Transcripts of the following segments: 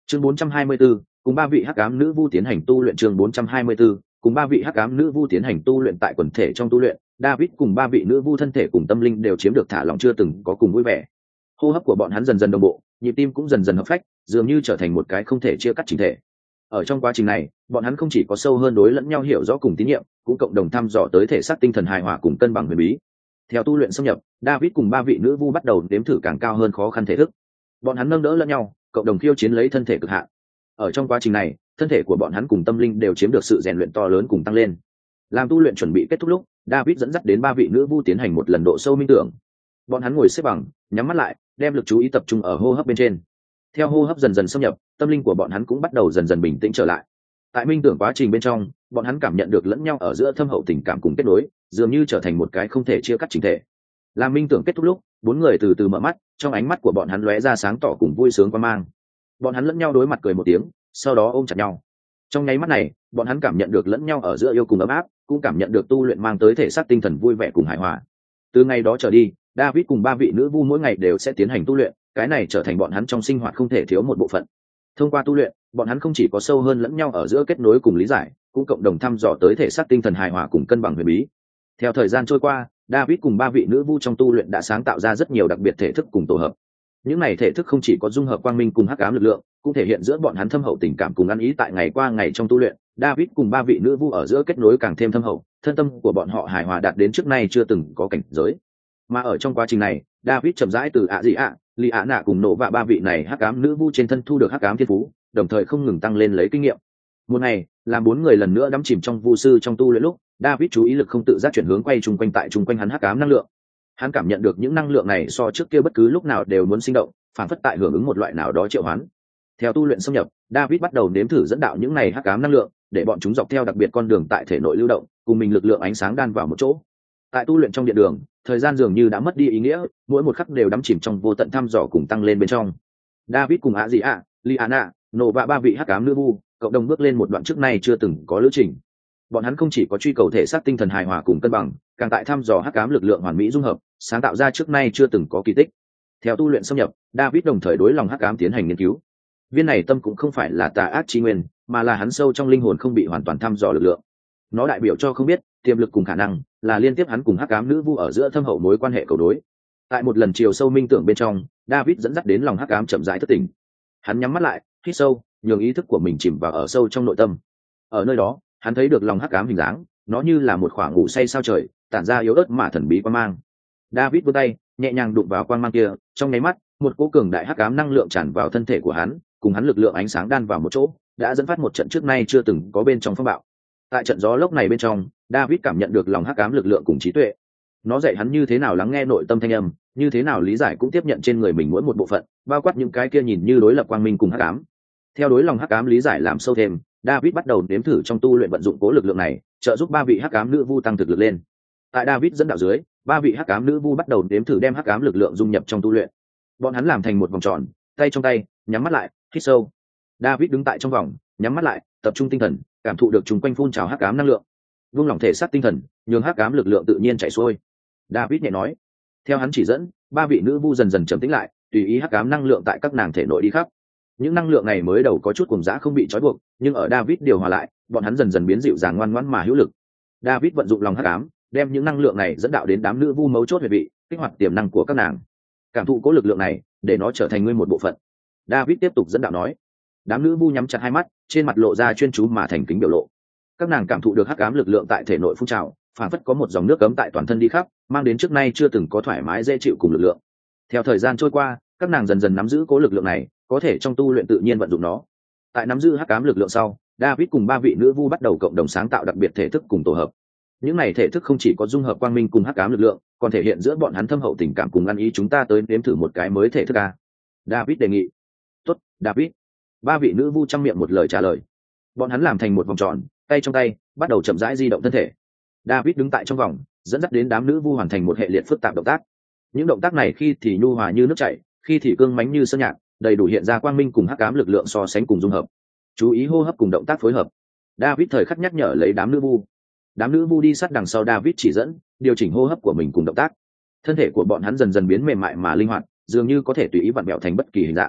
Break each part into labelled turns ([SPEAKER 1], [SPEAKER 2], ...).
[SPEAKER 1] Chương 424, cùng ba vị hắc ám nữ vu tiến hành tu luyện. Chương 424, cùng ba vị hắc ám nữ vu tiến hành tu luyện. Tại quần thể trong tu luyện, David cùng ba vị nữ vu thân thể cùng tâm linh đều chiếm được thả lỏng chưa từng có cùng vui vẻ. Hô hấp của bọn hắn dần dần đồng bộ, nhịp tim cũng dần dần hợp phách, dường như trở thành một cái không thể chia cắt chỉnh thể. Ở trong quá trình này, bọn hắn không chỉ có sâu hơn đối lẫn nhau hiểu rõ cùng tín nhiệm, cũng cộng đồng thăm dò tới thể xác tinh thần hài hòa cùng cân bằng huyền bí. Theo tu luyện xâm nhập, David cùng ba vị nữ vu bắt đầu nếm thử càng cao hơn khó khăn thể thức. Bọn hắn nâng đỡ lẫn nhau, cộng đồng khiêu chiến lấy thân thể cực hạn. Ở trong quá trình này, thân thể của bọn hắn cùng tâm linh đều chiếm được sự rèn luyện to lớn cùng tăng lên. Làm tu luyện chuẩn bị kết thúc lúc, David dẫn dắt đến ba vị nữ vu tiến hành một lần độ sâu minh tưởng. Bọn hắn ngồi xếp bằng, nhắm mắt lại, đem lực chú ý tập trung ở hô hấp bên trên. Theo hô hấp dần dần xâm nhập, tâm linh của bọn hắn cũng bắt đầu dần dần bình tĩnh trở lại. Tại minh tưởng quá trình bên trong, bọn hắn cảm nhận được lẫn nhau ở giữa thâm hậu tình cảm cùng kết nối, dường như trở thành một cái không thể chia cắt chỉnh thể. Làm minh tưởng kết thúc lúc, bốn người từ từ mở mắt, trong ánh mắt của bọn hắn lóe ra sáng tỏ cùng vui sướng quan mang. Bọn hắn lẫn nhau đối mặt cười một tiếng, sau đó ôm chặt nhau. Trong nháy mắt này, bọn hắn cảm nhận được lẫn nhau ở giữa yêu cùng ấm áp, cũng cảm nhận được tu luyện mang tới thể xác tinh thần vui vẻ cùng hài hòa. Từ ngày đó trở đi, David cùng ba vị nữ vu mỗi ngày đều sẽ tiến hành tu luyện, cái này trở thành bọn hắn trong sinh hoạt không thể thiếu một bộ phận. Thông qua tu luyện, bọn hắn không chỉ có sâu hơn lẫn nhau ở giữa kết nối cùng lý giải, cũng cộng đồng thăm dò tới thể xác tinh thần hài hòa cùng cân bằng huyền bí. Theo thời gian trôi qua, David cùng ba vị nữ vu trong tu luyện đã sáng tạo ra rất nhiều đặc biệt thể thức cùng tổ hợp. Những này thể thức không chỉ có dung hợp quang minh cùng hắc ám lực lượng, cũng thể hiện giữa bọn hắn thâm hậu tình cảm cùng ăn ý. Tại ngày qua ngày trong tu luyện, David cùng ba vị nữ vu ở giữa kết nối càng thêm thâm hậu, thân tâm của bọn họ hài hòa đạt đến trước nay chưa từng có cảnh giới. Mà ở trong quá trình này, David chậm rãi từ ạ dị ạ, Lý Á Nạ cùng nổ và ba vị này hắc ám nữ vu trên thân thu được hắc ám thiên phú, đồng thời không ngừng tăng lên lấy kinh nghiệm. Một ngày, làm bốn người lần nữa đắm chìm trong vu sư trong tu luyện lúc, David chú ý lực không tự giác chuyển hướng quay chung quanh hắn hắc ám năng lượng. Hắn cảm nhận được những năng lượng này so trước kia bất cứ lúc nào đều muốn sinh động, phản phất tại hưởng ứng một loại nào đó triệu hoán. Theo tu luyện xâm nhập, David bắt đầu nếm thử dẫn đạo những này hắc ám năng lượng, để bọn chúng dọc theo đặc biệt con đường tại thể nội lưu động, cùng mình lực lượng ánh sáng đan vào một chỗ. Tại tu luyện trong điện đường, thời gian dường như đã mất đi ý nghĩa, mỗi một khắc đều đắm chìm trong vô tận thăm dò cùng tăng lên bên trong. David cùng Á Dị ạ, Liana, Nổ và ba vị hắc ám nữ vu, cộng đồng bước lên một đoạn trước nay chưa từng có lữ trình. Bọn hắn không chỉ có truy cầu thể xác tinh thần hài hòa cùng cân bằng, càng tại thăm dò hắc ám lực lượng hoàn mỹ dung hợp, sáng tạo ra trước nay chưa từng có kỳ tích. Theo tu luyện xâm nhập, David đồng thời đối lòng hắc ám tiến hành nghiên cứu. Viên này tâm cũng không phải là tà ác chi nguyên, mà là hắn sâu trong linh hồn không bị hoàn toàn thăm dò lực lượng. Nó đại biểu cho không biết, tiềm lực cùng khả năng, là liên tiếp hắn cùng hắc ám nữ vu ở giữa thâm hậu mối quan hệ cầu đối. Tại một lần chiều sâu minh tưởng bên trong, David dẫn dắt đến lòng hắc ám chậm rãi thức tỉnh. Hắn nhắm mắt lại, hít sâu, nhường ý thức của mình chìm vào ở sâu trong nội tâm. Ở nơi đó, hắn thấy được lòng hắc ám hình dáng, nó như là một khoảng ngủ say sao trời, tản ra yếu ớt mà thần bí quang mang. David vươn tay, nhẹ nhàng đụng vào quang mang kia, trong nháy mắt, một cỗ cường đại hắc ám năng lượng tràn vào thân thể của hắn, cùng hắn lực lượng ánh sáng đan vào một chỗ, đã dẫn phát một trận trước nay chưa từng có bên trong phong bạo. Tại trận gió lốc này bên trong, David cảm nhận được lòng hắc ám lực lượng cùng trí tuệ. Nó dạy hắn như thế nào lắng nghe nội tâm thanh âm, như thế nào lý giải cũng tiếp nhận trên người mình mỗi một bộ phận, bao quát những cái kia nhìn như đối lập quang minh cùng hắc ám. Theo đối lòng hắc ám lý giải làm sâu thêm, David bắt đầu nếm thử trong tu luyện vận dụng cố lực lượng này, trợ giúp ba vị hắc ám nữ vu tăng thực lực lên. Tại David dẫn đạo dưới, ba vị hắc ám nữ vu bắt đầu nếm thử đem hắc ám lực lượng dung nhập trong tu luyện. Bọn hắn làm thành một vòng tròn, tay trong tay, nhắm mắt lại, hít sâu. David đứng tại trong vòng, nhắm mắt lại, tập trung tinh thần, cảm thụ được chúng quanh phun trào hắc ám năng lượng. Vung lòng thể xác tinh thần, nhường hắc ám lực lượng tự nhiên chảy xuôi. David nhẹ nói. Theo hắn chỉ dẫn, ba vị nữ vu dần dần trầm tĩnh lại, tùy ý hắc ám năng lượng tại các nàng thể nội đi khắp. Những năng lượng này mới đầu có chút cuồng dã không bị trói buộc, nhưng ở David điều hòa lại, bọn hắn dần dần biến dịu dàng ngoan ngoãn mà hữu lực. David vận dụng lòng hắc ám, đem những năng lượng này dẫn đạo đến đám nữ vu mấu chốt huyệt vị, kích hoạt tiềm năng của các nàng. Cảm thụ cố lực lượng này, để nó trở thành nguyên một bộ phận. David tiếp tục dẫn đạo nói. Đám nữ vu nhắm chặt hai mắt, trên mặt lộ ra chuyên chú mà thành kính biểu lộ. Các nàng cảm thụ được hắc ám lực lượng tại thể nội phun trào, phản phất có một dòng nước cấm tại toàn thân đi khắp, mang đến trước nay chưa từng có thoải mái dễ chịu cùng lực lượng. Theo thời gian trôi qua, các nàng dần dần nắm giữ cố lực lượng này, có thể trong tu luyện tự nhiên vận dụng nó. Tại nắm giữ hắc ám lực lượng sau, David cùng ba vị nữ vu bắt đầu cộng đồng sáng tạo đặc biệt thể thức cùng tổ hợp. Những này thể thức không chỉ có dung hợp quang minh cùng hắc ám lực lượng, còn thể hiện giữa bọn hắn thâm hậu tình cảm cùng ăn ý. Chúng ta tới nếm thử một cái mới thể thức a. David đề nghị. Tốt, David. Ba vị nữ vu trong miệng một lời trả lời. Bọn hắn làm thành một vòng tròn, tay trong tay, bắt đầu chậm rãi di động thân thể. David đứng tại trong vòng, dẫn dắt đến đám nữ vu hoàn thành một hệ liệt phức tạp động tác. Những động tác này khi thì nhu hòa như nước chảy, khi thì cương mãnh như sơn nhạc, đầy đủ hiện ra quang minh cùng hắc ám lực lượng so sánh cùng dung hợp. Chú ý hô hấp cùng động tác phối hợp. David thời khắc nhắc nhở lấy đám nữ vu. Đám nữ vu đi sát đằng sau David chỉ dẫn, điều chỉnh hô hấp của mình cùng động tác. Thân thể của bọn hắn dần dần biến mềm mại mà linh hoạt, dường như có thể tùy ý vặn vẹo thành bất kỳ hình dạng.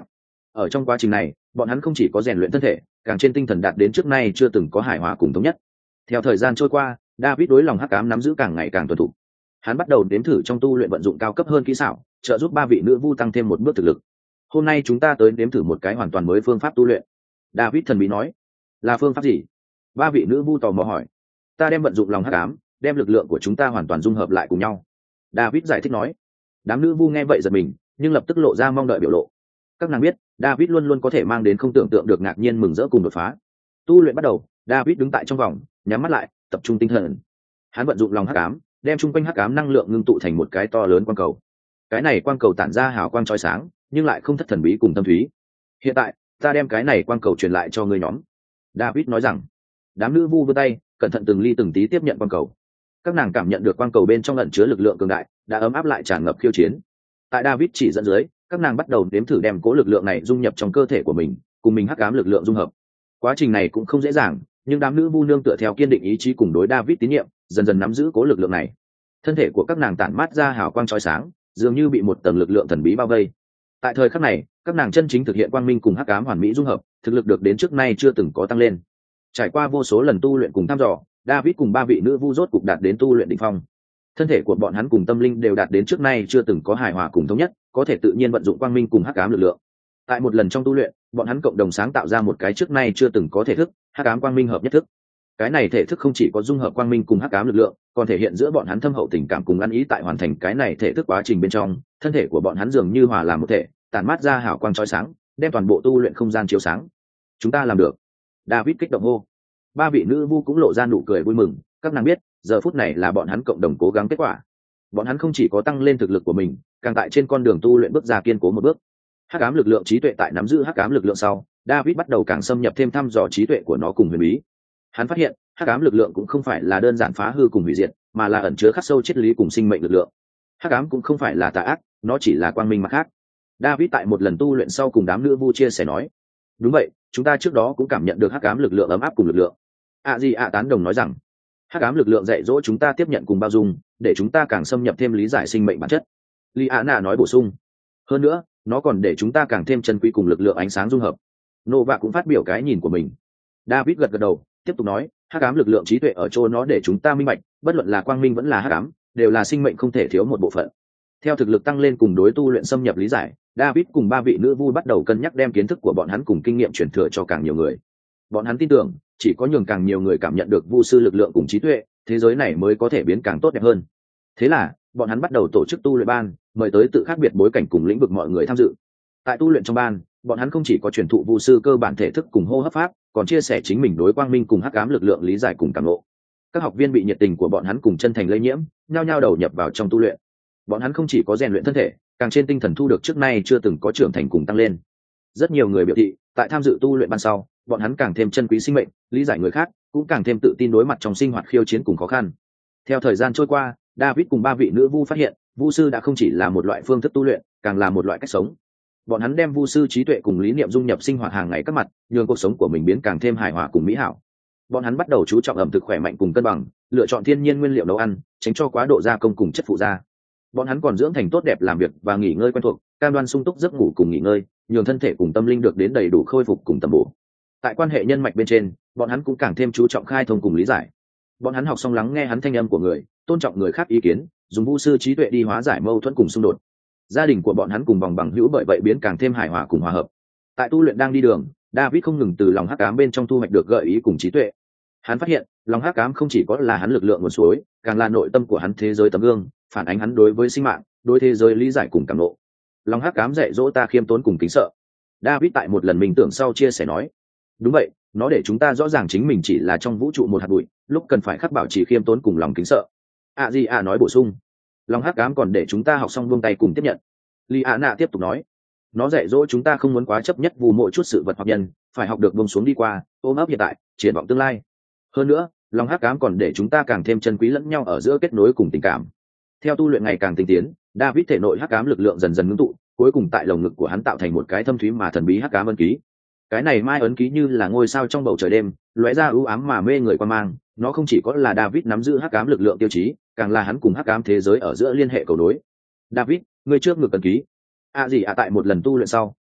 [SPEAKER 1] Ở trong quá trình này, bọn hắn không chỉ có rèn luyện thân thể, càng trên tinh thần đạt đến trước nay chưa từng có hài hòa cùng thống nhất. Theo thời gian trôi qua, David đối lòng hắc ám nắm giữ càng ngày càng thuần thục. Hắn bắt đầu đếm thử trong tu luyện vận dụng cao cấp hơn kỹ xảo, trợ giúp ba vị nữ vu tăng thêm một bước thực lực. Hôm nay chúng ta tới đếm thử một cái hoàn toàn mới phương pháp tu luyện. David thần bí nói. Là phương pháp gì? Ba vị nữ vu tò mò hỏi. Ta đem vận dụng lòng hắc ám, đem lực lượng của chúng ta hoàn toàn dung hợp lại cùng nhau. David giải thích nói. Đám nữ vu nghe vậy giật mình, nhưng lập tức lộ ra mong đợi biểu lộ. Các nàng biết, David luôn luôn có thể mang đến không tưởng tượng được ngạc nhiên mừng rỡ cùng đột phá. Tu luyện bắt đầu, David đứng tại trong vòng, nhắm mắt lại, tập trung tinh thần. Hắn vận dụng lòng hắc ám, đem chung quanh hắc ám năng lượng ngưng tụ thành một cái to lớn quang cầu. Cái này quang cầu tản ra hào quang chói sáng, nhưng lại không thất thần bí cùng tâm thúy. Hiện tại, ta đem cái này quang cầu truyền lại cho ngươi nhóm. David nói rằng. Đám nữ vu vươn tay, cẩn thận từng ly từng tí tiếp nhận quang cầu. Các nàng cảm nhận được quang cầu bên trong ẩn chứa lực lượng cường đại, đã ấm áp lại tràn ngập khiêu chiến. Tại David chỉ dẫn dưới, các nàng bắt đầu nếm thử đem cố lực lượng này dung nhập trong cơ thể của mình, cùng mình hắc ám lực lượng dung hợp. Quá trình này cũng không dễ dàng, nhưng đám nữ vu nương tựa theo kiên định ý chí cùng đối David tín nhiệm, dần dần nắm giữ cố lực lượng này. Thân thể của các nàng tản mát ra hào quang chói sáng, dường như bị một tầng lực lượng thần bí bao vây. Tại thời khắc này, các nàng chân chính thực hiện quang minh cùng hắc ám hoàn mỹ dung hợp, thực lực được đến trước nay chưa từng có tăng lên. Trải qua vô số lần tu luyện cùng thăm dò, David cùng ba vị nữ vu rốt cục đạt đến tu luyện đỉnh phong. Thân thể của bọn hắn cùng tâm linh đều đạt đến trước nay chưa từng có hài hòa cùng thống nhất, có thể tự nhiên vận dụng quang minh cùng hắc ám lực lượng. Tại một lần trong tu luyện, bọn hắn cộng đồng sáng tạo ra một cái trước nay chưa từng có thể thức, hắc ám quang minh hợp nhất thức. Cái này thể thức không chỉ có dung hợp quang minh cùng hắc ám lực lượng, còn thể hiện giữa bọn hắn thâm hậu tình cảm cùng ăn ý. Tại hoàn thành cái này thể thức quá trình bên trong, thân thể của bọn hắn dường như hòa làm một thể, tản mát ra hào quang chói sáng, đem toàn bộ tu luyện không gian chiếu sáng. Chúng ta làm được. David kích động hô. Ba vị nữ vu cũng lộ ra nụ cười vui mừng, các nàng biết, giờ phút này là bọn hắn cộng đồng cố gắng kết quả. Bọn hắn không chỉ có tăng lên thực lực của mình, càng tại trên con đường tu luyện bước ra kiên cố một bước. Hắc ám lực lượng trí tuệ tại nắm giữ hắc ám lực lượng sau, David bắt đầu càng xâm nhập thêm thăm dò trí tuệ của nó cùng huyền bí. Hắn phát hiện, hắc ám lực lượng cũng không phải là đơn giản phá hư cùng hủy diệt, mà là ẩn chứa khắc sâu triết lý cùng sinh mệnh lực lượng. Hắc ám cũng không phải là tà ác, nó chỉ là quang minh mặt khác. David tại một lần tu luyện sau cùng đám nữ vu chia sẻ nói, đúng vậy, chúng ta trước đó cũng cảm nhận được hắc ám lực lượng ấm áp cùng lực lượng. Tán đồng nói rằng, hắc ám lực lượng dạy dỗ chúng ta tiếp nhận cùng bao dung, để chúng ta càng xâm nhập thêm lý giải sinh mệnh bản chất. Liana nói bổ sung, hơn nữa, nó còn để chúng ta càng thêm chân quý cùng lực lượng ánh sáng dung hợp. Nova cũng phát biểu cái nhìn của mình. David gật gật đầu, tiếp tục nói, hắc ám lực lượng trí tuệ ở chỗ nó để chúng ta minh bạch, bất luận là quang minh vẫn là hắc ám, đều là sinh mệnh không thể thiếu một bộ phận. Theo thực lực tăng lên cùng đối tu luyện xâm nhập lý giải, David cùng ba vị nữ vu bắt đầu cân nhắc đem kiến thức của bọn hắn cùng kinh nghiệm truyền thừa cho càng nhiều người. Bọn hắn tin tưởng, chỉ có nhường càng nhiều người cảm nhận được vu sư lực lượng cùng trí tuệ, thế giới này mới có thể biến càng tốt đẹp hơn. Thế là, bọn hắn bắt đầu tổ chức tu luyện ban, mời tới tự khác biệt bối cảnh cùng lĩnh vực mọi người tham dự. Tại tu luyện trong ban, bọn hắn không chỉ có truyền thụ vu sư cơ bản thể thức cùng hô hấp pháp, còn chia sẻ chính mình đối quang minh cùng hắc ám lực lượng lý giải cùng cảm ngộ. Các học viên bị nhiệt tình của bọn hắn cùng chân thành lây nhiễm, nhao nhao đầu nhập vào trong tu luyện. Bọn hắn không chỉ có rèn luyện thân thể, càng trên tinh thần thu được trước nay chưa từng có trưởng thành cùng tăng lên. Rất nhiều người biểu thị, tại tham dự tu luyện ban sau, bọn hắn càng thêm chân quý sinh mệnh, lý giải người khác, cũng càng thêm tự tin đối mặt trong sinh hoạt khiêu chiến cùng khó khăn. Theo thời gian trôi qua, David cùng ba vị nữ vu phát hiện, vu sư đã không chỉ là một loại phương thức tu luyện, càng là một loại cách sống. Bọn hắn đem vu sư trí tuệ cùng lý niệm dung nhập sinh hoạt hàng ngày các mặt, nhường cuộc sống của mình biến càng thêm hài hòa cùng mỹ hảo. Bọn hắn bắt đầu chú trọng ẩm thực khỏe mạnh cùng cân bằng, lựa chọn thiên nhiên nguyên liệu nấu ăn, tránh cho quá độ gia công cùng chất phụ gia. Bọn hắn còn dưỡng thành tốt đẹp làm việc và nghỉ ngơi quen thuộc, cam đoan sung túc giấc ngủ cùng nghỉ ngơi, nhường thân thể cùng tâm linh được đến đầy đủ khôi phục cùng tầm bổ. Tại quan hệ nhân mạch bên trên, bọn hắn cũng càng thêm chú trọng khai thông cùng lý giải. Bọn hắn học xong lắng nghe hắn thanh âm của người, tôn trọng người khác ý kiến, dùng vu sư trí tuệ đi hóa giải mâu thuẫn cùng xung đột. Gia đình của bọn hắn cùng vòng bằng hữu bởi vậy biến càng thêm hài hòa cùng hòa hợp. Tại tu luyện đang đi đường, David không ngừng từ lòng hắc ám bên trong thu hoạch được gợi ý cùng trí tuệ. Hắn phát hiện, lòng hắc ám không chỉ có là hắn lực lượng nguồn suối, càng là nội tâm của hắn thế giới tấm gương, phản ánh hắn đối với sinh mạng, đối thế giới lý giải cùng cảm ngộ. Lòng hắc ám dạy dỗ ta khiêm tốn cùng kính sợ. David tại một lần mình tưởng sau chia sẻ nói, đúng vậy, nó để chúng ta rõ ràng chính mình chỉ là trong vũ trụ một hạt bụi, lúc cần phải khắc bảo trì khiêm tốn cùng lòng kính sợ. Nói bổ sung, lòng hắc ám còn để chúng ta học xong buông tay cùng tiếp nhận. Liana tiếp tục nói, nó dạy dỗ chúng ta không muốn quá chấp nhất vù mộ chút sự vật hoặc nhân, phải học được buông xuống đi qua, ôm ấp hiện tại, triển vọng tương lai. Hơn nữa, lòng hắc ám còn để chúng ta càng thêm trân quý lẫn nhau ở giữa kết nối cùng tình cảm. Theo tu luyện ngày càng tinh tiến, David thể nội hắc ám lực lượng dần dần ngưng tụ, cuối cùng tại lồng ngực của hắn tạo thành một cái thâm thúy mà thần bí hắc ám ấn ký. Cái này mai ấn ký như là ngôi sao trong bầu trời đêm, lóe ra ưu ám mà mê người quan mang. Nó không chỉ có là David nắm giữ hắc ám lực lượng tiêu chí, càng là hắn cùng hắc ám thế giới ở giữa liên hệ cầu nối. David, ngươi trước ngực ấn ký. Tại một lần tu luyện sau,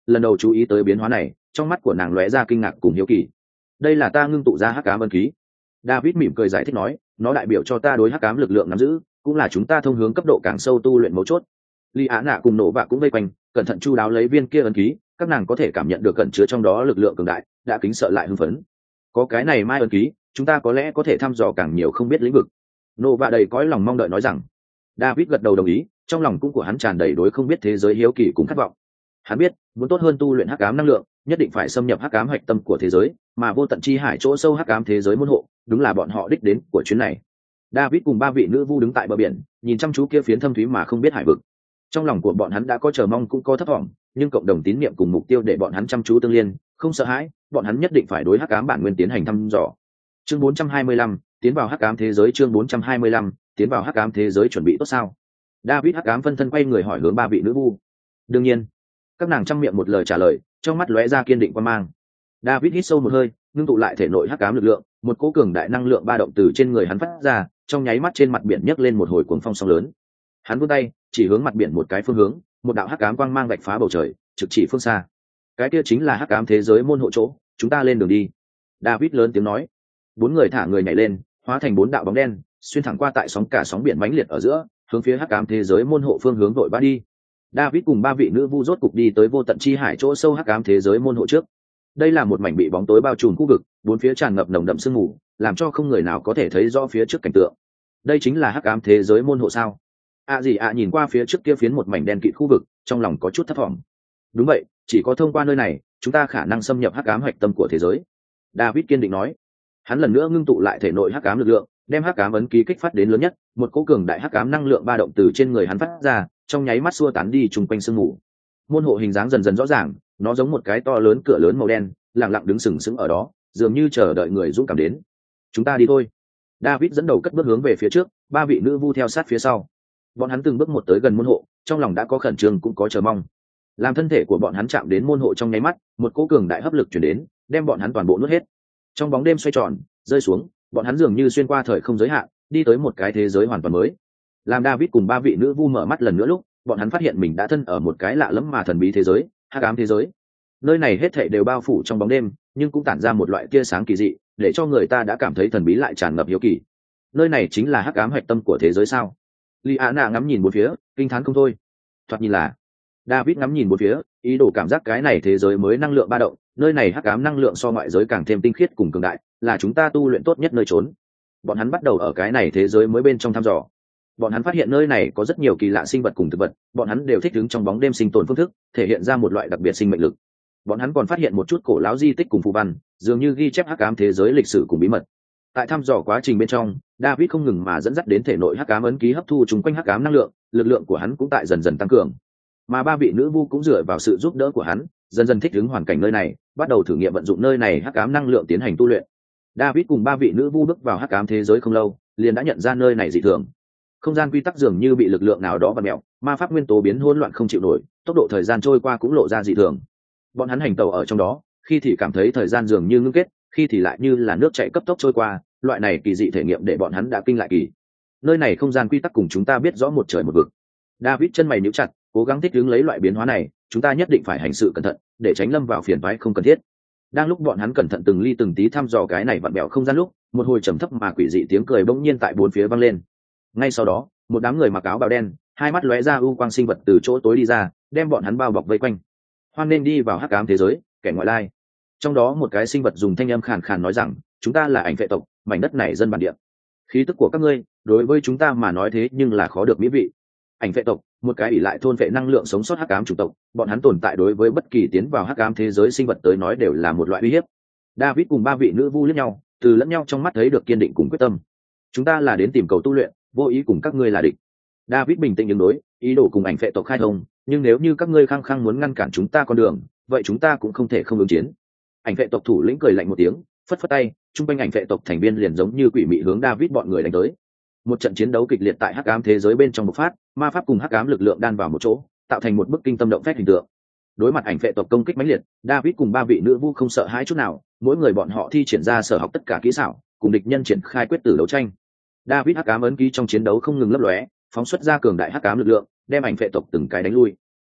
[SPEAKER 1] lần đầu chú ý tới biến hóa này, trong mắt của nàng lóe ra kinh ngạc cùng hiếu kỳ. Đây là ta ngưng tụ ra hắc ám ấn ký. David mỉm cười giải thích nói, nó đại biểu cho ta đối hắc ám lực lượng nắm giữ, cũng là chúng ta thông hướng cấp độ càng sâu tu luyện mấu chốt. Lý Á Nạ cùng Nộ Vạ cũng vây quanh, cẩn thận chu đáo lấy viên kia ấn ký, các nàng có thể cảm nhận được cẩn chứa trong đó lực lượng cường đại, đã kính sợ lại hưng phấn. Có cái này mai ấn ký, chúng ta có lẽ có thể thăm dò càng nhiều không biết lĩnh vực. Nộ Vạ đầy cõi lòng mong đợi nói rằng. David gật đầu đồng ý, trong lòng cũng của hắn tràn đầy đối không biết thế giới hiếu kỳ cùng khát vọng. Hắn biết, muốn tốt hơn tu luyện hắc ám năng lượng, nhất định phải xâm nhập hắc ám hạch tâm của thế giới, mà vô tận chi hải chỗ sâu hắc ám thế giới môn hộ, đúng là bọn họ đích đến của chuyến này. David cùng ba vị nữ vu đứng tại bờ biển, nhìn chăm chú kia phiến thâm thúy mà không biết hải vực. Trong lòng của bọn hắn đã có chờ mong cũng có thất vọng, nhưng cộng đồng tín niệm cùng mục tiêu để bọn hắn chăm chú tương liên, không sợ hãi, bọn hắn nhất định phải đối hắc ám bản nguyên tiến hành thăm dò. Chương 425, tiến vào hắc ám thế giới. Chương 425, tiến vào hắc ám thế giới chuẩn bị tốt sao? David hắc ám phân thân quay người hỏi hướng ba vị nữ vu. Đương nhiên. Các nàng trăm miệng một lời trả lời, trong mắt lóe ra kiên định quan mang. David hít sâu một hơi, ngưng tụ lại thể nội hắc ám lực lượng, một cỗ cường đại năng lượng ba động từ trên người hắn phát ra, trong nháy mắt trên mặt biển nhấc lên một hồi cuồng phong sóng lớn. Hắn vươn tay, chỉ hướng mặt biển một cái phương hướng, một đạo hắc ám quang mang vạch phá bầu trời, trực chỉ phương xa. Cái kia chính là hắc ám thế giới môn hộ chỗ, chúng ta lên đường đi. David lớn tiếng nói. Bốn người thả người nhảy lên, hóa thành bốn đạo bóng đen, xuyên thẳng qua tại sóng cả sóng biển mãnh liệt ở giữa, hướng phía hắc ám thế giới môn hộ phương hướng vội vã đi. David cùng ba vị nữ vu rốt cục đi tới vô tận chi hải chỗ sâu hắc ám thế giới môn hộ trước. Đây là một mảnh bị bóng tối bao trùm khu vực, bốn phía tràn ngập nồng đậm sương mù, làm cho không người nào có thể thấy rõ phía trước cảnh tượng. Đây chính là hắc ám thế giới môn hộ sao? Nhìn qua phía trước kia phiến một mảnh đen kịt khu vực, trong lòng có chút thất vọng. Đúng vậy, chỉ có thông qua nơi này, chúng ta khả năng xâm nhập hắc ám hạch tâm của thế giới. David kiên định nói. Hắn lần nữa ngưng tụ lại thể nội hắc ám lực lượng, đem hắc ám ấn ký kích phát đến lớn nhất, một cỗ cường đại hắc ám năng lượng ba động từ trên người hắn phát ra, trong nháy mắt xua tán đi trùng quanh sương mù. Môn hộ hình dáng dần dần rõ ràng, nó giống một cái to lớn cửa lớn màu đen, lặng lặng đứng sừng sững ở đó, dường như chờ đợi người dũng cảm đến. Chúng ta đi thôi. David dẫn đầu cất bước hướng về phía trước, ba vị nữ vu theo sát phía sau. Bọn hắn từng bước một tới gần môn hộ, trong lòng đã có khẩn trương cũng có chờ mong. Làm thân thể của bọn hắn chạm đến môn hộ trong nháy mắt, một cỗ cường đại hấp lực truyền đến, đem bọn hắn toàn bộ nuốt hết. Trong bóng đêm xoay tròn, rơi xuống, bọn hắn dường như xuyên qua thời không giới hạn, đi tới một cái thế giới hoàn toàn mới. Làm David cùng ba vị nữ vu mở mắt lần nữa lúc, bọn hắn phát hiện mình đã thân ở một cái lạ lẫm mà thần bí thế giới, hắc ám thế giới. Nơi này hết thảy đều bao phủ trong bóng đêm, nhưng cũng tản ra một loại tia sáng kỳ dị, để cho người ta đã cảm thấy thần bí lại tràn ngập hiếu kỳ. Nơi này chính là hắc ám hạch tâm của thế giới sao? Liana ngắm nhìn bốn phía, kinh thán không thôi. Thoạt nhìn là. David ngắm nhìn bốn phía, ý đồ cảm giác cái này thế giới mới năng lượng ba động, nơi này hắc ám năng lượng so ngoại giới càng thêm tinh khiết cùng cường đại, là chúng ta tu luyện tốt nhất nơi trốn. Bọn hắn bắt đầu ở cái này thế giới mới bên trong thăm dò. Bọn hắn phát hiện nơi này có rất nhiều kỳ lạ sinh vật cùng thực vật, bọn hắn đều thích ứng trong bóng đêm sinh tồn phương thức, thể hiện ra một loại đặc biệt sinh mệnh lực. Bọn hắn còn phát hiện một chút cổ lão di tích cùng phù văn, dường như ghi chép hắc ám thế giới lịch sử cùng bí mật. Tại thăm dò quá trình bên trong, David không ngừng mà dẫn dắt đến thể nội hắc ám ấn ký hấp thu chúng quanh hắc ám năng lượng, lực lượng của hắn cũng tại dần dần tăng cường. Mà ba vị nữ vu cũng dựa vào sự giúp đỡ của hắn, dần dần thích ứng hoàn cảnh nơi này, bắt đầu thử nghiệm vận dụng nơi này hắc ám năng lượng tiến hành tu luyện. David cùng ba vị nữ vu bước vào hắc ám thế giới không lâu, liền đã nhận ra nơi này dị thường. Không gian quy tắc dường như bị lực lượng nào đó vặn mèo, ma pháp nguyên tố biến hỗn loạn không chịu nổi, tốc độ thời gian trôi qua cũng lộ ra dị thường. Bọn hắn hành tẩu ở trong đó, khi thì cảm thấy thời gian dường như ngưng kết, khi thì lại như là nước chảy cấp tốc trôi qua, loại này kỳ dị thể nghiệm để bọn hắn đã kinh lại kỳ. Nơi này không gian quy tắc cùng chúng ta biết rõ một trời một vực. David chân mày nhíu chặt, cố gắng thích ứng lấy loại biến hóa này, chúng ta nhất định phải hành sự cẩn thận, để tránh lâm vào phiền toái không cần thiết. Đang lúc bọn hắn cẩn thận từng ly từng tí thăm dò cái này vặn bèo không gian lúc, một hồi trầm thấp mà quỷ dị tiếng cười bỗng nhiên tại bốn phía vang lên. Ngay sau đó, một đám người mặc áo bào đen, hai mắt lóe ra u quang sinh vật từ chỗ tối đi ra, đem bọn hắn bao bọc vây quanh. Hoan nên đi vào hắc ám thế giới, kẻ ngoại lai. Trong đó một cái sinh vật dùng thanh âm khàn khàn nói rằng, chúng ta là ảnh vệ tộc, mảnh đất này dân bản địa. Khí tức của các ngươi, đối với chúng ta mà nói thế nhưng là khó được mỹ vị. Ảnh vệ tộc, một cái ỷ lại thôn vệ năng lượng sống sót hắc ám chủng tộc, bọn hắn tồn tại đối với bất kỳ tiến vào hắc ám thế giới sinh vật tới nói đều là một loại uy hiếp. David cùng ba vị nữ vu liếc nhau, từ lẫn nhau trong mắt thấy được kiên định cùng quyết tâm. Chúng ta là đến tìm cầu tu luyện, vô ý cùng các ngươi là địch. David bình tĩnh ứng đối, ý đồ cùng ảnh vệ tộc khai thông, nhưng nếu như các ngươi khăng khăng muốn ngăn cản chúng ta con đường, vậy chúng ta cũng không thể không ứng chiến. Ảnh vệ tộc thủ lĩnh cười lạnh một tiếng, phất phất tay, trung quanh ảnh vệ tộc thành viên liền giống như quỷ mị hướng David bọn người đánh tới. Một trận chiến đấu kịch liệt tại hắc ám thế giới bên trong bộc phát, ma pháp cùng hắc ám lực lượng đan vào một chỗ, tạo thành một bức kinh tâm động phách hình tượng. Đối mặt ảnh vệ tộc công kích mãnh liệt, David cùng ba vị nữ vu không sợ hãi chút nào, mỗi người bọn họ thi triển ra sở học tất cả kỹ xảo, cùng địch nhân triển khai quyết tử đấu tranh. David hắc ám ấn ký trong chiến đấu không ngừng lấp lóe, phóng xuất ra cường đại hắc ám lực lượng, đem ảnh vệ tộc từng cái đánh lui.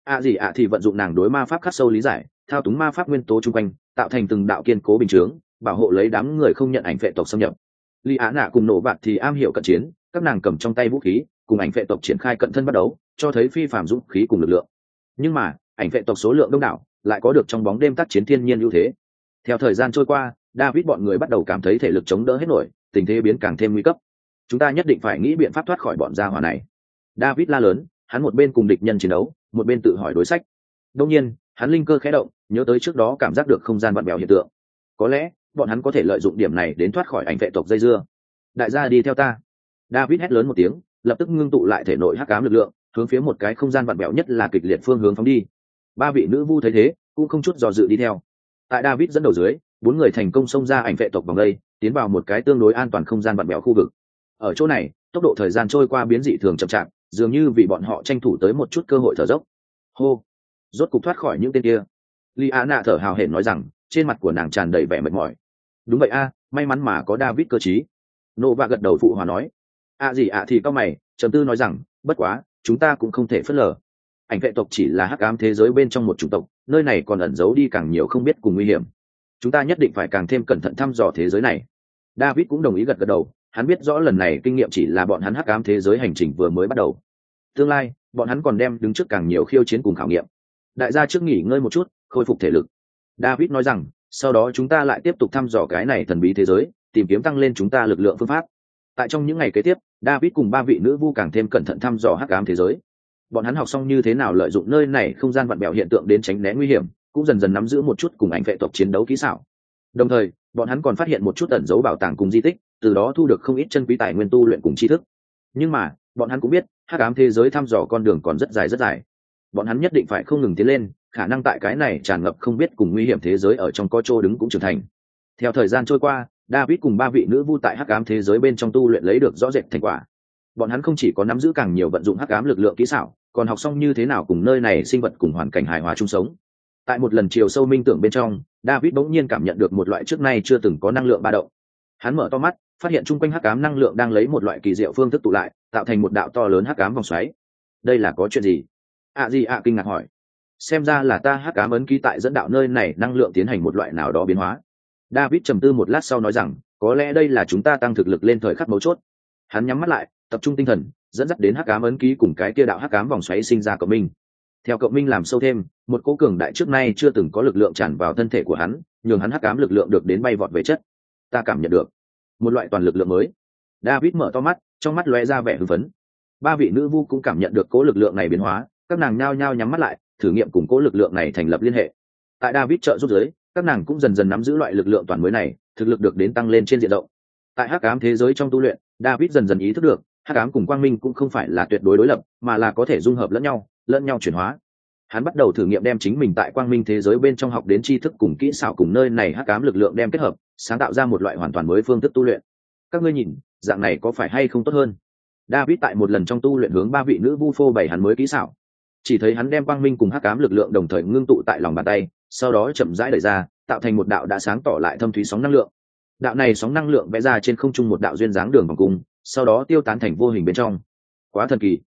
[SPEAKER 1] Gì ạ thì vận dụng nàng đối ma pháp khắc sâu lý giải, thao túng ma pháp nguyên tố chung quanh, tạo thành từng đạo kiên cố bình chướng, bảo hộ lấy đám người không nhận ảnh phệ tộc xâm nhập. Lý Á Nạ cùng Nổ Bạt thì am hiểu cận chiến, các nàng cầm trong tay vũ khí, cùng ảnh phệ tộc triển khai cận thân bắt đấu, cho thấy phi phàm dũng khí cùng lực lượng. Nhưng mà, ảnh phệ tộc số lượng đông đảo, lại có được trong bóng đêm tác chiến thiên nhiên ưu thế. Theo thời gian trôi qua, David bọn người bắt đầu cảm thấy thể lực chống đỡ hết nổi, tình thế biến càng thêm nguy cấp. Chúng ta nhất định phải nghĩ biện pháp thoát khỏi bọn gia hỏa này. David la lớn, hắn một bên cùng địch nhân chiến đấu, một bên tự hỏi đối sách. Đương nhiên, hắn linh cơ khẽ động, nhớ tới trước đó cảm giác được không gian vặn vẹo hiện tượng. Có lẽ, bọn hắn có thể lợi dụng điểm này đến thoát khỏi ảnh phệ tộc dây dưa. Đại gia đi theo ta. David hét lớn một tiếng, lập tức ngưng tụ lại thể nội hắc ám lực lượng, hướng phía một cái không gian vặn vẹo nhất là kịch liệt phương hướng phóng đi. Ba vị nữ vu thấy thế, cũng không chút do dự đi theo. Tại David dẫn đầu dưới, bốn người thành công xông ra ảnh phệ tộc vòng đây, tiến vào một cái tương đối an toàn không gian vặn vẹo khu vực. Ở chỗ này, tốc độ thời gian trôi qua biến dị thường chậm chạp, dường như vì bọn họ tranh thủ tới một chút cơ hội thở dốc. Hô, rốt cục thoát khỏi những tên kia. Liana thở hào hển nói rằng, trên mặt của nàng tràn đầy vẻ mệt mỏi. Đúng vậy a, may mắn mà có David cơ trí. Nova gật đầu phụ hòa nói. Gì ạ thì cao mày, trầm tư nói rằng, bất quá, chúng ta cũng không thể phớt lờ. Ảnh vệ tộc chỉ là hắc ám thế giới bên trong một chủng tộc, nơi này còn ẩn giấu đi càng nhiều không biết cùng nguy hiểm. Chúng ta nhất định phải càng thêm cẩn thận thăm dò thế giới này. David cũng đồng ý gật đầu, hắn biết rõ lần này kinh nghiệm chỉ là bọn hắn hắc ám thế giới hành trình vừa mới bắt đầu. Tương lai, bọn hắn còn đem đứng trước càng nhiều khiêu chiến cùng khảo nghiệm. Đại gia trước nghỉ ngơi một chút, khôi phục thể lực. David nói rằng, sau đó chúng ta lại tiếp tục thăm dò cái này thần bí thế giới, tìm kiếm tăng lên chúng ta lực lượng phương pháp. Tại trong những ngày kế tiếp, David cùng ba vị nữ vu càng thêm cẩn thận thăm dò hắc ám thế giới. Bọn hắn học xong như thế nào lợi dụng nơi này không gian vặn vẹo hiện tượng đến tránh né nguy hiểm, cũng dần dần nắm giữ một chút cùng ảnh vệ tộc chiến đấu kỹ xảo. Đồng thời, bọn hắn còn phát hiện một chút ẩn dấu bảo tàng cùng di tích, từ đó thu được không ít chân quý tài nguyên tu luyện cùng tri thức. Nhưng mà, bọn hắn cũng biết, hắc ám thế giới thăm dò con đường còn rất dài rất dài. Bọn hắn nhất định phải không ngừng tiến lên, khả năng tại cái này tràn ngập không biết cùng nguy hiểm thế giới ở trong có chỗ đứng cũng trưởng thành. Theo thời gian trôi qua, David cùng ba vị nữ vu tại hắc ám thế giới bên trong tu luyện lấy được rõ rệt thành quả. Bọn hắn không chỉ có nắm giữ càng nhiều vận dụng hắc ám lực lượng kỹ xảo, còn học xong như thế nào cùng nơi này sinh vật cùng hoàn cảnh hài hòa chung sống. Tại một lần chiều sâu minh tưởng bên trong, David bỗng nhiên cảm nhận được một loại trước nay chưa từng có năng lượng ba động. Hắn mở to mắt, phát hiện chung quanh hắc ám năng lượng đang lấy một loại kỳ diệu phương thức tụ lại, tạo thành một đạo to lớn hắc ám vòng xoáy. Đây là có chuyện gì? Gì ạ kinh ngạc hỏi. Xem ra là ta hắc ám ấn ký tại dẫn đạo nơi này năng lượng tiến hành một loại nào đó biến hóa. David trầm tư một lát sau nói rằng, có lẽ đây là chúng ta tăng thực lực lên thời khắc mấu chốt. Hắn nhắm mắt lại, tập trung tinh thần, dẫn dắt đến hắc ám ấn ký cùng cái kia đạo hắc ám vòng xoáy sinh ra cộng minh. Theo cộng minh làm sâu thêm, một cỗ cường đại trước nay chưa từng có lực lượng tràn vào thân thể của hắn, nhường hắn hắc ám lực lượng được đến bay vọt về chất. Ta cảm nhận được một loại toàn lực lượng mới. David mở to mắt, trong mắt lóe ra vẻ hưng phấn. Ba vị nữ vu cũng cảm nhận được cỗ lực lượng này biến hóa, các nàng nhao nhao nhắm mắt lại, thử nghiệm cùng cỗ lực lượng này thành lập liên hệ. Tại David trợ giúp giới, các nàng cũng dần dần nắm giữ loại lực lượng toàn mới này, thực lực được đến tăng lên trên diện rộng. Tại hắc ám thế giới trong tu luyện, David dần dần ý thức được, hắc ám cùng quang minh cũng không phải là tuyệt đối đối lập, mà là có thể dung hợp lẫn nhau chuyển hóa. Hắn bắt đầu thử nghiệm đem chính mình tại quang minh thế giới bên trong học đến tri thức cùng kỹ xảo cùng nơi này hắc ám lực lượng đem kết hợp, sáng tạo ra một loại hoàn toàn mới phương thức tu luyện. Các ngươi nhìn, dạng này có phải hay không tốt hơn? David tại một lần trong tu luyện hướng ba vị nữ vu phô bày hắn mới kỹ xảo. Chỉ thấy hắn đem quang minh cùng hắc ám lực lượng đồng thời ngưng tụ tại lòng bàn tay, sau đó chậm rãi đẩy ra, tạo thành một đạo đã sáng tỏ lại thâm thúy sóng năng lượng. Đạo này sóng năng lượng vẽ ra trên không trung một đạo duyên dáng đường vòng cung, sau đó tiêu tán thành vô hình bên trong. Quá thần kỳ.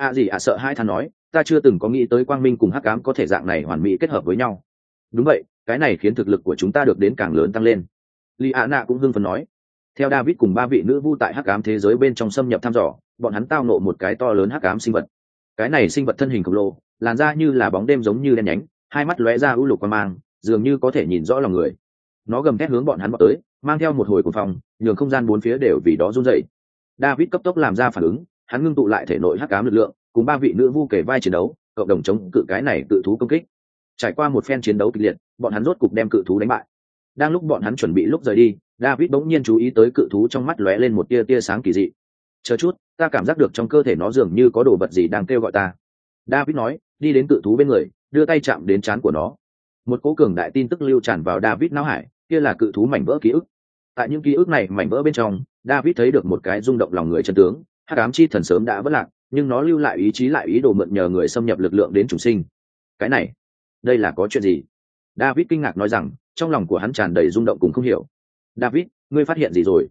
[SPEAKER 1] Sợ hai than nói, ta chưa từng có nghĩ tới quang minh cùng hắc ám có thể dạng này hoàn mỹ kết hợp với nhau. Đúng vậy, cái này khiến thực lực của chúng ta được đến càng lớn tăng lên. Liana cũng hưng phấn nói. Theo David cùng ba vị nữ vu tại hắc ám thế giới bên trong xâm nhập thăm dò, bọn hắn tao nộ một cái to lớn hắc ám sinh vật. Cái này sinh vật thân hình khổng lồ, làn da như là bóng đêm giống như đen nhánh, hai mắt lóe ra u lục quang mang, dường như có thể nhìn rõ lòng người. Nó gầm thét hướng bọn hắn vọt tới, mang theo một hồi cuồng phong, nhường không gian bốn phía đều vì đó run rẩy. David cấp tốc làm ra phản ứng, hắn ngưng tụ lại thể nội hắc ám lực lượng, cùng ba vị nữ vu kể vai chiến đấu, cộng đồng chống cự cái này cự thú công kích. Trải qua một phen chiến đấu kịch liệt, bọn hắn rốt cục đem cự thú đánh bại. Đang lúc bọn hắn chuẩn bị lúc rời đi, David bỗng nhiên chú ý tới cự thú trong mắt lóe lên một tia sáng kỳ dị. Chờ chút, ta cảm giác được trong cơ thể nó dường như có đồ vật gì đang kêu gọi ta. David nói, đi đến cự thú bên người, đưa tay chạm đến trán của nó. Một cỗ cường đại tin tức lưu tràn vào David não hải, kia là cự thú mảnh vỡ ký ức. Tại những ký ức này mảnh vỡ bên trong, David thấy được một cái rung động lòng người chân tướng, hắc ám chi thần sớm đã vỡ lạc, nhưng nó lưu lại ý chí lại ý đồ mượn nhờ người xâm nhập lực lượng đến trùng sinh. Cái này, đây là có chuyện gì? David kinh ngạc nói rằng, trong lòng của hắn tràn đầy rung động cùng không hiểu. David, ngươi phát hiện gì rồi?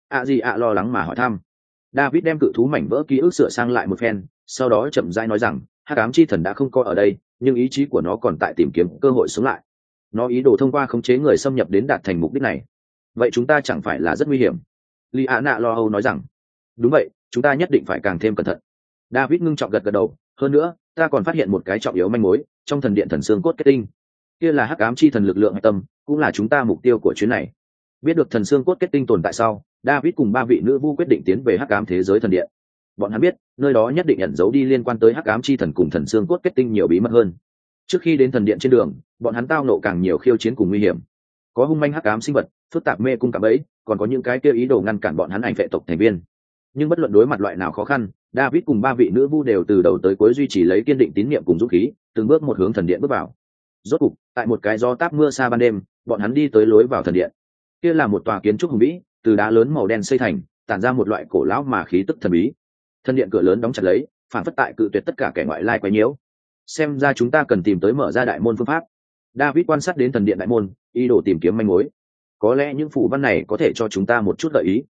[SPEAKER 1] Lo lắng mà hỏi thăm. David đem cự thú mảnh vỡ ký ức sửa sang lại một phen, sau đó chậm rãi nói rằng, hắc ám chi thần đã không có ở đây, nhưng ý chí của nó còn tại tìm kiếm cơ hội sống lại. Nó ý đồ thông qua khống chế người xâm nhập đến đạt thành mục đích này. Vậy chúng ta chẳng phải là rất nguy hiểm? Lý Á Nạ lo âu nói rằng. Đúng vậy, chúng ta nhất định phải càng thêm cẩn thận. David ngưng trọng gật gật đầu. Hơn nữa, ta còn phát hiện một cái trọng yếu manh mối trong thần điện thần xương cốt kết tinh. Kia là hắc ám chi thần lực lượng hạch tâm, cũng là chúng ta mục tiêu của chuyến này. Biết được thần xương cốt kết tinh tồn tại sau, David cùng 3 vị nữ vu quyết định tiến về hắc ám thế giới thần điện. Bọn hắn biết, nơi đó nhất định ẩn giấu đi liên quan tới hắc ám chi thần cùng thần xương cốt kết tinh nhiều bí mật hơn. Trước khi đến thần điện trên đường, bọn hắn tao nộ càng nhiều khiêu chiến cùng nguy hiểm. Có hung manh hắc ám sinh vật, phức tạp mê cung cạm bẫy, còn có những cái kia ý đồ ngăn cản bọn hắn ảnh vệ tộc thành viên. Nhưng bất luận đối mặt loại nào khó khăn, David cùng 3 vị nữ vu đều từ đầu tới cuối duy trì lấy kiên định tín niệm cùng dũng khí, từng bước một hướng thần điện bước vào. Rốt cục, tại một cái gió táp mưa xa ban đêm, bọn hắn đi tới lối vào thần điện. Kia là một tòa kiến trúc hùng vĩ, từ đá lớn màu đen xây thành, tản ra một loại cổ lão mà khí tức thần bí. Thần điện cửa lớn đóng chặt lấy, phản phất tại cự tuyệt tất cả kẻ ngoại lai quấy nhiễu. Xem ra chúng ta cần tìm tới mở ra đại môn phương pháp. David quan sát đến thần điện đại môn, ý đồ tìm kiếm manh mối. Có lẽ những phù văn này có thể cho chúng ta một chút gợi ý.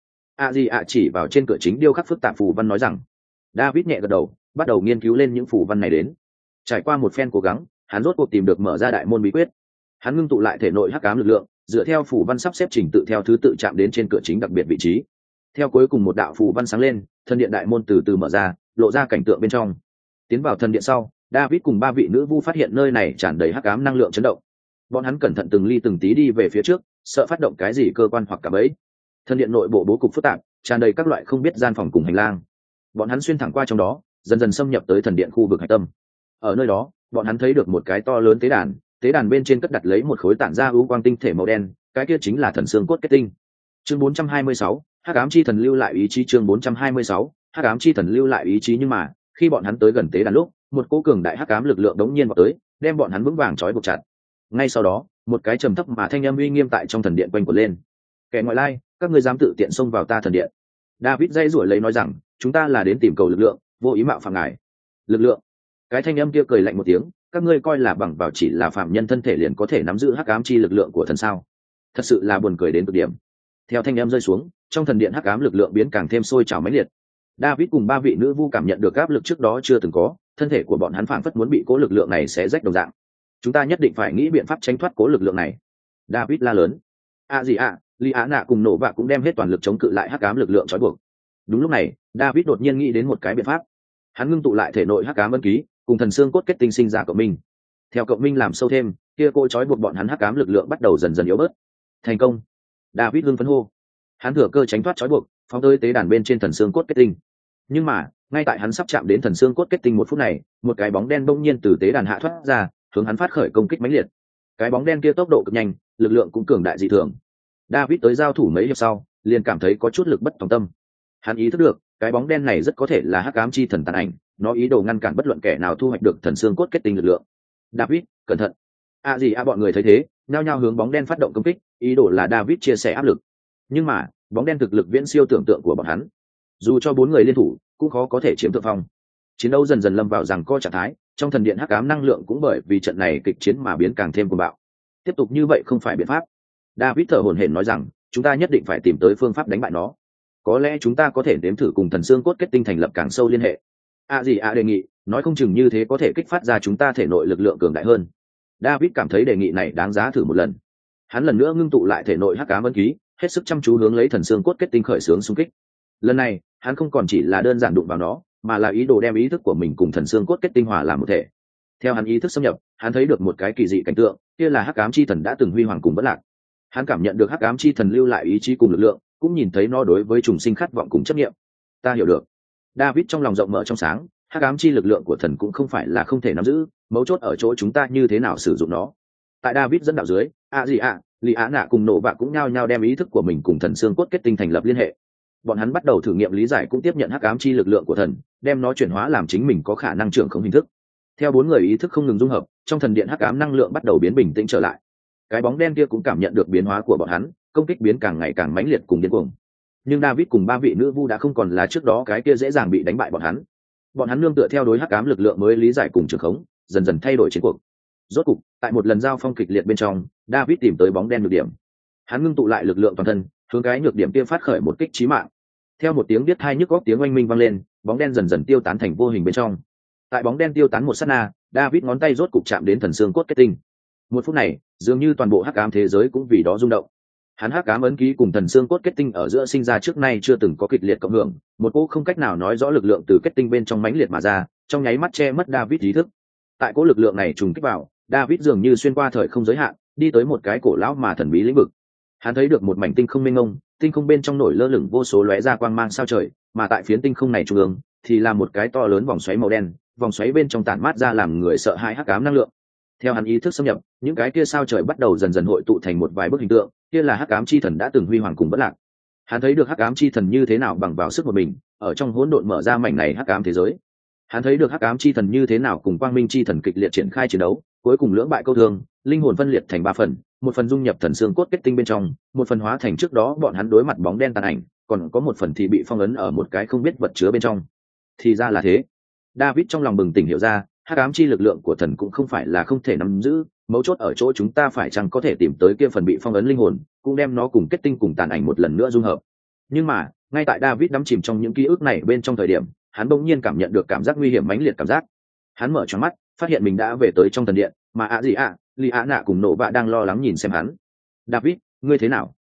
[SPEAKER 1] Chỉ vào trên cửa chính điêu khắc phức tạp phù văn nói rằng. David nhẹ gật đầu, bắt đầu nghiên cứu lên những phù văn này đến. Trải qua một phen cố gắng, hắn rốt cuộc tìm được mở ra đại môn bí quyết. Hắn ngưng tụ lại thể nội hắc ám lực lượng, dựa theo phù văn sắp xếp trình tự theo thứ tự chạm đến trên cửa chính đặc biệt vị trí. Theo cuối cùng một đạo phù văn sáng lên, thần điện đại môn từ từ mở ra, lộ ra cảnh tượng bên trong. Tiến vào thần điện sau, David cùng 3 vị nữ vu phát hiện nơi này tràn đầy hắc ám năng lượng chấn động. Bọn hắn cẩn thận từng ly từng tí đi về phía trước, sợ phát động cái gì cơ quan hoặc cả bẫy. Thần điện nội bộ bố cục phức tạp, tràn đầy các loại không biết gian phòng cùng hành lang. Bọn hắn xuyên thẳng qua trong đó, dần dần xâm nhập tới thần điện khu vực hạch tâm. Ở nơi đó, bọn hắn thấy được một cái to lớn tế đàn bên trên cất đặt lấy một khối tản ra ưu quang tinh thể màu đen, cái kia chính là thần xương cốt kết tinh. Chương 426, hắc ám chi thần lưu lại ý chí. Chương 426, hắc ám chi thần lưu lại ý chí. Nhưng mà khi bọn hắn tới gần tế đàn lúc, một cỗ cường đại hắc ám lực lượng đống nhiên vào tới, đem bọn hắn vững vàng trói buộc chặt. Ngay sau đó, một cái trầm thấp mà thanh âm uy nghiêm tại trong thần điện quanh quẩn lên. Kẻ ngoại lai, các ngươi dám tự tiện xông vào ta thần điện? David dây rủa lấy nói rằng, chúng ta là đến tìm cầu lực lượng, vô ý mạo phạm ngài. Lực lượng? Cái thanh âm kia cười lạnh một tiếng, các ngươi coi là bằng vào chỉ là phạm nhân thân thể liền có thể nắm giữ hắc ám chi lực lượng của thần sao? Thật sự là buồn cười đến cực điểm. Theo thanh âm rơi xuống, trong thần điện hắc ám lực lượng biến càng thêm sôi trào mãnh liệt. David cùng 3 vị nữ vu cảm nhận được áp lực trước đó chưa từng có, thân thể của bọn hắn phảng phất muốn bị cố lực lượng này xé rách đồng dạng. Chúng ta nhất định phải nghĩ biện pháp tránh thoát cố lực lượng này. David la lớn. Lý Á Nạ cùng nổ bạ cũng đem hết toàn lực chống cự lại hắc ám lực lượng trói buộc. Đúng lúc này, David đột nhiên nghĩ đến một cái biện pháp. Hắn ngưng tụ lại thể nội hắc ám ân ký, cùng thần xương cốt kết tinh sinh ra cộng minh. Theo cộng minh làm sâu thêm, kia cỗ trói buộc bọn hắn hắc ám lực lượng bắt đầu dần dần yếu bớt. Thành công! David hưng phấn hô. Hắn thừa cơ tránh thoát trói buộc, phóng tới tế đàn bên trên thần xương cốt kết tinh. Nhưng mà, ngay tại hắn sắp chạm đến thần xương cốt kết tinh một phút này, một cái bóng đen bỗng nhiên từ tế đàn hạ thoát ra, hướng hắn phát khởi công kích mãnh liệt. Cái bóng đen kia tốc độ cực nhanh, lực lượng cũng cường đại dị thường. David tới giao thủ mấy hiệp sau, liền cảm thấy có chút lực bất tòng tâm. Hắn ý thức được, cái bóng đen này rất có thể là hắc ám chi thần tàn ảnh, nó ý đồ ngăn cản bất luận kẻ nào thu hoạch được thần xương cốt kết tinh lực lượng. David, cẩn thận! Bọn người thấy thế, nhao nhao hướng bóng đen phát động công kích, ý đồ là David chia sẻ áp lực. Nhưng mà, bóng đen thực lực viễn siêu tưởng tượng của bọn hắn. Dù cho 4 người liên thủ, cũng khó có thể chiếm thượng phong. Chiến đấu dần dần lâm vào rằng co trạng thái, trong thần điện hắc ám năng lượng cũng bởi vì trận này kịch chiến mà biến càng thêm cuồng bạo. Tiếp tục như vậy không phải biện pháp. David thở hổn hển nói rằng, chúng ta nhất định phải tìm tới phương pháp đánh bại nó. Có lẽ chúng ta có thể nếm thử cùng thần xương cốt kết tinh thành lập càng sâu liên hệ. Đề nghị, nói không chừng như thế có thể kích phát ra chúng ta thể nội lực lượng cường đại hơn. David cảm thấy đề nghị này đáng giá thử một lần. Hắn lần nữa ngưng tụ lại thể nội hắc ám ân ký, hết sức chăm chú hướng lấy thần xương cốt kết tinh khởi xướng xung kích. Lần này, hắn không còn chỉ là đơn giản đụng vào nó, mà là ý đồ đem ý thức của mình cùng thần xương cốt kết tinh hòa làm một thể. Theo hắn ý thức xâm nhập, hắn thấy được một cái kỳ dị cảnh tượng, kia là hắc ám chi thần đã từng huy hoàng cùng bất lạc. Hắn cảm nhận được hắc ám chi thần lưu lại ý chí cùng lực lượng, cũng nhìn thấy nó đối với trùng sinh khát vọng cùng chấp niệm. Ta hiểu được. David trong lòng rộng mở trong sáng, hắc ám chi lực lượng của thần cũng không phải là không thể nắm giữ, mấu chốt ở chỗ chúng ta như thế nào sử dụng nó. Tại David dẫn đạo dưới, Lý Á Nạ cùng nổ bạ cũng nhao nhao đem ý thức của mình cùng thần xương cốt kết tinh thành lập liên hệ. Bọn hắn bắt đầu thử nghiệm lý giải cũng tiếp nhận hắc ám chi lực lượng của thần, đem nó chuyển hóa làm chính mình có khả năng trưởng không hình thức. Theo 4 người ý thức không ngừng dung hợp, trong thần điện hắc ám năng lượng bắt đầu biến bình tĩnh trở lại. Cái bóng đen kia cũng cảm nhận được biến hóa của bọn hắn, công kích biến càng ngày càng mãnh liệt cùng điên cuồng. Nhưng David cùng 3 vị nữ vu đã không còn là trước đó cái kia dễ dàng bị đánh bại bọn hắn. Bọn hắn nương tựa theo đối hắc ám lực lượng mới lý giải cùng trường khống, dần dần thay đổi chiến cuộc. Rốt cục, tại một lần giao phong kịch liệt bên trong, David tìm tới bóng đen nhược điểm. Hắn ngưng tụ lại lực lượng toàn thân, hướng cái nhược điểm kia phát khởi một kích chí mạng. Theo một tiếng biết tai nhức óc tiếng oanh minh vang lên, bóng đen dần dần tiêu tán thành vô hình bên trong. Tại bóng đen tiêu tán một sát na, David ngón tay rốt cục chạm đến thần xương cốt kết tinh. Một phút này, dường như toàn bộ hắc ám thế giới cũng vì đó rung động. Hắn hắc ám ấn ký cùng thần xương cốt kết tinh ở giữa sinh ra trước nay chưa từng có kịch liệt cộng hưởng, một cỗ không cách nào nói rõ lực lượng từ kết tinh bên trong mãnh liệt mà ra, trong nháy mắt che mất David ý thức. Tại cỗ lực lượng này trùng kích vào, David dường như xuyên qua thời không giới hạn, đi tới một cái cổ lão mà thần bí lĩnh vực. Hắn thấy được một mảnh tinh không mênh mông, tinh không bên trong nổi lơ lửng vô số lóe ra quang mang sao trời, mà tại phiến tinh không này trung ương thì là một cái to lớn vòng xoáy màu đen, vòng xoáy bên trong tản mát ra làm người sợ hãi hắc ám năng lượng. Theo hắn ý thức xâm nhập, những cái kia sao trời bắt đầu dần dần hội tụ thành một vài bức hình tượng, kia là hắc ám chi thần đã từng huy hoàng cùng bất lạc. Hắn thấy được hắc ám chi thần như thế nào bằng vào sức một mình, ở trong hỗn độn mở ra mảnh này hắc ám thế giới. Hắn thấy được hắc ám chi thần như thế nào cùng quang minh chi thần kịch liệt triển khai chiến đấu, cuối cùng lưỡng bại câu thương, linh hồn phân liệt thành 3 phần, một phần dung nhập thần xương cốt kết tinh bên trong, một phần hóa thành trước đó bọn hắn đối mặt bóng đen tàn ảnh, còn có một phần thì bị phong ấn ở một cái không biết vật chứa bên trong. Thì ra là thế. David trong lòng bừng tỉnh hiểu ra, hắc ám chi lực lượng của thần cũng không phải là không thể nắm giữ, mấu chốt ở chỗ chúng ta phải chăng có thể tìm tới kia phần bị phong ấn linh hồn, cũng đem nó cùng kết tinh cùng tàn ảnh một lần nữa dung hợp. Nhưng mà, ngay tại David đắm chìm trong những ký ức này bên trong thời điểm, hắn bỗng nhiên cảm nhận được cảm giác nguy hiểm mãnh liệt cảm giác. Hắn mở choáng mắt, phát hiện mình đã về tới trong thần điện, mà Lý Á Nạ cùng Nộ Vạ đang lo lắng nhìn xem hắn. David, ngươi thế nào?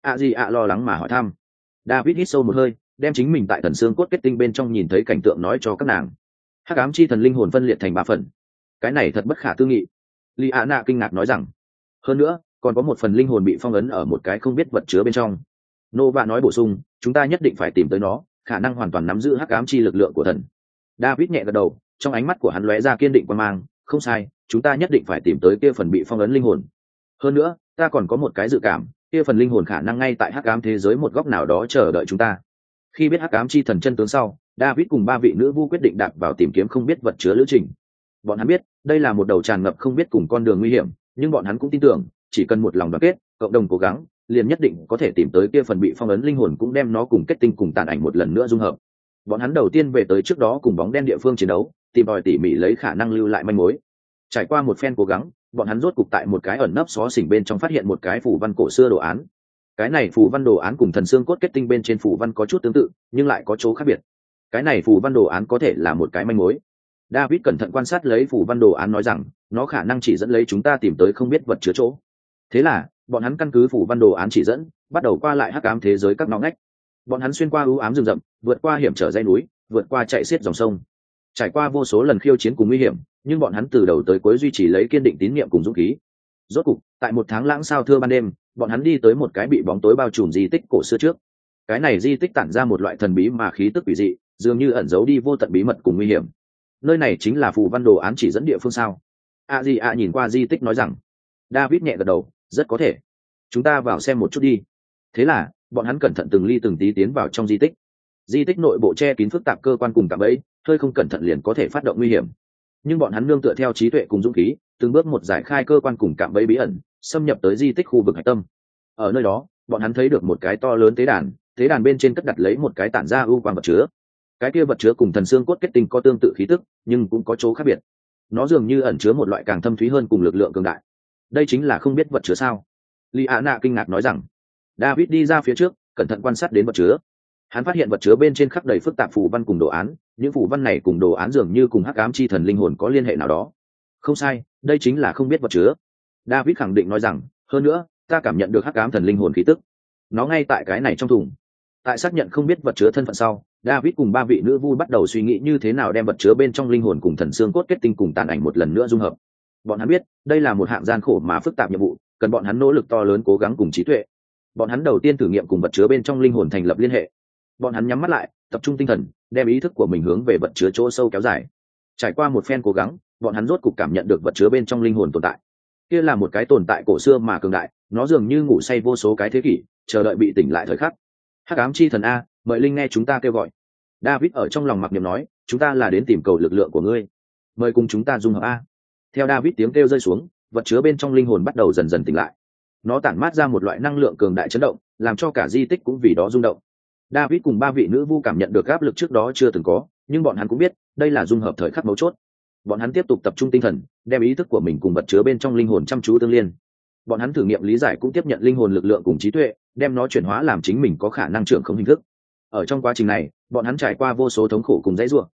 [SPEAKER 1] lo lắng mà hỏi thăm. David hít sâu một hơi, đem chính mình tại thần xương cốt kết tinh bên trong nhìn thấy cảnh tượng nói cho các nàng. Hắc ám chi thần linh hồn phân liệt thành 3 phần. Cái này thật bất khả tư nghị. Lý Á Nạ kinh ngạc nói rằng. Hơn nữa, còn có một phần linh hồn bị phong ấn ở một cái không biết vật chứa bên trong. Nova nói bổ sung, chúng ta nhất định phải tìm tới nó, khả năng hoàn toàn nắm giữ hắc ám chi lực lượng của thần. David nhẹ gật đầu, trong ánh mắt của hắn lóe ra kiên định quan mang, không sai, chúng ta nhất định phải tìm tới kia phần bị phong ấn linh hồn. Hơn nữa, ta còn có một cái dự cảm, kia phần linh hồn khả năng ngay tại hắc ám thế giới một góc nào đó chờ đợi chúng ta. Khi biết hắc ám chi thần chân tướng sau, David cùng 3 vị nữ vu quyết định đạp vào tìm kiếm không biết vật chứa lữ trình. Bọn hắn biết, đây là một đầu tràn ngập không biết cùng con đường nguy hiểm, nhưng bọn hắn cũng tin tưởng, chỉ cần một lòng đoàn kết, cộng đồng cố gắng, liền nhất định có thể tìm tới kia phần bị phong ấn linh hồn cũng đem nó cùng kết tinh cùng tàn ảnh một lần nữa dung hợp. Bọn hắn đầu tiên về tới trước đó cùng bóng đen địa phương chiến đấu, tìm tòi tỉ mỉ lấy khả năng lưu lại manh mối. Trải qua một phen cố gắng, bọn hắn rốt cục tại một cái ẩn nấp xó xỉnh bên trong phát hiện một cái phù văn cổ xưa đồ án. Cái này phù văn đồ án cùng thần xương cốt kết tinh bên trên phù văn có chút tương tự, nhưng lại có chỗ khác biệt. Cái này phù văn đồ án có thể là một cái manh mối. David cẩn thận quan sát lấy phù văn đồ án nói rằng, nó khả năng chỉ dẫn lấy chúng ta tìm tới không biết vật chứa chỗ. Thế là, bọn hắn căn cứ phù văn đồ án chỉ dẫn, bắt đầu qua lại hắc ám thế giới các ngõ ngách. Bọn hắn xuyên qua u ám rừng rậm, vượt qua hiểm trở dãy núi, vượt qua chạy xiết dòng sông. Trải qua vô số lần khiêu chiến cùng nguy hiểm, nhưng bọn hắn từ đầu tới cuối duy trì lấy kiên định tín niệm cùng dũng khí. Rốt cục, tại một tháng lãng sao thưa ban đêm, bọn hắn đi tới một cái bị bóng tối bao trùm di tích cổ xưa trước. Cái này di tích tản ra một loại thần bí mà khí tức quỷ dị, dường như ẩn giấu đi vô tận bí mật cùng nguy hiểm. Nơi này chính là phù văn đồ án chỉ dẫn địa phương sao? Nhìn qua di tích nói rằng. David nhẹ gật đầu, rất có thể. Chúng ta vào xem một chút đi. Thế là, bọn hắn cẩn thận từng ly từng tí tiến vào trong di tích. Di tích nội bộ che kín phức tạp cơ quan cùng cạm bẫy, hơi không cẩn thận liền có thể phát động nguy hiểm. Nhưng bọn hắn nương tựa theo trí tuệ cùng dũng khí, từng bước một giải khai cơ quan cùng cạm bẫy bí ẩn, xâm nhập tới di tích khu vực hải tâm. Ở nơi đó, bọn hắn thấy được một cái to lớn tế đàn bên trên cất đặt lấy một cái tản ra ưu quang vật chứa. Cái kia vật chứa cùng thần xương cốt kết tinh có tương tự khí tức, nhưng cũng có chỗ khác biệt. Nó dường như ẩn chứa một loại càng thâm thúy hơn cùng lực lượng cường đại. Đây chính là không biết vật chứa sao? Liana kinh ngạc nói rằng. David đi ra phía trước, cẩn thận quan sát đến vật chứa. Hắn phát hiện vật chứa bên trên khắc đầy phức tạp phù văn cùng đồ án, những phù văn này cùng đồ án dường như cùng hắc ám chi thần linh hồn có liên hệ nào đó. Không sai, đây chính là không biết vật chứa. David khẳng định nói rằng, hơn nữa, ta cảm nhận được hắc ám thần linh hồn khí tức. Nó ngay tại cái này trong thùng. Tại xác nhận không biết vật chứa thân phận sau, David cùng 3 vị nữ vu bắt đầu suy nghĩ như thế nào đem vật chứa bên trong linh hồn cùng thần xương cốt kết tinh cùng tàn ảnh một lần nữa dung hợp. Bọn hắn biết, đây là một hạng gian khổ mà phức tạp nhiệm vụ, cần bọn hắn nỗ lực to lớn cố gắng cùng trí tuệ. Bọn hắn đầu tiên thử nghiệm cùng vật chứa bên trong linh hồn thành lập liên hệ. Bọn hắn nhắm mắt lại, tập trung tinh thần, đem ý thức của mình hướng về vật chứa chỗ sâu kéo dài. Trải qua một phen cố gắng, bọn hắn rốt cục cảm nhận được vật chứa bên trong linh hồn tồn tại. Kia là một cái tồn tại cổ xưa mà cường đại, nó dường như ngủ say vô số cái thế kỷ, chờ đợi bị tỉnh lại thời khắc. Hắc ám chi thần a, mời linh nghe chúng ta kêu gọi. David ở trong lòng mặc niệm nói, chúng ta là đến tìm cầu lực lượng của ngươi, mời cùng chúng ta dung hợp a. Theo David tiếng kêu rơi xuống, vật chứa bên trong linh hồn bắt đầu dần dần tỉnh lại. Nó tản mát ra một loại năng lượng cường đại chấn động, làm cho cả di tích cũng vì đó rung động. David cùng 3 vị nữ vu cảm nhận được áp lực trước đó chưa từng có, nhưng bọn hắn cũng biết, đây là dung hợp thời khắc mấu chốt. Bọn hắn tiếp tục tập trung tinh thần, đem ý thức của mình cùng vật chứa bên trong linh hồn chăm chú tương liên. Bọn hắn thử nghiệm lý giải cũng tiếp nhận linh hồn lực lượng cùng trí tuệ, đem nó chuyển hóa làm chính mình có khả năng trưởng không hình thức. Ở trong quá trình này, bọn hắn trải qua vô số thống khổ cùng dãy rủa,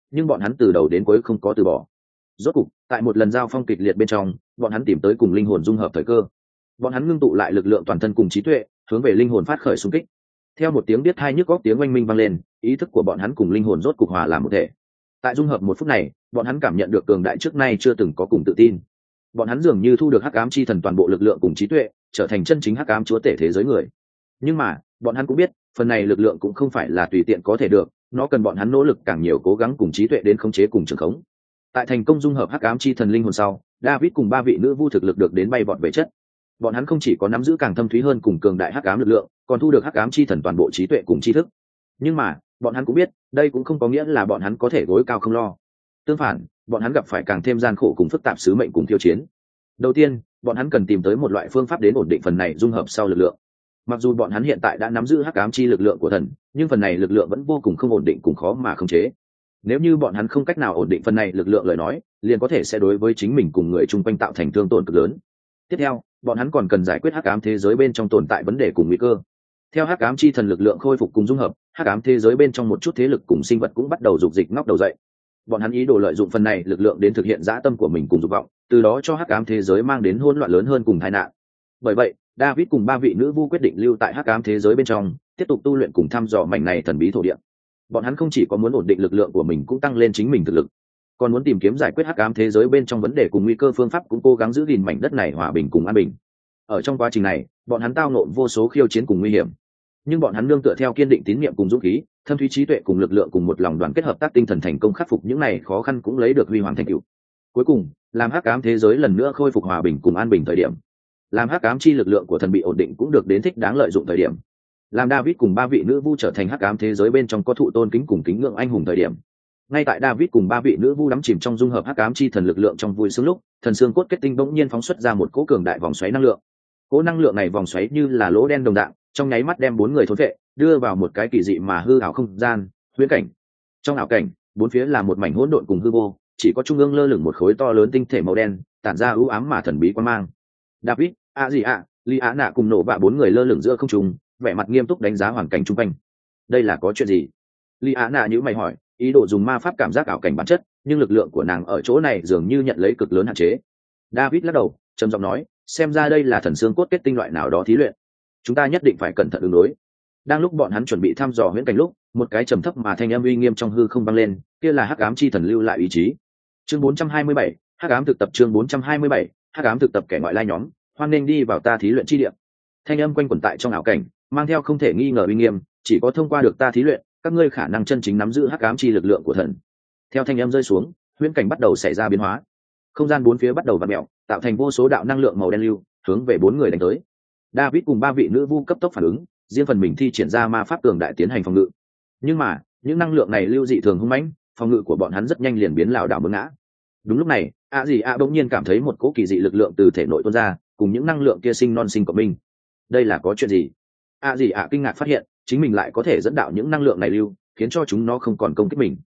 [SPEAKER 1] nhưng bọn hắn từ đầu đến cuối không có từ bỏ. Rốt cục tại một lần giao phong kịch liệt bên trong, bọn hắn tìm tới cùng linh hồn dung hợp thời cơ. Bọn hắn ngưng tụ lại lực lượng toàn thân cùng trí tuệ, hướng về linh hồn phát khởi xung kích. Theo một tiếng biết hai nhức góc tiếng oanh minh vang lên, ý thức của bọn hắn cùng linh hồn rốt cục hòa làm một thể. Tại dung hợp một phút này, bọn hắn cảm nhận được cường đại trước nay chưa từng có cùng tự tin. Bọn hắn dường như thu được hắc ám chi thần toàn bộ lực lượng cùng trí tuệ, trở thành chân chính hắc ám chúa tể thế giới người. Nhưng mà bọn hắn cũng biết, phần này lực lượng cũng không phải là tùy tiện có thể được, nó cần bọn hắn nỗ lực càng nhiều, cố gắng cùng trí tuệ đến khống chế cùng trường khống. Tại thành công dung hợp hắc ám chi thần linh hồn sau, David cùng ba vị nữ vu thực lực được đến bay vọt về chất. Bọn hắn không chỉ có nắm giữ càng thâm thúy hơn cùng cường đại hắc ám lực lượng, còn thu được hắc ám chi thần toàn bộ trí tuệ cùng tri thức. Nhưng mà bọn hắn cũng biết, đây cũng không có nghĩa là bọn hắn có thể gối cao không lo. Tương phản, bọn hắn gặp phải càng thêm gian khổ cùng phức tạp sứ mệnh cùng tiêu chiến. Đầu tiên, bọn hắn cần tìm tới một loại phương pháp đến ổn định phần này dung hợp sau lực lượng. Mặc dù bọn hắn hiện tại đã nắm giữ hắc ám chi lực lượng của thần, nhưng phần này lực lượng vẫn vô cùng không ổn định cùng khó mà khống chế. Nếu như bọn hắn không cách nào ổn định phần này lực lượng lời nói, liền có thể sẽ đối với chính mình cùng người chung quanh tạo thành thương tổn cực lớn. Tiếp theo, bọn hắn còn cần giải quyết hắc ám thế giới bên trong tồn tại vấn đề cùng nguy cơ. Theo hắc ám chi thần lực lượng khôi phục cùng dung hợp, hắc ám thế giới bên trong một chút thế lực cùng sinh vật cũng bắt đầu dục dịch ngóc đầu dậy. Bọn hắn ý đồ lợi dụng phần này lực lượng đến thực hiện dã tâm của mình cùng dục vọng, từ đó cho hắc ám thế giới mang đến hỗn loạn lớn hơn cùng tai nạn. Bởi vậy, David cùng ba vị nữ vu quyết định lưu tại hắc ám thế giới bên trong, tiếp tục tu luyện cùng thăm dò mảnh này thần bí thổ địa. Bọn hắn không chỉ có muốn ổn định lực lượng của mình cũng tăng lên chính mình thực lực, còn muốn tìm kiếm giải quyết hắc ám thế giới bên trong vấn đề cùng nguy cơ phương pháp, cũng cố gắng giữ gìn mảnh đất này hòa bình cùng an bình. Ở trong quá trình này, bọn hắn tao ngộ vô số khiêu chiến cùng nguy hiểm, nhưng bọn hắn nương tựa theo kiên định tín nhiệm cùng dũng khí, thâm thúy trí tuệ cùng lực lượng cùng một lòng đoàn kết hợp tác tinh thần, thành công khắc phục những này khó khăn, cũng lấy được huy hoàng thành tựu. Cuối cùng, làm hắc ám thế giới lần nữa khôi phục hòa bình cùng an bình thời điểm, làm hắc ám chi lực lượng của thần bị ổn định cũng được đến thích đáng lợi dụng thời điểm, làm David cùng ba vị nữ vu trở thành hắc ám thế giới bên trong có thụ tôn kính cùng kính ngưỡng anh hùng thời điểm, ngay tại David cùng ba vị nữ vu đắm chìm trong dung hợp hắc ám chi thần lực lượng trong vui sướng lúc, thần xương cốt kết tinh bỗng nhiên phóng xuất ra một cỗ cường đại vòng xoáy năng lượng. Cỗ năng lượng này vòng xoáy như là lỗ đen đồng dạng, trong nháy mắt đem bốn người thôn vệ, đưa vào một cái kỳ dị mà hư ảo không gian, huyễn cảnh. Trong ảo cảnh, bốn phía là một mảnh hỗn độn cùng hư vô, chỉ có trung ương lơ lửng một khối to lớn tinh thể màu đen, tản ra u ám mà thần bí quang mang. David, Lý Á Nạ cùng nổ bạ bốn người lơ lửng giữa không trung, vẻ mặt nghiêm túc đánh giá hoàn cảnh xung quanh. Đây là có chuyện gì? Lý Á Nạ nhíu mày hỏi, ý đồ dùng ma pháp cảm giác ảo cảnh bản chất, nhưng lực lượng của nàng ở chỗ này dường như nhận lấy cực lớn hạn chế. David lắc đầu, trầm giọng nói, xem ra đây là thần xương cốt kết tinh loại nào đó thí luyện. Chúng ta nhất định phải cẩn thận ứng đối. Đang lúc bọn hắn chuẩn bị thăm dò huyễn cảnh lúc, một cái trầm thấp mà thanh âm uy nghiêm trong hư không vang lên, kia là hắc ám chi thần lưu lại ý chí. Chương 427, hắc ám thực tập. Chương 427, hắc ám thực tập. Kẻ ngoại lai nhóm, hoan nên đi vào ta thí luyện chi địa. Thanh âm quanh quẩn tại trong ảo cảnh, mang theo không thể nghi ngờ uy nghiêm, chỉ có thông qua được ta thí luyện, các ngươi khả năng chân chính nắm giữ hắc ám chi lực lượng của thần. Theo thanh âm rơi xuống, huyễn cảnh bắt đầu xảy ra biến hóa. Không gian bốn phía bắt đầu vặn mèo, tạo thành vô số đạo năng lượng màu đen lưu, hướng về bốn người đánh tới. David cùng ba vị nữ vu cấp tốc phản ứng, riêng phần mình thi triển ra ma pháp cường đại tiến hành phòng ngự. Nhưng mà, những năng lượng này lưu dị thường hung mãnh, phòng ngự của bọn hắn rất nhanh liền biến lảo đảo mướn ngã. Đúng lúc này, bỗng nhiên cảm thấy một cỗ kỳ dị lực lượng từ thể nội tuôn ra, cùng những năng lượng kia sinh non sinh cộng minh. Đây là có chuyện gì? Kinh ngạc phát hiện, chính mình lại có thể dẫn đạo những năng lượng này lưu, khiến cho chúng nó không còn công kích mình.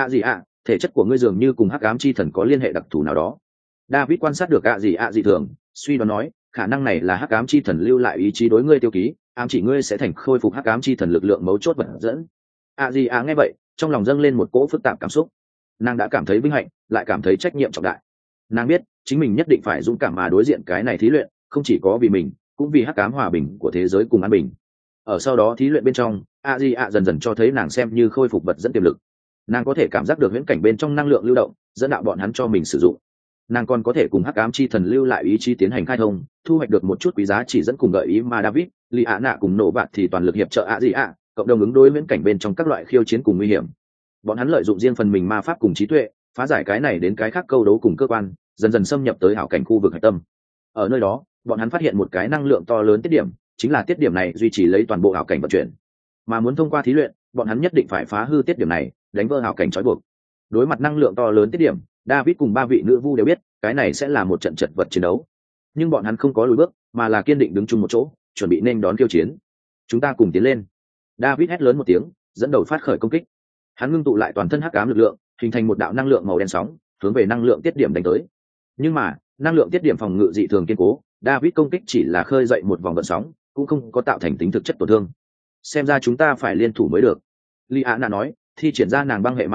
[SPEAKER 1] Thể chất của ngươi dường như cùng hắc ám chi thần có liên hệ đặc thù nào đó. David quan sát được dị thường, suy đoán nói, khả năng này là hắc ám chi thần lưu lại ý chí đối ngươi tiêu ký, ám chỉ ngươi sẽ thành khôi phục hắc ám chi thần lực lượng mấu chốt vật dẫn. Nghe vậy, trong lòng dâng lên một cỗ phức tạp cảm xúc. Nàng đã cảm thấy vinh hạnh, lại cảm thấy trách nhiệm trọng đại. Nàng biết, chính mình nhất định phải dũng cảm mà đối diện cái này thí luyện, không chỉ có vì mình, cũng vì hắc ám hòa bình của thế giới cùng an bình. Ở sau đó thí luyện bên trong, dần dần cho thấy nàng xem như khôi phục vật dẫn tiềm lực. Nàng có thể cảm giác được huyễn cảnh bên trong năng lượng lưu động, dẫn đạo bọn hắn cho mình sử dụng. Nàng còn có thể cùng hắc ám chi thần lưu lại ý chí tiến hành khai thông, thu hoạch được một chút quý giá chỉ dẫn cùng gợi ý, mà David, Lý Á Nạ cùng nổ bạt thì toàn lực hiệp trợ cộng đồng ứng đối huyễn cảnh bên trong các loại khiêu chiến cùng nguy hiểm. Bọn hắn lợi dụng riêng phần mình ma pháp cùng trí tuệ, phá giải cái này đến cái khác câu đấu cùng cơ quan, dần dần xâm nhập tới ảo cảnh khu vực hạch tâm. Ở nơi đó, bọn hắn phát hiện một cái năng lượng to lớn tiết điểm, chính là tiết điểm này duy trì lấy toàn bộ ảo cảnh vận chuyển. Mà muốn thông qua thí luyện, bọn hắn nhất định phải phá hư tiết điểm này, đánh vỡ ảo cảnh trói buộc. Đối mặt năng lượng to lớn tiết điểm, David cùng ba vị nữ vu đều biết, cái này sẽ là một trận chật vật chiến đấu. Nhưng bọn hắn không có lùi bước, mà là kiên định đứng chung một chỗ, chuẩn bị nên đón khiêu chiến. Chúng ta cùng tiến lên. David hét lớn một tiếng, dẫn đầu phát khởi công kích. Hắn ngưng tụ lại toàn thân hắc ám lực lượng, hình thành một đạo năng lượng màu đen sóng, hướng về năng lượng tiết điểm đánh tới. Nhưng mà, năng lượng tiết điểm phòng ngự dị thường kiên cố, David công kích chỉ là khơi dậy một vòng gợn sóng, cũng không có tạo thành tính thực chất tổn thương. Xem ra chúng ta phải liên thủ mới được. Lý Á Nạ nói, thi triển ra nàng băng hệ ma pháp,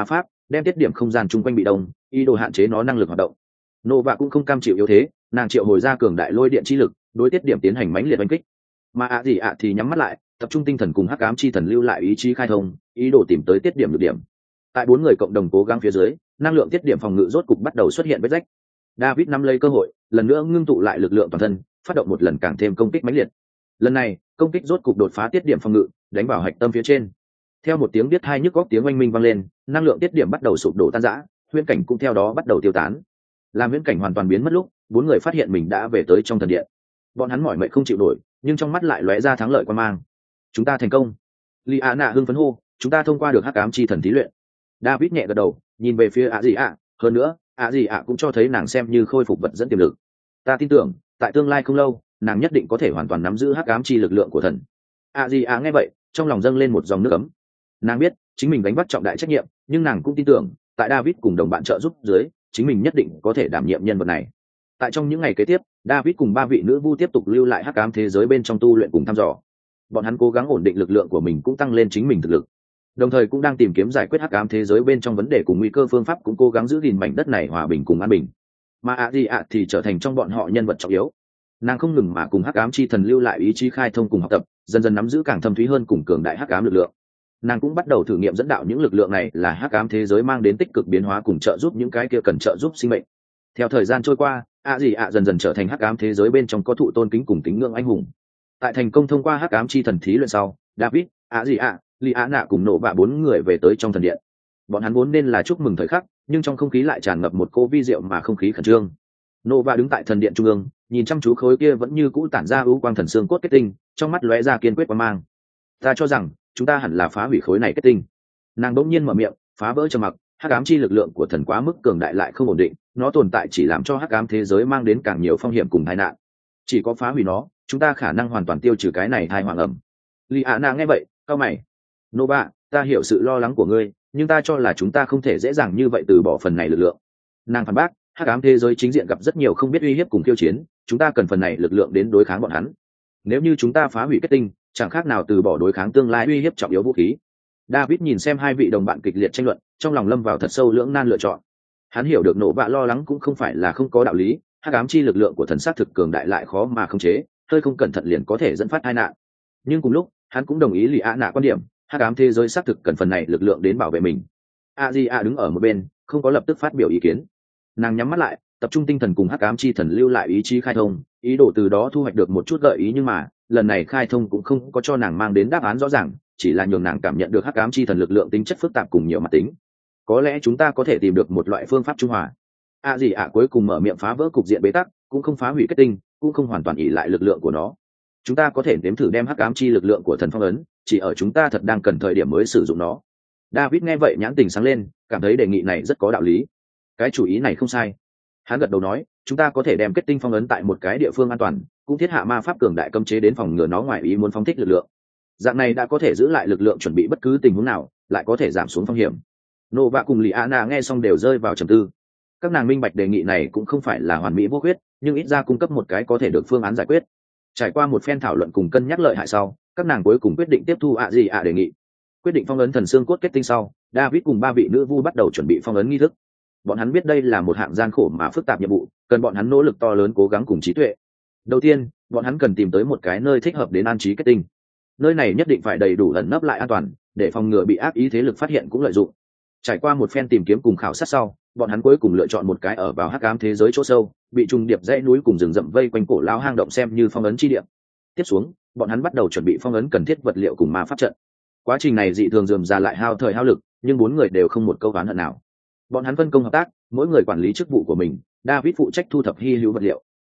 [SPEAKER 1] đem tiết điểm không gian chung quanh bị đông, ý đồ hạn chế nó năng lực hoạt động. Nova cũng không cam chịu yếu thế, nàng triệu hồi ra cường đại lôi điện chi lực, đối tiết điểm tiến hành mãnh liệt đánh kích. Mà ạ gì ạ thì nhắm mắt lại, tập trung tinh thần cùng hắc ám chi thần lưu lại ý chí khai thông, ý đồ tìm tới tiết điểm nhược điểm. Tại bốn người cộng đồng cố gắng phía dưới, năng lượng tiết điểm phòng ngự rốt cục bắt đầu xuất hiện vết rách. David nắm lấy cơ hội, lần nữa ngưng tụ lại lực lượng toàn thân, phát động một lần càng thêm công kích mãnh liệt. Lần này, công kích rốt cục đột phá tiết điểm phòng ngự, đánh vào hạch tâm phía trên. Theo một tiếng biết hai nhức góc tiếng oanh minh vang lên, năng lượng tiết điểm bắt đầu sụp đổ tan rã, huyễn cảnh cũng theo đó bắt đầu tiêu tán. Làm huyễn cảnh hoàn toàn biến mất lúc, bốn người phát hiện mình đã về tới trong thần điện. Bọn hắn mỏi mệt không chịu nổi, nhưng trong mắt lại lóe ra thắng lợi quan mang. Chúng ta thành công! Liana hưng phấn hô, chúng ta thông qua được hắc ám chi thần thí luyện. David nhẹ gật đầu, nhìn về phía ạ gì ạ, hơn nữa, ạ gì ạ cũng cho thấy nàng xem như khôi phục vật dẫn tiềm lực. Ta tin tưởng, tại tương lai không lâu, nàng nhất định có thể hoàn toàn nắm giữ hắc ám chi lực lượng của thần. ạ gì ạ nghe vậy, trong lòng dâng lên một dòng nước ấm. Nàng biết chính mình gánh vác trọng đại trách nhiệm, nhưng nàng cũng tin tưởng tại David cùng đồng bạn trợ giúp dưới, chính mình nhất định có thể đảm nhiệm nhân vật này. Tại trong những ngày kế tiếp, David cùng ba vị nữ vu tiếp tục lưu lại hắc ám thế giới bên trong tu luyện cùng thăm dò. Bọn hắn cố gắng ổn định lực lượng của mình, cũng tăng lên chính mình thực lực, đồng thời cũng đang tìm kiếm giải quyết hắc ám thế giới bên trong vấn đề cùng nguy cơ phương pháp, cũng cố gắng giữ gìn mảnh đất này hòa bình cùng an bình. Mà ạ gì ạ thì trở thành trong bọn họ nhân vật trọng yếu. Nàng không ngừng mà cùng hắc ám chi thần lưu lại ý chí khai thông cùng học tập, dần dần nắm giữ càng thâm thúy hơn cùng cường đại hắc ám lực lượng. Nàng cũng bắt đầu thử nghiệm dẫn đạo những lực lượng này là hắc ám thế giới mang đến tích cực biến hóa cùng trợ giúp những cái kia cần trợ giúp sinh mệnh. Theo thời gian trôi qua, ạ gì ạ dần dần trở thành hắc ám thế giới bên trong có thụ tôn kính cùng kính ngưỡng anh hùng. Tại thành công thông qua hắc ám chi thần thí luyện sau, David, ạ gì ạ, Liana cùng nổ bạ bốn người về tới trong thần điện. Bọn hắn vốn nên là chúc mừng thời khắc, nhưng trong không khí lại tràn ngập một cô vi diệu mà không khí khẩn trương. Nova đứng tại thần điện trung ương, nhìn chăm chú khối kia vẫn như cũ tản ra ưu quang thần xương cốt kết tinh, trong mắt lóe ra kiên quyết quan mang. Ta cho rằng chúng ta hẳn là phá hủy khối này kết tinh. Nàng bỗng nhiên mở miệng, phá vỡ trầm mặc. Hắc ám chi lực lượng của thần quá mức cường đại lại không ổn định, nó tồn tại chỉ làm cho hắc ám thế giới mang đến càng nhiều phong hiểm cùng tai nạn. Chỉ có phá hủy nó, chúng ta khả năng hoàn toàn tiêu trừ cái này tai họa ẩm. Liana nghe vậy, cau mày. Nova, ta hiểu sự lo lắng của ngươi, nhưng ta cho là chúng ta không thể dễ dàng như vậy từ bỏ phần này lực lượng. Nàng phản bác, hắc ám thế giới chính diện gặp rất nhiều không biết uy hiếp cùng khiêu chiến, chúng ta cần phần này lực lượng đến đối kháng bọn hắn. Nếu như chúng ta phá hủy kết tinh, chẳng khác nào từ bỏ đối kháng tương lai uy hiếp trọng yếu vũ khí. David nhìn xem hai vị đồng bạn kịch liệt tranh luận, trong lòng lâm vào thật sâu lưỡng nan lựa chọn. Hắn hiểu được nổ bạ lo lắng cũng không phải là không có đạo lý, hắc ám chi lực lượng của thần sát thực cường đại lại khó mà khống chế, hơi không cẩn thận liền có thể dẫn phát tai nạn. Nhưng cùng lúc, hắn cũng đồng ý Liana quan điểm, hắc ám thế giới xác thực cần phần này lực lượng đến bảo vệ mình. Azia đứng ở một bên, không có lập tức phát biểu ý kiến. Nàng nhắm mắt lại, tập trung tinh thần cùng hắc ám chi thần lưu lại ý chí khai thông, ý đồ từ đó thu hoạch được một chút gợi ý, nhưng mà lần này khai thông cũng không có cho nàng mang đến đáp án rõ ràng, chỉ là nhường nàng cảm nhận được hắc ám chi thần lực lượng tính chất phức tạp cùng nhiều mặt tính. Có lẽ chúng ta có thể tìm được một loại phương pháp trung hòa. Azia cuối cùng mở miệng phá vỡ cục diện bế tắc, cũng không phá hủy kết tinh, cũng không hoàn toàn ỷ lại lực lượng của nó. Chúng ta có thể nếm thử đem hắc ám chi lực lượng của thần phong ấn, chỉ ở chúng ta thật đang cần thời điểm mới sử dụng nó. David nghe vậy nhãn tình sáng lên, cảm thấy đề nghị này rất có đạo lý. Cái chủ ý này không sai. Hắn gật đầu nói, chúng ta có thể đem kết tinh phong ấn tại một cái địa phương an toàn, cũng thiết hạ ma pháp cường đại cấm chế đến phòng ngừa nó ngoài ý muốn phóng thích lực lượng. Dạng này đã có thể giữ lại lực lượng chuẩn bị bất cứ tình huống nào, lại có thể giảm xuống phong hiểm. Nova cùng Liana nghe xong đều rơi vào trầm tư. Các nàng minh bạch đề nghị này cũng không phải là hoàn mỹ vô khuyết, nhưng ít ra cung cấp một cái có thể được phương án giải quyết. Trải qua một phen thảo luận cùng cân nhắc lợi hại sau, các nàng cuối cùng quyết định tiếp thu đề nghị. Quyết định phong ấn thần xương cốt kết tinh sau, David cùng ba vị nữ vu bắt đầu chuẩn bị phong ấn nghi thức. Bọn hắn biết đây là một hạng gian khổ mà phức tạp nhiệm vụ, cần bọn hắn nỗ lực to lớn cố gắng cùng trí tuệ. Đầu tiên, bọn hắn cần tìm tới một cái nơi thích hợp đến an trí kết tinh. Nơi này nhất định phải đầy đủ ẩn nấp lại an toàn, để phòng ngừa bị ác ý thế lực phát hiện cũng lợi dụng. Trải qua một phen tìm kiếm cùng khảo sát sau, bọn hắn cuối cùng lựa chọn một cái ở vào hắc ám thế giới chỗ sâu, bị trùng điệp dãy núi cùng rừng rậm vây quanh cổ lao hang động xem như phong ấn chi địa. Tiếp xuống, bọn hắn bắt đầu chuẩn bị phong ấn cần thiết vật liệu cùng ma pháp trận. Quá trình này dị thường rườm rà lại hao thời hao lực, nhưng bốn người đều không một câu oán hận nào. Bọn hắn phân công hợp tác, mỗi người quản lý chức vụ của mình. David phụ trách thu thập hy hữu vật liệu,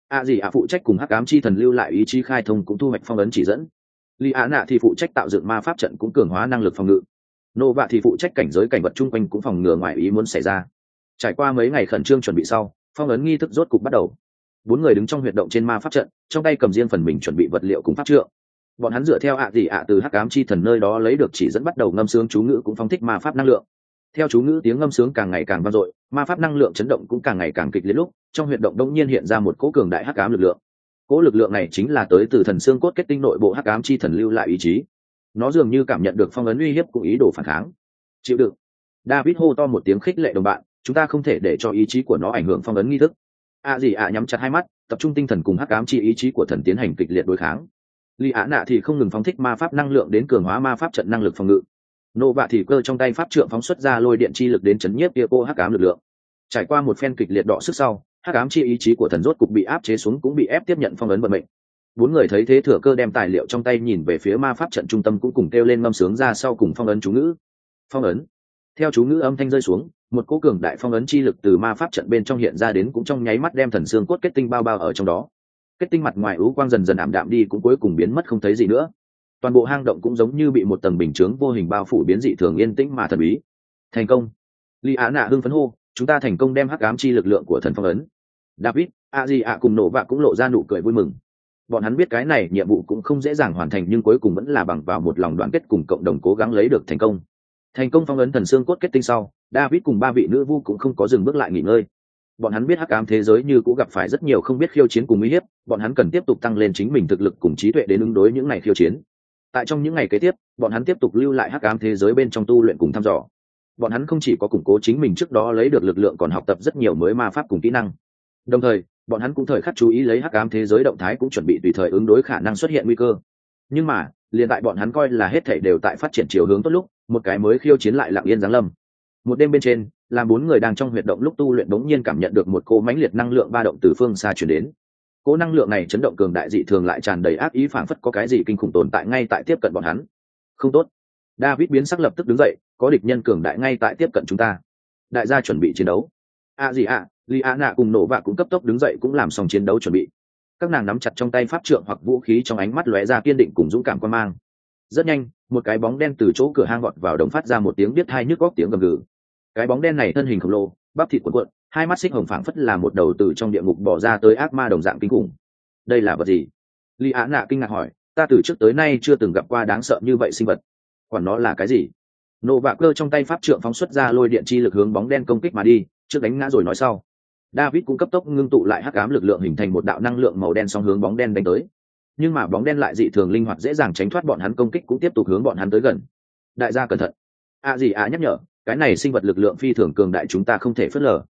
[SPEAKER 1] phụ trách cùng hắc ám chi thần lưu lại ý chí khai thông cũng thu hoạch phong ấn chỉ dẫn. Liana thì phụ trách tạo dựng ma pháp trận cũng cường hóa năng lực phòng ngự. Nova thì phụ trách cảnh giới cảnh vật chung quanh cũng phòng ngừa ngoài ý muốn xảy ra. Trải qua mấy ngày khẩn trương chuẩn bị sau, phong ấn nghi thức rốt cục bắt đầu. Bốn người đứng trong huyệt động trên ma pháp trận, trong tay cầm riêng phần mình chuẩn bị vật liệu cùng pháp trượng. Bọn hắn dựa theo từ hắc ám chi thần nơi đó lấy được chỉ dẫn bắt đầu ngâm sướng chú ngữ cũng phóng thích ma pháp năng lượng. Theo chú ngữ tiếng ngâm sướng càng ngày càng vang dội, ma pháp năng lượng chấn động cũng càng ngày càng kịch liệt lúc, trong huyệt động đột nhiên hiện ra một cỗ cường đại hắc ám lực lượng. Cỗ lực lượng này chính là tới từ thần xương cốt kết tinh nội bộ hắc ám chi thần lưu lại ý chí. Nó dường như cảm nhận được phong ấn uy hiếp cùng ý đồ phản kháng. Chịu đựng. David hô to một tiếng khích lệ đồng bạn, chúng ta không thể để cho ý chí của nó ảnh hưởng phong ấn nghi thức. Nhắm chặt hai mắt, tập trung tinh thần cùng hắc ám chi ý chí của thần tiến hành kịch liệt đối kháng. Lý Á Nạ thì không ngừng phóng thích ma pháp năng lượng đến cường hóa ma pháp trận năng lực phòng ngự. Nô Vạ thì cơ trong tay pháp trượng phóng xuất ra lôi điện chi lực đến chấn nhiếp kia cô hắc ám lực lượng. Trải qua một phen kịch liệt đọ sức sau, hắc ám chi ý chí của thần rốt cục bị áp chế xuống, cũng bị ép tiếp nhận phong ấn vận mệnh. Bốn người thấy thế thừa cơ đem tài liệu trong tay nhìn về phía ma pháp trận trung tâm, cũng cùng kêu lên ngâm sướng ra sau cùng phong ấn chú ngữ. Phong ấn. Theo chú ngữ âm thanh rơi xuống, một cỗ cường đại phong ấn chi lực từ ma pháp trận bên trong hiện ra đến, cũng trong nháy mắt đem thần xương cốt kết tinh bao bao ở trong đó. Kết tinh mặt ngoài ú quang dần dần ảm đạm đi, cũng cuối cùng biến mất không thấy gì nữa. Toàn bộ hang động cũng giống như bị một tầng bình chướng vô hình bao phủ, biến dị thường yên tĩnh mà thần bí. Thành công. Lý Á Nạ hưng phấn hô, chúng ta thành công đem hắc ám chi lực lượng của thần phong ấn. David, cùng Nổ Vạ cũng lộ ra nụ cười vui mừng. Bọn hắn biết cái này nhiệm vụ cũng không dễ dàng hoàn thành, nhưng cuối cùng vẫn là bằng vào một lòng đoàn kết cùng cộng đồng cố gắng lấy được thành công. Thành công phong ấn thần xương cốt kết tinh sau, David cùng ba vị nữ vu cũng không có dừng bước lại nghỉ ngơi. Bọn hắn biết hắc ám thế giới như cũng gặp phải rất nhiều không biết khiêu chiến cùng uy hiếp, bọn hắn cần tiếp tục tăng lên chính mình thực lực cùng trí tuệ đến ứng đối những ngày khiêu chiến. Tại trong những ngày kế tiếp, bọn hắn tiếp tục lưu lại hắc ám thế giới bên trong tu luyện cùng thăm dò. Bọn hắn không chỉ có củng cố chính mình trước đó lấy được lực lượng, còn học tập rất nhiều mới ma pháp cùng kỹ năng. Đồng thời, bọn hắn cũng thời khắc chú ý lấy hắc ám thế giới động thái, cũng chuẩn bị tùy thời ứng đối khả năng xuất hiện nguy cơ. Nhưng mà, liền tại bọn hắn coi là hết thảy đều tại phát triển chiều hướng tốt lúc, một cái mới khiêu chiến lại lặng yên giáng lâm. Một đêm bên trên, làm bốn người đang trong huyệt động lúc tu luyện, đống nhiên cảm nhận được một cỗ mãnh liệt năng lượng ba động từ phương xa truyền đến. Cỗ năng lượng này chấn động cường đại dị thường, lại tràn đầy ác ý, phảng phất có cái gì kinh khủng tồn tại ngay tại tiếp cận bọn hắn. Không tốt. David biến sắc, lập tức đứng dậy, có địch nhân cường đại ngay tại tiếp cận chúng ta. Đại gia chuẩn bị chiến đấu. Lý Á Nạ cùng Nổ Vạ cũng cấp tốc đứng dậy, cũng làm xong chiến đấu chuẩn bị. Các nàng nắm chặt trong tay pháp trượng hoặc vũ khí, trong ánh mắt lóe ra kiên định cùng dũng cảm quan mang. Rất nhanh, một cái bóng đen từ chỗ cửa hang vọt vào, đồng phát ra một tiếng biết tai nhức óc tiếng gầm gừ. Cái bóng đen này thân hình khổng lồ, bắp thịt cuộn cuộn, hai mắt xích hồng phảng phất là một đầu từ trong địa ngục bỏ ra tới ác ma đồng dạng kinh khủng. Đây là vật gì? Lý Á Nạ kinh ngạc hỏi, ta từ trước tới nay chưa từng gặp qua đáng sợ như vậy sinh vật. Quản nó là cái gì? Nô Vạ cơ trong tay pháp trượng phóng xuất ra lôi điện chi lực hướng bóng đen công kích mà đi, trước đánh ngã rồi nói sau. David cũng cấp tốc ngưng tụ lại hắc ám lực lượng, hình thành một đạo năng lượng màu đen song hướng bóng đen đánh tới. Nhưng mà bóng đen lại dị thường linh hoạt, dễ dàng tránh thoát bọn hắn công kích, cũng tiếp tục hướng bọn hắn tới gần. Đại gia cẩn thận. Nhắc nhở, cái này sinh vật lực lượng phi thường cường đại, chúng ta không thể phớt lờ.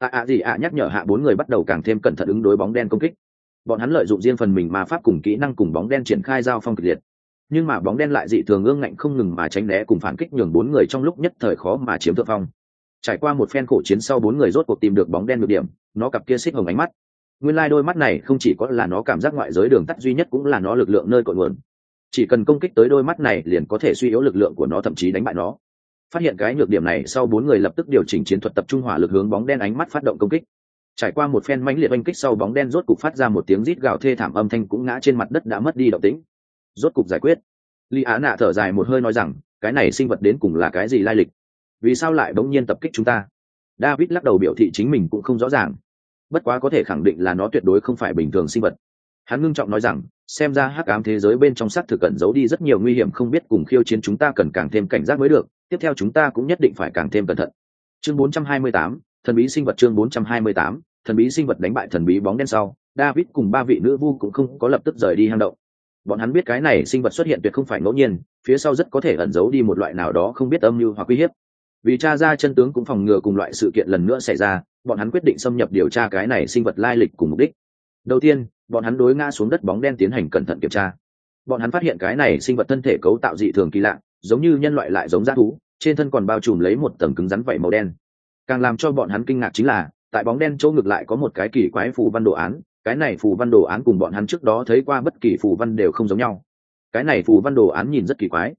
[SPEAKER 1] Nhắc nhở hạ bốn người bắt đầu càng thêm cẩn thận ứng đối bóng đen công kích. Bọn hắn lợi dụng riêng phần mình ma pháp cùng kỹ năng cùng bóng đen triển khai giao phong kịch liệt. Nhưng mà bóng đen lại dị thường ương ngạnh, không ngừng mà tránh né cùng phản kích, nhường bốn người trong lúc nhất thời khó mà chiếm thượng phong. Trải qua một phen khổ chiến sau, bốn người rốt cuộc tìm được bóng đen nhược điểm, nó cặp kia xích hồng ánh mắt. Nguyên lai đôi mắt này không chỉ có là nó cảm giác ngoại giới đường tắt duy nhất, cũng là nó lực lượng nơi cội nguồn. Chỉ cần công kích tới đôi mắt này liền có thể suy yếu lực lượng của nó, thậm chí đánh bại nó. Phát hiện cái nhược điểm này sau, bốn người lập tức điều chỉnh chiến thuật, tập trung hỏa lực hướng bóng đen ánh mắt phát động công kích. Trải qua một phen mãnh liệt oanh kích sau, bóng đen rốt cục phát ra một tiếng rít gào thê thảm, âm thanh cũng ngã trên mặt đất, đã mất đi động tĩnh. Rốt cục giải quyết. Lý Á Nạ thở dài một hơi nói rằng, cái này sinh vật đến cùng là cái gì lai lịch? Vì sao lại bỗng nhiên tập kích chúng ta? David lắc đầu biểu thị chính mình cũng không rõ ràng. Bất quá có thể khẳng định là nó tuyệt đối không phải bình thường sinh vật. Hắn ngưng trọng nói rằng, xem ra hắc ám thế giới bên trong xác thực ẩn giấu đi rất nhiều nguy hiểm không biết cùng khiêu chiến, chúng ta cần càng thêm cảnh giác mới được. Tiếp theo chúng ta cũng nhất định phải càng thêm cẩn thận. Chương 428, thần bí sinh vật. Chương 428, thần bí sinh vật. Đánh bại thần bí bóng đen sau, David cùng ba vị nữ vu cũng không có lập tức rời đi hang động. Bọn hắn biết cái này sinh vật xuất hiện tuyệt không phải ngẫu nhiên, phía sau rất có thể ẩn giấu đi một loại nào đó không biết âm mưu hoặc uy hiếp. Vì tra ra chân tướng cũng phòng ngừa cùng loại sự kiện lần nữa xảy ra, bọn hắn quyết định xâm nhập điều tra cái này sinh vật lai lịch cùng mục đích. Đầu tiên, bọn hắn đối ngã xuống đất bóng đen tiến hành cẩn thận kiểm tra. Bọn hắn phát hiện cái này sinh vật thân thể cấu tạo dị thường kỳ lạ, giống như nhân loại lại giống dã thú, trên thân còn bao trùm lấy một tầng cứng rắn vảy màu đen. Càng làm cho bọn hắn kinh ngạc chính là, tại bóng đen chỗ ngược lại có một cái kỳ quái phù văn đồ án, cái này phù văn đồ án cùng bọn hắn trước đó thấy qua bất kỳ phù văn đều không giống nhau. Cái này phù văn đồ án nhìn rất kỳ quái.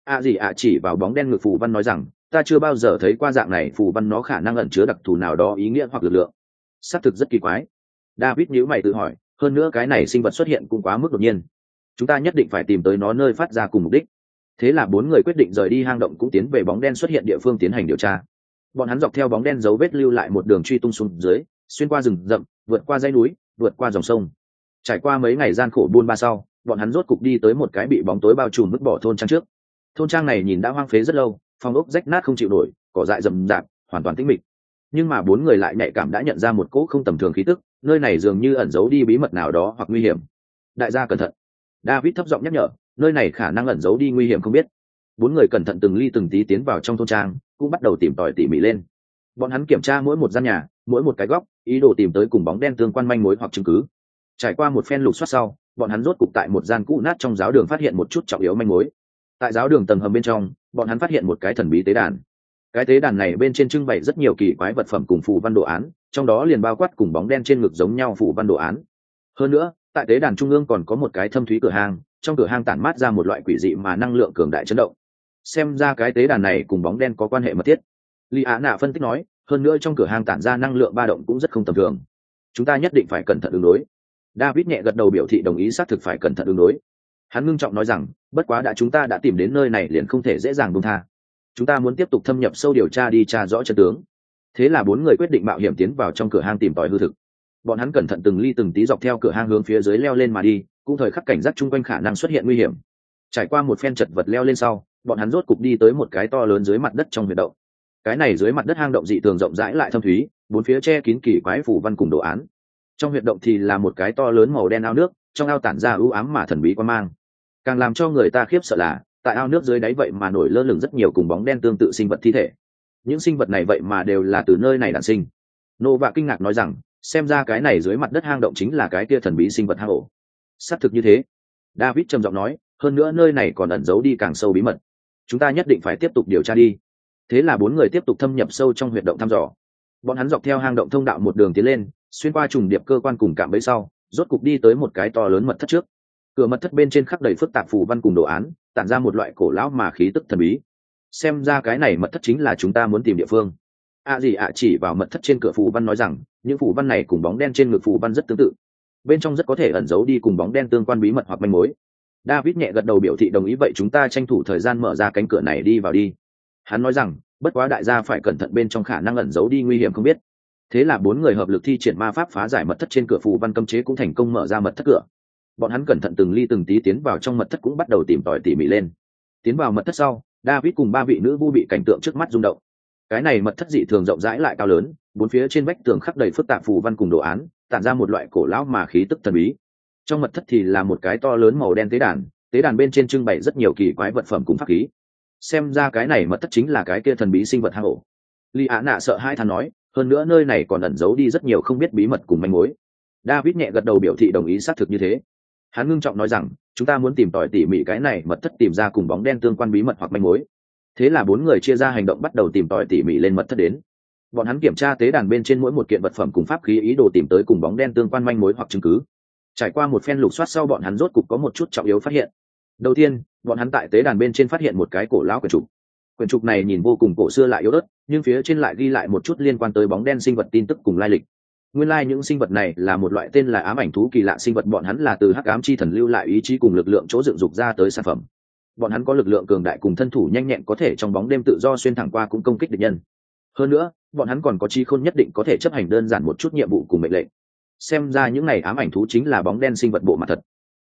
[SPEAKER 1] Chỉ vào bóng đen ngược phù văn nói rằng, ta chưa bao giờ thấy qua dạng này phù văn, nó khả năng ẩn chứa đặc thù nào đó ý nghĩa hoặc lực lượng. Xác thực rất kỳ quái. David nhíu mày tự hỏi, hơn nữa cái này sinh vật xuất hiện cũng quá mức đột nhiên. Chúng ta nhất định phải tìm tới nó nơi phát ra cùng mục đích. Thế là bốn người quyết định rời đi hang động, cũng tiến về bóng đen xuất hiện địa phương tiến hành điều tra. Bọn hắn dọc theo bóng đen dấu vết lưu lại một đường truy tung xuống dưới, xuyên qua rừng rậm, vượt qua dãy núi, vượt qua dòng sông. Trải qua mấy ngày gian khổ buôn ba sau, bọn hắn rốt cục đi tới một cái bị bóng tối bao trùm vứt bỏ thôn trang trước. Thôn trang này nhìn đã hoang phế rất lâu, phòng ốc rách nát không chịu nổi, cỏ dại rậm rạp, hoàn toàn tĩnh mịch. Nhưng mà bốn người lại nhạy cảm đã nhận ra một cỗ không tầm thường khí tức, nơi này dường như ẩn giấu đi bí mật nào đó hoặc nguy hiểm. Đại gia cẩn thận. David thấp giọng nhắc nhở, nơi này khả năng ẩn giấu đi nguy hiểm không biết. Bốn người cẩn thận từng ly từng tí tiến vào trong thôn trang, cũng bắt đầu tìm tòi tỉ mỉ lên. Bọn hắn kiểm tra mỗi một gian nhà, mỗi một cái góc, ý đồ tìm tới cùng bóng đen tương quan manh mối hoặc chứng cứ. Trải qua một phen lục soát sau, bọn hắn rốt cục tại một gian cũ nát trong giáo đường phát hiện một chút trọng yếu manh mối. Tại giáo đường tầng hầm bên trong, bọn hắn phát hiện một cái thần bí tế đàn. Cái tế đàn này bên trên trưng bày rất nhiều kỳ quái vật phẩm cùng phù văn đồ án, trong đó liền bao quát cùng bóng đen trên ngực giống nhau phù văn đồ án. Hơn nữa, tại tế đàn trung ương còn có một cái thâm thúy cửa hang, trong cửa hang tản mát ra một loại quỷ dị mà năng lượng cường đại chấn động. Xem ra cái tế đàn này cùng bóng đen có quan hệ mật thiết. Lý Á Nạ phân tích nói, hơn nữa trong cửa hang tản ra năng lượng ba động cũng rất không tầm thường. Chúng ta nhất định phải cẩn thận ứng đối. David nhẹ gật đầu biểu thị đồng ý, xác thực phải cẩn thận ứng đối. Hắn ngưng trọng nói rằng, bất quá chúng ta đã tìm đến nơi này liền không thể dễ dàng buông tha. Chúng ta muốn tiếp tục thâm nhập sâu điều tra đi tra rõ chân tướng. Thế là bốn người quyết định mạo hiểm tiến vào trong cửa hang tìm tòi hư thực. Bọn hắn cẩn thận từng ly từng tí dọc theo cửa hang hướng phía dưới leo lên mà đi, cũng thời khắc cảnh giác chung quanh khả năng xuất hiện nguy hiểm. Trải qua một phen chật vật leo lên sau, bọn hắn rốt cục đi tới một cái to lớn dưới mặt đất trong huyệt động. Cái này dưới mặt đất hang động dị thường rộng rãi lại thâm thúy, bốn phía che kín kỳ quái phù văn cùng đồ án. Trong huyệt động thì là một cái to lớn màu đen ao nước, trong ao tản ra u ám mà thần bí quan mang. Càng làm cho người ta khiếp sợ là, tại ao nước dưới đáy vậy mà nổi lơ lửng rất nhiều cùng bóng đen tương tự sinh vật thi thể. Những sinh vật này vậy mà đều là từ nơi này đản sinh. Nova kinh ngạc nói rằng, xem ra cái này dưới mặt đất hang động chính là cái kia thần bí sinh vật hang ổ. Xác thực như thế. David trầm giọng nói, hơn nữa nơi này còn ẩn giấu đi càng sâu bí mật. Chúng ta nhất định phải tiếp tục điều tra đi. Thế là bốn người tiếp tục thâm nhập sâu trong huyệt động thăm dò. Bọn hắn dọc theo hang động thông đạo một đường tiến lên, xuyên qua trùng điệp cơ quan cùng cạm bẫy sau, rốt cục đi tới một cái to lớn mật thất trước. Cửa mật thất bên trên khắc đầy phức tạp phù văn cùng đồ án, tản ra một loại cổ lão mà khí tức thần bí. Xem ra cái này mật thất chính là chúng ta muốn tìm địa phương. Chỉ vào mật thất trên cửa phù văn nói rằng, những phù văn này cùng bóng đen trên ngực phù văn rất tương tự. Bên trong rất có thể ẩn giấu đi cùng bóng đen tương quan bí mật hoặc manh mối. David nhẹ gật đầu biểu thị đồng ý, vậy chúng ta tranh thủ thời gian mở ra cánh cửa này đi vào đi. Hắn nói rằng, bất quá đại gia phải cẩn thận, bên trong khả năng ẩn giấu đi nguy hiểm không biết. Thế là bốn người hợp lực thi triển ma pháp phá giải mật thất trên cửa phù văn cấm chế, cũng thành công mở ra mật thất cửa. Bọn hắn cẩn thận từng ly từng tí tiến vào trong mật thất, cũng bắt đầu tìm tòi tỉ mỉ lên. Tiến vào mật thất sau, David cùng ba vị nữ vu bị cảnh tượng trước mắt rung động. Cái này mật thất dị thường rộng rãi lại cao lớn, bốn phía trên vách tường khắc đầy phức tạp phù văn cùng đồ án, tản ra một loại cổ lão mà khí tức thần bí. Trong mật thất thì là một cái to lớn màu đen tế đàn bên trên trưng bày rất nhiều kỳ quái vật phẩm cùng pháp khí. Xem ra cái này mật thất chính là cái kia thần bí sinh vật hang ổ. Lý Á Nạ sợ hai than nói, hơn nữa nơi này còn ẩn giấu đi rất nhiều không biết bí mật cùng manh mối. David nhẹ gật đầu biểu thị đồng ý, xác thực như thế. Hắn ngưng trọng nói rằng, chúng ta muốn tìm tòi tỉ mỉ cái này mật thất, tìm ra cùng bóng đen tương quan bí mật hoặc manh mối. Thế là bốn người chia ra hành động, bắt đầu tìm tòi tỉ mỉ lên mật thất đến. Bọn hắn kiểm tra tế đàn bên trên mỗi một kiện vật phẩm cùng pháp khí, ý đồ tìm tới cùng bóng đen tương quan manh mối hoặc chứng cứ. Trải qua một phen lục soát sau, bọn hắn rốt cục có một chút trọng yếu phát hiện. Đầu tiên, bọn hắn tại tế đàn bên trên phát hiện một cái cổ lão quyển trục. Quyển trục này nhìn vô cùng cổ xưa lại yếu ớt, nhưng phía trên lại ghi lại một chút liên quan tới bóng đen sinh vật tin tức cùng lai lịch. Nguyên lai những sinh vật này là một loại tên là ám ảnh thú kỳ lạ sinh vật, bọn hắn là từ hắc ám chi thần lưu lại ý chí cùng lực lượng chỗ dựng dục ra tới sản phẩm. Bọn hắn có lực lượng cường đại cùng thân thủ nhanh nhẹn, có thể trong bóng đêm tự do xuyên thẳng qua cũng công kích địch nhân. Hơn nữa, bọn hắn còn có trí khôn nhất định, có thể chấp hành đơn giản một chút nhiệm vụ cùng mệnh lệnh. Xem ra những này ám ảnh thú chính là bóng đen sinh vật bộ mặt thật.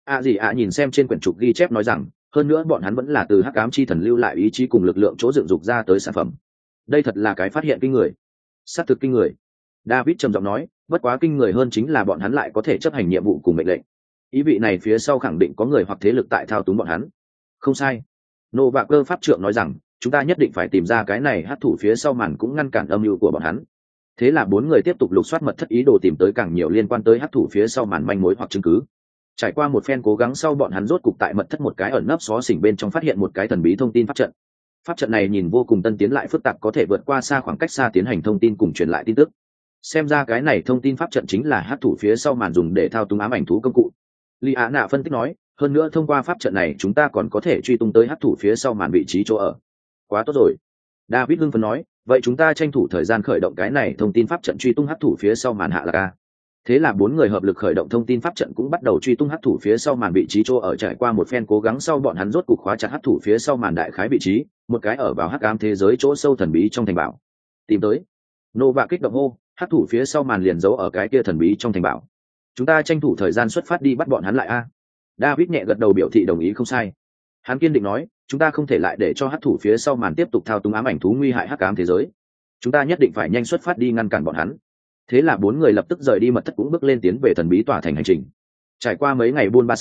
[SPEAKER 1] Nhìn xem trên quyển trục ghi chép nói rằng, hơn nữa bọn hắn vẫn là từ hắc ám chi thần lưu lại ý chí cùng lực lượng chỗ dựng dục ra tới sản phẩm. Đây thật là cái phát hiện kinh người, xác thực kinh người. David trầm giọng nói, bất quá kinh người hơn chính là bọn hắn lại có thể chấp hành nhiệm vụ cùng mệnh lệnh. Ý vị này phía sau khẳng định có người hoặc thế lực tại thao túng bọn hắn. Không sai. Nova cơ pháp trượng nói rằng, chúng ta nhất định phải tìm ra cái này hắc thủ phía sau màn, cũng ngăn cản âm mưu của bọn hắn. Thế là bốn người tiếp tục lục soát mật thất, ý đồ tìm tới càng nhiều liên quan tới hắc thủ phía sau màn manh mối hoặc chứng cứ. Trải qua một phen cố gắng sau, bọn hắn rốt cục tại mật thất một cái ẩn nấp xó xỉnh bên trong phát hiện một cái thần bí thông tin pháp trận. Pháp trận này nhìn vô cùng tân tiến lại phức tạp, có thể vượt qua xa khoảng cách xa tiến hành thông tin cùng truyền lại tin tức. Xem ra cái này thông tin pháp trận chính là hắc thủ phía sau màn dùng để thao túng ám ảnh thú công cụ. Lý Á Nạ phân tích nói, hơn nữa thông qua pháp trận này chúng ta còn có thể truy tung tới hắc thủ phía sau màn vị trí chỗ ở. Quá tốt rồi. David hưng phấn nói, vậy chúng ta tranh thủ thời gian khởi động cái này thông tin pháp trận truy tung hắc thủ phía sau màn hạ lạc ca. Thế là bốn người hợp lực khởi động thông tin pháp trận, cũng bắt đầu truy tung hắc thủ phía sau màn vị trí chỗ ở. Trải qua một phen cố gắng sau, bọn hắn rốt cục khóa chặt hắc thủ phía sau màn đại khái vị trí, một cái ở vào hắc ám thế giới chỗ sâu thần bí trong thành bảo. Tìm tới. Nova kích động hô, hắc thủ phía sau màn liền giấu ở cái kia thần bí trong thành bảo. Chúng ta tranh thủ thời gian xuất phát đi bắt bọn hắn lại a. David nhẹ gật đầu biểu thị đồng ý, không sai. Hắn kiên định nói, chúng ta không thể lại để cho hắc thủ phía sau màn tiếp tục thao túng ám ảnh thú nguy hại hắc ám thế giới. Chúng ta nhất định phải nhanh xuất phát đi ngăn cản bọn hắn. Thế là bốn người lập tức rời đi mật thất, cũng bước lên tiến về thần bí tòa thành hành trình. Trải qua mấy ngày buôn ba sau,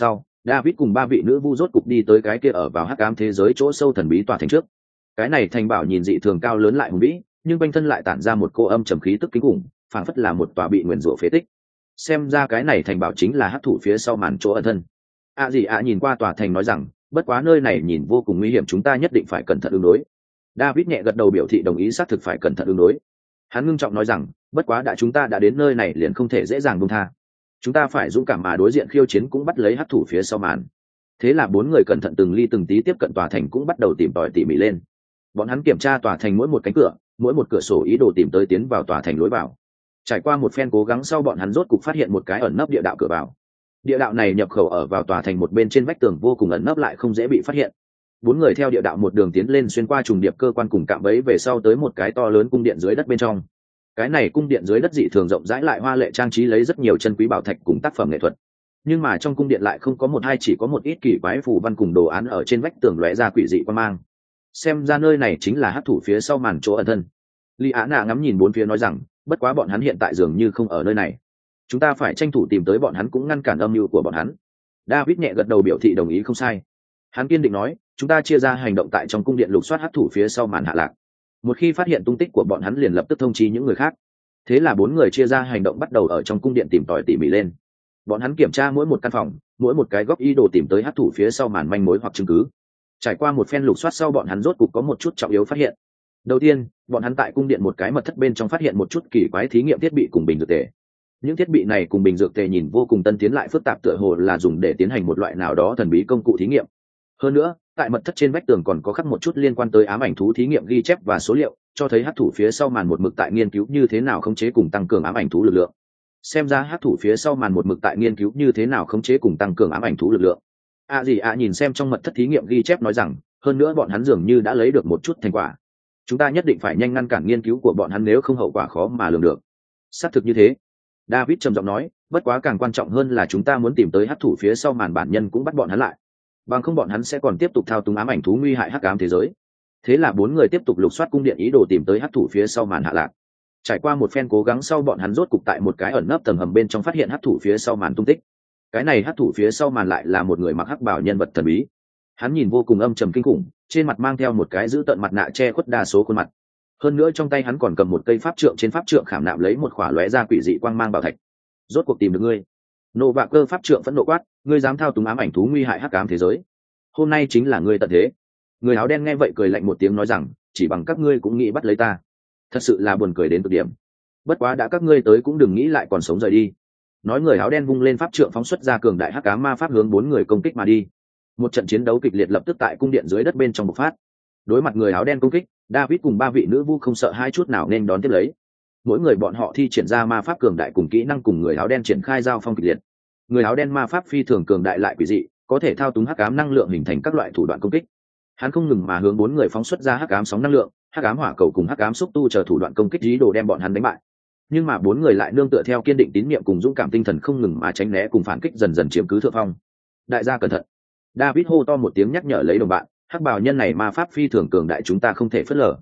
[SPEAKER 1] David cùng ba vị nữ vu rốt cục đi tới cái kia ở vào hắc ám thế giới chỗ sâu thần bí tòa thành trước. Cái này thành bảo nhìn dị thường cao lớn lại hùng vĩ, nhưng quanh thân lại tản ra một cô âm trầm khí tức kinh khủng, phảng phất là một tòa bị nguyền rủa phế tích. Xem ra cái này thành bảo chính là hắc thủ phía sau màn chỗ ẩn thân. Nhìn qua tòa thành nói rằng, bất quá nơi này nhìn vô cùng nguy hiểm, chúng ta nhất định phải cẩn thận ứng đối. David nhẹ gật đầu biểu thị đồng ý, xác thực phải cẩn thận ứng đối. Hắn ngưng trọng nói rằng, bất quá chúng ta đã đến nơi này liền không thể dễ dàng buông tha. Chúng ta phải dũng cảm mà đối diện khiêu chiến, cũng bắt lấy hắc thủ phía sau màn. Thế là bốn người cẩn thận từng ly từng tí tiếp cận tòa thành, cũng bắt đầu tìm tòi tỉ mỉ lên. Bọn hắn kiểm tra tòa thành mỗi một cánh cửa, mỗi một cửa sổ, ý đồ tìm tới tiến vào tòa thành lối vào. Trải qua một phen cố gắng sau, bọn hắn rốt cục phát hiện một cái ẩn nấp địa đạo cửa vào. Địa đạo này nhập khẩu ở vào tòa thành một bên trên vách tường, vô cùng ẩn nấp lại không dễ bị phát hiện. Bốn người theo địa đạo một đường tiến lên, xuyên qua trùng điệp cơ quan cùng cạm bẫy, về sau tới một cái to lớn cung điện dưới đất bên trong. Cái này cung điện dưới đất dị thường rộng rãi, lại hoa lệ trang trí lấy rất nhiều chân quý bảo thạch cùng tác phẩm nghệ thuật. Nhưng mà trong cung điện lại không có một hai, chỉ có một ít kỳ quái phù văn cùng đồ án ở trên vách tường lóe ra quỷ dị quan mang. Xem ra nơi này chính là hắc thủ phía sau màn chỗ ẩn thân. Lý Á Nạ ngắm nhìn bốn phía nói rằng, bất quá bọn hắn hiện tại dường như không ở nơi này. Chúng ta phải tranh thủ tìm tới bọn hắn, cũng ngăn cản âm mưu của bọn hắn. David nhẹ gật đầu biểu thị đồng ý, không sai. Hắn kiên định nói, chúng ta chia ra hành động, tại trong cung điện lục soát hắc thủ phía sau màn hạ lạc. Một khi phát hiện tung tích của bọn hắn liền lập tức thông chi những người khác. Thế là bốn người chia ra hành động, bắt đầu ở trong cung điện tìm tòi tỉ mỉ lên. Bọn hắn kiểm tra mỗi một căn phòng, mỗi một cái góc, ý đồ tìm tới hắc thủ phía sau màn manh mối hoặc chứng cứ. Trải qua một phen lục soát sau, bọn hắn rốt cục có một chút trọng yếu phát hiện. Đầu tiên, bọn hắn tại cung điện một cái mật thất bên trong phát hiện một chút kỳ quái thí nghiệm thiết bị cùng bình dược tề. Những thiết bị này cùng bình dược tề nhìn vô cùng tân tiến, lại phức tạp, tựa hồ là dùng để tiến hành một loại nào đó thần bí công cụ thí nghiệm. Hơn nữa, tại mật thất trên vách tường còn có khắc một chút liên quan tới ám ảnh thú thí nghiệm ghi chép và số liệu, cho thấy hắc thủ phía sau màn một mực tại nghiên cứu như thế nào khống chế cùng tăng cường ám ảnh thú lực lượng. Xem ra hắc thủ phía sau màn một mực tại nghiên cứu như thế nào khống chế cùng tăng cường ám ảnh thú lực lượng. Nhìn xem trong mật thất thí nghiệm ghi chép nói rằng, hơn nữa bọn hắn dường như đã lấy được một chút thành quả. Chúng ta nhất định phải nhanh ngăn cản nghiên cứu của bọn hắn, nếu không hậu quả khó mà lường được. Xác thực như thế. David trầm giọng nói, bất quá càng quan trọng hơn là chúng ta muốn tìm tới hắc thủ phía sau màn bản nhân, cũng bắt bọn hắn lại. Bằng không bọn hắn sẽ còn tiếp tục thao túng ám ảnh thú, nguy hại hắc ám thế giới. Thế là bốn người tiếp tục lục soát cung điện, ý đồ tìm tới hắc thủ phía sau màn hạ lạc. Trải qua một phen cố gắng sau, bọn hắn rốt cục tại một cái ẩn nấp tầng hầm bên trong phát hiện hắc thủ phía sau màn tung tích. Cái này hắc thủ phía sau màn lại là một người mặc hắc bào nhân vật thần bí. Hắn nhìn vô cùng âm trầm kinh khủng, trên mặt mang theo một cái dữ tợn mặt nạ che khuất đa số khuôn mặt. Hơn nữa trong tay hắn còn cầm một cây pháp trượng, trên pháp trượng khảm nạm lấy một khỏa lóe ra quỷ dị quang mang bảo thạch. Rốt cuộc tìm được ngươi. Nộ Vạ Cơ pháp trượng phẫn nộ quát, ngươi dám thao túng ám ảnh thú, nguy hại hắc ám thế giới, hôm nay chính là ngươi tận thế. Người áo đen nghe vậy cười lạnh một tiếng nói rằng, chỉ bằng các ngươi cũng nghĩ bắt lấy ta, thật sự là buồn cười đến cực điểm. Bất quá đã các ngươi tới, cũng đừng nghĩ lại còn sống rời đi. Nói, người áo đen vung lên pháp trượng phóng xuất ra cường đại hắc ám ma pháp, hướng bốn người công kích mà đi. Một trận chiến đấu kịch liệt lập tức tại cung điện dưới đất bên trong bộc phát. Đối mặt người áo đen công kích, David cùng ba vị nữ vu không sợ hai chút nào nên đón tiếp lấy. Mỗi người bọn họ thi triển ra ma pháp cường đại cùng kỹ năng, cùng người áo đen triển khai giao phong kịch liệt. Người áo đen ma pháp phi thường cường đại lại quỷ dị, có thể thao túng hắc ám năng lượng hình thành các loại thủ đoạn công kích. Hắn không ngừng mà hướng bốn người phóng xuất ra hắc ám sóng năng lượng, hắc ám hỏa cầu cùng hắc ám xúc tu chờ thủ đoạn công kích, ý đồ đem bọn hắn đánh bại. Nhưng mà bốn người lại nương tựa theo kiên định tín niệm cùng dũng cảm tinh thần, không ngừng mà tránh né cùng phản kích, dần dần chiếm cứ thượng phong. Đại gia cẩn thận. David hô to một tiếng nhắc nhở lấy đồng bạn, hắc bào nhân này ma pháp phi thường cường đại, chúng ta không thể phớt lờ.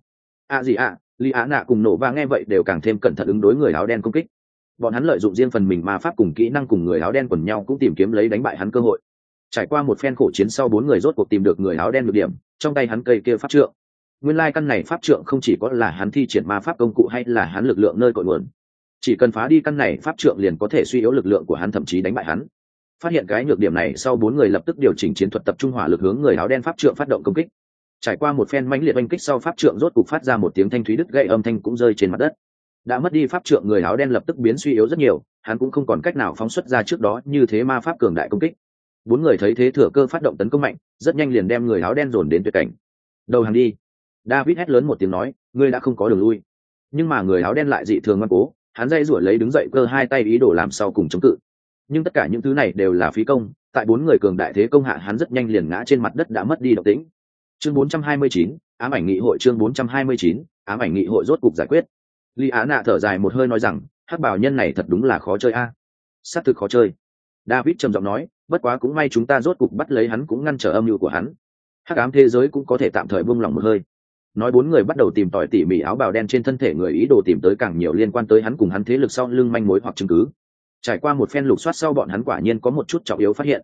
[SPEAKER 1] Lý Á Nạ cùng Nộ Va nghe vậy đều càng thêm cẩn thận ứng đối người áo đen công kích. Bọn hắn lợi dụng riêng phần mình ma pháp cùng kỹ năng, cùng người áo đen quần nhau, cũng tìm kiếm lấy đánh bại hắn cơ hội. Trải qua một phen khổ chiến sau, bốn người rốt cuộc tìm được người áo đen nhược điểm, trong tay hắn cây kia pháp trượng. Nguyên lai căn này pháp trượng không chỉ có là hắn thi triển ma pháp công cụ, hay là hắn lực lượng nơi cội nguồn. Chỉ cần phá đi căn này pháp trượng liền có thể suy yếu lực lượng của hắn, thậm chí đánh bại hắn. Phát hiện cái nhược điểm này sau, bốn người lập tức điều chỉnh chiến thuật, tập trung hỏa lực hướng người áo đen pháp trượng phát động công kích. Trải qua một phen mãnh liệt oanh kích sau, pháp trượng rốt cục phát ra một tiếng thanh thúy đứt gãy âm thanh, cũng rơi trên mặt đất. Đã mất đi pháp trượng, người áo đen lập tức biến suy yếu rất nhiều, hắn cũng không còn cách nào phóng xuất ra trước đó như thế ma pháp cường đại công kích. Bốn người thấy thế thừa cơ phát động tấn công mạnh, rất nhanh liền đem người áo đen dồn đến tuyệt cảnh. Đầu hàng đi. David hét lớn một tiếng nói, ngươi đã không có đường lui. Nhưng mà người áo đen lại dị thường ngoan cố, hắn dây rủi lấy đứng dậy, cơ hai tay ý đồ làm sau cùng chống cự. Nhưng tất cả những thứ này đều là phí công, tại bốn người cường đại thế công hạ, hắn rất nhanh liền ngã trên mặt đất, đã mất đi động tĩnh. Chương 429, ám ảnh nghị hội. Chương 429, ám ảnh nghị hội rốt cục giải quyết. Lý Á Nạ thở dài một hơi nói rằng, hắc bào nhân này thật đúng là khó chơi a. Sát thực khó chơi. David trầm giọng nói, bất quá cũng may chúng ta rốt cục bắt lấy hắn, cũng ngăn trở âm mưu của hắn. Hắc ám thế giới cũng có thể tạm thời buông lỏng một hơi. Nói, bốn người bắt đầu tìm tòi tỉ mỉ áo bào đen trên thân thể người, ý đồ tìm tới càng nhiều liên quan tới hắn cùng hắn thế lực sau lưng manh mối hoặc chứng cứ. Trải qua một phen lục soát sau, bọn hắn quả nhiên có một chút trọng yếu phát hiện.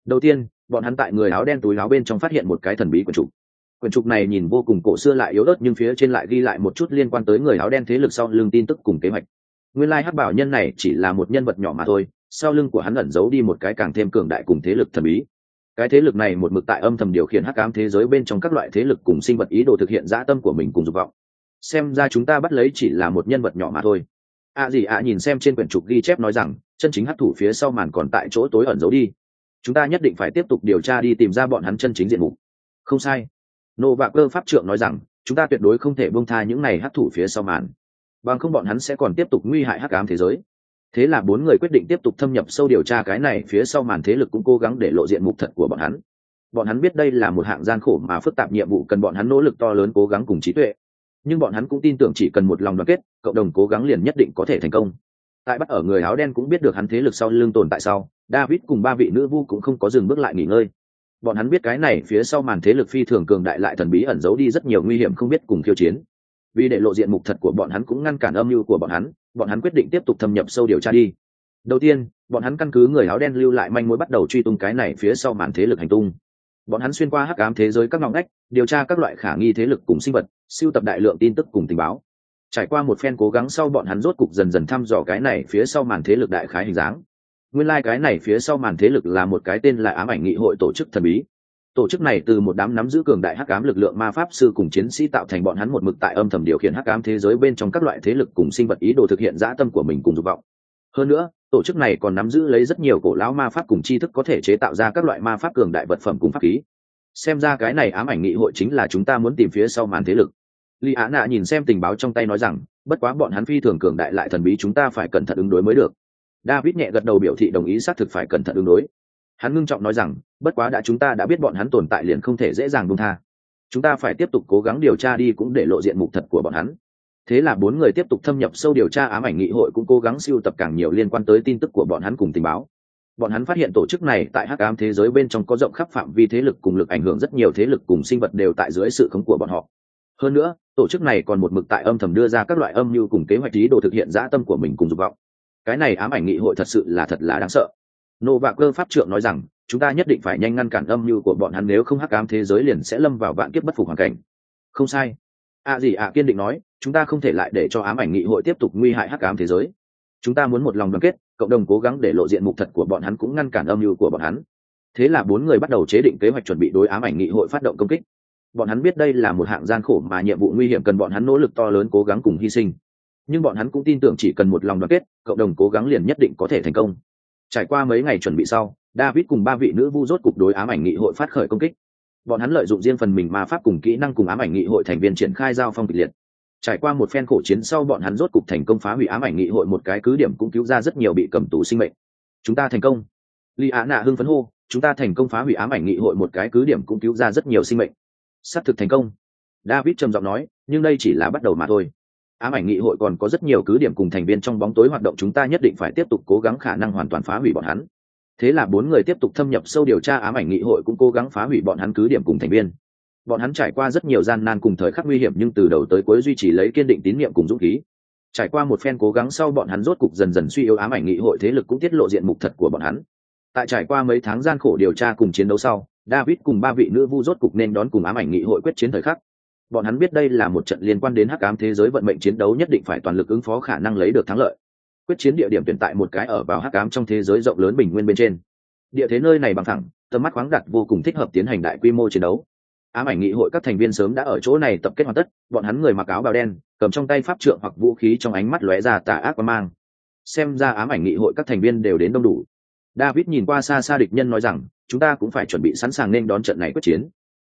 [SPEAKER 1] Đầu tiên, bọn hắn tại người áo đen túi áo bên trong phát hiện một cái thần bí quyển trục này nhìn vô cùng cổ xưa lại yếu ớt, nhưng phía trên lại ghi lại một chút liên quan tới người áo đen thế lực sau lưng tin tức cùng kế hoạch. Nguyên lai hắc bảo nhân này chỉ là một nhân vật nhỏ mà thôi, sau lưng của hắn ẩn giấu đi một cái càng thêm cường đại cùng thế lực thần bí. Cái thế lực này một mực tại âm thầm điều khiển hắc ám thế giới bên trong các loại thế lực cùng sinh vật, ý đồ thực hiện dã tâm của mình cùng dục vọng. Xem ra chúng ta bắt lấy chỉ là một nhân vật nhỏ mà thôi. Nhìn xem trên quyển trục ghi chép nói rằng chân chính hắc thủ phía sau màn còn tại chỗ tối ẩn giấu đi. Chúng ta nhất định phải tiếp tục điều tra đi tìm ra bọn hắn chân chính diện mục. Không sai. Nô Vạ Cơ pháp trưởng nói rằng chúng ta tuyệt đối không thể buông tha những này hắc thủ phía sau màn, bằng không bọn hắn sẽ còn tiếp tục nguy hại hắc ám thế giới. Thế là bốn người quyết định tiếp tục thâm nhập sâu điều tra cái này phía sau màn thế lực, cũng cố gắng để lộ diện mục thật của bọn hắn. Bọn hắn biết đây là một hạng gian khổ mà phức tạp nhiệm vụ, cần bọn hắn nỗ lực to lớn, cố gắng cùng trí tuệ. Nhưng bọn hắn cũng tin tưởng chỉ cần một lòng đoàn kết, cộng đồng cố gắng liền nhất định có thể thành công. Tại bắt ở người áo đen cũng biết được hắn thế lực sau lưng tồn tại sau, David cùng ba vị nữ vu cũng không có dừng bước lại nghỉ ngơi. Bọn hắn biết cái này phía sau màn thế lực phi thường cường đại lại thần bí, ẩn giấu đi rất nhiều nguy hiểm không biết cùng khiêu chiến. Vì để lộ diện mục thật của bọn hắn cũng ngăn cản âm mưu của bọn hắn quyết định tiếp tục thâm nhập sâu điều tra đi. Đầu tiên, bọn hắn căn cứ người áo đen lưu lại manh mối bắt đầu truy tung cái này phía sau màn thế lực hành tung. Bọn hắn xuyên qua hắc ám thế giới các ngõ ngách, điều tra các loại khả nghi thế lực cùng sinh vật, sưu tập đại lượng tin tức cùng tình báo. Trải qua một phen cố gắng sau, bọn hắn rốt cục dần dần thăm dò cái này phía sau màn thế lực đại khái hình dáng. Nguyên lai cái này phía sau màn thế lực là một cái tên là Ám Ảnh Nghị hội tổ chức thần bí. Tổ chức này từ một đám nắm giữ cường đại hắc ám lực lượng ma pháp sư cùng chiến sĩ tạo thành, bọn hắn một mực tại âm thầm điều khiển hắc ám thế giới bên trong các loại thế lực cùng sinh vật, ý đồ thực hiện dã tâm của mình cùng dục vọng. Hơn nữa, tổ chức này còn nắm giữ lấy rất nhiều cổ lão ma pháp cùng tri thức, có thể chế tạo ra các loại ma pháp cường đại vật phẩm cùng pháp khí. Xem ra cái này Ám Ảnh Nghị hội chính là chúng ta muốn tìm phía sau màn thế lực. Lý Á Nạ nhìn xem tình báo trong tay nói rằng, bất quá bọn hắn phi thường cường đại lại thần bí, chúng ta phải cẩn thận ứng đối mới được. David nhẹ gật đầu biểu thị đồng ý, xác thực phải cẩn thận ứng đối. Hắn ngưng trọng nói rằng, bất quá chúng ta đã biết bọn hắn tồn tại liền không thể dễ dàng buông tha. Chúng ta phải tiếp tục cố gắng điều tra đi, cũng để lộ diện mục thật của bọn hắn. Thế là bốn người tiếp tục thâm nhập sâu điều tra Ám Ảnh Nghị hội, cũng cố gắng sưu tập càng nhiều liên quan tới tin tức của bọn hắn cùng tình báo. Bọn hắn phát hiện tổ chức này tại hắc ám thế giới bên trong có rộng khắp phạm vi thế lực cùng lực ảnh hưởng, rất nhiều thế lực cùng sinh vật đều tại dưới sự khống của bọn họ. Hơn nữa, tổ chức này còn một mực tại âm thầm đưa ra các loại âm mưu cùng kế hoạch, ý đồ thực hiện dã tâm của mình cùng dục vọng. Cái này Ám Ảnh Nghị hội thật sự là đáng sợ. Nô Vạ Cơ pháp trưởng nói rằng chúng ta nhất định phải nhanh ngăn cản âm mưu của bọn hắn, nếu không hắc ám thế giới liền sẽ lâm vào vạn kiếp bất phục hoàn cảnh. Không sai. Kiên định nói, chúng ta không thể lại để cho Ám Ảnh Nghị hội tiếp tục nguy hại hắc ám thế giới. Chúng ta muốn một lòng đoàn kết, cộng đồng cố gắng để lộ diện mục thật của bọn hắn, cũng ngăn cản âm mưu của bọn hắn. Thế là bốn người bắt đầu chế định kế hoạch chuẩn bị đối Ám Ảnh Nghị hội phát động công kích. Bọn hắn biết đây là một hạng gian khổ mà nhiệm vụ nguy hiểm, cần bọn hắn nỗ lực to lớn, cố gắng cùng hy sinh. Nhưng bọn hắn cũng tin tưởng chỉ cần một lòng đoàn kết, cộng đồng cố gắng liền nhất định có thể thành công. Trải qua mấy ngày chuẩn bị sau, David cùng ba vị nữ vu rốt cục đối Ám Ảnh Nghị hội phát khởi công kích. Bọn hắn lợi dụng riêng phần mình ma pháp cùng kỹ năng cùng Ám Ảnh Nghị hội thành viên triển khai giao phong kịch liệt. Trải qua một phen khổ chiến sau, bọn hắn rốt cục thành công phá hủy Ám Ảnh Nghị hội một cái cứ điểm, cũng cứu ra rất nhiều bị cầm tù sinh mệnh. Chúng ta thành công! Lý Á Nạ hưng phấn hô, chúng ta thành công phá hủy Ám Ảnh Nghị hội một cái cứ điểm, cũng cứu ra rất nhiều sinh mệnh. Xác thực thành công. David trầm giọng nói, nhưng đây chỉ là bắt đầu mà thôi. Ám Ảnh Nghị hội còn có rất nhiều cứ điểm cùng thành viên trong bóng tối hoạt động, chúng ta nhất định phải tiếp tục cố gắng khả năng hoàn toàn phá hủy bọn hắn. Thế là bốn người tiếp tục thâm nhập sâu điều tra Ám Ảnh Nghị hội, cũng cố gắng phá hủy bọn hắn cứ điểm cùng thành viên. Bọn hắn trải qua rất nhiều gian nan cùng thời khắc nguy hiểm, nhưng từ đầu tới cuối duy trì lấy kiên định tín nhiệm cùng dũng khí. Trải qua một phen cố gắng sau, bọn hắn rốt cục dần dần suy yếu, Ám Ảnh Nghị hội thế lực cũng tiết lộ diện mục thật của bọn hắn. Tại trải qua mấy tháng gian khổ điều tra cùng chiến đấu sau, David cùng ba vị nữ vu rốt cục nên đón cùng Ám Ảnh Nghị hội quyết chiến thời khắc. Bọn hắn biết đây là một trận liên quan đến hắc ám thế giới vận mệnh chiến đấu, nhất định phải toàn lực ứng phó, khả năng lấy được thắng lợi. Quyết chiến địa điểm tuyển tại một cái ở vào hắc ám trong thế giới rộng lớn bình nguyên bên trên. Địa thế nơi này bằng thẳng, tầm mắt khoáng đạt, vô cùng thích hợp tiến hành đại quy mô chiến đấu. Ám Ảnh Nghị hội các thành viên sớm đã ở chỗ này tập kết hoàn tất, bọn hắn người mặc áo bào đen, cầm trong tay pháp trượng hoặc vũ khí, trong ánh mắt lóe ra tà ác quang mang. Xem ra Ám Ảnh Nghị hội các thành viên đều đến đông đủ. David nhìn qua xa xa địch nhân nói rằng, chúng ta cũng phải chuẩn bị sẵn sàng nên đón trận này quyết chiến.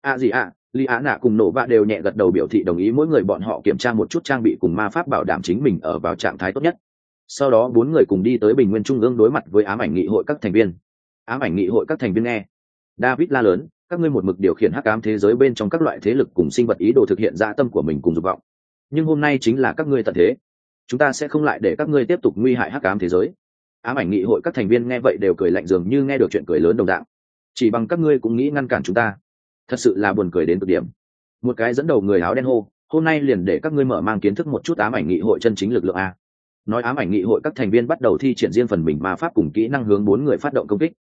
[SPEAKER 1] Lý Á Nạ cùng Nổ Vạ đều nhẹ gật đầu biểu thị đồng ý, mỗi người bọn họ kiểm tra một chút trang bị cùng ma pháp, bảo đảm chính mình ở vào trạng thái tốt nhất. Sau đó bốn người cùng đi tới bình nguyên trung ương đối mặt với Ám Ảnh Nghị hội các thành viên. Ám Ảnh Nghị hội các thành viên nghe David la lớn, các ngươi một mực điều khiển hắc ám thế giới bên trong các loại thế lực cùng sinh vật, ý đồ thực hiện dã tâm của mình cùng dục vọng. Nhưng hôm nay chính là các ngươi tận thế, chúng ta sẽ không lại để các ngươi tiếp tục nguy hại hắc ám thế giới. Ám Ảnh Nghị hội các thành viên nghe vậy đều cười lạnh, dường như nghe được chuyện cười lớn đồng dạng. Chỉ bằng các ngươi cũng nghĩ ngăn cản chúng ta, thật sự là buồn cười đến cực điểm. Một cái dẫn đầu người áo đen hô, hôm nay liền để các ngươi mở mang kiến thức một chút Ám Ảnh Nghị hội chân chính lực lượng a. Nói Ám Ảnh Nghị hội các thành viên bắt đầu thi triển riêng phần mình ma pháp cùng kỹ năng hướng bốn người phát động công kích.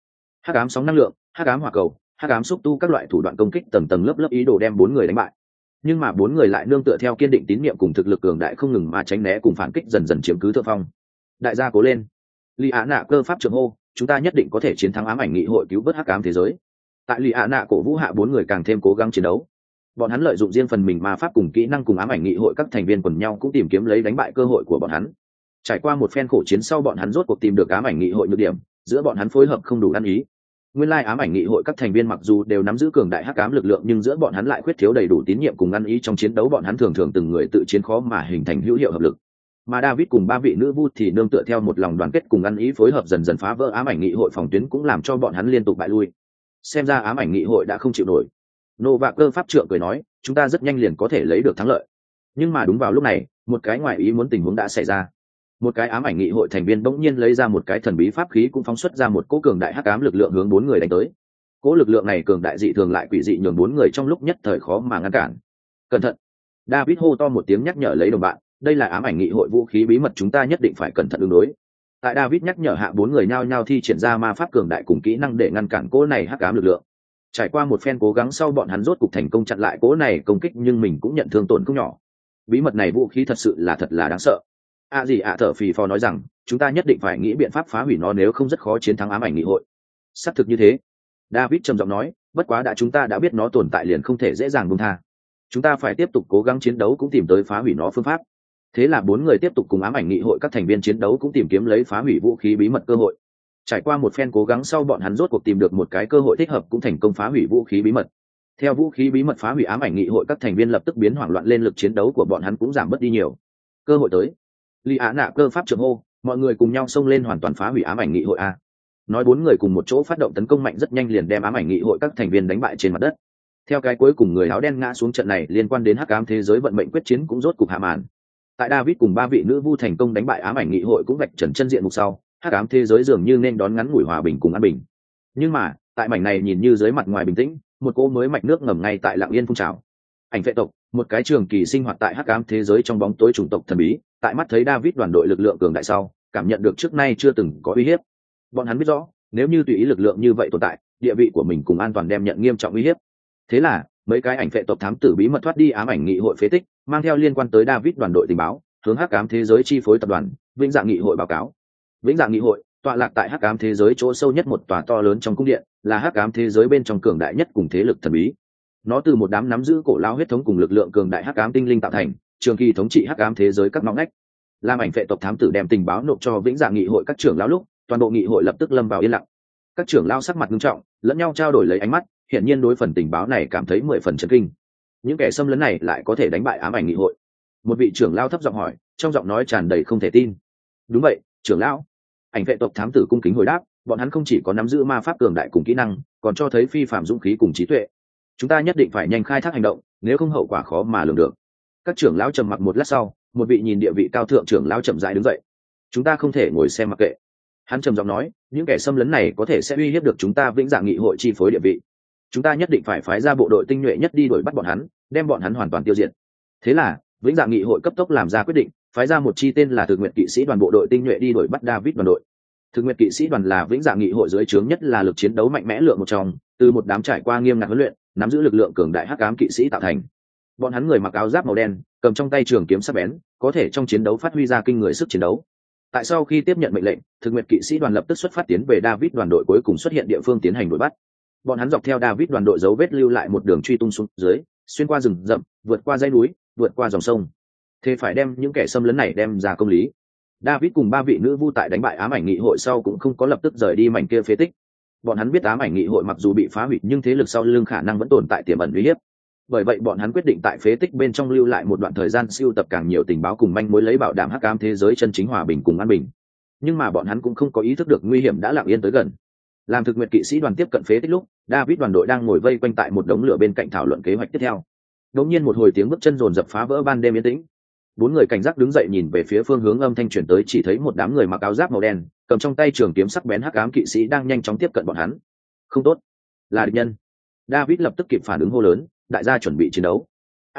[SPEAKER 1] hắc ám sóng năng lượng, hắc ám hỏa cầu, hắc ám xúc tu các loại thủ đoạn công kích tầng tầng lớp lớp ý đồ đem bốn người đánh bại. Nhưng mà bốn người lại nương tựa theo kiên định tín niệm cùng thực lực cường đại không ngừng mà tránh né cùng phản kích dần dần chiếm cứ thượng phong. Đại gia cố lên. Lý Á Nạ cơ pháp trưởng hô, chúng ta nhất định có thể chiến thắng ám ảnh nghị hội, cứu vớt hắc ám thế giới. Tại Lý Á Nạ cổ vũ hạ, bốn người càng thêm cố gắng chiến đấu. Bọn hắn lợi dụng riêng phần mình ma pháp cùng kỹ năng cùng ám ảnh nghị hội các thành viên quần nhau cũng tìm kiếm lấy đánh bại cơ hội của bọn hắn. Trải qua một phen khổ chiến sau, bọn hắn rốt cuộc tìm được ám ảnh nghị hội nhược điểm, giữa bọn hắn phối hợp không đủ ăn ý. Nguyên lai ám ảnh nghị hội các thành viên mặc dù đều nắm giữ cường đại hắc ám lực lượng, nhưng giữa bọn hắn lại khuyết thiếu đầy đủ tín nhiệm cùng ăn ý trong chiến đấu. Bọn hắn thường thường từng người tự chiến khó mà hình thành hữu hiệu hợp lực. Mà David cùng ba vị nữ vu thì nương tựa theo một lòng đoàn kết cùng ăn ý phối hợp dần dần phá vỡ ám ảnh nghị hội phòng tuyến, cũng làm cho bọn hắn liên tục bại lui. Xem ra ám ảnh nghị hội đã không chịu nổi. Nova cơ pháp trượng cười nói, chúng ta rất nhanh liền có thể lấy được thắng lợi. Nhưng mà đúng vào lúc này, một cái ngoại ý muốn tình huống đã xảy ra. Một cái ám ảnh nghị hội thành viên bỗng nhiên lấy ra một cái thần bí pháp khí, cũng phóng xuất ra một cỗ cường đại hắc ám lực lượng hướng bốn người đánh tới. Cỗ lực lượng này cường đại dị thường lại quỷ dị, nhường bốn người trong lúc nhất thời khó mà ngăn cản. Cẩn thận! David hô to một tiếng nhắc nhở lấy đồng bạn, đây là ám ảnh nghị hội vũ khí bí mật, chúng ta nhất định phải cẩn thận ứng đối. Tại David nhắc nhở hạ, bốn người nhao nhao thi triển ra ma pháp cường đại cùng kỹ năng để ngăn cản cỗ này hắc ám lực lượng. Trải qua một phen cố gắng sau, bọn hắn rốt cục thành công chặn lại cỗ này công kích, nhưng mình cũng nhận thương tổn không nhỏ. Bí mật này vũ khí thật là đáng sợ. Thở phì phò nói rằng, chúng ta nhất định phải nghĩ biện pháp phá hủy nó, nếu không rất khó chiến thắng ám ảnh nghị hội. Xác thực như thế. David trầm giọng nói, bất quá chúng ta đã biết nó tồn tại liền không thể dễ dàng buông tha. Chúng ta phải tiếp tục cố gắng chiến đấu, cũng tìm tới phá hủy nó phương pháp. Thế là bốn người tiếp tục cùng ám ảnh nghị hội các thành viên chiến đấu, cũng tìm kiếm lấy phá hủy vũ khí bí mật cơ hội. Trải qua một phen cố gắng sau, bọn hắn rốt cuộc tìm được một cái cơ hội thích hợp, cũng thành công phá hủy vũ khí bí mật. Theo vũ khí bí mật phá hủy, ám ảnh nghị hội các thành viên lập tức biến hoảng loạn lên, lực chiến đấu của bọn hắn cũng giảm bớt đi nhiều. Cơ hội tới. Lý Á Nạ cơ pháp trưởng hô, mọi người cùng nhau xông lên, hoàn toàn phá hủy ám ảnh nghị hội a. Nói bốn người cùng một chỗ phát động tấn công mạnh, rất nhanh liền đem ám ảnh nghị hội các thành viên đánh bại trên mặt đất. Theo cái cuối cùng người áo đen ngã xuống, trận này liên quan đến hắc ám thế giới vận mệnh quyết chiến cũng rốt cục hạ màn. Tại David cùng ba vị nữ vu thành công đánh bại ám ảnh nghị hội, cũng vạch trần chân diện mục sau, hắc ám thế giới dường như nên đón ngắn ngủi hòa bình cùng an bình. Nhưng mà tại mảnh này nhìn như dưới mặt ngoài bình tĩnh, một cỗ mới mạch nước ngầm ngay tại lặng yên phun trào. Ảnh vệ tộc, một cái trường kỳ sinh hoạt tại hắc ám thế giới trong bóng tối chủng tộc thần bí, tại mắt thấy David đoàn đội lực lượng cường đại sau, cảm nhận được trước nay chưa từng có uy hiếp. Bọn hắn biết rõ, nếu như tùy ý lực lượng như vậy tồn tại, địa vị của mình cùng an toàn đem nhận nghiêm trọng uy hiếp. Thế là mấy cái ảnh vệ tộc thám tử bí mật thoát đi ám ảnh nghị hội phế tích, mang theo liên quan tới David đoàn đội tình báo, hướng hắc ám thế giới chi phối tập đoàn Vĩnh Dạ nghị hội báo cáo. Vĩnh Dạ nghị hội tọa lạc tại hắc ám thế giới chỗ sâu nhất một tòa to lớn trong cung điện, là hắc ám thế giới bên trong cường đại nhất cùng thế lực thần bí. Nó từ một đám nắm giữ cổ lao huyết thống cùng lực lượng cường đại hắc ám tinh linh tạo thành, trường kỳ thống trị hắc ám thế giới các ngõ ngách. Làm ảnh vệ tộc thám tử đem tình báo nộp cho Vĩnh Dạ nghị hội các trưởng lão lúc, toàn bộ nghị hội lập tức lâm vào yên lặng. Các trưởng lão sắc mặt nghiêm trọng, lẫn nhau trao đổi lấy ánh mắt, hiển nhiên đối phần tình báo này cảm thấy 10 phần chấn kinh. Những kẻ xâm lấn này lại có thể đánh bại ám ảnh nghị hội? Một vị trưởng lão thấp giọng hỏi, trong giọng nói tràn đầy không thể tin. Đúng vậy, trưởng lão. Ảnh vệ tộc thám tử cung kính hồi đáp, bọn hắn không chỉ có nắm giữ ma pháp cường đại cùng kỹ năng, còn cho thấy phi phạm dũng khí cùng trí tuệ. Chúng ta nhất định phải nhanh khai thác hành động, nếu không hậu quả khó mà lường được. Các trưởng lão trầm mặc một lát sau, một vị nhìn địa vị cao thượng trưởng lão chậm rãi đứng dậy. Chúng ta không thể ngồi xem mặc kệ. Hắn trầm giọng nói, những kẻ xâm lấn này có thể sẽ uy hiếp được chúng ta Vĩnh Dạ nghị hội chi phối địa vị. Chúng ta nhất định phải phái ra bộ đội tinh nhuệ nhất đi đuổi bắt bọn hắn, đem bọn hắn hoàn toàn tiêu diệt. Thế là Vĩnh Dạ nghị hội cấp tốc làm ra quyết định, phái ra một chi tên là Thực Nguyện kỵ sĩ đoàn bộ đội tinh nhuệ đi đuổi bắt David đoàn đội. Thực Nguyện kỵ sĩ đoàn là Vĩnh Dạ nghị hội dưới trướng nhất là lực chiến đấu mạnh mẽ lượng một trong, từ một đám trải qua nghiêm ngặt huấn luyện, nắm giữ lực lượng cường đại hắc ám kỵ sĩ tạo thành. Bọn hắn người mặc áo giáp màu đen, cầm trong tay trường kiếm sắc bén, có thể trong chiến đấu phát huy ra kinh người sức chiến đấu. Tại sau khi tiếp nhận mệnh lệnh, Thực Nguyện kỵ sĩ đoàn lập tức xuất phát tiến về David đoàn đội cuối cùng xuất hiện địa phương tiến hành đuổi bắt. Bọn hắn dọc theo David đoàn đội dấu vết lưu lại một đường truy tung xuống dưới, xuyên qua rừng rậm, vượt qua dãy núi, vượt qua dòng sông. Thế phải đem những kẻ xâm lấn này đem ra công lý. David cùng ba vị nữ vu tại đánh bại ám ảnh nghị hội sau cũng không có lập tức rời đi mảnh kia phế tích. Bọn hắn biết ám ảnh nghị hội mặc dù bị phá hủy, nhưng thế lực sau lưng khả năng vẫn tồn tại tiềm ẩn uy hiếp. Bởi vậy bọn hắn quyết định tại phế tích bên trong lưu lại một đoạn thời gian, sưu tập càng nhiều tình báo cùng manh mối, lấy bảo đảm hắc ám thế giới chân chính hòa bình cùng an bình. Nhưng mà bọn hắn cũng không có ý thức được nguy hiểm đã lặng yên tới gần. Làm Thực Nguyện kỵ sĩ đoàn tiếp cận phế tích lúc, David đoàn đội đang ngồi vây quanh tại một đống lửa bên cạnh thảo luận kế hoạch tiếp theo. Đột nhiên một hồi tiếng bước chân rồn rập phá vỡ ban đêm yên tĩnh. Bốn người cảnh giác đứng dậy nhìn về phía phương hướng âm thanh truyền tới, chỉ thấy một đám người mặc áo giáp màu đen, cầm trong tay trường kiếm sắc bén hắc ám kỵ sĩ đang nhanh chóng tiếp cận bọn hắn. Không tốt, là địch nhân. David lập tức kịp phản ứng hô lớn, đại gia chuẩn bị chiến đấu.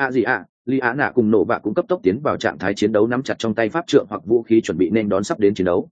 [SPEAKER 1] Lý Á Nạ cùng Nộ Bạ cũng cấp tốc tiến vào trạng thái chiến đấu, nắm chặt trong tay pháp trượng hoặc vũ khí chuẩn bị nên đón sắp đến chiến đấu.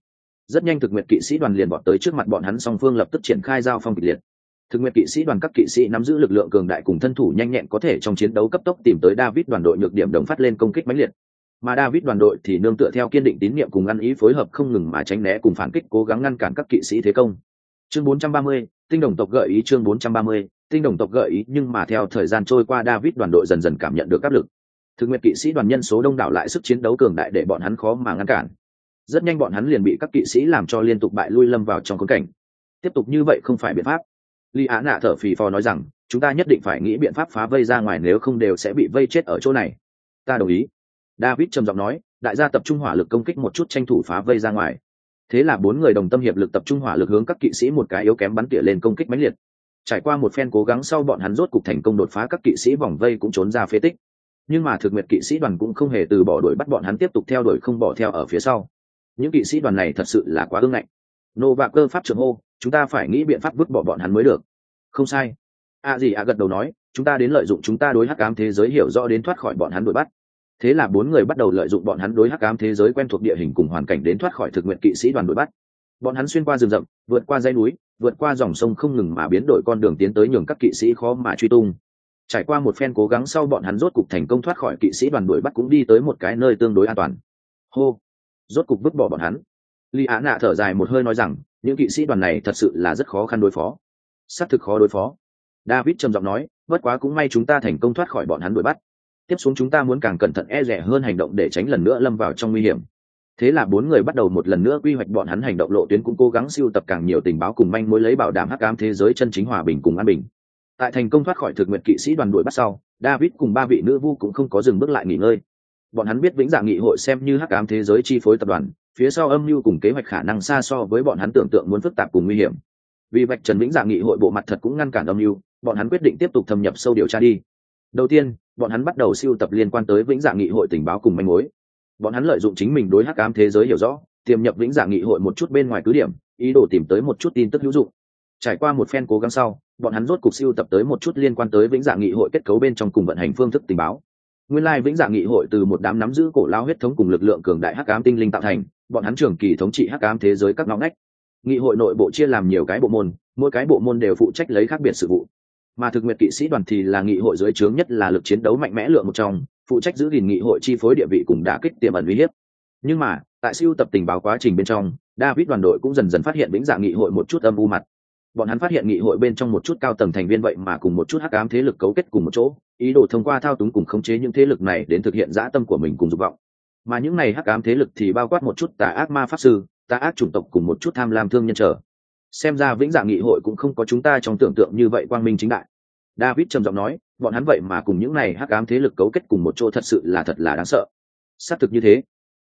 [SPEAKER 1] Rất nhanh thực nguyện kỵ sĩ đoàn liền vọt tới trước mặt bọn hắn, song phương lập tức triển khai giao phong kịch liệt. Thực nguyện kỵ sĩ đoàn các kỵ sĩ nắm giữ lực lượng cường đại cùng thân thủ nhanh nhẹn, có thể trong chiến đấu cấp tốc tìm tới David đoàn đội nhược điểm, đồng phát lên công kích mãnh liệt. Mà David đoàn đội thì nương tựa theo kiên định tín nhiệm cùng ăn ý phối hợp không ngừng mà tránh né cùng phản kích, cố gắng ngăn cản các kỵ sĩ thế công. Chương 430, tinh đồng tộc gợi ý. Chương 430, tinh đồng tộc gợi ý. Nhưng mà theo thời gian trôi qua, David đoàn đội dần dần cảm nhận được áp lực. Thực nguyện kỵ sĩ đoàn nhân số đông đảo lại sức chiến đấu cường đại để bọn hắn khó mà ngăn cản. Rất nhanh bọn hắn liền bị các kỵ sĩ làm cho liên tục bại lui, lâm vào trong khốn cảnh. Tiếp tục như vậy không phải biện pháp. Lý Á Nạ thở phì phò nói rằng, chúng ta nhất định phải nghĩ biện pháp phá vây ra ngoài, nếu không đều sẽ bị vây chết ở chỗ này. Ta đồng ý. David trầm giọng nói, đại gia tập trung hỏa lực công kích một chút, tranh thủ phá vây ra ngoài. Thế là 4 người đồng tâm hiệp lực tập trung hỏa lực hướng các kỵ sĩ một cái yếu kém bắn tỉa lên công kích mãnh liệt. Trải qua một phen cố gắng sau, bọn hắn rốt cục thành công đột phá các kỵ sĩ vòng vây, cũng trốn ra phế tích. Nhưng mà thực nguyện kỵ sĩ đoàn cũng không hề từ bỏ đuổi bắt bọn hắn, tiếp tục theo đuổi không bỏ theo ở phía sau. Những kỵ sĩ đoàn này thật sự là quá ương ngạnh. Nô Vạc Cơ pháp trưởng hô, chúng ta phải nghĩ biện pháp vứt bỏ bọn hắn mới được. Không sai. Gật đầu nói, chúng ta đến lợi dụng chúng ta đối hắc ám thế giới hiểu rõ đến thoát khỏi bọn hắn đuổi bắt. Thế là 4 người bắt đầu lợi dụng bọn hắn đối hắc ám thế giới quen thuộc địa hình cùng hoàn cảnh đến thoát khỏi thực nguyện kỵ sĩ đoàn đuổi bắt. Bọn hắn xuyên qua rừng rậm, vượt qua dãy núi, vượt qua dòng sông, không ngừng mà biến đổi con đường tiến tới, nhường các kỵ sĩ khó mà truy tung. Trải qua một phen cố gắng sau, bọn hắn rốt cục thành công thoát khỏi kỵ sĩ đoàn đuổi bắt, cũng đi tới một cái nơi tương đối an toàn. Hô, rốt cục vứt bỏ bọn hắn. Lý Á Nạ thở dài một hơi nói rằng, những kỵ sĩ đoàn này thật sự là rất khó khăn đối phó. Xác thực khó đối phó. David trầm giọng nói, bất quá cũng may chúng ta thành công thoát khỏi bọn hắn đuổi bắt. Tiếp xuống chúng ta muốn càng cẩn thận e dè hơn hành động, để tránh lần nữa lâm vào trong nguy hiểm. Thế là 4 người bắt đầu một lần nữa quy hoạch bọn hắn hành động lộ tuyến, cũng cố gắng sưu tập càng nhiều tình báo cùng manh mối, lấy bảo đảm hắc ám thế giới chân chính hòa bình cùng an bình. Tại thành công thoát khỏi thực nguyện kỵ sĩ đoàn đuổi bắt sau, David cùng 3 vị nữ vu cũng không có dừng bước lại nghỉ ngơi. Bọn hắn biết Vĩnh Dạ Nghị hội xem như hắc ám thế giới chi phối tập đoàn, phía sau âm mưu cùng kế hoạch khả năng xa so với bọn hắn tưởng tượng muốn phức tạp cùng nguy hiểm. Vì vạch trần Vĩnh Dạ Nghị hội bộ mặt thật cũng ngăn cản âm mưu, bọn hắn quyết định tiếp tục thâm nhập sâu điều tra đi. Đầu tiên, bọn hắn bắt đầu sưu tập liên quan tới Vĩnh Dạ Nghị hội tình báo cùng manh mối. Bọn hắn lợi dụng chính mình đối hắc ám thế giới hiểu rõ, tiềm nhập Vĩnh Dạ Nghị hội một chút bên ngoài cứ điểm, ý đồ tìm tới một chút tin tức hữu dụng. Trải qua một phen cố gắng sau, bọn hắn rốt cục sưu tập tới một chút liên quan tới Vĩnh Dạ Nghị hội kết cấu bên trong cùng vận hành phương thức tình báo. Nguyên lai Vĩnh Dạ Nghị hội từ một đám nắm giữ cổ lao huyết thống cùng lực lượng cường đại hắc ám tinh linh tạo thành, bọn hắn trường kỳ thống trị hắc ám thế giới các ngõ ngách. Nghị hội nội bộ chia làm nhiều cái bộ môn, mỗi cái bộ môn đều phụ trách lấy khác biệt sự vụ. Mà thực nguyện kỵ sĩ đoàn thì là nghị hội dưới trướng nhất là lực chiến đấu mạnh mẽ lượng một trong, phụ trách giữ gìn nghị hội chi phối địa vị cùng đả kích tiềm ẩn uy hiếp. Nhưng mà tại siêu tập tình báo quá trình bên trong, David đoàn đội cũng dần dần phát hiện Vĩnh Dạ Nghị hội một chút âm u mặt. Bọn hắn phát hiện nghị hội bên trong một chút cao tầng thành viên vậy mà cùng một chút hắc ám thế lực cấu kết cùng một chỗ, ý đồ thông qua thao túng cùng khống chế những thế lực này đến thực hiện dã tâm của mình cùng dục vọng. Mà những này hắc ám thế lực thì bao quát một chút tà ác ma pháp sư, tà ác chủng tộc cùng một chút tham lam thương nhân trở. Xem ra Vĩnh Dạ Nghị hội cũng không có chúng ta trong tưởng tượng như vậy quang minh chính đại. David trầm giọng nói, bọn hắn vậy mà cùng những này hắc ám thế lực cấu kết cùng một chỗ, thật sự là đáng sợ. Xác thực như thế.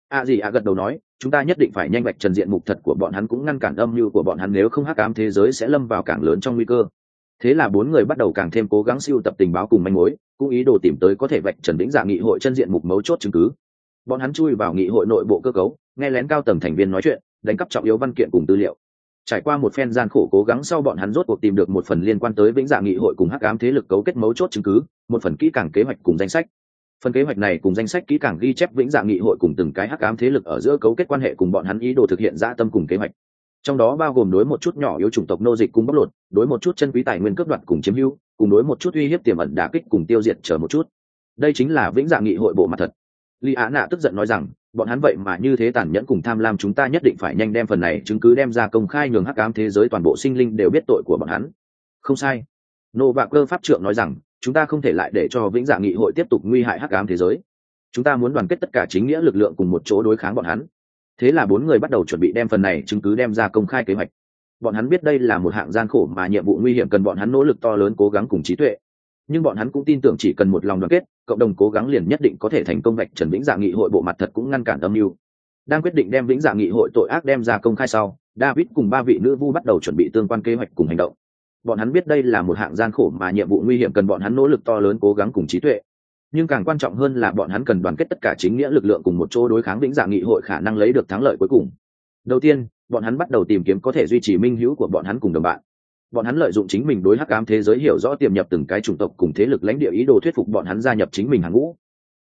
[SPEAKER 1] Gật đầu nói, chúng ta nhất định phải nhanh vạch trần diện mục thật của bọn hắn, cũng ngăn cản âm mưu của bọn hắn, nếu không hắc ám thế giới sẽ lâm vào càng lớn trong nguy cơ. Thế là 4 người bắt đầu càng thêm cố gắng sưu tập tình báo cùng manh mối, cũng ý đồ tìm tới có thể vạch trần Vĩnh Dạ Nghị hội chân diện mục mấu chốt chứng cứ. Bọn hắn chui vào nghị hội nội bộ cơ cấu, nghe lén cao tầng thành viên nói chuyện, đánh cắp trọng yếu văn kiện cùng tư liệu. Trải qua một phen gian khổ cố gắng sau, bọn hắn rốt cuộc tìm được một phần liên quan tới Vĩnh Dạ Nghị hội cùng hắc ám thế lực cấu kết mấu chốt chứng cứ, một phần kỹ càng kế hoạch cùng danh sách. Phần kế hoạch này cùng danh sách kỹ càng ghi chép Vĩnh Dạ Nghị hội cùng từng cái hắc ám thế lực ở giữa cấu kết quan hệ, cùng bọn hắn ý đồ thực hiện dã tâm cùng kế hoạch. Trong đó bao gồm đối một chút nhỏ yếu chủng tộc nô dịch cùng bóc lột, đối một chút chân quý tài nguyên cướp đoạt cùng chiếm hữu, cùng đối một chút uy hiếp tiềm ẩn đả kích cùng tiêu diệt chờ một chút. Đây chính là Vĩnh Dạ Nghị hội bộ mặt thật. Lý Á Nạ tức giận nói rằng, bọn hắn vậy mà như thế tàn nhẫn cùng tham lam, chúng ta nhất định phải nhanh đem phần này chứng cứ đem ra công khai, nhường hắc ám thế giới toàn bộ sinh linh đều biết tội của bọn hắn. Không sai. Nô Vạc Cơ pháp trưởng nói rằng, chúng ta không thể lại để cho Vĩnh Dạ Nghị hội tiếp tục nguy hại hắc ám thế giới. Chúng ta muốn đoàn kết tất cả chính nghĩa lực lượng cùng một chỗ đối kháng bọn hắn. Thế là 4 người bắt đầu chuẩn bị đem phần này chứng cứ đem ra công khai kế hoạch. Bọn hắn biết đây là một hạng gian khổ mà nhiệm vụ nguy hiểm, cần bọn hắn nỗ lực to lớn, cố gắng cùng trí tuệ. Nhưng bọn hắn cũng tin tưởng chỉ cần một lòng đoàn kết, cộng đồng cố gắng liền nhất định có thể thành công vạch trần Vĩnh Dạ Nghị hội bộ mặt thật, cũng ngăn cản âm mưu. Đang quyết định đem Vĩnh Dạ Nghị hội tội ác đem ra công khai sau, David cùng 3 vị nữ vu bắt đầu chuẩn bị tương quan kế hoạch cùng hành động. Bọn hắn biết đây là một hạng gian khổ mà nhiệm vụ nguy hiểm, cần bọn hắn nỗ lực to lớn, cố gắng cùng trí tuệ. Nhưng càng quan trọng hơn là bọn hắn cần đoàn kết tất cả chính nghĩa lực lượng cùng một chỗ đối kháng Vĩnh Dạ Nghị hội khả năng lấy được thắng lợi cuối cùng. Đầu tiên, bọn hắn bắt đầu tìm kiếm có thể duy trì minh hữu của bọn hắn cùng đồng bạn. Bọn hắn lợi dụng chính mình đối hắc ám thế giới hiểu rõ, tiềm nhập từng cái chủng tộc cùng thế lực lãnh địa, ý đồ thuyết phục bọn hắn gia nhập chính mình hàng ngũ.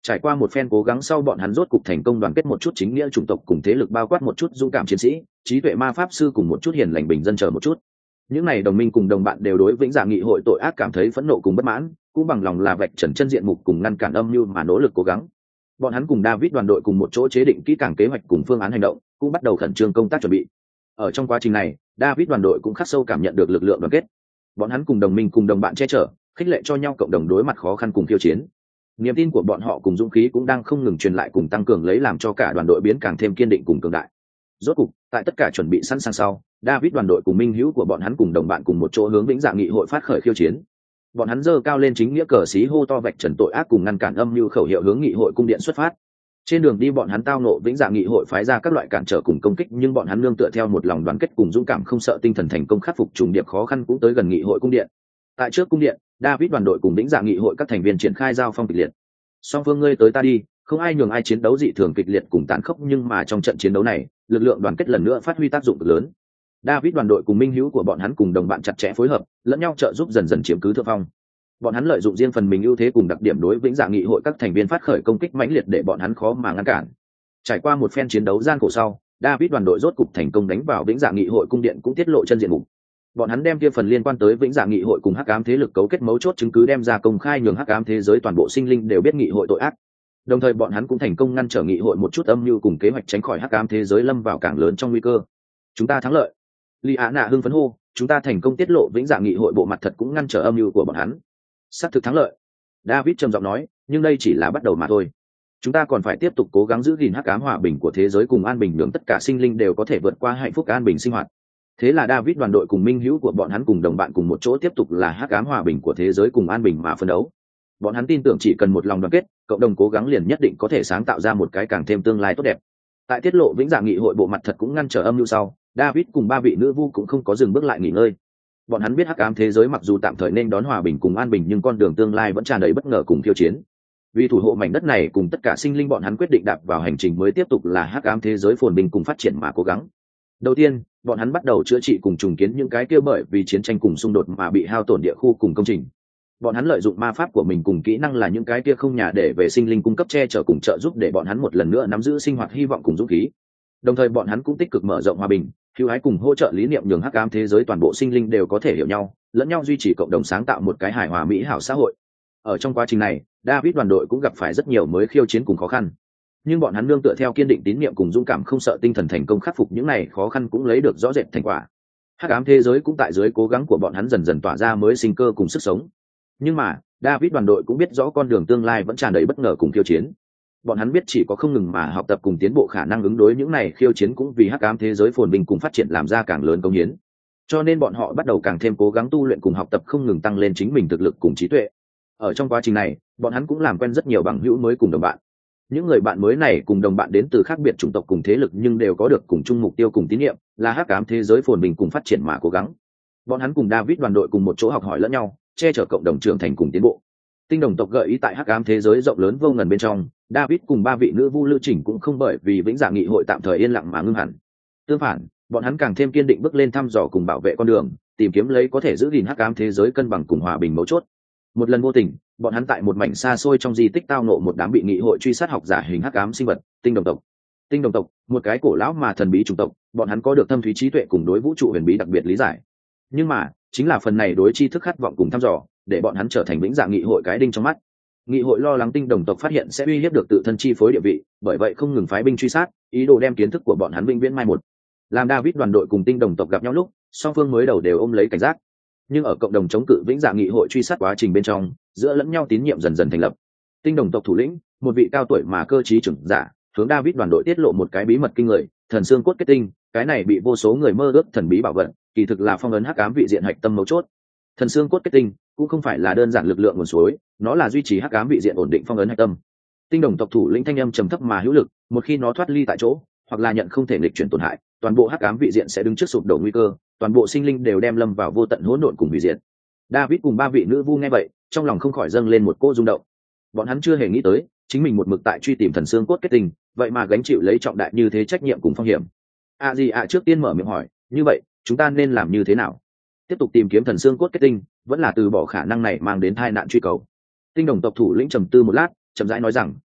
[SPEAKER 1] Trải qua một phen cố gắng sau, bọn hắn rốt cục thành công đoàn kết một chút chính nghĩa chủng tộc cùng thế lực, bao quát một chút dũng cảm chiến sĩ, trí tuệ ma pháp sư cùng một chút hiền lành bình dân chờ một chút. Những này đồng minh cùng đồng bạn đều đối vĩnh dạ nghị hội tội ác cảm thấy phẫn nộ cùng bất mãn, cũng bằng lòng là vạch trần chân diện mục cùng ngăn cản âm mưu mà nỗ lực cố gắng. Bọn hắn cùng David đoàn đội cùng một chỗ chế định kỹ càng kế hoạch cùng phương án hành động, cũng bắt đầu khẩn trương công tác chuẩn bị. Ở trong quá trình này, David đoàn đội cũng khắc sâu cảm nhận được lực lượng đoàn kết. Bọn hắn cùng đồng minh cùng đồng bạn che chở, khích lệ cho nhau cộng đồng đối mặt khó khăn cùng khiêu chiến. Niềm tin của bọn họ cùng dũng khí cũng đang không ngừng truyền lại cùng tăng cường lấy, làm cho cả đoàn đội biến càng thêm kiên định cùng cường đại. Rốt cục, tại tất cả chuẩn bị sẵn sàng sau, David đoàn đội cùng minh hữu của bọn hắn cùng đồng bạn cùng một chỗ hướng vĩnh dạ nghị hội phát khởi khiêu chiến. Bọn hắn giơ cao lên chính nghĩa cờ xí, hô to vạch trần tội ác cùng ngăn cản âm mưu khẩu hiệu, hướng nghị hội cung điện xuất phát. Trên đường đi, bọn hắn tao nộ vĩnh dạ nghị hội phái ra các loại cản trở cùng công kích, nhưng bọn hắn nương tựa theo một lòng đoàn kết cùng dũng cảm không sợ tinh thần, thành công khắc phục trùng điệp khó khăn, cũng tới gần nghị hội cung điện. Tại trước cung điện, David đoàn đội cùng vĩnh dạ nghị hội các thành viên triển khai giao phong kịch liệt. Song phương ngươi tới ta đi, không ai nhường ai, chiến đấu dị thường kịch liệt cùng tàn khốc, nhưng mà trong trận chiến đấu này, lực lượng đoàn kết lần nữa phát huy tác dụng cực lớn. David đoàn đội cùng minh hữu của bọn hắn cùng đồng bạn chặt chẽ phối hợp, lẫn nhau trợ giúp, dần dần chiếm cứ thượng phong. Bọn hắn lợi dụng riêng phần mình ưu thế cùng đặc điểm đối vĩnh dạ nghị hội các thành viên phát khởi công kích mãnh liệt, để bọn hắn khó mà ngăn cản. Trải qua một phen chiến đấu gian khổ sau, David đoàn đội rốt cục thành công đánh vào vĩnh dạ nghị hội cung điện, cũng tiết lộ chân diện mục. Bọn hắn đem kia phần liên quan tới vĩnh dạ nghị hội cùng hắc ám thế lực cấu kết mấu chốt chứng cứ đem ra công khai, nhường hắc ám thế giới toàn bộ sinh linh đều biết nghị hội tội ác. Đồng thời bọn hắn cũng thành công ngăn trở nghị hội một chút âm mưu cùng kế hoạch, tránh khỏi hắc ám thế giới lâm vào càng lớn trong nguy cơ. Chúng ta thắng lợi! Liana hưng phấn hô, chúng ta thành công tiết lộ vĩnh dạ nghị hội bộ mặt thật, cũng ngăn trở âm mưu của bọn hắn. Xác thực thắng lợi. David trầm giọng nói, nhưng đây chỉ là bắt đầu mà thôi. Chúng ta còn phải tiếp tục cố gắng giữ gìn hắc ám hòa bình của thế giới cùng an bình, nhường tất cả sinh linh đều có thể vượt qua hạnh phúc an bình sinh hoạt. Thế là David đoàn đội cùng minh hữu của bọn hắn cùng đồng bạn cùng một chỗ tiếp tục là hắc ám hòa bình của thế giới cùng an bình mà phấn đấu. Bọn hắn tin tưởng chỉ cần một lòng đoàn kết, cộng đồng cố gắng, liền nhất định có thể sáng tạo ra một cái càng thêm tương lai tốt đẹp. Tại tiết lộ vĩnh dạ nghị hội bộ mặt thật cũng ngăn trở âm mưu sau, David cùng ba vị nữ vu cũng không có dừng bước lại nghỉ ngơi. Bọn hắn biết hắc ám thế giới mặc dù tạm thời nên đón hòa bình cùng an bình, nhưng con đường tương lai vẫn tràn đầy bất ngờ cùng khiêu chiến. Vì thủ hộ mảnh đất này cùng tất cả sinh linh, bọn hắn quyết định đạp vào hành trình mới, tiếp tục là hắc ám thế giới phồn bình cùng phát triển mà cố gắng. Đầu tiên, bọn hắn bắt đầu chữa trị cùng trùng kiến những cái kia bởi vì chiến tranh cùng xung đột mà bị hao tổn địa khu cùng công trình. Bọn hắn lợi dụng ma pháp của mình cùng kỹ năng là những cái kia không nhà để về sinh linh cung cấp che chở cùng trợ giúp, để bọn hắn một lần nữa nắm giữ sinh hoạt hy vọng cùng dũng khí. Đồng thời bọn hắn cũng tích cực mở rộng hòa bình, hữu ái cùng hỗ trợ lý niệm, nhường hắc ám thế giới toàn bộ sinh linh đều có thể hiểu nhau, lẫn nhau duy trì cộng đồng, sáng tạo một cái hài hòa mỹ hảo xã hội. Ở trong quá trình này, David đoàn đội cũng gặp phải rất nhiều mới khiêu chiến cùng khó khăn, nhưng bọn hắn nương tựa theo kiên định tín niệm cùng dũng cảm không sợ tinh thần, thành công khắc phục những này khó khăn, cũng lấy được rõ rệt thành quả. Hắc ám thế giới cũng tại dưới cố gắng của bọn hắn dần dần tỏa ra mới sinh cơ cùng sức sống. Nhưng mà David đoàn đội cũng biết rõ con đường tương lai vẫn tràn đầy bất ngờ cùng khiêu chiến. Bọn hắn biết chỉ có không ngừng mà học tập cùng tiến bộ, khả năng ứng đối những này khiêu chiến, cũng vì hắc ám thế giới phồn vinh cùng phát triển làm ra càng lớn công hiến. Cho nên bọn họ bắt đầu càng thêm cố gắng tu luyện cùng học tập, không ngừng tăng lên chính mình thực lực cùng trí tuệ. Ở trong quá trình này, bọn hắn cũng làm quen rất nhiều bằng hữu mới cùng đồng bạn. Những người bạn mới này cùng đồng bạn đến từ khác biệt chủng tộc cùng thế lực, nhưng đều có được cùng chung mục tiêu cùng tín nhiệm, là hắc ám thế giới phồn vinh cùng phát triển mà cố gắng. Bọn hắn cùng David đoàn đội cùng một chỗ học hỏi lẫn nhau, che chở cộng đồng trưởng thành cùng tiến bộ. Tinh đồng tộc gợi ý tại hắc ám thế giới rộng lớn vô ngần bên trong, David cùng ba vị nữ vu lưu trình cũng không bởi vì vĩnh dạ nghị hội tạm thời yên lặng mà ngưng hẳn. Tương phản, bọn hắn càng thêm kiên định bước lên thăm dò cùng bảo vệ con đường, tìm kiếm lấy có thể giữ gìn hắc ám thế giới cân bằng cùng hòa bình mấu chốt. Một lần vô tình, bọn hắn tại một mảnh xa xôi trong di tích tao nộ một đám bị nghị hội truy sát học giả hình hắc ám sinh vật, tinh đồng tộc. Tinh đồng tộc, một cái cổ lão mà thần bí chủng tộc, bọn hắn có được thâm thúy trí tuệ cùng đối vũ trụ huyền bí đặc biệt lý giải. Nhưng mà, chính là phần này đối tri thức khát vọng cùng thăm dò, để bọn hắn trở thành vĩnh dạ nghị hội cái đinh trong mắt. Nghị hội lo lắng tinh đồng tộc phát hiện sẽ uy hiếp được tự thân chi phối địa vị, bởi vậy không ngừng phái binh truy sát, ý đồ đem kiến thức của bọn hắn vĩnh viễn mai một. Làm David đoàn đội cùng tinh đồng tộc gặp nhau lúc, song phương mới đầu đều ôm lấy cảnh giác. Nhưng ở cộng đồng chống cự vĩnh dạ nghị hội truy sát quá trình bên trong, giữa lẫn nhau tín nhiệm dần dần thành lập. Tinh đồng tộc thủ lĩnh, một vị cao tuổi mà cơ trí trưởng giả, hướng David đoàn đội tiết lộ một cái bí mật kinh người, thần xương cốt kết tinh. Cái này bị vô số người mơ ước thần bí bảo vật, kỳ thực là phong ấn hắc ám vị diện hạch tâm mấu chốt. Thần xương cốt kết tinh cũng không phải là đơn giản lực lượng nguồn suối, nó là duy trì hắc ám vị diện ổn định phong ấn hạch tâm. Tinh đồng tộc thủ lĩnh thanh âm trầm thấp mà hữu lực, một khi nó thoát ly tại chỗ, hoặc là nhận không thể nghịch chuyển tổn hại, toàn bộ hắc ám vị diện sẽ đứng trước sụp đổ nguy cơ, toàn bộ sinh linh đều đem lâm vào vô tận hỗn độn cùng hủy diệt. David cùng ba vị nữ vu nghe vậy, trong lòng không khỏi dâng lên một cỗ rung động. Bọn hắn chưa hề nghĩ tới, chính mình một mực tại truy tìm thần xương cốt kết tinh, vậy mà gánh chịu lấy trọng đại như thế trách nhiệm cùng phong hiểm. Trước tiên mở miệng hỏi, như vậy chúng ta nên làm như thế nào? Tiếp tục tìm kiếm thần xương cốt kết tinh, vẫn là từ bỏ khả năng này mang đến tai nạn truy cầu? Tinh đồng tộc thủ lĩnh trầm tư một lát, chậm rãi nói rằng,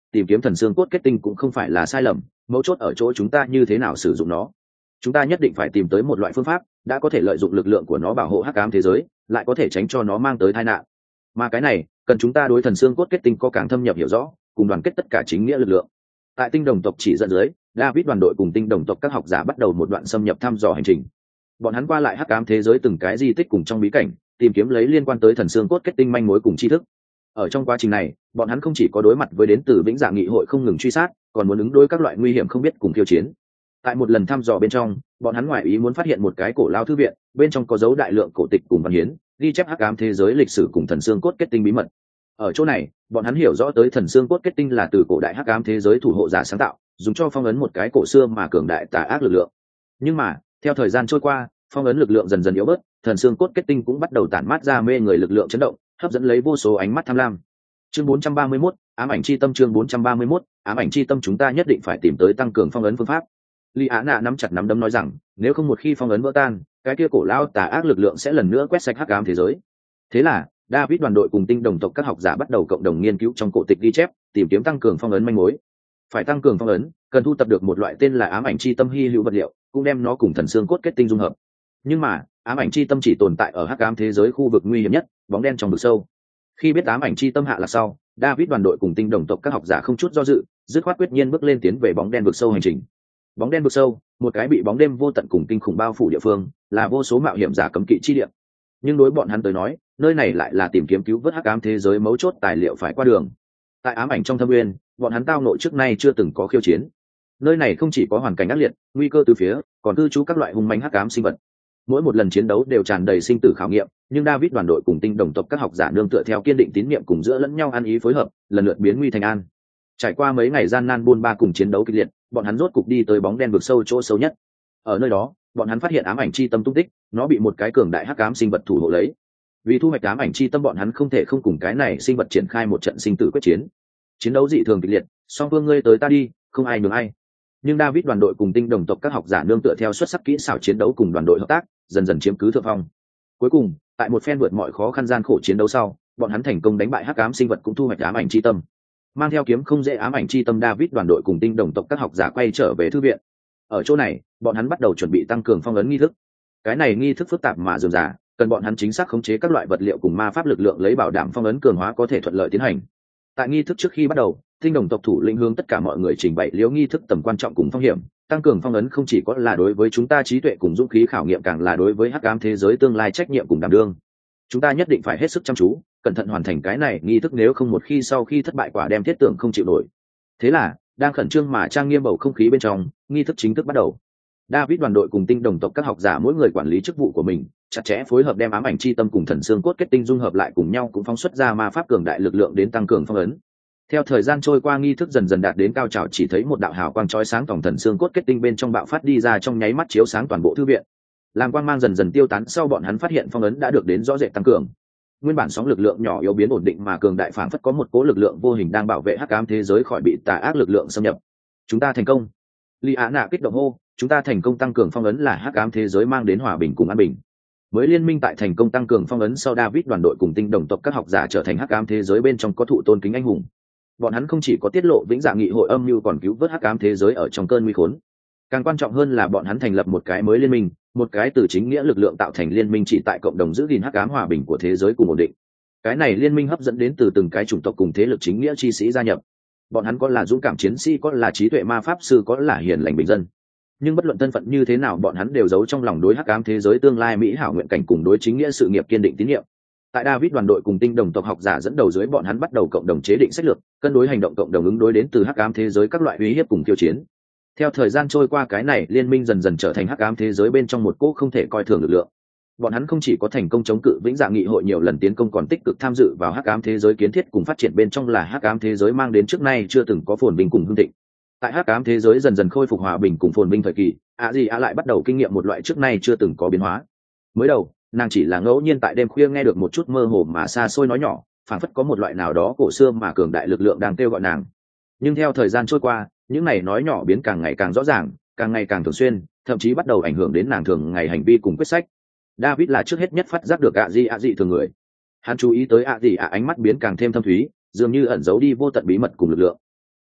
[SPEAKER 1] tìm kiếm thần xương cốt kết tinh cũng không phải là sai lầm, mấu chốt ở chỗ chúng ta như thế nào sử dụng nó. Chúng ta nhất định phải tìm tới một loại phương pháp đã có thể lợi dụng lực lượng của nó bảo hộ hắc ám thế giới, lại có thể tránh cho nó mang tới tai nạn. Mà cái này cần chúng ta đối thần xương cốt kết tinh có càng thâm nhập hiểu rõ, cùng đoàn kết tất cả chính nghĩa lực lượng. Tại tinh đồng tộc chỉ dẫn dưới, David đoàn đội cùng tinh đồng tộc các học giả bắt đầu một đoạn xâm nhập thăm dò hành trình. Bọn hắn qua lại hắc ám thế giới từng cái di tích cùng trong bí cảnh, tìm kiếm lấy liên quan tới thần xương cốt kết tinh manh mối cùng tri thức. Ở trong quá trình này, bọn hắn không chỉ có đối mặt với đến từ vĩnh dạ nghị hội không ngừng truy sát, còn muốn ứng đối các loại nguy hiểm không biết cùng khiêu chiến. Tại một lần thăm dò bên trong, bọn hắn ngoại ý muốn phát hiện một cái cổ lao thư viện, bên trong có dấu đại lượng cổ tịch cùng văn hiến, ghi chép hắc ám thế giới lịch sử cùng thần xương cốt kết tinh bí mật. Ở chỗ này, bọn hắn hiểu rõ tới thần xương cốt kết tinh là từ cổ đại hắc ám thế giới thủ hộ giả sáng tạo, dùng cho phong ấn một cái cổ xưa mà cường đại tà ác lực lượng. Nhưng mà, theo thời gian trôi qua, phong ấn lực lượng dần dần yếu bớt, thần xương cốt kết tinh cũng bắt đầu tản mát ra mê người lực lượng chấn động, hấp dẫn lấy vô số ánh mắt tham lam. Chương 431, ám ảnh chi tâm. Chương 431, ám ảnh chi tâm. Chúng ta nhất định phải tìm tới tăng cường phong ấn phương pháp. Lý Á Nạ nắm chặt nắm đấm nói rằng, nếu không một khi phong ấn vỡ tan, cái kia cổ lao tà ác lực lượng sẽ lần nữa quét sạch hắc ám thế giới. Thế là, David đoàn đội cùng tinh đồng tộc các học giả bắt đầu cộng đồng nghiên cứu trong cổ tịch ghi chép, tìm kiếm tăng cường phong ấn manh mối. Phải tăng cường phong ấn, cần thu tập được một loại tên là ám ảnh chi tâm hy hữu vật liệu, cũng đem nó cùng thần xương cốt kết tinh dung hợp. Nhưng mà, ám ảnh chi tâm chỉ tồn tại ở hắc ám thế giới khu vực nguy hiểm nhất, bóng đen trong vực sâu. Khi biết ám ảnh chi tâm hạ là sau, David đoàn đội cùng tinh đồng tộc các học giả không chút do dự, dứt khoát quyết nhiên bước lên tiến về bóng đen vực sâu hành trình. Bóng đen vực sâu, một cái bị bóng đêm vô tận cùng kinh khủng bao phủ địa phương, là vô số mạo hiểm giả cấm kỵ chi địa. Nhưng đối bọn hắn tới nói, nơi này lại là tìm kiếm cứu vớt hắc ám thế giới mấu chốt tài liệu phải qua đường. Tại ám ảnh trong thâm nguyên, bọn hắn tao nội trước nay chưa từng có khiêu chiến. Nơi này không chỉ có hoàn cảnh ác liệt, nguy cơ từ phía, còn cư trú các loại hung manh hắc ám sinh vật. Mỗi một lần chiến đấu đều tràn đầy sinh tử khảo nghiệm, nhưng David đoàn đội cùng tinh đồng tộc các học giả nương tựa theo kiên định tín niệm cùng giữa lẫn nhau ăn ý phối hợp, lần lượt biến nguy thành an. Trải qua mấy ngày gian nan buôn ba cùng chiến đấu kịch liệt, bọn hắn rốt cục đi tới bóng đen vực sâu chỗ sâu nhất. Ở nơi đó, bọn hắn phát hiện ám ảnh chi tâm tung tích, nó bị một cái cường đại hắc ám sinh vật thủ hộ lấy. Vì thu hoạch ám ảnh chi tâm, bọn hắn không thể không cùng cái này sinh vật triển khai một trận sinh tử quyết chiến. Chiến đấu dị thường kịch liệt, song phương ngươi tới ta đi, không ai nhường ai. Nhưng David đoàn đội cùng tinh đồng tộc các học giả nương tựa theo xuất sắc kỹ xảo chiến đấu cùng đoàn đội hợp tác, dần dần chiếm cứ thượng phong. Cuối cùng, tại một phen vượt mọi khó khăn gian khổ chiến đấu sau, bọn hắn thành công đánh bại hắc ám sinh vật cũng thu hoạch ám ảnh chi tâm. Mang theo kiếm không dễ ám ảnh chi tâm, David đoàn đội cùng tinh đồng tộc các học giả quay trở về thư viện. Ở chỗ này, bọn hắn bắt đầu chuẩn bị tăng cường phong ấn nghi thức. Cái này nghi thức phức tạp mà rườm rà, cần bọn hắn chính xác khống chế các loại vật liệu cùng ma pháp lực lượng lấy bảo đảm phong ấn cường hóa có thể thuận lợi tiến hành. Tại nghi thức trước khi bắt đầu, tinh đồng tộc thủ lĩnh hướng tất cả mọi người trình bày liễu nghi thức tầm quan trọng cùng phong hiểm. Tăng cường phong ấn không chỉ có là đối với chúng ta trí tuệ cùng dũng khí khảo nghiệm, càng là đối với hắc ám thế giới tương lai trách nhiệm cùng đảm đương. Chúng ta nhất định phải hết sức chăm chú, cẩn thận hoàn thành cái này nghi thức, nếu không một khi sau khi thất bại quả đem thiết tưởng không chịu nổi. Thế là, đang khẩn trương mà trang nghiêm bầu không khí bên trong, nghi thức chính thức bắt đầu. David đoàn đội cùng tinh đồng tộc các học giả mỗi người quản lý chức vụ của mình, chặt chẽ phối hợp đem ám ảnh chi tâm cùng thần xương cốt kết tinh dung hợp lại cùng nhau, cũng phóng xuất ra ma pháp cường đại lực lượng đến tăng cường phong ấn. Theo thời gian trôi qua, nghi thức dần dần đạt đến cao trào, chỉ thấy một đạo hào quang chói sáng tổng thần xương cốt kết tinh bên trong bạo phát đi ra, trong nháy mắt chiếu sáng toàn bộ thư viện. Làm quang mang dần dần tiêu tán sau, bọn hắn phát hiện phong ấn đã được đến rõ rệt tăng cường. Nguyên bản sóng lực lượng nhỏ yếu biến ổn định mà cường đại, phảng phất có một cố lực lượng vô hình đang bảo vệ hắc ám thế giới khỏi bị tà ác lực lượng xâm nhập. Chúng ta thành công! Lý Á Nạ kích động hô, chúng ta thành công tăng cường phong ấn là hắc ám thế giới mang đến hòa bình cùng an bình. Mới liên minh tại thành công tăng cường phong ấn sau, David đoàn đội cùng tinh đồng tộc các học giả trở thành hắc ám thế giới bên trong có thụ tôn kính anh hùng. Bọn hắn không chỉ có tiết lộ vĩnh dạ nghị hội âm mưu, còn cứu vớt hắc ám thế giới ở trong cơn nguy khốn. Càng quan trọng hơn là bọn hắn thành lập một cái mới liên minh, một cái từ chính nghĩa lực lượng tạo thành liên minh, chỉ tại cộng đồng giữ gìn hắc ám hòa bình của thế giới cùng ổn định. Cái này liên minh hấp dẫn đến từ từng cái chủng tộc cùng thế lực chính nghĩa chi sĩ gia nhập. Bọn hắn có là dũng cảm chiến sĩ, có là trí tuệ ma pháp sư, có là hiền lành bình dân. Nhưng bất luận thân phận như thế nào, bọn hắn đều giấu trong lòng đối hắc ám thế giới tương lai mỹ hảo nguyện cảnh cùng đối chính nghĩa sự nghiệp kiên định tín nhiệm. Tại David đoàn đội cùng tinh đồng tộc học giả dẫn đầu dưới, bọn hắn bắt đầu cộng đồng chế định sách lược, cân đối hành động cộng đồng ứng đối đến từ hắc ám thế giới các loại uy hiếp cùng tiêu chiến. Theo thời gian trôi qua, cái này liên minh dần dần trở thành hắc ám thế giới bên trong một cỗ không thể coi thường lực lượng. Bọn hắn không chỉ có thành công chống cự vĩnh dạ nghị hội nhiều lần tiến công, còn tích cực tham dự vào hắc ám thế giới kiến thiết cùng phát triển bên trong, là hắc ám thế giới mang đến trước nay chưa từng có phồn vinh cùng hưng thịnh. Tại hắc ám thế giới dần dần khôi phục hòa bình cùng phồn vinh thời kỳ, lại bắt đầu kinh nghiệm một loại trước nay chưa từng có biến hóa. Mới đầu, nàng chỉ là ngẫu nhiên tại đêm khuya nghe được một chút mơ hồ mà xa xôi nói nhỏ, phảng phất có một loại nào đó cổ xưa mà cường đại lực lượng đang kêu gọi nàng. Nhưng theo thời gian trôi qua, những này nói nhỏ biến càng ngày càng rõ ràng, càng ngày càng thường xuyên, thậm chí bắt đầu ảnh hưởng đến nàng thường ngày hành vi cùng quyết sách. David là trước hết nhất phát giác được dị thường người. Hắn chú ý tới ánh mắt biến càng thêm thâm thúy, dường như ẩn giấu đi vô tận bí mật cùng lực lượng.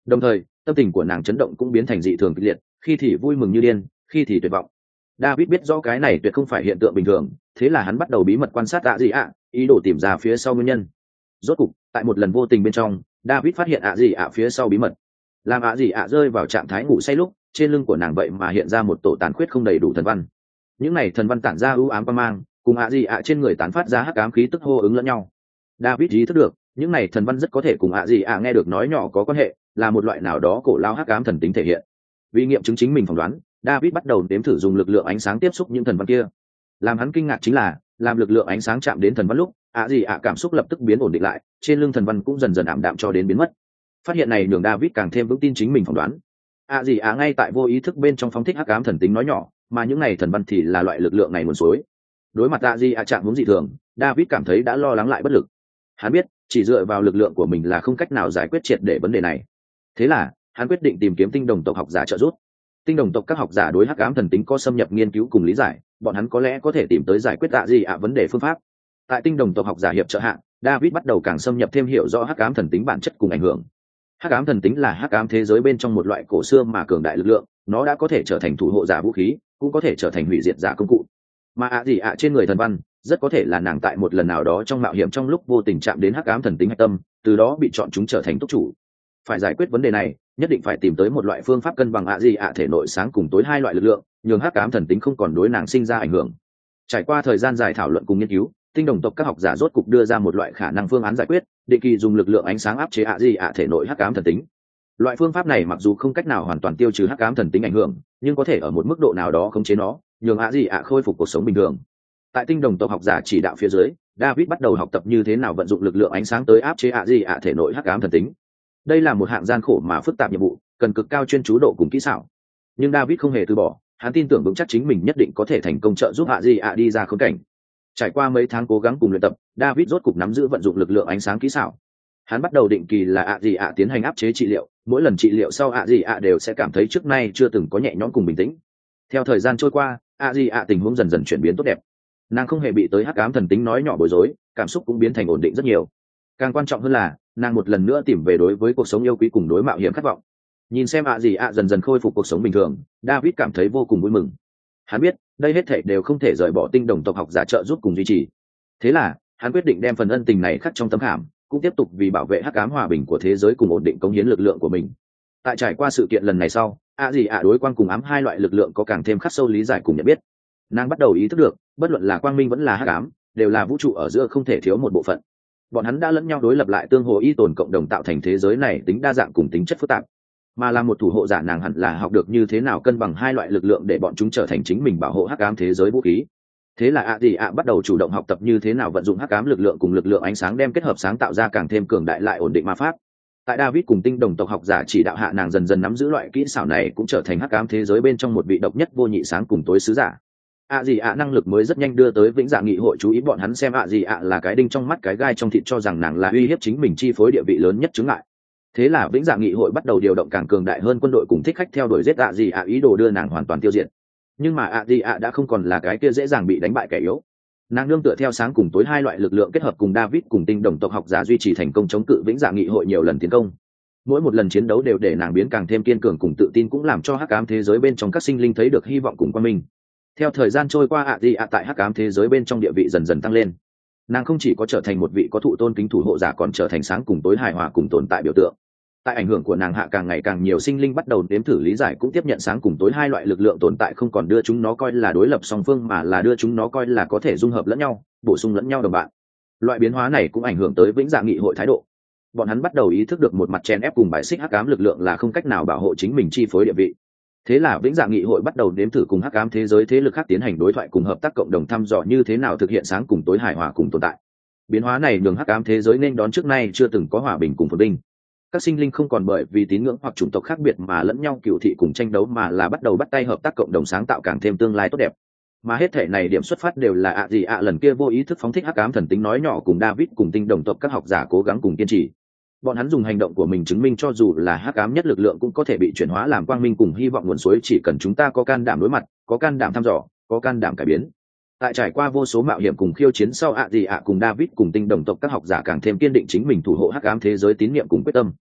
[SPEAKER 1] Đồng thời tâm tình của nàng chấn động cũng biến thành dị thường kịch liệt, khi thì vui mừng như điên, khi thì tuyệt vọng. David biết rõ cái này tuyệt không phải hiện tượng bình thường, thế là hắn bắt đầu bí mật quan sát ạ gì ạ, ý đồ tìm ra phía sau nguyên nhân. Rốt cục tại một lần vô tình bên trong, David phát hiện ạ gì ạ phía sau bí mật. Làm ạ gì ạ rơi vào trạng thái ngủ say lúc, trên lưng của nàng vậy mà hiện ra một tổ tàn khuyết không đầy đủ thần văn. Những này thần văn tản ra ưu ám quang mang, cùng ạ gì ạ trên người tán phát ra hắc ám khí tức hô ứng lẫn nhau. David ý thức được những này thần văn rất có thể cùng ạ gì ạ nghe được nói nhỏ có quan hệ, là một loại nào đó cổ lao hắc ám thần tính thể hiện. Vì nghiệm chứng chính mình phỏng đoán, David bắt đầu nếm thử dùng lực lượng ánh sáng tiếp xúc những thần văn kia. Làm hắn kinh ngạc chính là, làm lực lượng ánh sáng chạm đến thần văn lúc, ạ gì ạ cảm xúc lập tức biến ổn định lại, trên lưng thần văn cũng dần dần ảm đạm cho đến biến mất. Phát hiện này nhường David càng thêm vững tin chính mình phỏng đoán. ạ gì ạ ngay tại vô ý thức bên trong phóng thích hắc ám thần tính nói nhỏ, mà những này thần văn thì là loại lực lượng này nguồn suối. Đối mặt ạ gì ạ chạm hướng dị thường, David cảm thấy đã lo lắng lại bất lực. Hắn biết chỉ dựa vào lực lượng của mình là không cách nào giải quyết triệt để vấn đề này. Thế là hắn quyết định tìm kiếm tinh đồng tộc học giả trợ giúp. Tinh đồng tộc các học giả đối hắc ám thần tính có xâm nhập nghiên cứu cùng lý giải, bọn hắn có lẽ có thể tìm tới giải quyết ạ gì ạ vấn đề phương pháp. Tại tinh đồng tộc học giả hiệp trợ hạ, David bắt đầu càng xâm nhập thêm hiểu rõ hắc ám thần tính bản chất cùng ảnh hưởng. Hắc ám thần tính là hắc ám thế giới bên trong một loại cổ xưa mà cường đại lực lượng, nó đã có thể trở thành thủ hộ giả vũ khí, cũng có thể trở thành hủy diệt giả công cụ. Mà ạ gì ạ trên người thần văn, rất có thể là nàng tại một lần nào đó trong mạo hiểm trong lúc vô tình chạm đến hắc ám thần tính hạch tâm, từ đó bị chọn chúng trở thành túc chủ. Phải giải quyết vấn đề này, nhất định phải tìm tới một loại phương pháp cân bằng ạ gì ạ thể nội sáng cùng tối hai loại lực lượng, nhường hắc ám thần tính không còn đối nàng sinh ra ảnh hưởng. Trải qua thời gian dài thảo luận cùng nghiên cứu, tinh đồng tộc các học giả rốt cục đưa ra một loại khả năng phương án giải quyết, định kỳ dùng lực lượng ánh sáng áp chế ạ gì ạ thể nội hắc ám thần tính. Loại phương pháp này mặc dù không cách nào hoàn toàn tiêu trừ hắc ám thần tính ảnh hưởng, nhưng có thể ở một mức độ nào đó khống chế nó, nhường ạ gì ạ khôi phục cuộc sống bình thường. Tại tinh đồng tộc học giả chỉ đạo phía dưới, David bắt đầu học tập như thế nào vận dụng lực lượng ánh sáng tới áp chế ạ gì ạ thể nội hắc ám thần tính. Đây là một hạng gian khổ mà phức tạp nhiệm vụ, cần cực cao chuyên chú độ cùng kỹ xảo. Nhưng David không hề từ bỏ, hắn tin tưởng vững chắc chính mình nhất định có thể thành công trợ giúp ạ gì ạ đi ra khốn cảnh. Trải qua mấy tháng cố gắng cùng luyện tập, David rốt cục nắm giữ vận dụng lực lượng ánh sáng kỹ xảo. Hắn bắt đầu định kỳ là ạ gì ạ tiến hành áp chế trị liệu, mỗi lần trị liệu sau ạ gì ạ đều sẽ cảm thấy trước nay chưa từng có nhẹ nhõm cùng bình tĩnh. Theo thời gian trôi qua, ạ gì ạ tình huống dần dần chuyển biến tốt đẹp. Nàng không hề bị tới hắc ám thần tính nói nhỏ bối rối, cảm xúc cũng biến thành ổn định rất nhiều. Càng quan trọng hơn là, nàng một lần nữa tìm về đối với cuộc sống yêu quý cùng đối mạo hiểm khát vọng. Nhìn xem ạ gì ạ dần dần khôi phục cuộc sống bình thường, David cảm thấy vô cùng vui mừng. Hắn biết đây hết thảy đều không thể rời bỏ tinh đồng tộc học giả trợ giúp cùng duy trì. Thế là hắn quyết định đem phần ân tình này khắc trong tấm khảm, cũng tiếp tục vì bảo vệ hắc ám hòa bình của thế giới cùng ổn định cống hiến lực lượng của mình. Tại trải qua sự kiện lần này sau, ạ gì ạ đối quang cùng ám hai loại lực lượng có càng thêm khắc sâu lý giải cùng nhận biết. Nàng bắt đầu ý thức được, bất luận là quang minh vẫn là hắc ám, đều là vũ trụ ở giữa không thể thiếu một bộ phận. Bọn hắn đã lẫn nhau đối lập lại tương hồ y tồn cộng đồng tạo thành thế giới này tính đa dạng cùng tính chất phức tạp. Mà là một thủ hộ giả, nàng hẳn là học được như thế nào cân bằng hai loại lực lượng để bọn chúng trở thành chính mình bảo hộ hắc ám thế giới vũ khí. Thế là ạ gì ạ bắt đầu chủ động học tập như thế nào vận dụng hắc ám lực lượng cùng lực lượng ánh sáng đem kết hợp sáng tạo ra càng thêm cường đại lại ổn định ma pháp. Tại David cùng tinh đồng tộc học giả chỉ đạo hạ, nàng dần dần nắm giữ loại kỹ xảo này, cũng trở thành hắc ám thế giới bên trong một vị độc nhất vô nhị sáng cùng tối sứ giả. ạ gì ạ năng lực mới rất nhanh đưa tới vĩnh dạ nghị hội chú ý, bọn hắn xem ạ gì ạ là cái đinh trong mắt cái gai trong thịt, cho rằng nàng là uy hiếp chính mình chi phối địa vị lớn nhất chứng ngại. Thế là vĩnh dạ nghị hội bắt đầu điều động càng cường đại hơn quân đội cùng thích khách theo đuổi giết ạ gì ạ, ý đồ đưa nàng hoàn toàn tiêu diệt. Nhưng mà ạ gì ạ đã không còn là cái kia dễ dàng bị đánh bại kẻ yếu. Nàng nương tựa theo sáng cùng tối hai loại lực lượng kết hợp cùng David cùng tinh đồng tộc học giả duy trì thành công chống cự vĩnh dạ nghị hội nhiều lần tiến công. Mỗi một lần chiến đấu đều để nàng biến càng thêm kiên cường cùng tự tin, cũng làm cho hắc ám thế giới bên trong các sinh linh thấy được hy vọng cùng quang minh. Theo thời gian trôi qua, ạ gì ạ tại hắc ám thế giới bên trong địa vị dần dần tăng lên. Nàng không chỉ có trở thành một vị có thụ tôn kính thủ hộ giả, còn trở thành sáng cùng tối hài hòa cùng tồn tại biểu tượng. Tại ảnh hưởng của nàng hạ, càng ngày càng nhiều sinh linh bắt đầu nếm thử lý giải cũng tiếp nhận sáng cùng tối hai loại lực lượng tồn tại, không còn đưa chúng nó coi là đối lập song phương, mà là đưa chúng nó coi là có thể dung hợp lẫn nhau, bổ sung lẫn nhau đồng bạn. Loại biến hóa này cũng ảnh hưởng tới vĩnh dạ nghị hội thái độ. Bọn hắn bắt đầu ý thức được một mặt chèn ép cùng bài xích hắc ám lực lượng là không cách nào bảo hộ chính mình chi phối địa vị. Thế là vĩnh dạ nghị hội bắt đầu nếm thử cùng hắc ám thế giới thế lực khác tiến hành đối thoại cùng hợp tác cộng đồng, thăm dò như thế nào thực hiện sáng cùng tối hài hòa cùng tồn tại. Biến hóa này nhường hắc ám thế giới nên đón trước nay chưa từng có hòa bình cùng phồn vinh. Các sinh linh không còn bởi vì tín ngưỡng hoặc chủng tộc khác biệt mà lẫn nhau cừu thị cùng tranh đấu, mà là bắt đầu bắt tay hợp tác cộng đồng, sáng tạo càng thêm tương lai tốt đẹp. Mà hết thể này điểm xuất phát đều là ạ gì ạ lần kia vô ý thức phóng thích hắc ám thần tính nói nhỏ cùng David cùng tinh đồng tộc các học giả cố gắng cùng kiên trì. Bọn hắn dùng hành động của mình chứng minh cho dù là hắc ám nhất lực lượng cũng có thể bị chuyển hóa làm quang minh cùng hy vọng nguồn suối, chỉ cần chúng ta có can đảm đối mặt, có can đảm thăm dò, có can đảm cải biến. Tại trải qua vô số mạo hiểm cùng khiêu chiến sau, ạ gì ạ cùng David cùng tinh đồng tộc các học giả càng thêm kiên định chính mình thủ hộ hắc ám thế giới tín nhiệm cùng quyết tâm.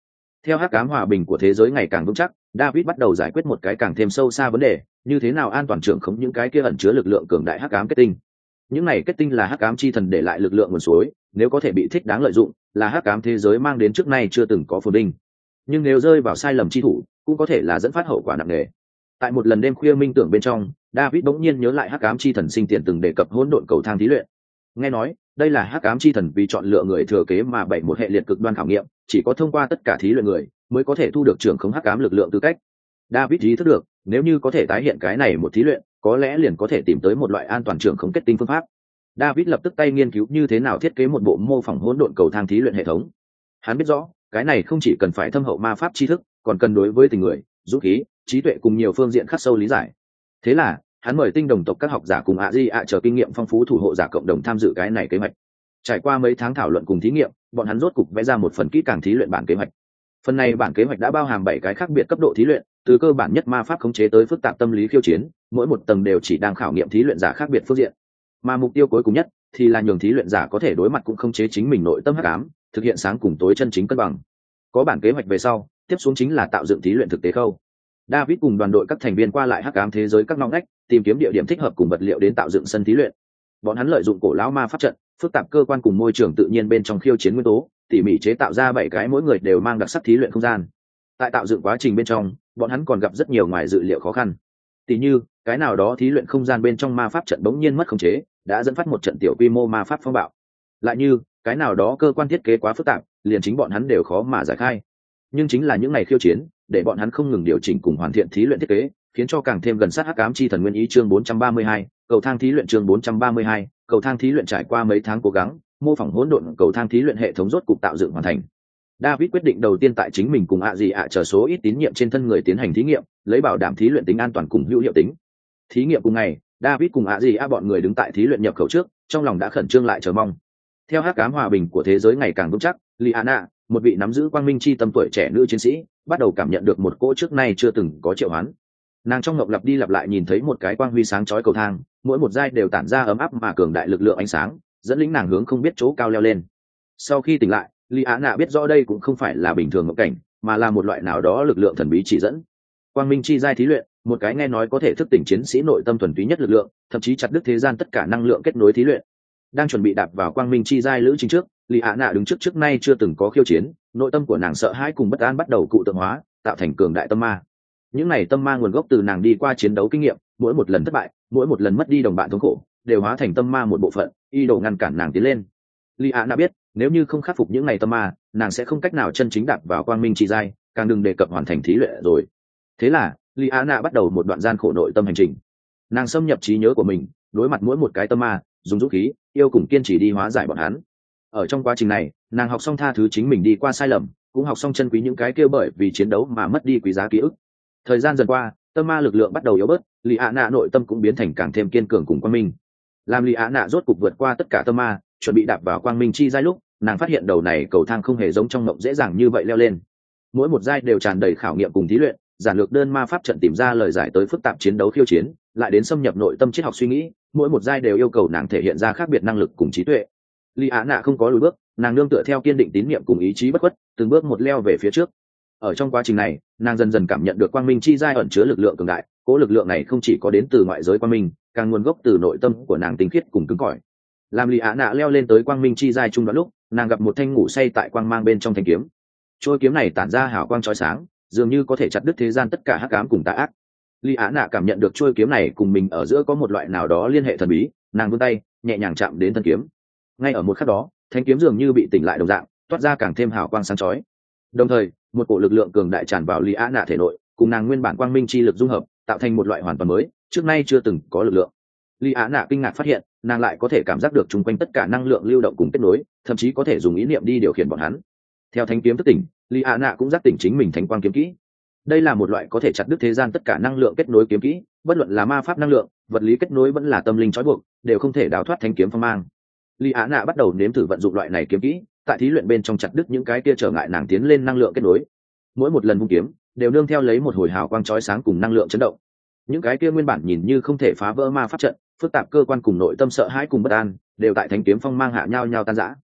[SPEAKER 1] Theo hắc ám hòa bình của thế giới ngày càng vững chắc, David bắt đầu giải quyết một cái càng thêm sâu xa vấn đề, như thế nào an toàn trưởng khống những cái kia ẩn chứa lực lượng cường đại hắc ám kết tinh. Những này kết tinh là hắc ám chi thần để lại lực lượng nguồn suối, nếu có thể bị thích đáng lợi dụng, là hắc ám thế giới mang đến trước nay chưa từng có phồn vinh. Nhưng nếu rơi vào sai lầm chi thủ, cũng có thể là dẫn phát hậu quả nặng nề. Tại một lần đêm khuya minh tưởng bên trong, David bỗng nhiên nhớ lại hắc ám chi thần sinh tiền từng đề cập hỗn độn cầu thang thí luyện. Nghe nói, đây là hắc ám chi thần vì chọn lựa người thừa kế mà bày một hệ liệt cực đoan khảo nghiệm, chỉ có thông qua tất cả thí luyện người mới có thể thu được trưởng khống hắc ám lực lượng tư cách. David ý thức được, nếu như có thể tái hiện cái này một thí luyện, có lẽ liền có thể tìm tới một loại an toàn trưởng khống kết tinh phương pháp. David lập tức tay nghiên cứu như thế nào thiết kế một bộ mô phỏng hỗn độn cầu thang thí luyện hệ thống. Hắn biết rõ, cái này không chỉ cần phải thâm hậu ma pháp tri thức, còn cần đối với tình người, dũng khí, trí tuệ cùng nhiều phương diện khắc sâu lý giải. Thế là, hắn mời tinh đồng tộc các học giả cùng chờ kinh nghiệm phong phú thủ hộ giả cộng đồng tham dự cái này kế hoạch. Trải qua mấy tháng thảo luận cùng thí nghiệm, bọn hắn rốt cục vẽ ra một phần kỹ càng thí luyện bản kế hoạch. Phần này bản kế hoạch đã bao hàm 7 cái khác biệt cấp độ thí luyện, từ cơ bản nhất ma pháp khống chế tới phức tạp tâm lý khiêu chiến, mỗi một tầng đều chỉ đang khảo nghiệm thí luyện giả khác biệt phương diện. Mà mục tiêu cuối cùng nhất thì là nhường thí luyện giả có thể đối mặt cũng khống chế chính mình nội tâm hắc ám, thực hiện sáng cùng tối chân chính cân bằng. Có bản kế hoạch về sau, tiếp xuống chính là tạo dựng thí luyện thực tế khâu. David cùng đoàn đội các thành viên qua lại hắc ám thế giới các ngóc ngách, tìm kiếm địa điểm thích hợp cùng vật liệu đến tạo dựng sân thí luyện. Bọn hắn lợi dụng cổ lão ma pháp trận, phức tạp cơ quan cùng môi trường tự nhiên bên trong khiêu chiến nguyên tố, tỉ mỉ chế tạo ra 7 cái mỗi người đều mang đặc sắc thí luyện không gian. Tại tạo dựng quá trình bên trong, bọn hắn còn gặp rất nhiều ngoài dự liệu khó khăn. Tỉ như, cái nào đó thí luyện không gian bên trong ma pháp trận bỗng nhiên mất khống chế, đã dẫn phát một trận tiểu quy mô ma pháp phong bạo. Lại như, cái nào đó cơ quan thiết kế quá phức tạp, liền chính bọn hắn đều khó mà giải khai. Nhưng chính là những ngày khiêu chiến, để bọn hắn không ngừng điều chỉnh cùng hoàn thiện thí luyện thiết kế, khiến cho càng thêm gần sát hắc ám chi thần nguyên ý. Chương 432, cầu thang thí luyện. Chương 432, cầu thang thí luyện. Trải qua mấy tháng cố gắng, mô phỏng hỗn độn cầu thang thí luyện hệ thống rốt cục tạo dựng hoàn thành. David quyết định đầu tiên tại chính mình cùng chờ số ít tín nhiệm trên thân người tiến hành thí nghiệm, lấy bảo đảm thí luyện tính an toàn cùng hữu hiệu tính. Thí nghiệm cùng ngày, David cùng bọn người đứng tại thí luyện nhập khẩu trước, trong lòng đã khẩn trương lại chờ mong. Theo hắc ám hòa bình của thế giới ngày càng vững chắc, Liana, một vị nắm giữ quang minh chi tâm tuổi trẻ nữ chiến sĩ, bắt đầu cảm nhận được một cỗ trước nay chưa từng có triệu hoán. Nàng trong ngộng lặp đi lặp lại nhìn thấy một cái quang huy sáng chói cầu thang, mỗi một giai đều tản ra ấm áp mà cường đại lực lượng ánh sáng, dẫn lĩnh nàng hướng không biết chỗ cao leo lên. Sau khi tỉnh lại, Liana biết rõ đây cũng không phải là bình thường ngộng cảnh, mà là một loại nào đó lực lượng thần bí chỉ dẫn. Quang minh chi giai thí luyện, một cái nghe nói có thể thức tỉnh chiến sĩ nội tâm thuần túy nhất lực lượng, thậm chí chặt đứt thế gian tất cả năng lượng kết nối thí luyện. Đang chuẩn bị đạp vào quang minh chi giai lữ trình trước, Liana đứng trước nay chưa từng có khiêu chiến, nội tâm của nàng sợ hãi cùng bất an bắt đầu cụ tượng hóa, tạo thành cường đại tâm ma. Những này tâm ma nguồn gốc từ nàng đi qua chiến đấu kinh nghiệm, mỗi một lần thất bại, mỗi một lần mất đi đồng bạn thống khổ, đều hóa thành tâm ma một bộ phận, ý đồ ngăn cản nàng tiến lên. Liana biết, nếu như không khắc phục những này tâm ma, nàng sẽ không cách nào chân chính đạp vào quang minh chi giai, càng đừng đề cập hoàn thành thí luyện rồi. Thế là, Liana bắt đầu một đoạn gian khổ nội tâm hành trình. Nàng xâm nhập trí nhớ của mình, đối mặt mỗi một cái tâm ma, dùng dũng khí, yêu cùng kiên trì đi hóa giải bọn hắn. Ở trong quá trình này, nàng học xong tha thứ chính mình đi qua sai lầm, cũng học xong trân quý những cái kia bởi vì chiến đấu mà mất đi quý giá ký ức. Thời gian dần qua, tâm ma lực lượng bắt đầu yếu bớt, Liana nội tâm cũng biến thành càng thêm kiên cường cùng quang minh. Làm Liana rốt cục vượt qua tất cả tâm ma, chuẩn bị đạp vào quang minh chi giai lúc, nàng phát hiện đầu này cầu thang không hề giống trong mộng dễ dàng như vậy leo lên. Mỗi một giai đều tràn đầy khảo nghiệm cùng thí luyện, giản lược đơn ma pháp trận tìm ra lời giải tới phức tạp chiến đấu khiêu chiến, lại đến xâm nhập nội tâm triết học suy nghĩ, mỗi một giai đều yêu cầu nàng thể hiện ra khác biệt năng lực cùng trí tuệ. Liana không có lùi bước, nàng nương tựa theo kiên định tín niệm cùng ý chí bất khuất, từng bước một leo về phía trước. Ở trong quá trình này, nàng dần dần cảm nhận được quang minh chi giai ẩn chứa lực lượng cường đại, cố lực lượng này không chỉ có đến từ ngoại giới quang minh, càng nguồn gốc từ nội tâm của nàng tinh khiết cùng cứng cỏi. Làm Liana leo lên tới quang minh chi giai trung đoạn lúc, nàng gặp một thanh ngủ say tại quang mang bên trong thanh kiếm. Trôi kiếm này tản ra hào quang chói sáng, dường như có thể chặt đứt thế gian tất cả hắc ám cùng tà ác. Liana cảm nhận được trôi kiếm này cùng mình ở giữa có một loại nào đó liên hệ thần bí, nàng vươn tay, nhẹ nhàng chạm đến thân kiếm. Ngay ở một khắc đó, thanh kiếm dường như bị tỉnh lại đồng dạng, toát ra càng thêm hào quang sáng chói. Đồng thời, một cổ lực lượng cường đại tràn vào Liana thể nội, cùng nàng nguyên bản quang minh chi lực dung hợp, tạo thành một loại hoàn toàn mới, trước nay chưa từng có lực lượng. Liana kinh ngạc phát hiện, nàng lại có thể cảm giác được chung quanh tất cả năng lượng lưu động cùng kết nối, thậm chí có thể dùng ý niệm đi điều khiển bọn hắn. Theo thanh kiếm thức tỉnh, Liana cũng giác tỉnh chính mình thánh quang kiếm kỹ. Đây là một loại có thể chặt đứt thế gian tất cả năng lượng kết nối kiếm kỹ, bất luận là ma pháp năng lượng, vật lý kết nối vẫn là tâm linh trói buộc, đều không thể đào thoát thanh kiếm phong mang. Liana bắt đầu nếm thử vận dụng loại này kiếm kỹ, tại thí luyện bên trong chặt đứt những cái kia trở ngại nàng tiến lên năng lượng kết nối. Mỗi một lần vung kiếm, đều nương theo lấy một hồi hào quang chói sáng cùng năng lượng chấn động. Những cái kia nguyên bản nhìn như không thể phá vỡ ma pháp trận, phức tạp cơ quan cùng nội tâm sợ hãi cùng bất an, đều tại thanh kiếm phong mang hạ nhau nhau tan rã.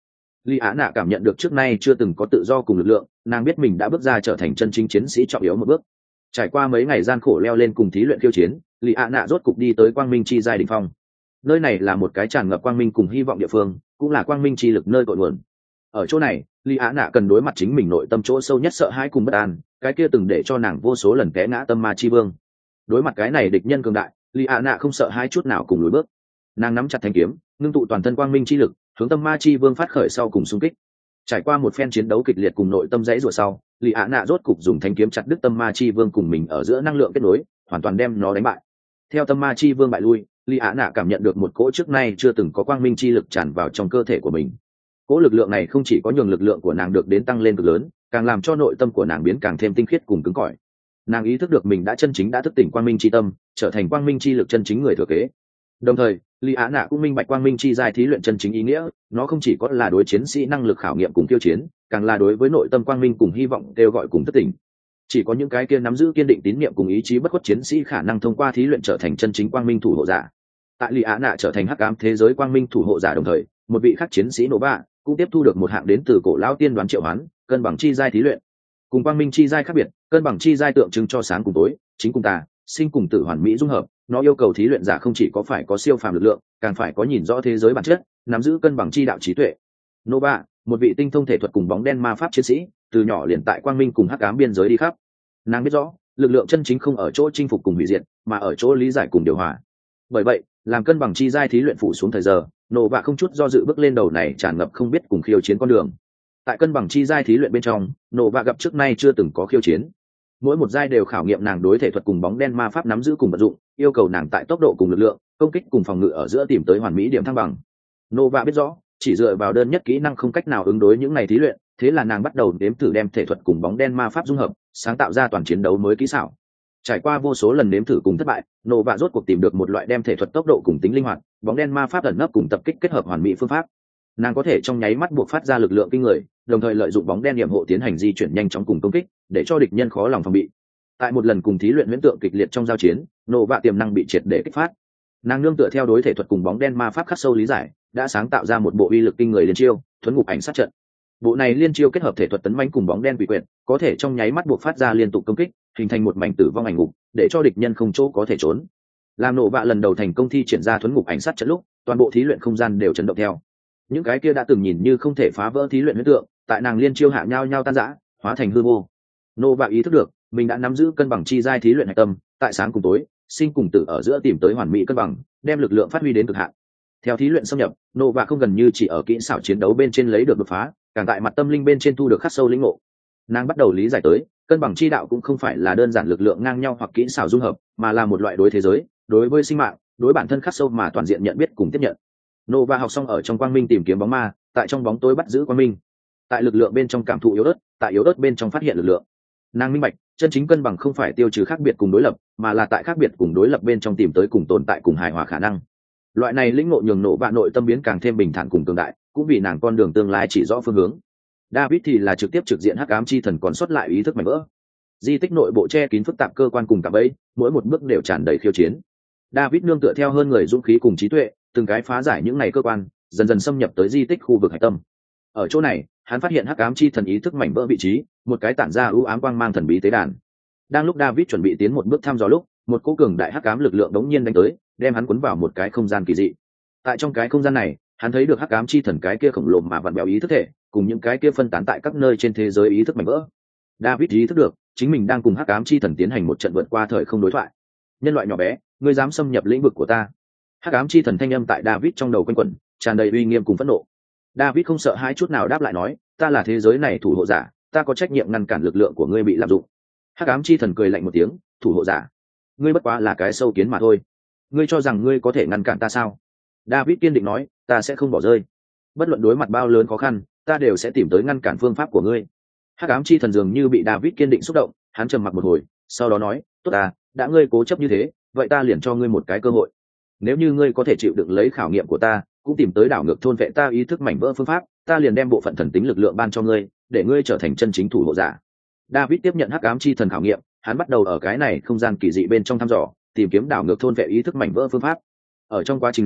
[SPEAKER 1] Lý Á Nạ cảm nhận được trước nay chưa từng có tự do cùng lực lượng, nàng biết mình đã bước ra trở thành chân chính chiến sĩ trọng yếu một bước. Trải qua mấy ngày gian khổ leo lên cùng thí luyện khiêu chiến, Lý Á Nạ rốt cục đi tới quang minh chi giai đỉnh phong. Nơi này là một cái tràn ngập quang minh cùng hy vọng địa phương, cũng là quang minh chi lực nơi cội nguồn. Ở chỗ này, Lý Á Nạ cần đối mặt chính mình nội tâm chỗ sâu nhất sợ hãi cùng bất an, cái kia từng để cho nàng vô số lần té ngã tâm ma chi vương. Đối mặt cái này địch nhân cường đại, Lý Á Nạ không sợ hãi chút nào cùng lùi bước. Nàng nắm chặt thanh kiếm, ngưng tụ toàn thân quang minh chi lực, hướng tâm ma chi vương phát khởi sau cùng xung kích. Trải qua một phen chiến đấu kịch liệt cùng nội tâm dãy rủa sau, Lý Á Nạ rốt cục dùng thanh kiếm chặt đứt tâm ma chi vương cùng mình ở giữa năng lượng kết nối, hoàn toàn đem nó đánh bại. Theo tâm ma chi vương bại lui, Lý Á Nạ cảm nhận được một cỗ trước nay chưa từng có quang minh chi lực tràn vào trong cơ thể của mình. Cỗ lực lượng này không chỉ có nhường lực lượng của nàng được đến tăng lên cực lớn, càng làm cho nội tâm của nàng biến càng thêm tinh khiết cùng cứng cỏi. Nàng ý thức được mình đã chân chính đã thức tỉnh quang minh chi tâm, trở thành quang minh chi lực chân chính người thừa kế. Đồng thời, Lý Á Nạ cũng minh bạch quang minh chi giai thí luyện chân chính ý nghĩa, nó không chỉ có là đối chiến sĩ năng lực khảo nghiệm cùng tiêu chiến, càng là đối với nội tâm quang minh cùng hy vọng kêu gọi cùng thức tỉnh. Chỉ có những cái kia nắm giữ kiên định tín niệm cùng ý chí bất khuất chiến sĩ khả năng thông qua thí luyện trở thành chân chính quang minh thủ hộ giả. Tại Lý Á Nạ trở thành hắc ám thế giới quang minh thủ hộ giả đồng thời, một vị khác chiến sĩ nổ bạ cũng tiếp thu được một hạng đến từ cổ lão tiên đoán triệu hoán, cân bằng chi giai thí luyện. Cùng quang minh chi giai khác biệt, cân bằng chi giai tượng trưng cho sáng cùng tối, chính cùng tà, sinh cùng tử hoàn mỹ dung hợp. Nó yêu cầu thí luyện giả không chỉ có phải có siêu phàm lực lượng, càng phải có nhìn rõ thế giới bản chất, nắm giữ cân bằng chi đạo trí tuệ. Nova, một vị tinh thông thể thuật cùng bóng đen ma pháp chiến sĩ, từ nhỏ liền tại quang minh cùng hắc ám biên giới đi khắp. Nàng biết rõ, lực lượng chân chính không ở chỗ chinh phục cùng hủy diệt, mà ở chỗ lý giải cùng điều hòa. Bởi vậy, làm cân bằng chi giai thí luyện phủ xuống thời giờ, Nova không chút do dự bước lên đầu này tràn ngập không biết cùng khiêu chiến con đường. Tại cân bằng chi giai thí luyện bên trong, Nova gặp trước nay chưa từng có khiêu chiến. Mỗi một giai đều khảo nghiệm nàng đối thể thuật cùng bóng đen ma pháp nắm giữ cùng vận dụng, yêu cầu nàng tại tốc độ cùng lực lượng, công kích cùng phòng ngự ở giữa tìm tới hoàn mỹ điểm thăng bằng. Nova biết rõ, chỉ dựa vào đơn nhất kỹ năng không cách nào ứng đối những này thí luyện, thế là nàng bắt đầu nếm thử đem thể thuật cùng bóng đen ma pháp dung hợp, sáng tạo ra toàn chiến đấu mới kỹ xảo. Trải qua vô số lần nếm thử cùng thất bại, Nova rốt cuộc tìm được một loại đem thể thuật tốc độ cùng tính linh hoạt, bóng đen ma pháp ẩn nấp cùng tập kích kết hợp hoàn mỹ phương pháp. Nàng có thể trong nháy mắt buộc phát ra lực lượng kinh người, đồng thời lợi dụng bóng đen điểm hộ tiến hành di chuyển nhanh chóng cùng công kích, để cho địch nhân khó lòng phòng bị. Tại một lần cùng thí luyện huyễn tượng kịch liệt trong giao chiến, Nova tiềm năng bị triệt để kích phát. Nàng nương tựa theo đối thể thuật cùng bóng đen ma pháp khắc sâu lý giải, đã sáng tạo ra một bộ uy lực kinh người liên chiêu, thuấn ngục ảnh sát trận. Bộ này liên chiêu kết hợp thể thuật tấn mãnh cùng bóng đen quỷ quyệt, có thể trong nháy mắt buộc phát ra liên tục công kích, hình thành một mảnh tử vong ảnh ngục, để cho địch nhân không chỗ có thể trốn. Làm Nova lần đầu thành công thi triển ra thuấn ngục ảnh sát trận lúc, toàn bộ thí luyện không gian đều chấn động theo. Những cái kia đã từng nhìn như không thể phá vỡ thí luyện huyễn tượng, tại nàng liên chiêu hạ nhau nhau tan rã, hóa thành hư vô. Nova ý thức được, mình đã nắm giữ cân bằng chi giai thí luyện hạch tâm, tại sáng cùng tối, sinh cùng tử ở giữa tìm tới hoàn mỹ cân bằng, đem lực lượng phát huy đến cực hạn. Theo thí luyện xâm nhập, Nova không gần như chỉ ở kỹ xảo chiến đấu bên trên lấy được đột phá, càng tại mặt tâm linh bên trên thu được khắc sâu lĩnh ngộ. Nàng bắt đầu lý giải tới, cân bằng chi đạo cũng không phải là đơn giản lực lượng ngang nhau hoặc kỹ xảo dung hợp, mà là một loại đối thế giới, đối với sinh mạng, đối bản thân khắc sâu mà toàn diện nhận biết cùng tiếp nhận. Nova học xong ở trong quang minh tìm kiếm bóng ma, tại trong bóng tối bắt giữ quang minh. Tại lực lượng bên trong cảm thụ yếu ớt, tại yếu ớt bên trong phát hiện lực lượng. Nàng minh bạch, chân chính cân bằng không phải tiêu trừ khác biệt cùng đối lập, mà là tại khác biệt cùng đối lập bên trong tìm tới cùng tồn tại cùng hài hòa khả năng. Loại này lĩnh ngộ nhường Nova nội tâm biến càng thêm bình thản cùng cường đại, cũng vì nàng con đường tương lai chỉ rõ phương hướng. David thì là trực tiếp trực diện hắc ám chi thần còn sót lại ý thức mảnh vỡ. Di tích nội bộ che kín phức tạp cơ quan cùng cạm bẫy, mỗi một bước đều tràn đầy khiêu chiến. David nương tựa theo hơn người dũng khí cùng trí tuệ, từng cái phá giải những này cơ quan, dần dần xâm nhập tới di tích khu vực hải tâm. Ở chỗ này, hắn phát hiện hắc ám chi thần ý thức mảnh vỡ vị trí, một cái tản ra ưu ám quang mang thần bí tế đàn. Đang lúc David chuẩn bị tiến một bước thăm dò lúc, một cỗ cường đại hắc ám lực lượng đống nhiên đánh tới, đem hắn cuốn vào một cái không gian kỳ dị. Tại trong cái không gian này, hắn thấy được hắc ám chi thần cái kia khổng lồ mà vặn vẹo ý thức thể, cùng những cái kia phân tán tại các nơi trên thế giới ý thức mảnh vỡ. David ý thức được, chính mình đang cùng hắc ám chi thần tiến hành một trận vượt qua thời không đối thoại. Nhân loại nhỏ bé, ngươi dám xâm nhập lĩnh vực của ta? Hắc ám chi thần thanh âm tại David trong đầu quanh quẩn, tràn đầy uy nghiêm cùng phẫn nộ. David không sợ hãi chút nào đáp lại nói, ta là thế giới này thủ hộ giả, ta có trách nhiệm ngăn cản lực lượng của ngươi bị lạm dụng. Hắc ám chi thần cười lạnh một tiếng, thủ hộ giả, ngươi bất quá là cái sâu kiến mà thôi. Ngươi cho rằng ngươi có thể ngăn cản ta sao? David kiên định nói, ta sẽ không bỏ rơi. Bất luận đối mặt bao lớn khó khăn, ta đều sẽ tìm tới ngăn cản phương pháp của ngươi. Hắc ám chi thần dường như bị David kiên định xúc động, hắn trầm mặc một hồi, sau đó nói, tốt à, đã ngươi cố chấp như thế, vậy ta liền cho ngươi một cái cơ hội. Nếu như ngươi có thể chịu đựng lấy khảo nghiệm của ta, cũng tìm tới đảo ngược thôn vệ ta ý thức mảnh vỡ phương pháp, ta liền đem bộ phận thần tính lực lượng ban cho ngươi, để ngươi trở thành chân chính thủ hộ giả. David tiếp nhận hắc ám chi thần khảo nghiệm, hắn bắt đầu ở cái này không gian kỳ dị bên trong thăm dò, tìm kiếm đảo ngược thôn vệ ý thức mảnh vỡ phương pháp. Ở trong quá trình này,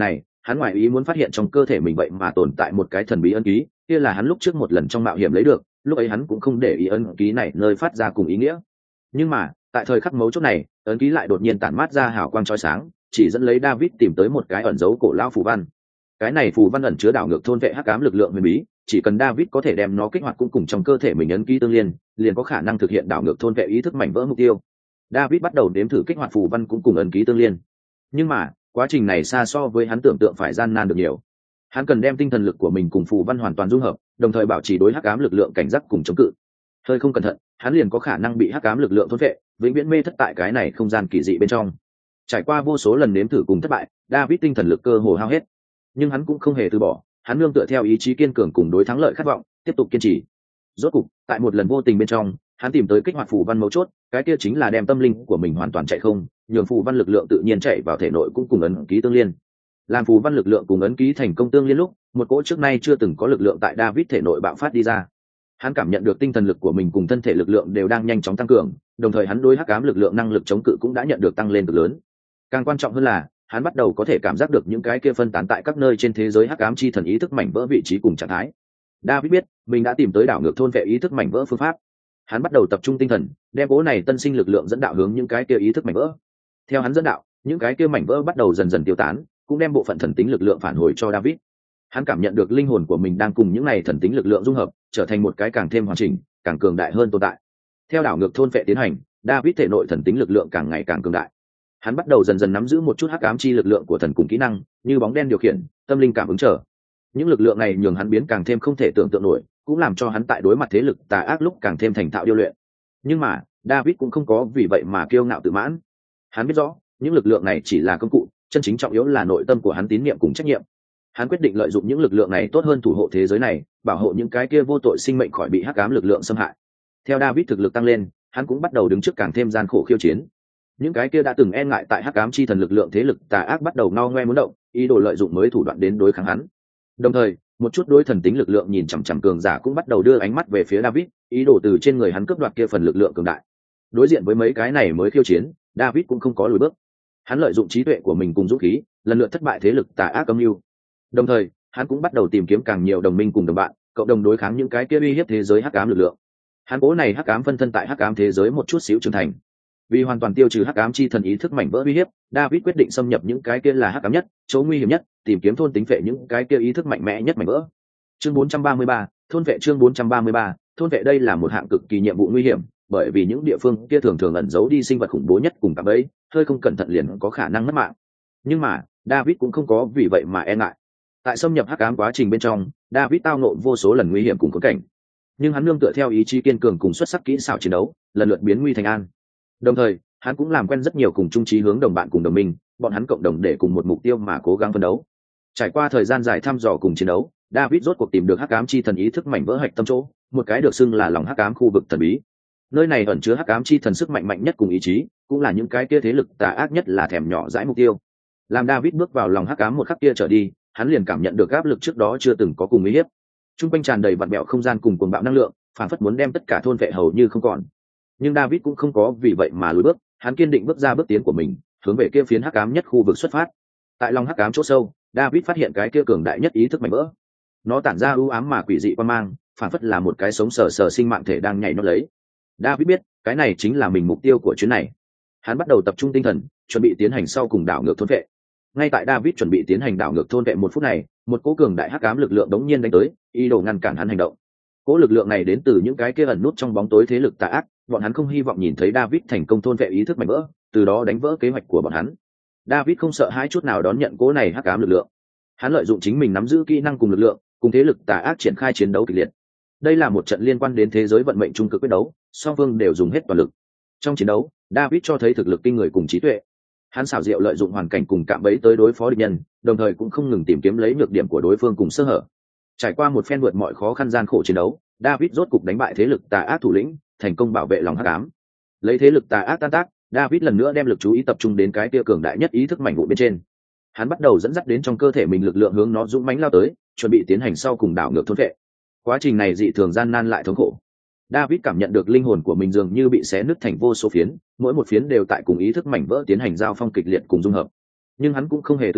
[SPEAKER 1] hắn ngoài ý muốn phát hiện trong cơ thể mình vậy mà tồn tại một cái thần bí ấn ký, kia là hắn lúc trước một lần trong mạo hiểm lấy được, lúc ấy hắn cũng không để ý ấn ký này nơi phát ra cùng ý nghĩa. Nhưng mà tại thời khắc mấu chốt này, ấn ký lại đột nhiên tản mát ra hào quang chói sáng, chỉ dẫn lấy David tìm tới một cái ẩn dấu cổ lão phù văn. Cái này phù văn ẩn chứa đảo ngược thôn vệ hắc ám lực lượng huyền bí, chỉ cần David có thể đem nó kích hoạt cũng cùng trong cơ thể mình ấn ký tương liên, liền có khả năng thực hiện đảo ngược thôn vệ ý thức mảnh vỡ mục tiêu. David bắt đầu đếm thử kích hoạt phù văn cũng cùng ấn ký tương liên. Nhưng mà, quá trình này xa so với hắn tưởng tượng phải gian nan được nhiều. Hắn cần đem tinh thần lực của mình cùng phù văn hoàn toàn dung hợp, đồng thời bảo trì đối hắc ám lực lượng cảnh giác cùng chống cự. Hơi không cẩn thận, hắn liền có khả năng bị hắc ám lực lượng thôn vệ, vĩnh viễn mê thất tại cái này không gian kỳ dị bên trong. Trải qua vô số lần nếm thử cùng thất bại, David tinh thần lực cơ hồ hao hết, nhưng hắn cũng không hề từ bỏ. Hắn nương tựa theo ý chí kiên cường cùng đối thắng lợi khát vọng, tiếp tục kiên trì. Rốt cục, tại một lần vô tình bên trong, hắn tìm tới kích hoạt phù văn mấu chốt, cái kia chính là đem tâm linh của mình hoàn toàn chạy không, nhường phù văn lực lượng tự nhiên chạy vào thể nội cũng cùng ấn ký tương liên. Làm phù văn lực lượng cùng ấn ký thành công tương liên lúc, một cỗ trước nay chưa từng có lực lượng tại David thể nội bạo phát đi ra. Hắn cảm nhận được tinh thần lực của mình cùng thân thể lực lượng đều đang nhanh chóng tăng cường, đồng thời hắn đối hắc ám lực lượng năng lực chống cự cũng đã nhận được tăng lên cực lớn. Càng quan trọng hơn là, hắn bắt đầu có thể cảm giác được những cái kia phân tán tại các nơi trên thế giới hắc ám chi thần ý thức mảnh vỡ vị trí cùng trạng thái. David biết, mình đã tìm tới đảo ngược thôn vệ ý thức mảnh vỡ phương pháp. Hắn bắt đầu tập trung tinh thần, đem cỗ này tân sinh lực lượng dẫn đạo hướng những cái kia ý thức mảnh vỡ. Theo hắn dẫn đạo, những cái kia mảnh vỡ bắt đầu dần dần tiêu tán, cũng đem bộ phận thần tính lực lượng phản hồi cho David. Hắn cảm nhận được linh hồn của mình đang cùng những này thần tính lực lượng dung hợp, trở thành một cái càng thêm hoàn chỉnh, càng cường đại hơn tồn tại. Theo đảo ngược thôn vệ tiến hành, David thể nội thần tính lực lượng càng ngày càng cường đại. Hắn bắt đầu dần dần nắm giữ một chút hắc ám chi lực lượng của thần cùng kỹ năng, như bóng đen điều khiển, tâm linh cảm ứng trở. Những lực lượng này nhường hắn biến càng thêm không thể tưởng tượng nổi, cũng làm cho hắn tại đối mặt thế lực tà ác lúc càng thêm thành thạo điêu luyện. Nhưng mà, David cũng không có vì vậy mà kiêu ngạo tự mãn. Hắn biết rõ, những lực lượng này chỉ là công cụ, chân chính trọng yếu là nội tâm của hắn tín niệm cùng trách nhiệm. Hắn quyết định lợi dụng những lực lượng này tốt hơn thủ hộ thế giới này, bảo hộ những cái kia vô tội sinh mệnh khỏi bị hắc ám lực lượng xâm hại. Theo David thực lực tăng lên, hắn cũng bắt đầu đứng trước càng thêm gian khổ khiêu chiến. Những cái kia đã từng e ngại tại hắc ám chi thần lực lượng thế lực tà ác bắt đầu ngao ngoe muốn động, ý đồ lợi dụng mới thủ đoạn đến đối kháng hắn. Đồng thời, một chút đối thần tính lực lượng nhìn chằm chằm cường giả cũng bắt đầu đưa ánh mắt về phía David, ý đồ từ trên người hắn cướp đoạt kia phần lực lượng cường đại. Đối diện với mấy cái này mới khiêu chiến, David cũng không có lùi bước. Hắn lợi dụng trí tuệ của mình cùng dũng khí, lần lượt thất bại thế lực tà ác âm mưu. Đồng thời, hắn cũng bắt đầu tìm kiếm càng nhiều đồng minh cùng đồng bạn, cộng đồng đối kháng những cái kia uy hiếp thế giới hắc ám lực lượng. Hắn cố này hắc ám phân thân tại hắc ám thế giới một chút xíu trưởng thành. Vì hoàn toàn tiêu trừ hắc ám chi thần ý thức mảnh vỡ uy hiếp, David quyết định xâm nhập những cái kia là hắc ám nhất, chỗ nguy hiểm nhất, tìm kiếm thôn tính phệ những cái kia ý thức mạnh mẽ nhất mảnh vỡ. Chương 433, thôn vệ chương 433, thôn vệ đây là một hạng cực kỳ nhiệm vụ nguy hiểm, bởi vì những địa phương kia thường thường ẩn giấu đi sinh vật khủng bố nhất cùng cả bẫy, hơi không cẩn thận liền có khả năng mất mạng. Nhưng mà, David cũng không có vì vậy mà e ngại. Tại xâm nhập hắc ám quá trình bên trong, David tao ngộ vô số lần nguy hiểm cùng khốn cảnh, nhưng hắn nương tựa theo ý chí kiên cường cùng xuất sắc kỹ xảo chiến đấu, lần lượt biến nguy thành an. Đồng thời, hắn cũng làm quen rất nhiều cùng chung chí hướng đồng bạn cùng đồng minh, bọn hắn cộng đồng để cùng một mục tiêu mà cố gắng phấn đấu. Trải qua thời gian dài thăm dò cùng chiến đấu, David rốt cuộc tìm được hắc ám chi thần ý thức mảnh vỡ hạch tâm chỗ, một cái được xưng là lòng hắc ám khu vực thần bí. Nơi này ẩn chứa hắc ám chi thần sức mạnh mạnh nhất cùng ý chí, cũng là những cái kia thế lực tà ác nhất là thèm nhỏ dãi mục tiêu. Làm David bước vào lòng hắc ám một khắc kia trở đi, hắn liền cảm nhận được áp lực trước đó chưa từng có cùng uy hiếp. Trung quanh tràn đầy vặn vẹo không gian cùng cuồng bạo năng lượng, phản phất muốn đem tất cả thôn vệ hầu như không còn. Nhưng David cũng không có vì vậy mà lùi bước, hắn kiên định bước ra bước tiến của mình, hướng về kia phiến hắc ám nhất khu vực xuất phát. Tại lòng hắc ám chỗ sâu, David phát hiện cái kia cường đại nhất ý thức mảnh vỡ. Nó tản ra u ám mà quỷ dị quan mang, phản phất là một cái sống sờ sờ sinh mạng thể đang nhảy nhót lấy. David biết, cái này chính là mình mục tiêu của chuyến này. Hắn bắt đầu tập trung tinh thần, chuẩn bị tiến hành sau cùng đảo ngược thôn vệ. Ngay tại David chuẩn bị tiến hành đảo ngược thôn vệ một phút này, một cỗ cường đại hắc ám lực lượng đống nhiên đánh tới, ý đồ ngăn cản hắn hành động. Cỗ lực lượng này đến từ những cái kia ẩn nút trong bóng tối thế lực tà ác, bọn hắn không hy vọng nhìn thấy David thành công thôn vệ ý thức mảnh vỡ, từ đó đánh vỡ kế hoạch của bọn hắn. David không sợ hãi chút nào đón nhận cỗ này hắc ám lực lượng. Hắn lợi dụng chính mình nắm giữ kỹ năng cùng lực lượng, cùng thế lực tà ác triển khai chiến đấu kịch liệt. Đây là một trận liên quan đến thế giới vận mệnh trung cực quyết đấu, song phương đều dùng hết toàn lực. Trong chiến đấu, David cho thấy thực lực kinh người cùng trí tuệ. Hắn xảo diệu lợi dụng hoàn cảnh cùng cạm bẫy tới đối phó địch nhân, đồng thời cũng không ngừng tìm kiếm lấy nhược điểm của đối phương cùng sơ hở. Trải qua một phen vượt mọi khó khăn gian khổ chiến đấu, David rốt cục đánh bại thế lực tà ác thủ lĩnh, thành công bảo vệ lòng hắc ám. Lấy thế lực tà ác tan tác, David lần nữa đem lực chú ý tập trung đến cái kia cường đại nhất ý thức mảnh vụn bên trên. Hắn bắt đầu dẫn dắt đến trong cơ thể mình lực lượng hướng nó dũng mãnh lao tới, chuẩn bị tiến hành sau cùng đảo ngược thôn vệ. Quá trình này dị thường gian nan lại thống khổ. David cảm nhận được linh hồn của mình dường như bị xé nứt thành vô số phiến, mỗi một phiến đều tại cùng ý thức mảnh vỡ tiến hành giao phong kịch liệt cùng dung hợp. Nhưng hắn cũng không hề từ bỏ,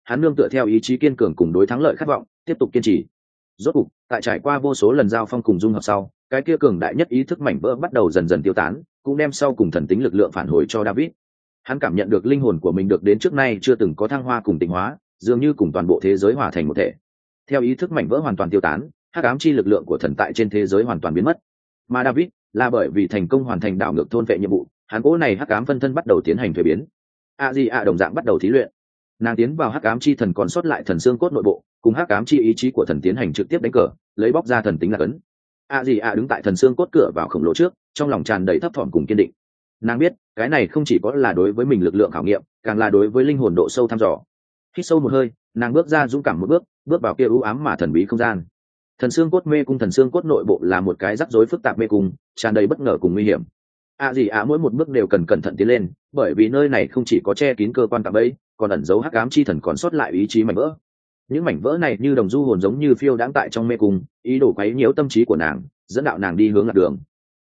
[SPEAKER 1] hắn nương tựa theo ý chí kiên cường cùng đối thắng lợi khát vọng tiếp tục kiên trì. Rốt cục tại trải qua vô số lần giao phong cùng dung hợp sau, cái kia cường đại nhất ý thức mảnh vỡ bắt đầu dần dần tiêu tán, cũng đem sau cùng thần tính lực lượng phản hồi cho David. Hắn cảm nhận được linh hồn của mình được đến trước nay chưa từng có thăng hoa cùng tịnh hóa, dường như cùng toàn bộ thế giới hòa thành một thể. Theo ý thức mảnh vỡ hoàn toàn tiêu tán, hắc ám chi lực lượng của thần tại trên thế giới hoàn toàn biến mất. Mà David là bởi vì thành công hoàn thành đảo ngược thôn vệ nhiệm vụ, hắn cỗ này hắc ám phân thân bắt đầu tiến hành thuế biến. Đồng dạng bắt đầu thí luyện. Nàng tiến vào hắc ám chi thần còn sót lại thần xương cốt nội bộ, cùng hắc ám chi ý chí của thần tiến hành trực tiếp đánh cờ, lấy bóc ra thần tính là cấn. Đứng tại thần xương cốt cửa vào khổng lồ trước, trong lòng tràn đầy thấp thỏm cùng kiên định. Nàng biết cái này không chỉ có là đối với mình lực lượng khảo nghiệm, càng là đối với linh hồn độ sâu thăm dò. Hít sâu một hơi, nàng bước ra dũng cảm một bước vào kia u ám mà thần bí không gian. Thần xương cốt mê cung, thần xương cốt nội bộ là một cái rắc rối phức tạp mê cung, tràn đầy bất ngờ cùng nguy hiểm. Mỗi một bước đều cần cẩn thận tiến lên, bởi vì nơi này không chỉ có che kín cơ quan tạm bẫy, còn ẩn giấu hắc ám chi thần còn sót lại ý chí mảnh vỡ. Những mảnh vỡ này như đồng du hồn giống như phiêu đãng tại trong mê cung, ý đồ quấy nhiễu tâm trí của nàng, dẫn đạo nàng đi hướng lạc đường.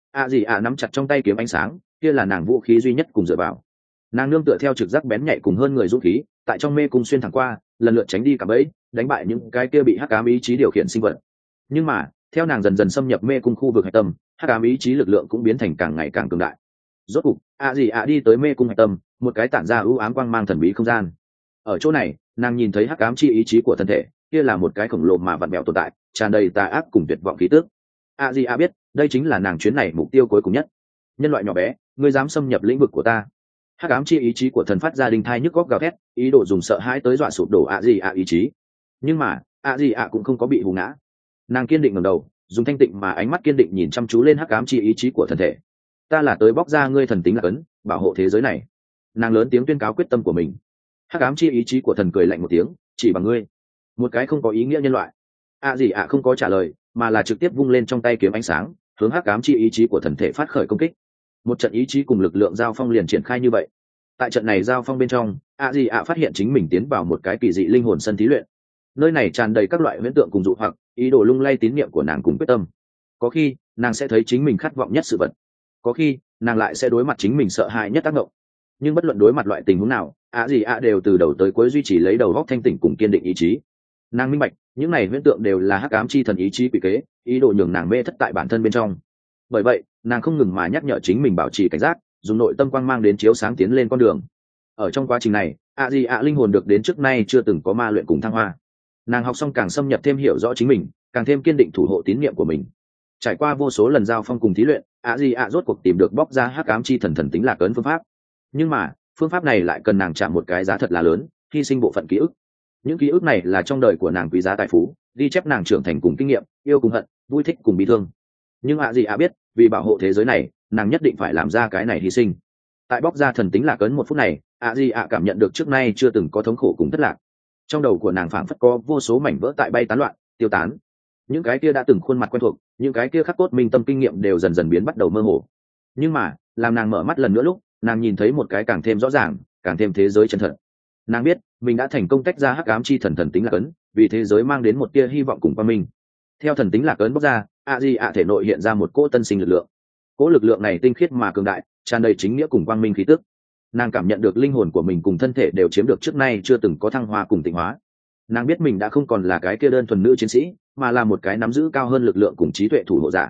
[SPEAKER 1] Nắm chặt trong tay kiếm ánh sáng, kia là nàng vũ khí duy nhất cùng dựa vào. Nàng nương tựa theo trực giác bén nhạy cùng hơn người dũng khí, tại trong mê cung xuyên thẳng qua, lần lượt tránh đi cả bẫy, đánh bại những cái kia bị hắc ám ý chí điều khiển sinh vật. Nhưng mà theo nàng dần dần xâm nhập mê cung khu vực hạch tâm, hắc ám ý chí lực lượng cũng biến thành càng ngày càng cường đại. Rốt cục đi tới mê cung hạch tâm, một cái tản ra ưu ám quang mang thần bí không gian. Ở chỗ này nàng nhìn thấy hắc ám chi ý chí của thân thể, kia là một cái khổng lồ mà vặn vẹo tồn tại, tràn đầy tà ác cùng tuyệt vọng khí tức. Biết đây chính là nàng chuyến này mục tiêu cuối cùng nhất. Nhân loại nhỏ bé, ngươi dám xâm nhập lĩnh vực của ta? Hắc ám chi ý chí của thần phát ra đinh thai nhức góc gào thét, ý đồ dùng sợ hãi tới dọa sụp đổ ý chí. Nhưng mà cũng không có bị hù ngã. Nàng kiên định ngẩng đầu, dùng thanh tịnh mà ánh mắt kiên định nhìn chăm chú lên hắc ám chi ý chí của thần thể. Ta là tới bóc ra ngươi thần tính là cấn, bảo hộ thế giới này. Nàng lớn tiếng tuyên cáo quyết tâm của mình. Hắc ám chi ý chí của thần cười lạnh một tiếng, chỉ bằng ngươi, một cái không có ý nghĩa nhân loại. Không có trả lời, mà là trực tiếp vung lên trong tay kiếm ánh sáng, hướng hắc ám chi ý chí của thần thể phát khởi công kích. Một trận ý chí cùng lực lượng giao phong liền triển khai như vậy. Tại trận này giao phong bên trong, phát hiện chính mình tiến vào một cái kỳ dị linh hồn sân thí luyện. Nơi này tràn đầy các loại huyễn tượng cùng dụ hoặc, ý đồ lung lay tín niệm của nàng cùng quyết tâm. Có khi nàng sẽ thấy chính mình khát vọng nhất sự vật, có khi nàng lại sẽ đối mặt chính mình sợ hãi nhất tác động. Nhưng bất luận đối mặt loại tình huống nào, đều từ đầu tới cuối duy trì lấy đầu óc thanh tỉnh cùng kiên định ý chí. Nàng minh bạch những này huyễn tượng đều là hắc ám chi thần ý chí quỷ kế, ý đồ nhường nàng mê thất tại bản thân bên trong. Bởi vậy nàng không ngừng mà nhắc nhở chính mình bảo trì cảnh giác, dùng nội tâm quang mang đến chiếu sáng tiến lên con đường. Ở trong quá trình này, linh hồn được đến trước nay chưa từng có ma luyện cùng thăng hoa. Nàng học xong càng xâm nhập thêm hiểu rõ chính mình, càng thêm kiên định thủ hộ tín niệm của mình. Trải qua vô số lần giao phong cùng thí luyện, rốt cuộc tìm được bóc ra hắc ám chi thần tính lạc ấn phương pháp. Nhưng mà phương pháp này lại cần nàng trả một cái giá thật là lớn, hy sinh bộ phận ký ức. Những ký ức này là trong đời của nàng quý giá tài phú, ghi chép nàng trưởng thành cùng kinh nghiệm, yêu cùng hận, vui thích cùng bi thương. Nhưng biết vì bảo hộ thế giới này, nàng nhất định phải làm ra cái này hy sinh. Tại bóc ra thần tính lạc ấn một phút này, cảm nhận được trước nay chưa từng có thống khổ cùng thất lạc. Trong đầu của nàng phảng phất có vô số mảnh vỡ tại bay tán loạn, tiêu tán. Những cái kia đã từng khuôn mặt quen thuộc, những cái kia khắc cốt minh tâm kinh nghiệm đều dần dần biến bắt đầu mơ hồ. Nhưng mà làm nàng mở mắt lần nữa lúc, nàng nhìn thấy một cái càng thêm rõ ràng, càng thêm thế giới chân thật. Nàng biết mình đã thành công tách ra hắc ám chi thần tính lạc ấn, vì thế giới mang đến một tia hy vọng cùng quang minh. Theo thần tính lạc ấn bóc ra, thể nội hiện ra một cỗ tân sinh lực lượng. Cỗ lực lượng này tinh khiết mà cường đại, tràn đầy chính nghĩa cùng quang minh khí tức. Nàng cảm nhận được linh hồn của mình cùng thân thể đều chiếm được trước nay chưa từng có thăng hoa cùng tịnh hóa. Nàng biết mình đã không còn là cái kia đơn thuần nữ chiến sĩ, mà là một cái nắm giữ cao hơn lực lượng cùng trí tuệ thủ hộ giả.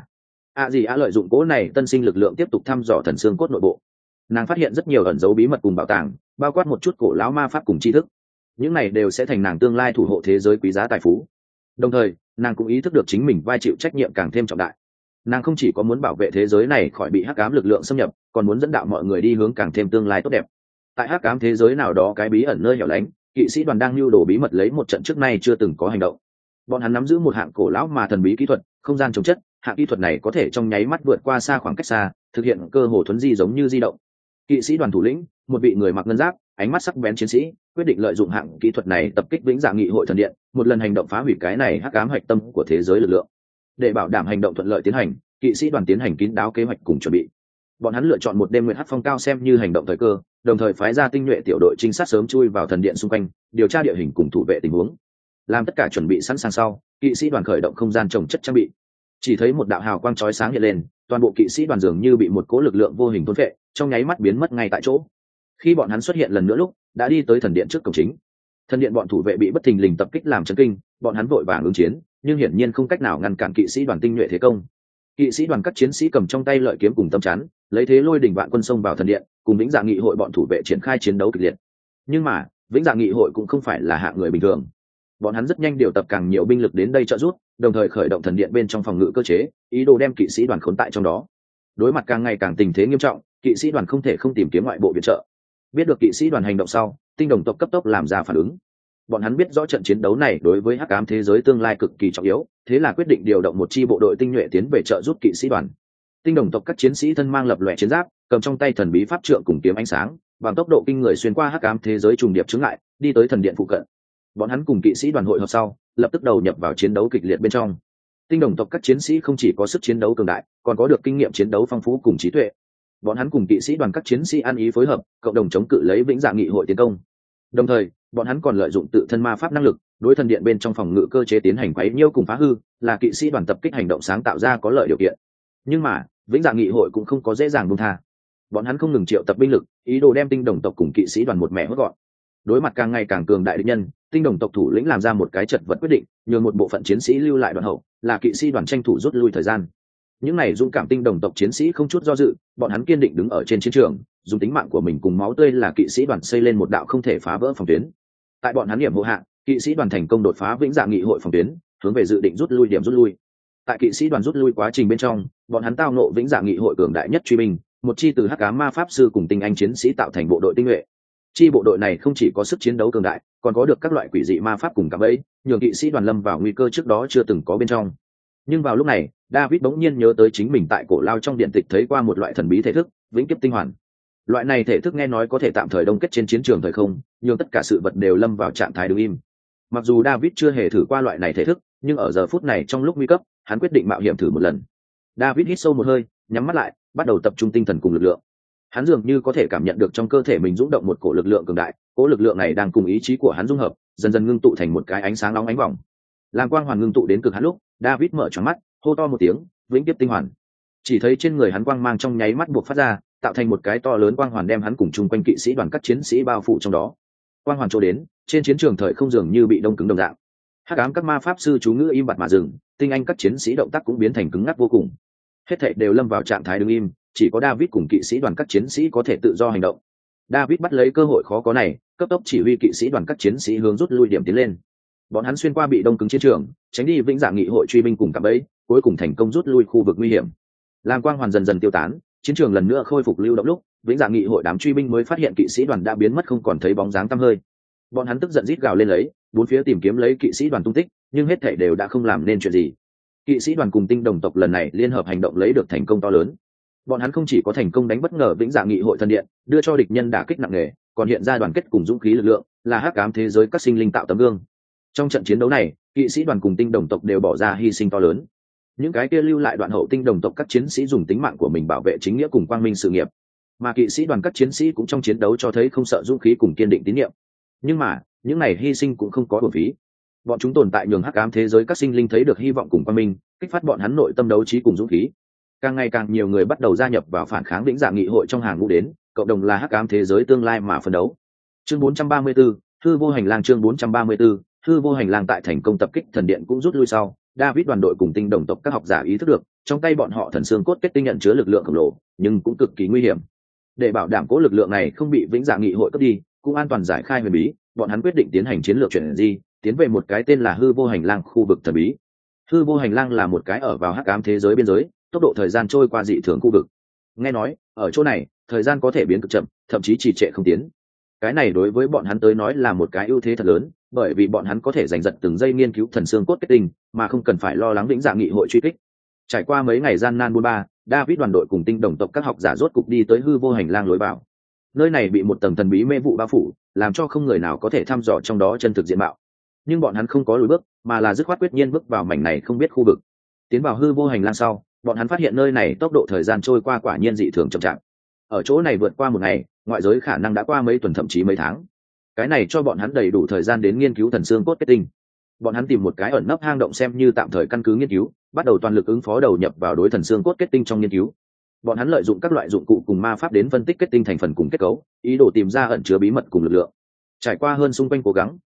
[SPEAKER 1] Lợi dụng cỗ này tân sinh lực lượng tiếp tục thăm dò thần xương cốt nội bộ. Nàng phát hiện rất nhiều ẩn dấu bí mật cùng bảo tàng, bao quát một chút cổ lão ma pháp cùng tri thức. Những này đều sẽ thành nàng tương lai thủ hộ thế giới quý giá tài phú. Đồng thời nàng cũng ý thức được chính mình vai chịu trách nhiệm càng thêm trọng đại. Nàng không chỉ có muốn bảo vệ thế giới này khỏi bị hắc ám lực lượng xâm nhập, còn muốn dẫn đạo mọi người đi hướng càng thêm tương lai tốt đẹp. Tại hắc ám thế giới nào đó cái bí ẩn nơi hẻo lánh, kỵ sĩ đoàn đang lưu đồ bí mật lấy một trận trước nay chưa từng có hành động. Bọn hắn nắm giữ một hạng cổ lão mà thần bí kỹ thuật, không gian chống chất. Hạng kỹ thuật này có thể trong nháy mắt vượt qua xa khoảng cách xa, thực hiện cơ hồ thuấn di giống như di động. Kỵ sĩ đoàn thủ lĩnh, một vị người mặc ngân giáp, ánh mắt sắc bén chiến sĩ, quyết định lợi dụng hạng kỹ thuật này tập kích vĩnh dạ nghị hội thần điện, một lần hành động phá hủy cái này hắc ám hạch tâm của thế giới lực lượng. Để bảo đảm hành động thuận lợi tiến hành, kỵ sĩ đoàn tiến hành kín đáo kế hoạch cùng chuẩn bị. Bọn hắn lựa chọn một đêm nguyệt hắc phong cao xem như hành động thời cơ, đồng thời phái ra tinh nhuệ tiểu đội trinh sát sớm chui vào thần điện xung quanh, điều tra địa hình cùng thủ vệ tình huống. Làm tất cả chuẩn bị sẵn sàng sau, kỵ sĩ đoàn khởi động không gian trồng chất trang bị. Chỉ thấy một đạo hào quang chói sáng hiện lên, toàn bộ kỵ sĩ đoàn dường như bị một cỗ lực lượng vô hình thôn phệ, trong nháy mắt biến mất ngay tại chỗ. Khi bọn hắn xuất hiện lần nữa lúc, đã đi tới thần điện trước cổng chính. Thần điện bọn thủ vệ bị bất thình lình tập kích làm chấn kinh, bọn hắn vội vàng ứng chiến, nhưng hiển nhiên không cách nào ngăn cản kỵ sĩ đoàn tinh nhuệ thế công. Kỵ sĩ đoàn các chiến sĩ cầm trong tay lợi kiếm cùng tâm chắn, lấy thế lôi đỉnh vạn quân xông vào thần điện, cùng Vĩnh Dạ Nghị hội bọn thủ vệ triển khai chiến đấu kịch liệt. Nhưng mà, Vĩnh Dạ Nghị hội cũng không phải là hạng người bình thường. Bọn hắn rất nhanh điều tập càng nhiều binh lực đến đây trợ giúp, đồng thời khởi động thần điện bên trong phòng ngự cơ chế, ý đồ đem kỵ sĩ đoàn khốn tại trong đó. Đối mặt càng ngày càng tình thế nghiêm trọng, kỵ sĩ đoàn không thể không tìm kiếm ngoại bộ viện trợ. Biết được kỵ sĩ đoàn hành động sau, tinh đồng tộc cấp tốc làm ra phản ứng. Bọn hắn biết rõ trận chiến đấu này đối với hắc ám thế giới tương lai cực kỳ trọng yếu, thế là quyết định điều động một chi bộ đội tinh nhuệ tiến về trợ giúp kỵ sĩ đoàn. Tinh đồng tộc các chiến sĩ thân mang lập lòe chiến giáp, cầm trong tay thần bí pháp trượng cùng kiếm ánh sáng, bằng tốc độ kinh người xuyên qua hắc ám thế giới trùng điệp chướng ngại, đi tới thần điện phụ cận. Bọn hắn cùng kỵ sĩ đoàn hội họp sau, lập tức đầu nhập vào chiến đấu kịch liệt bên trong. Tinh đồng tộc các chiến sĩ không chỉ có sức chiến đấu cường đại, còn có được kinh nghiệm chiến đấu phong phú cùng trí tuệ. Bọn hắn cùng kỵ sĩ đoàn các chiến sĩ ăn ý phối hợp, cộng đồng chống cự lấy Vĩnh Dạ Nghị hội tiến công. Đồng thời, bọn hắn còn lợi dụng tự thân ma pháp năng lực, đối thần điện bên trong phòng ngự cơ chế tiến hành quấy nhiễu cùng phá hư, là kỵ sĩ đoàn tập kích hành động sáng tạo ra có lợi điều kiện. Nhưng mà, Vĩnh Dạ Nghị hội cũng không có dễ dàng buông tha. Bọn hắn không ngừng triệu tập binh lực, ý đồ đem tinh đồng tộc cùng kỵ sĩ đoàn một mẹ hốt gọn. Đối mặt càng ngày càng cường đại địch nhân, tinh đồng tộc thủ lĩnh làm ra một cái chật vật quyết định, nhường một bộ phận chiến sĩ lưu lại đoạn hậu, là kỵ sĩ đoàn tranh thủ rút lui thời gian. Những này dũng cảm tinh đồng tộc chiến sĩ không chút do dự, bọn hắn kiên định đứng ở trên chiến trường, dùng tính mạng của mình cùng máu tươi là kỵ sĩ đoàn xây lên một đạo không thể phá vỡ phòng tuyến. Tại bọn hắn điểm hộ hạ, kỵ sĩ đoàn thành công đột phá Vĩnh Dạ Nghị hội phòng tuyến, hướng về dự định rút lui điểm rút lui. Tại kỵ sĩ đoàn rút lui quá trình bên trong, bọn hắn tao nộ Vĩnh Dạ Nghị hội cường đại nhất truy binh, một chi từ hắc ám ma pháp sư cùng tinh anh chiến sĩ tạo thành bộ đội tinh nhuệ. Chi bộ đội này không chỉ có sức chiến đấu cường đại, còn có được các loại quỷ dị ma pháp cùng cả bẫy, nhường kỵ sĩ đoàn lâm vào nguy cơ trước đó chưa từng có bên trong. Nhưng vào lúc này, David bỗng nhiên nhớ tới chính mình tại cổ lao trong điện tịch thấy qua một loại thần bí thể thức, vĩnh kiếp tinh hoàn. Loại này thể thức nghe nói có thể tạm thời đông kết trên chiến trường thời không, nhưng tất cả sự vật đều lâm vào trạng thái đứng im. Mặc dù David chưa hề thử qua loại này thể thức, nhưng ở giờ phút này trong lúc nguy cấp, hắn quyết định mạo hiểm thử một lần. David hít sâu một hơi, nhắm mắt lại, bắt đầu tập trung tinh thần cùng lực lượng. Hắn dường như có thể cảm nhận được trong cơ thể mình rung động một cổ lực lượng cường đại, cỗ lực lượng này đang cùng ý chí của hắn dung hợp, dần dần ngưng tụ thành một cái ánh sáng nóng ánh bỏng. Làm quang hoàn ngưng tụ đến cực hạn lúc, David mở tròn mắt, hô to một tiếng, vĩnh kiếp tinh hoàn. Chỉ thấy trên người hắn quang mang trong nháy mắt buộc phát ra, tạo thành một cái to lớn quang hoàn đem hắn cùng chung quanh kỵ sĩ đoàn các chiến sĩ bao phủ trong đó. Quang hoàn chỗ đến, trên chiến trường thời không dường như bị đông cứng đồng dạng. Hắc ám các ma pháp sư chú ngữ im bặt mà dừng, tinh anh các chiến sĩ động tác cũng biến thành cứng ngắc vô cùng. Hết thảy đều lâm vào trạng thái đứng im, chỉ có David cùng kỵ sĩ đoàn các chiến sĩ có thể tự do hành động. David bắt lấy cơ hội khó có này, cấp tốc chỉ huy kỵ sĩ đoàn các chiến sĩ hướng rút lui điểm tiến lên. Bọn hắn xuyên qua bị đông cứng chiến trường, tránh đi Vĩnh Dạ Nghị hội truy binh cùng cả bẫy, cuối cùng thành công rút lui khu vực nguy hiểm. Làm quang hoàn dần dần tiêu tán, chiến trường lần nữa khôi phục lưu động lúc, Vĩnh Dạ Nghị hội đám truy binh mới phát hiện kỵ sĩ đoàn đã biến mất không còn thấy bóng dáng tăm hơi. Bọn hắn tức giận rít gào lên lấy, bốn phía tìm kiếm lấy kỵ sĩ đoàn tung tích, nhưng hết thảy đều đã không làm nên chuyện gì. Kỵ sĩ đoàn cùng tinh đồng tộc lần này liên hợp hành động lấy được thành công to lớn. Bọn hắn không chỉ có thành công đánh bất ngờ Vĩnh Dạ Nghị hội thần điện, đưa cho địch nhân đả kích nặng nề, còn hiện ra đoàn kết cùng dũng khí lực lượng, là hắc ám thế giới các sinh linh tạo tấm gương. Trong trận chiến đấu này, kỵ sĩ đoàn cùng tinh đồng tộc đều bỏ ra hy sinh to lớn. Những cái kia lưu lại đoạn hậu tinh đồng tộc các chiến sĩ dùng tính mạng của mình bảo vệ chính nghĩa cùng quang minh sự nghiệp, mà kỵ sĩ đoàn các chiến sĩ cũng trong chiến đấu cho thấy không sợ dũng khí cùng kiên định tín nhiệm. Nhưng mà, những này hy sinh cũng không có uổng phí. Bọn chúng tồn tại nhường hắc ám thế giới các sinh linh thấy được hy vọng cùng quang minh, kích phát bọn hắn nội tâm đấu trí cùng dũng khí. Càng ngày càng nhiều người bắt đầu gia nhập vào phản kháng Vĩnh Dạ Nghị hội trong hàng ngũ đến, cộng đồng là hắc ám thế giới tương lai mà phấn đấu. Chương 434, hư vô hành lang. Chương 434, hư vô hành lang. Tại thành công tập kích thần điện cũng rút lui sau, David đoàn đội cùng tinh đồng tộc các học giả ý thức được, trong tay bọn họ thần xương cốt kết tinh nhận chứa lực lượng khổng lồ, nhưng cũng cực kỳ nguy hiểm. Để bảo đảm cố lực lượng này không bị Vĩnh Dạ Nghị hội cướp đi, cũng an toàn giải khai huyền bí, bọn hắn quyết định tiến hành chiến lược chuyển di, tiến về một cái tên là hư vô hành lang khu vực thần bí. Hư vô hành lang là một cái ở vào hắc ám thế giới biên giới, tốc độ thời gian trôi qua dị thường khu vực. Nghe nói, ở chỗ này, thời gian có thể biến cực chậm, thậm chí trì trệ không tiến. Cái này đối với bọn hắn tới nói là một cái ưu thế thật lớn, bởi vì bọn hắn có thể giành giật từng giây nghiên cứu thần xương cốt kết tinh, mà không cần phải lo lắng Vĩnh Dạ Nghị hội truy kích. Trải qua mấy ngày gian nan buôn ba, David đoàn đội cùng tinh đồng tộc các học giả rốt cục đi tới hư vô hành lang lối vào. Nơi này bị một tầng thần bí mê vụ bao phủ, làm cho không người nào có thể thăm dò trong đó chân thực diện mạo. Nhưng bọn hắn không có lùi bước, mà là dứt khoát quyết nhiên bước vào mảnh này không biết khu vực. Tiến vào hư vô hành lang sau, bọn hắn phát hiện nơi này tốc độ thời gian trôi qua quả nhiên dị thường chậm chạp. Ở chỗ này vượt qua một ngày, ngoại giới khả năng đã qua mấy tuần thậm chí mấy tháng. Cái này cho bọn hắn đầy đủ thời gian đến nghiên cứu thần xương cốt kết tinh. Bọn hắn tìm một cái ẩn nấp hang động xem như tạm thời căn cứ nghiên cứu, bắt đầu toàn lực ứng phó đầu nhập vào đối thần xương cốt kết tinh trong nghiên cứu. Bọn hắn lợi dụng các loại dụng cụ cùng ma pháp đến phân tích kết tinh thành phần cùng kết cấu, ý đồ tìm ra ẩn chứa bí mật cùng lực lượng. Trải qua hơn xung quanh cố gắng,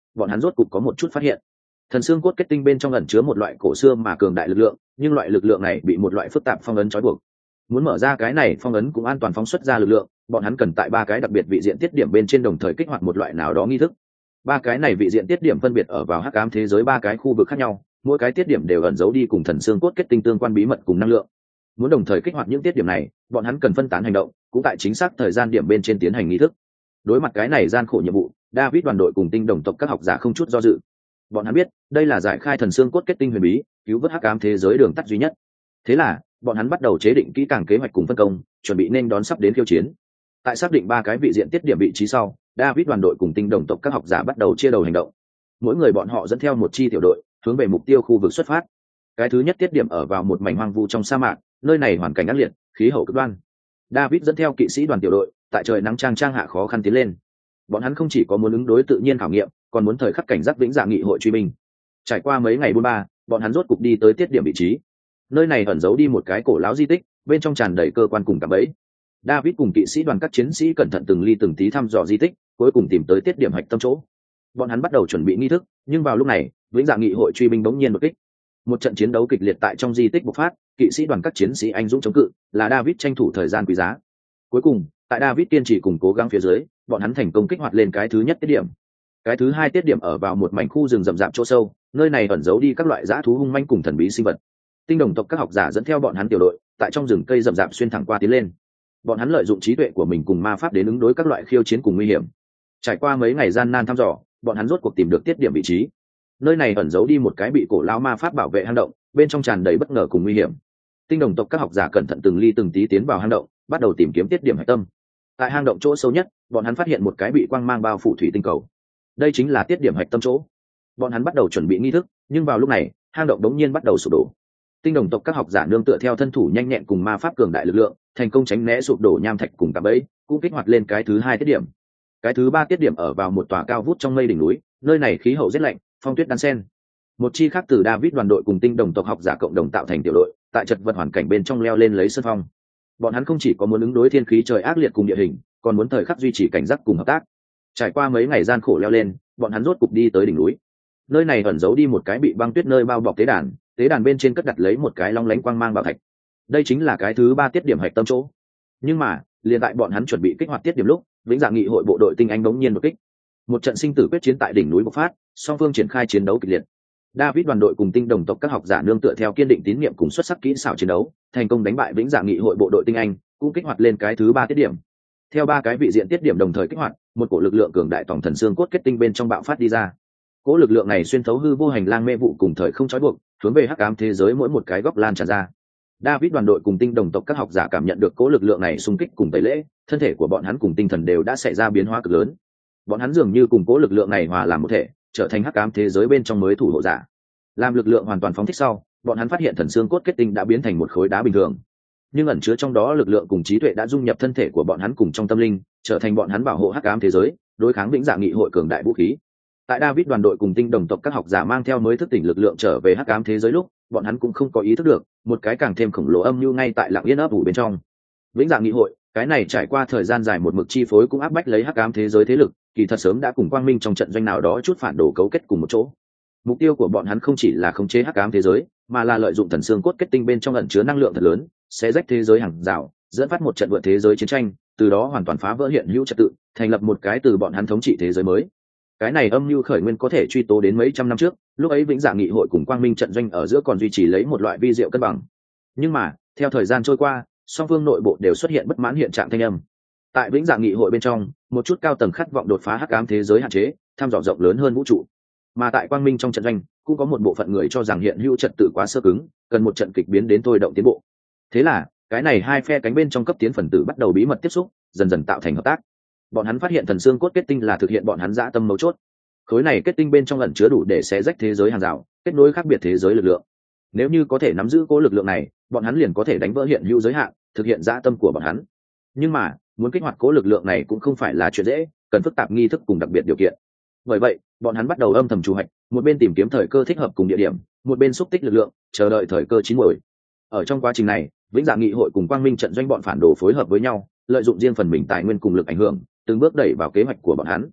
[SPEAKER 1] bọn hắn rốt cục có một chút phát hiện. Thần xương cốt kết tinh bên trong ẩn chứa một loại cổ xưa mà cường đại lực lượng, nhưng loại lực lượng này bị một loại phức tạp phong ấn trói buộc. Muốn mở ra cái này phong ấn cũng an toàn phóng xuất ra lực lượng, bọn hắn cần tại ba cái đặc biệt vị diện tiết điểm bên trên đồng thời kích hoạt một loại nào đó nghi thức. Ba cái này vị diện tiết điểm phân biệt ở vào hắc ám thế giới ba cái khu vực khác nhau, mỗi cái tiết điểm đều ẩn giấu đi cùng thần xương cốt kết tinh tương quan bí mật cùng năng lượng. Muốn đồng thời kích hoạt những tiết điểm này, bọn hắn cần phân tán hành động, cũng tại chính xác thời gian điểm bên trên tiến hành nghi thức. Đối mặt cái này gian khổ nhiệm vụ, David đoàn đội cùng tinh đồng tộc các học giả không chút do dự. Bọn hắn biết, đây là giải khai thần xương cốt kết tinh huyền bí, cứu vớt hắc ám thế giới đường tắt duy nhất. Thế là, bọn hắn bắt đầu chế định kỹ càng kế hoạch cùng phân công, chuẩn bị nên đón sắp đến khiêu chiến. Tại xác định ba cái vị diện tiết điểm vị trí sau, David đoàn đội cùng tinh đồng tộc các học giả bắt đầu chia đầu hành động. Mỗi người bọn họ dẫn theo một chi tiểu đội, hướng về mục tiêu khu vực xuất phát. Cái thứ nhất tiết điểm ở vào một mảnh hoang vu trong sa mạc, nơi này hoàn cảnh ác liệt, khí hậu cực đoan. David dẫn theo kỵ sĩ đoàn tiểu đội, tại trời nắng chang chang hạ khó khăn tiến lên. Bọn hắn không chỉ có muốn ứng đối tự nhiên khảo nghiệm, còn muốn thời khắc cảnh giác vĩnh dạ nghị hội truy binh. Trải qua mấy ngày buôn ba, bọn hắn rốt cục đi tới tiết điểm vị trí. Nơi này ẩn giấu đi một cái cổ lão di tích, bên trong tràn đầy cơ quan cùng cạm bẫy. David cùng kỵ sĩ đoàn các chiến sĩ cẩn thận từng ly từng tí thăm dò di tích, cuối cùng tìm tới tiết điểm hạch tâm chỗ. Bọn hắn bắt đầu chuẩn bị nghi thức, nhưng vào lúc này, vĩnh dạ nghị hội truy binh bỗng nhiên đột kích. Một trận chiến đấu kịch liệt tại trong di tích bộc phát, kỵ sĩ đoàn các chiến sĩ anh dũng chống cự, là David tranh thủ thời gian quý giá. Cuối cùng, tại David kiên trì cùng cố gắng phía dưới, bọn hắn thành công kích hoạt lên cái thứ nhất tiết điểm. Cái thứ hai tiết điểm ở vào một mảnh khu rừng rậm rạp chỗ sâu, nơi này ẩn giấu đi các loại dã thú hung manh cùng thần bí sinh vật. Tinh đồng tộc các học giả dẫn theo bọn hắn tiểu đội, tại trong rừng cây rậm rạp xuyên thẳng qua tiến lên. Bọn hắn lợi dụng trí tuệ của mình cùng ma pháp đến ứng đối các loại khiêu chiến cùng nguy hiểm. Trải qua mấy ngày gian nan thăm dò, bọn hắn rốt cuộc tìm được tiết điểm vị trí. Nơi này ẩn giấu đi một cái bị cổ lão ma pháp bảo vệ hang động, bên trong tràn đầy bất ngờ cùng nguy hiểm. Tinh đồng tộc các học giả cẩn thận từng ly từng tí tiến vào hang động, bắt đầu tìm kiếm tiết điểm hạch tâm. Tại hang động chỗ sâu nhất, bọn hắn phát hiện một cái bị quang mang bao phủ thủy tinh cầu. Đây chính là tiết điểm hạch tâm chỗ. Bọn hắn bắt đầu chuẩn bị nghi thức, nhưng vào lúc này, hang động đống nhiên bắt đầu sụp đổ. Tinh đồng tộc các học giả nương tựa theo thân thủ nhanh nhẹn cùng ma pháp cường đại lực lượng, thành công tránh né sụp đổ nham thạch cùng cạm bẫy, cũng kích hoạt lên cái thứ hai tiết điểm. Cái thứ ba tiết điểm ở vào một tòa cao vút trong mây đỉnh núi, nơi này khí hậu rất lạnh, phong tuyết đan xen. Một chi khác từ David đoàn đội cùng tinh đồng tộc học giả cộng đồng tạo thành tiểu đội, tại chật vật hoàn cảnh bên trong leo lên lấy sân phong. Bọn hắn không chỉ có muốn ứng đối thiên khí trời ác liệt cùng địa hình, còn muốn thời khắc duy trì cảnh giác cùng hợp tác. Trải qua mấy ngày gian khổ leo lên, bọn hắn rốt cục đi tới đỉnh núi. Nơi này ẩn giấu đi một cái bị băng tuyết nơi bao bọc tế đàn bên trên cất đặt lấy một cái long lánh quang mang bảo thạch. Đây chính là cái thứ ba tiết điểm hạch tâm chỗ. Nhưng mà, liền tại bọn hắn chuẩn bị kích hoạt tiết điểm lúc, vĩnh dạ nghị hội bộ đội tinh anh bỗng nhiên đột kích. Một trận sinh tử quyết chiến tại đỉnh núi bộc phát, song phương triển khai chiến đấu kịch liệt. David đoàn đội cùng tinh đồng tộc các học giả nương tựa theo kiên định tín nhiệm cùng xuất sắc kỹ xảo chiến đấu, thành công đánh bại vĩnh dạ nghị hội bộ đội tinh anh, cũng kích hoạt lên cái thứ ba tiết điểm. Theo ba cái vị diện tiết điểm đồng thời kích hoạt, một cổ lực lượng cường đại tổng thần xương cốt kết tinh bên trong bạo phát đi ra. Cỗ lực lượng này xuyên thấu hư vô hành lang mê vụ cùng thời không trói buộc, hướng về hắc ám thế giới mỗi một cái góc lan tràn ra. David đoàn đội cùng tinh đồng tộc các học giả cảm nhận được cỗ lực lượng này xung kích cùng tẩy lễ, thân thể của bọn hắn cùng tinh thần đều đã xảy ra biến hóa cực lớn. Bọn hắn dường như cùng cỗ lực lượng này hòa làm một thể, trở thành hắc ám thế giới bên trong mới thủ hộ giả. Làm lực lượng hoàn toàn phóng thích sau, bọn hắn phát hiện thần xương cốt kết tinh đã biến thành một khối đá bình thường, nhưng ẩn chứa trong đó lực lượng cùng trí tuệ đã dung nhập thân thể của bọn hắn cùng trong tâm linh, trở thành bọn hắn bảo hộ hắc ám thế giới, đối kháng vĩnh dạ nghị hội cường đại vũ khí. Tại David đoàn đội cùng tinh đồng tộc các học giả mang theo mới thức tỉnh lực lượng trở về hắc ám thế giới lúc, bọn hắn cũng không có ý thức được một cái càng thêm khổng lồ âm mưu ngay tại lặng yên ấp ủ bên trong. Vĩnh dạ nghị hội, cái này trải qua thời gian dài một mực chi phối cũng áp bách lấy hắc ám thế giới thế lực, kỳ thật sớm đã cùng quang minh trong trận doanh nào đó chút phản đồ cấu kết cùng một chỗ. Mục tiêu của bọn hắn không chỉ là khống chế hắc ám thế giới, mà là lợi dụng thần xương cốt kết tinh bên trong ẩn chứa năng lượng thật lớn, sẽ rách thế giới hàng rào, dẫn phát một trận vượt thế giới chiến tranh, từ đó hoàn toàn phá vỡ hiện hữu trật tự, thành lập một cái từ bọn hắn thống trị thế giới mới. Cái này âm mưu khởi nguyên có thể truy tố đến mấy trăm năm trước, lúc ấy vĩnh dạ nghị hội cùng quang minh trận doanh ở giữa còn duy trì lấy một loại vi diệu cân bằng. Nhưng mà, theo thời gian trôi qua, song phương nội bộ đều xuất hiện bất mãn hiện trạng thanh âm. Tại vĩnh dạ nghị hội bên trong, một chút cao tầng khát vọng đột phá hắc ám thế giới hạn chế, thăm dò rộng lớn hơn vũ trụ. Mà tại quang minh trong trận doanh, cũng có một bộ phận người cho rằng hiện hữu trật tự quá sơ cứng, cần một trận kịch biến đến thôi động tiến bộ. Thế là, cái này hai phe cánh bên trong cấp tiến phần tử bắt đầu bí mật tiếp xúc, dần dần tạo thành hợp tác. Bọn hắn phát hiện thần xương cốt kết tinh là thực hiện bọn hắn dã tâm mấu chốt. Khối này kết tinh bên trong ẩn chứa đủ để xé rách thế giới hàng rào, kết nối khác biệt thế giới lực lượng. Nếu như có thể nắm giữ cố lực lượng này, bọn hắn liền có thể đánh vỡ hiện hữu giới hạn, thực hiện dã tâm của bọn hắn. Nhưng mà, muốn kích hoạt cố lực lượng này cũng không phải là chuyện dễ, cần phức tạp nghi thức cùng đặc biệt điều kiện. Bởi vậy, bọn hắn bắt đầu âm thầm trù hạch, một bên tìm kiếm thời cơ thích hợp cùng địa điểm, một bên xúc tích lực lượng, chờ đợi thời cơ chín muồi. Ở trong quá trình này, vĩnh dạ nghị hội cùng quang minh trận doanh bọn phản đồ phối hợp với nhau, lợi dụng riêng phần mình tài nguyên cùng lực ảnh hưởng, từng bước đẩy vào kế hoạch của bọn hắn.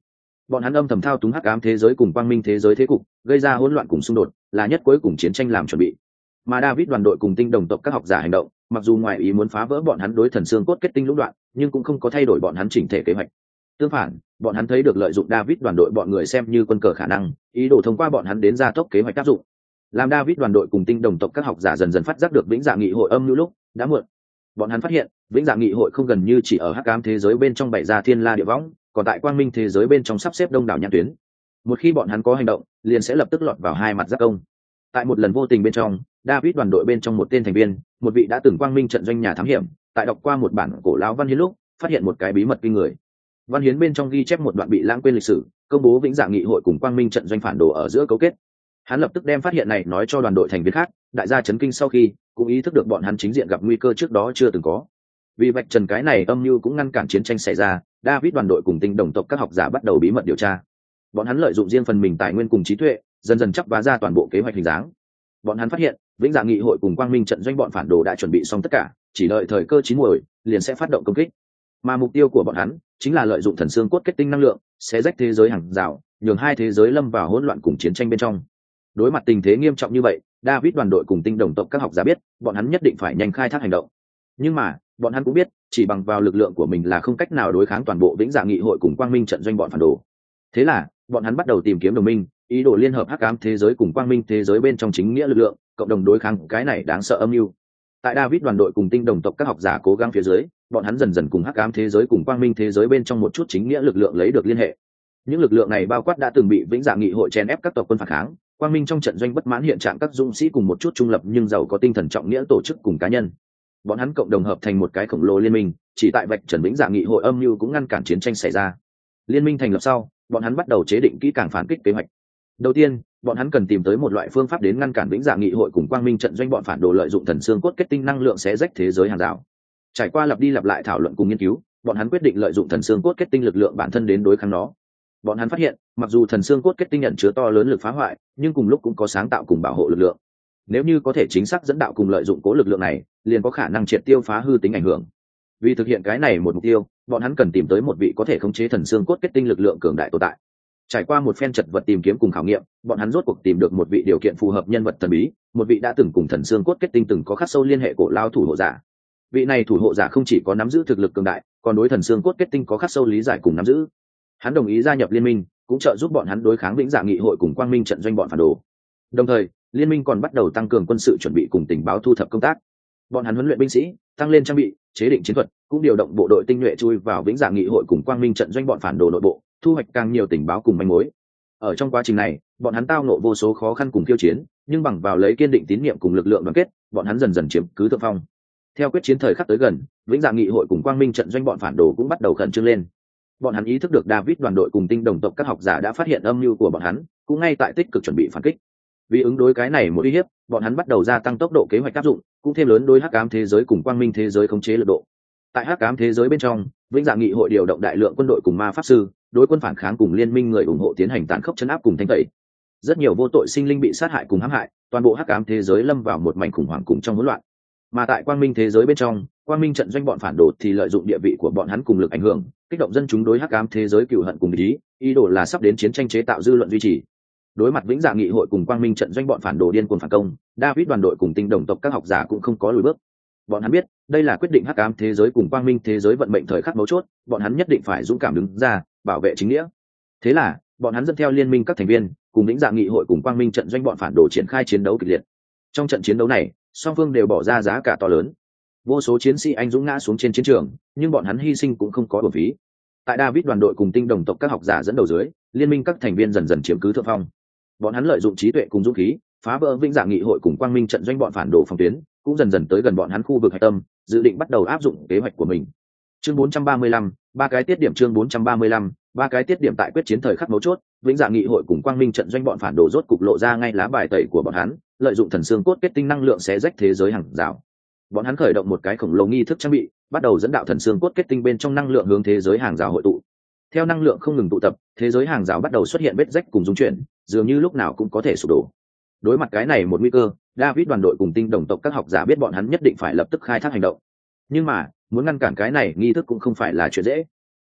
[SPEAKER 1] Bọn hắn âm thầm thao túng hắc ám thế giới cùng quang minh thế giới thế cục, gây ra hỗn loạn cùng xung đột, là nhất cuối cùng chiến tranh làm chuẩn bị. Mà David đoàn đội cùng tinh đồng tộc các học giả hành động, mặc dù ngoài ý muốn phá vỡ bọn hắn đối thần xương cốt kết tinh lũng đoạn, nhưng cũng không có thay đổi bọn hắn chỉnh thể kế hoạch. Tương phản, bọn hắn thấy được lợi dụng David đoàn đội bọn người xem như quân cờ khả năng, ý đồ thông qua bọn hắn đến gia tốc kế hoạch áp dụng. Làm David đoàn đội cùng tinh đồng tộc các học giả dần dần phát giác được vĩnh dạ nghị hội âm lưu lúc đã muộn. Bọn hắn phát hiện, vĩnh dạ nghị hội không gần như chỉ ở hắc ám thế giới bên trong bày ra thiên la địa võng, còn tại quang minh thế giới bên trong sắp xếp đông đảo nhãn tuyến. Một khi bọn hắn có hành động, liền sẽ lập tức lọt vào hai mặt giác công. Tại một lần vô tình bên trong, David đoàn đội bên trong một tên thành viên, một vị đã từng quang minh trận doanh nhà thám hiểm, tại đọc qua một bản cổ lão văn hiến lúc, phát hiện một cái bí mật kinh người. Văn hiến bên trong ghi chép một đoạn bị lãng quên lịch sử, công bố vĩnh dạ nghị hội cùng quang minh trận doanh phản đồ ở giữa cấu kết. Hắn lập tức đem phát hiện này nói cho đoàn đội thành viên khác, đại gia chấn kinh sau khi cũng ý thức được bọn hắn chính diện gặp nguy cơ trước đó chưa từng có. Vì vạch trần cái này âm mưu cũng ngăn cản chiến tranh xảy ra, David đoàn đội cùng tinh đồng tộc các học giả bắt đầu bí mật điều tra. Bọn hắn lợi dụng riêng phần mình tài nguyên cùng trí tuệ, dần dần chắp vá ra toàn bộ kế hoạch hình dáng. Bọn hắn phát hiện, vĩnh dạ nghị hội cùng quang minh trận doanh bọn phản đồ đã chuẩn bị xong tất cả, chỉ đợi thời cơ chín muồi, liền sẽ phát động công kích. Mà mục tiêu của bọn hắn chính là lợi dụng thần xương cốt kết tinh năng lượng, xé rách thế giới hàng rào, nhường hai thế giới lâm vào hỗn loạn cùng chiến tranh bên trong. Đối mặt tình thế nghiêm trọng như vậy, David đoàn đội cùng tinh đồng tộc các học giả biết, bọn hắn nhất định phải nhanh khai thác hành động. Nhưng mà, bọn hắn cũng biết, chỉ bằng vào lực lượng của mình là không cách nào đối kháng toàn bộ vĩnh dạ nghị hội cùng quang minh trận doanh bọn phản đồ. Thế là, bọn hắn bắt đầu tìm kiếm đồng minh, ý đồ liên hợp hắc ám thế giới cùng quang minh thế giới bên trong chính nghĩa lực lượng, cộng đồng đối kháng cái này đáng sợ âm mưu. Tại David đoàn đội cùng tinh đồng tộc các học giả cố gắng phía dưới, bọn hắn dần dần cùng hắc ám thế giới cùng quang minh thế giới bên trong một chút chính nghĩa lực lượng lấy được liên hệ. Những lực lượng này bao quát đã từng bị vĩnh dạ nghị hội chèn ép các tộc quân phản kháng, quang minh trong trận doanh bất mãn hiện trạng các dũng sĩ cùng một chút trung lập nhưng giàu có tinh thần trọng nghĩa tổ chức cùng cá nhân. Bọn hắn cộng đồng hợp thành một cái khổng lồ liên minh, chỉ tại vạch trần vĩnh dạ nghị hội âm mưu cũng ngăn cản chiến tranh xảy ra. Liên minh thành lập sau, bọn hắn bắt đầu chế định kỹ càng phản kích kế hoạch. Đầu tiên, bọn hắn cần tìm tới một loại phương pháp đến ngăn cản vĩnh dạ nghị hội cùng quang minh trận doanh bọn phản đồ lợi dụng thần xương cốt kết tinh năng lượng xé rách thế giới hàng rào. Trải qua lặp đi lặp lại thảo luận cùng nghiên cứu, bọn hắn quyết định lợi dụng thần xương cốt kết tinh lực lượng bản thân đến đối kháng nó. Bọn hắn phát hiện, mặc dù thần xương cốt kết tinh nhận chứa to lớn lực phá hoại, nhưng cùng lúc cũng có sáng tạo cùng bảo hộ lực lượng. Nếu như có thể chính xác dẫn đạo cùng lợi dụng cố lực lượng này, liền có khả năng triệt tiêu phá hư tính ảnh hưởng. Vì thực hiện cái này một mục tiêu, bọn hắn cần tìm tới một vị có thể khống chế thần xương cốt kết tinh lực lượng cường đại tồn tại. Trải qua một phen chật vật tìm kiếm cùng khảo nghiệm, bọn hắn rốt cuộc tìm được một vị điều kiện phù hợp nhân vật thần bí, một vị đã từng cùng thần xương cốt kết tinh từng có khắc sâu liên hệ cổ lao thủ hộ giả. Vị này thủ hộ giả không chỉ có nắm giữ thực lực cường đại, còn đối thần xương cốt kết tinh có khắc sâu lý giải cùng nắm giữ. Hắn đồng ý gia nhập liên minh, cũng trợ giúp bọn hắn đối kháng vĩnh dạ nghị hội cùng quang minh trận doanh bọn phản đồ. Đồng thời, liên minh còn bắt đầu tăng cường quân sự chuẩn bị cùng tình báo thu thập công tác. Bọn hắn huấn luyện binh sĩ, tăng lên trang bị, chế định chiến thuật, cũng điều động bộ đội tinh nhuệ chui vào vĩnh dạ nghị hội cùng quang minh trận doanh bọn phản đồ nội bộ, thu hoạch càng nhiều tình báo cùng manh mối. Ở trong quá trình này, bọn hắn tao nộ vô số khó khăn cùng khiêu chiến, nhưng bằng vào lấy kiên định tín nhiệm cùng lực lượng đoàn kết, bọn hắn dần dần chiếm cứ thượng phong. Theo quyết chiến thời khắc tới gần, vĩnh dạ nghị hội cùng quang minh trận doanh bọn phản đồ cũng bắt đầu khẩn trương lên. Bọn hắn ý thức được David đoàn đội cùng tinh đồng tộc các học giả đã phát hiện âm mưu của bọn hắn, cũng ngay tại tích cực chuẩn bị phản kích. Vì ứng đối cái này một uy hiếp, bọn hắn bắt đầu gia tăng tốc độ kế hoạch áp dụng, cũng thêm lớn đối hắc ám thế giới cùng quang minh thế giới khống chế lực độ. Tại hắc ám thế giới bên trong, vĩnh dạ nghị hội điều động đại lượng quân đội cùng ma pháp sư, đối quân phản kháng cùng liên minh người ủng hộ tiến hành tàn khốc trấn áp cùng thanh tẩy. Rất nhiều vô tội sinh linh bị sát hại cùng hãm hại, toàn bộ hắc ám thế giới lâm vào một mảnh khủng hoảng cùng trong hỗn loạn. Mà tại quang minh thế giới bên trong, quang minh trận doanh bọn phản đồ thì lợi dụng địa vị của bọn hắn cùng lực ảnh hưởng, kích động dân chúng đối hắc ám thế giới cừu hận cùng ý đồ là sắp đến chiến tranh chế tạo dư luận duy trì. Đối mặt vĩnh dạ nghị hội cùng quang minh trận doanh bọn phản đồ điên cuồng phản công, David đoàn đội cùng tinh đồng tộc các học giả cũng không có lùi bước. Bọn hắn biết, đây là quyết định hắc ám thế giới cùng quang minh thế giới vận mệnh thời khắc mấu chốt, bọn hắn nhất định phải dũng cảm đứng ra, bảo vệ chính nghĩa. Thế là, bọn hắn dẫn theo liên minh các thành viên, cùng vĩnh dạ nghị hội cùng quang minh trận doanh bọn phản đồ triển khai chiến đấu kịch liệt. Trong trận chiến đấu này, song phương đều bỏ ra giá cả to lớn. Vô số chiến sĩ anh dũng ngã xuống trên chiến trường, nhưng bọn hắn hy sinh cũng không có uổng phí. Tại David đoàn đội cùng tinh đồng tộc các học giả dẫn đầu dưới, liên minh các thành viên dần dần chiếm cứ thượng phong. Bọn hắn lợi dụng trí tuệ cùng dũng khí, phá vỡ vĩnh dạ nghị hội cùng quang minh trận doanh bọn phản đồ phòng tuyến, cũng dần dần tới gần bọn hắn khu vực hạch tâm, dự định bắt đầu áp dụng kế hoạch của mình. Chương 435, ba cái tiết điểm. Chương 435, ba cái tiết điểm. Tại quyết chiến thời khắc mấu chốt, vĩnh dạ nghị hội cùng quang minh trận doanh bọn phản đồ rốt cục lộ ra ngay lá bài tẩy của bọn hắn, lợi dụng thần xương cốt kết tinh năng lượng xé rách thế giới hàng rào. Bọn hắn khởi động một cái khổng lồ nghi thức trang bị, bắt đầu dẫn đạo thần xương cốt kết tinh bên trong năng lượng hướng thế giới hàng rào hội tụ. Theo năng lượng không ngừng tụ tập, thế giới hàng rào bắt đầu xuất hiện vết rách cùng rung chuyển, dường như lúc nào cũng có thể sụp đổ. Đối mặt cái này một nguy cơ, David đoàn đội cùng tinh đồng tộc các học giả biết bọn hắn nhất định phải lập tức khai thác hành động. Nhưng mà, muốn ngăn cản cái này nghi thức cũng không phải là chuyện dễ.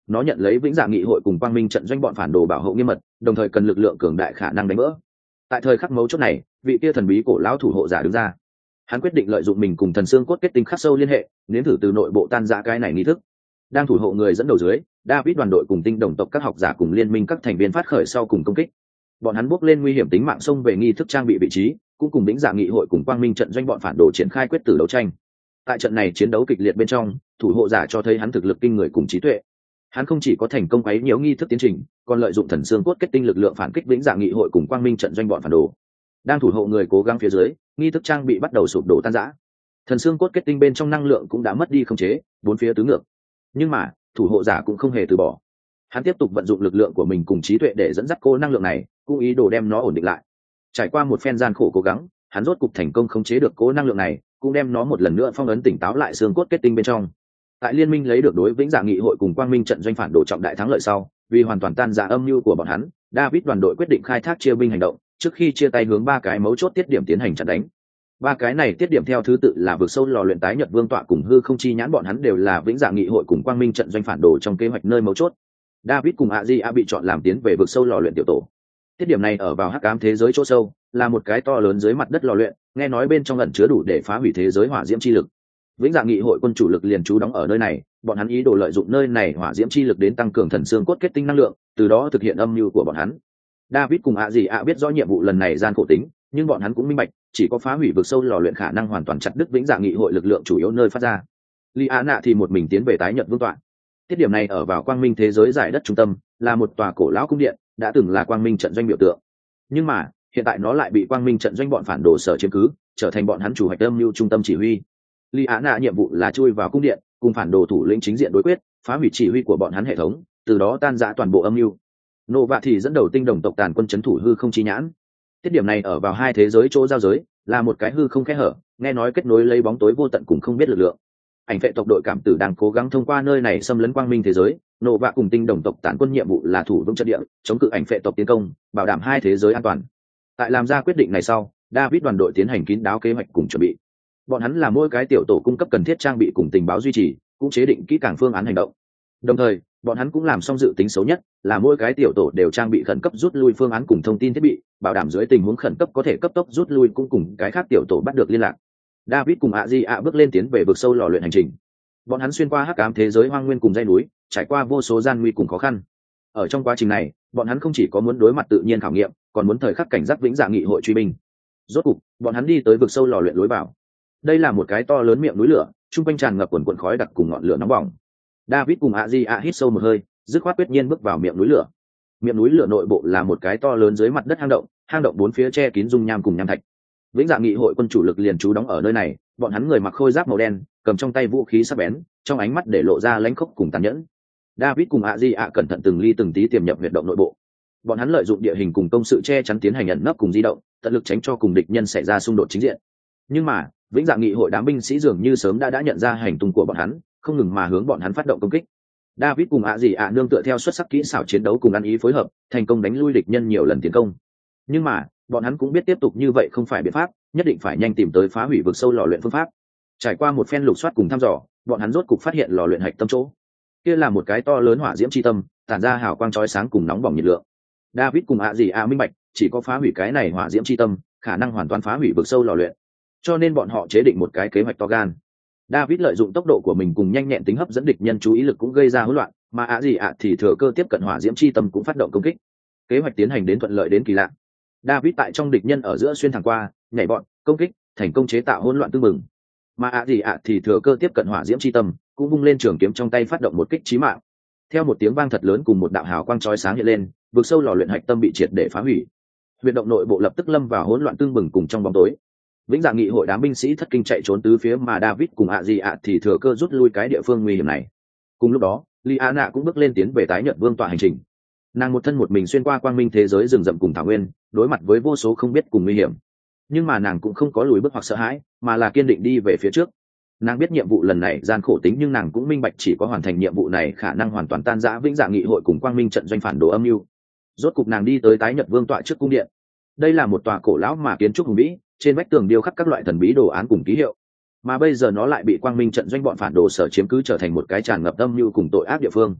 [SPEAKER 1] nó nhận lấy vĩnh dạ nghị hội cùng quang minh trận doanh bọn phản đồ bảo hộ nghiêm mật, đồng thời cần lực lượng cường đại khả năng đánh vỡ. Tại thời khắc mấu chốt này, vị kia thần bí cổ lão thủ hộ giả đứng ra. Hắn quyết định lợi dụng mình cùng thần xương cốt kết tinh khắc sâu liên hệ, nếm thử từ nội bộ tan rã cái này nghi thức. Đang thủ hộ người dẫn đầu dưới, David đoàn đội cùng tinh đồng tộc các học giả cùng liên minh các thành viên phát khởi sau cùng công kích. Bọn hắn bước lên nguy hiểm tính mạng xông về nghi thức trang bị vị trí, cũng cùng vĩnh dạ nghị hội cùng quang minh trận doanh bọn phản đồ triển khai quyết tử đấu tranh. Tại trận này chiến đấu kịch liệt bên trong, thủ hộ giả cho thấy hắn thực lực kinh người cùng trí tuệ. Hắn không chỉ có thành công quấy nhiễu nghi thức tiến trình, còn lợi dụng thần xương cốt kết tinh lực lượng phản kích vĩnh dạ nghị hội cùng quang minh trận doanh bọn phản đồ. Đang thủ hộ người cố gắng phía dưới, nghi thức trang bị bắt đầu sụp đổ tan rã. Thần xương cốt kết tinh bên trong năng lượng cũng đã mất đi khống chế, bốn phía tứ ngược. Nhưng mà, thủ hộ giả cũng không hề từ bỏ. Hắn tiếp tục vận dụng lực lượng của mình cùng trí tuệ để dẫn dắt cô năng lượng này, cũng ý đồ đem nó ổn định lại. Trải qua một phen gian khổ cố gắng, hắn rốt cục thành công khống chế được cố năng lượng này, cũng đem nó một lần nữa phong ấn tỉnh táo lại xương cốt kết tinh bên trong. Tại liên minh lấy được đối vĩnh dạ nghị hội cùng quang minh trận doanh phản đồ trọng đại thắng lợi sau, vì hoàn toàn tan rã âm mưu của bọn hắn, David đoàn đội quyết định khai thác chia binh hành động, trước khi chia tay hướng ba cái mấu chốt tiết điểm tiến hành chặn đánh. Ba cái này tiết điểm theo thứ tự là vực sâu lò luyện tái nhật vương tọa cùng hư không chi nhãn, bọn hắn đều là vĩnh dạ nghị hội cùng quang minh trận doanh phản đồ trong kế hoạch nơi mấu chốt. David cùng Aji bị chọn làm tiến về vực sâu lò luyện tiểu tổ. Tiết điểm này ở vào hắc ám thế giới chỗ sâu, là một cái to lớn dưới mặt đất lò luyện, nghe nói bên trong ẩn chứa đủ để phá hủy thế giới hỏa diễm chi lực. Vĩnh dạ nghị hội quân chủ lực liền trú đóng ở nơi này, bọn hắn ý đồ lợi dụng nơi này hỏa diễm chi lực đến tăng cường thần xương cốt kết tinh năng lượng, từ đó thực hiện âm mưu của bọn hắn. David cùng Aji biết rõ nhiệm vụ lần này gian khổ tính, nhưng bọn hắn cũng minh bạch, chỉ có phá hủy vực sâu lò luyện khả năng hoàn toàn chặt đứt vĩnh dạ nghị hội lực lượng chủ yếu nơi phát ra. Liana thì một mình tiến về tái nhận vương tọa. Tiết điểm này ở vào quang minh thế giới giải đất trung tâm, là một tòa cổ lão cung điện, đã từng là quang minh trận doanh biểu tượng. Nhưng mà, hiện tại nó lại bị quang minh trận doanh bọn phản đồ sở chiếm cứ, trở thành bọn hắn chủ hoạch âm mưu trung tâm chỉ huy. Liana nhiệm vụ là chui vào cung điện, cùng phản đồ thủ lĩnh chính diện đối quyết, phá hủy chỉ huy của bọn hắn hệ thống, từ đó tan rã toàn bộ âm mưu. Nova thì dẫn đầu tinh đồng tộc tàn quân trấn thủ hư không chi nhãn. Tiết điểm này ở vào hai thế giới chỗ giao giới, là một cái hư không kẽ hở, nghe nói kết nối lấy bóng tối vô tận cùng không biết lực lượng. Ảnh vệ tộc đội cảm tử đang cố gắng thông qua nơi này xâm lấn quang minh thế giới, Nova cùng tinh đồng tộc tàn quân nhiệm vụ là thủ vững trận địa, chống cự ảnh vệ tộc tiến công, bảo đảm hai thế giới an toàn. Tại làm ra quyết định này sau, David đoàn đội tiến hành kín đáo kế hoạch cùng chuẩn bị. Bọn hắn là mỗi cái tiểu tổ cung cấp cần thiết trang bị cùng tình báo duy trì, cũng chế định kỹ càng phương án hành động. Đồng thời, bọn hắn cũng làm xong dự tính xấu nhất, là mỗi cái tiểu tổ đều trang bị khẩn cấp rút lui phương án cùng thông tin thiết bị, bảo đảm dưới tình huống khẩn cấp có thể cấp tốc rút lui, cũng cùng cái khác tiểu tổ bắt được liên lạc. David cùng Aji bước lên tiến về vực sâu lò luyện hành trình. Bọn hắn xuyên qua hắc ám thế giới hoang nguyên cùng dãy núi, trải qua vô số gian nguy cùng khó khăn. Ở trong quá trình này, bọn hắn không chỉ có muốn đối mặt tự nhiên khảo nghiệm, còn muốn thời khắc cảnh giác vĩnh dạ nghị hội truy binh. Rốt cục, bọn hắn đi tới vực sâu lò luyện lối vào. Đây là một cái to lớn miệng núi lửa, trung quanh tràn ngập quần quần khói đặc cùng ngọn lửa nóng bỏng. David cùng Aji hít sâu một hơi, dứt khoát quyết nhiên bước vào miệng núi lửa. Miệng núi lửa nội bộ là một cái to lớn dưới mặt đất hang động bốn phía che kín dung nham cùng nham thạch. Vĩnh dạ nghị hội quân chủ lực liền trú đóng ở nơi này, bọn hắn người mặc khôi giáp màu đen, cầm trong tay vũ khí sắc bén, trong ánh mắt để lộ ra lãnh khốc cùng tàn nhẫn. David cùng Aji cẩn thận từng ly từng tí tiềm nhập huyệt động nội bộ. Bọn hắn lợi dụng địa hình cùng công sự che chắn tiến hành ẩn nấp cùng di động, tận lực tránh cho cùng địch nhân xảy ra xung đột chính diện. Nhưng mà, vĩnh dạ nghị hội đám binh sĩ dường như sớm đã nhận ra hành tung của bọn hắn, không ngừng mà hướng bọn hắn phát động công kích. David cùng Aji nương tựa theo xuất sắc kỹ xảo chiến đấu cùng ăn ý phối hợp, thành công đánh lui địch nhân nhiều lần tiến công. Nhưng mà, bọn hắn cũng biết tiếp tục như vậy không phải biện pháp, nhất định phải nhanh tìm tới phá hủy vực sâu lò luyện phương pháp. Trải qua một phen lục soát cùng thăm dò, bọn hắn rốt cục phát hiện lò luyện hạch tâm chỗ. Kia là một cái to lớn hỏa diễm chi tâm, tản ra hào quang chói sáng cùng nóng bỏng nhiệt lượng. David cùng Aji minh bạch, chỉ có phá hủy cái này hỏa diễm chi tâm, khả năng hoàn toàn phá hủy vực sâu lò luyện. Cho nên bọn họ chế định một cái kế hoạch to gan. David lợi dụng tốc độ của mình cùng nhanh nhẹn tính hấp dẫn địch nhân chú ý lực cũng gây ra hỗn loạn, mà Aji thì thừa cơ tiếp cận hỏa diễm chi tâm cũng phát động công kích. Kế hoạch tiến hành đến thuận lợi đến kỳ lạ. David tại trong địch nhân ở giữa xuyên thẳng qua, nhảy bọn, công kích, thành công chế tạo hỗn loạn tương mừng. Mà Aji thì thừa cơ tiếp cận hỏa diễm chi tâm, cũng vung lên trường kiếm trong tay phát động một kích chí mạng. Theo một tiếng vang thật lớn cùng một đạo hào quang chói sáng hiện lên, vực sâu lò luyện hạch tâm bị triệt để phá hủy. Huyệt động nội bộ lập tức lâm vào hỗn loạn tương mừng cùng trong bóng tối. Vĩnh dạ nghị hội đám binh sĩ thất kinh chạy trốn tứ phía, mà David cùng Aji thì thừa cơ rút lui cái địa phương nguy hiểm này. Cùng lúc đó, Liana cũng bước lên tiến về tái nhận vương tọa hành trình. Nàng một thân một mình xuyên qua quang minh thế giới rừng rậm cùng thảo nguyên, đối mặt với vô số không biết cùng nguy hiểm. Nhưng mà nàng cũng không có lùi bước hoặc sợ hãi, mà là kiên định đi về phía trước. Nàng biết nhiệm vụ lần này gian khổ tính, nhưng nàng cũng minh bạch chỉ có hoàn thành nhiệm vụ này khả năng hoàn toàn tan rã vĩnh dạ nghị hội cùng quang minh trận doanh phản đồ âm mưu. Rốt cục nàng đi tới tái nhật vương tọa trước cung điện. Đây là một tòa cổ lão mà kiến trúc hùng vĩ, trên vách tường điêu khắc các loại thần bí đồ án cùng ký hiệu, mà bây giờ nó lại bị quang minh trận doanh bọn phản đồ sở chiếm cứ, trở thành một cái tràn ngập âm mưu cùng tội ác địa phương.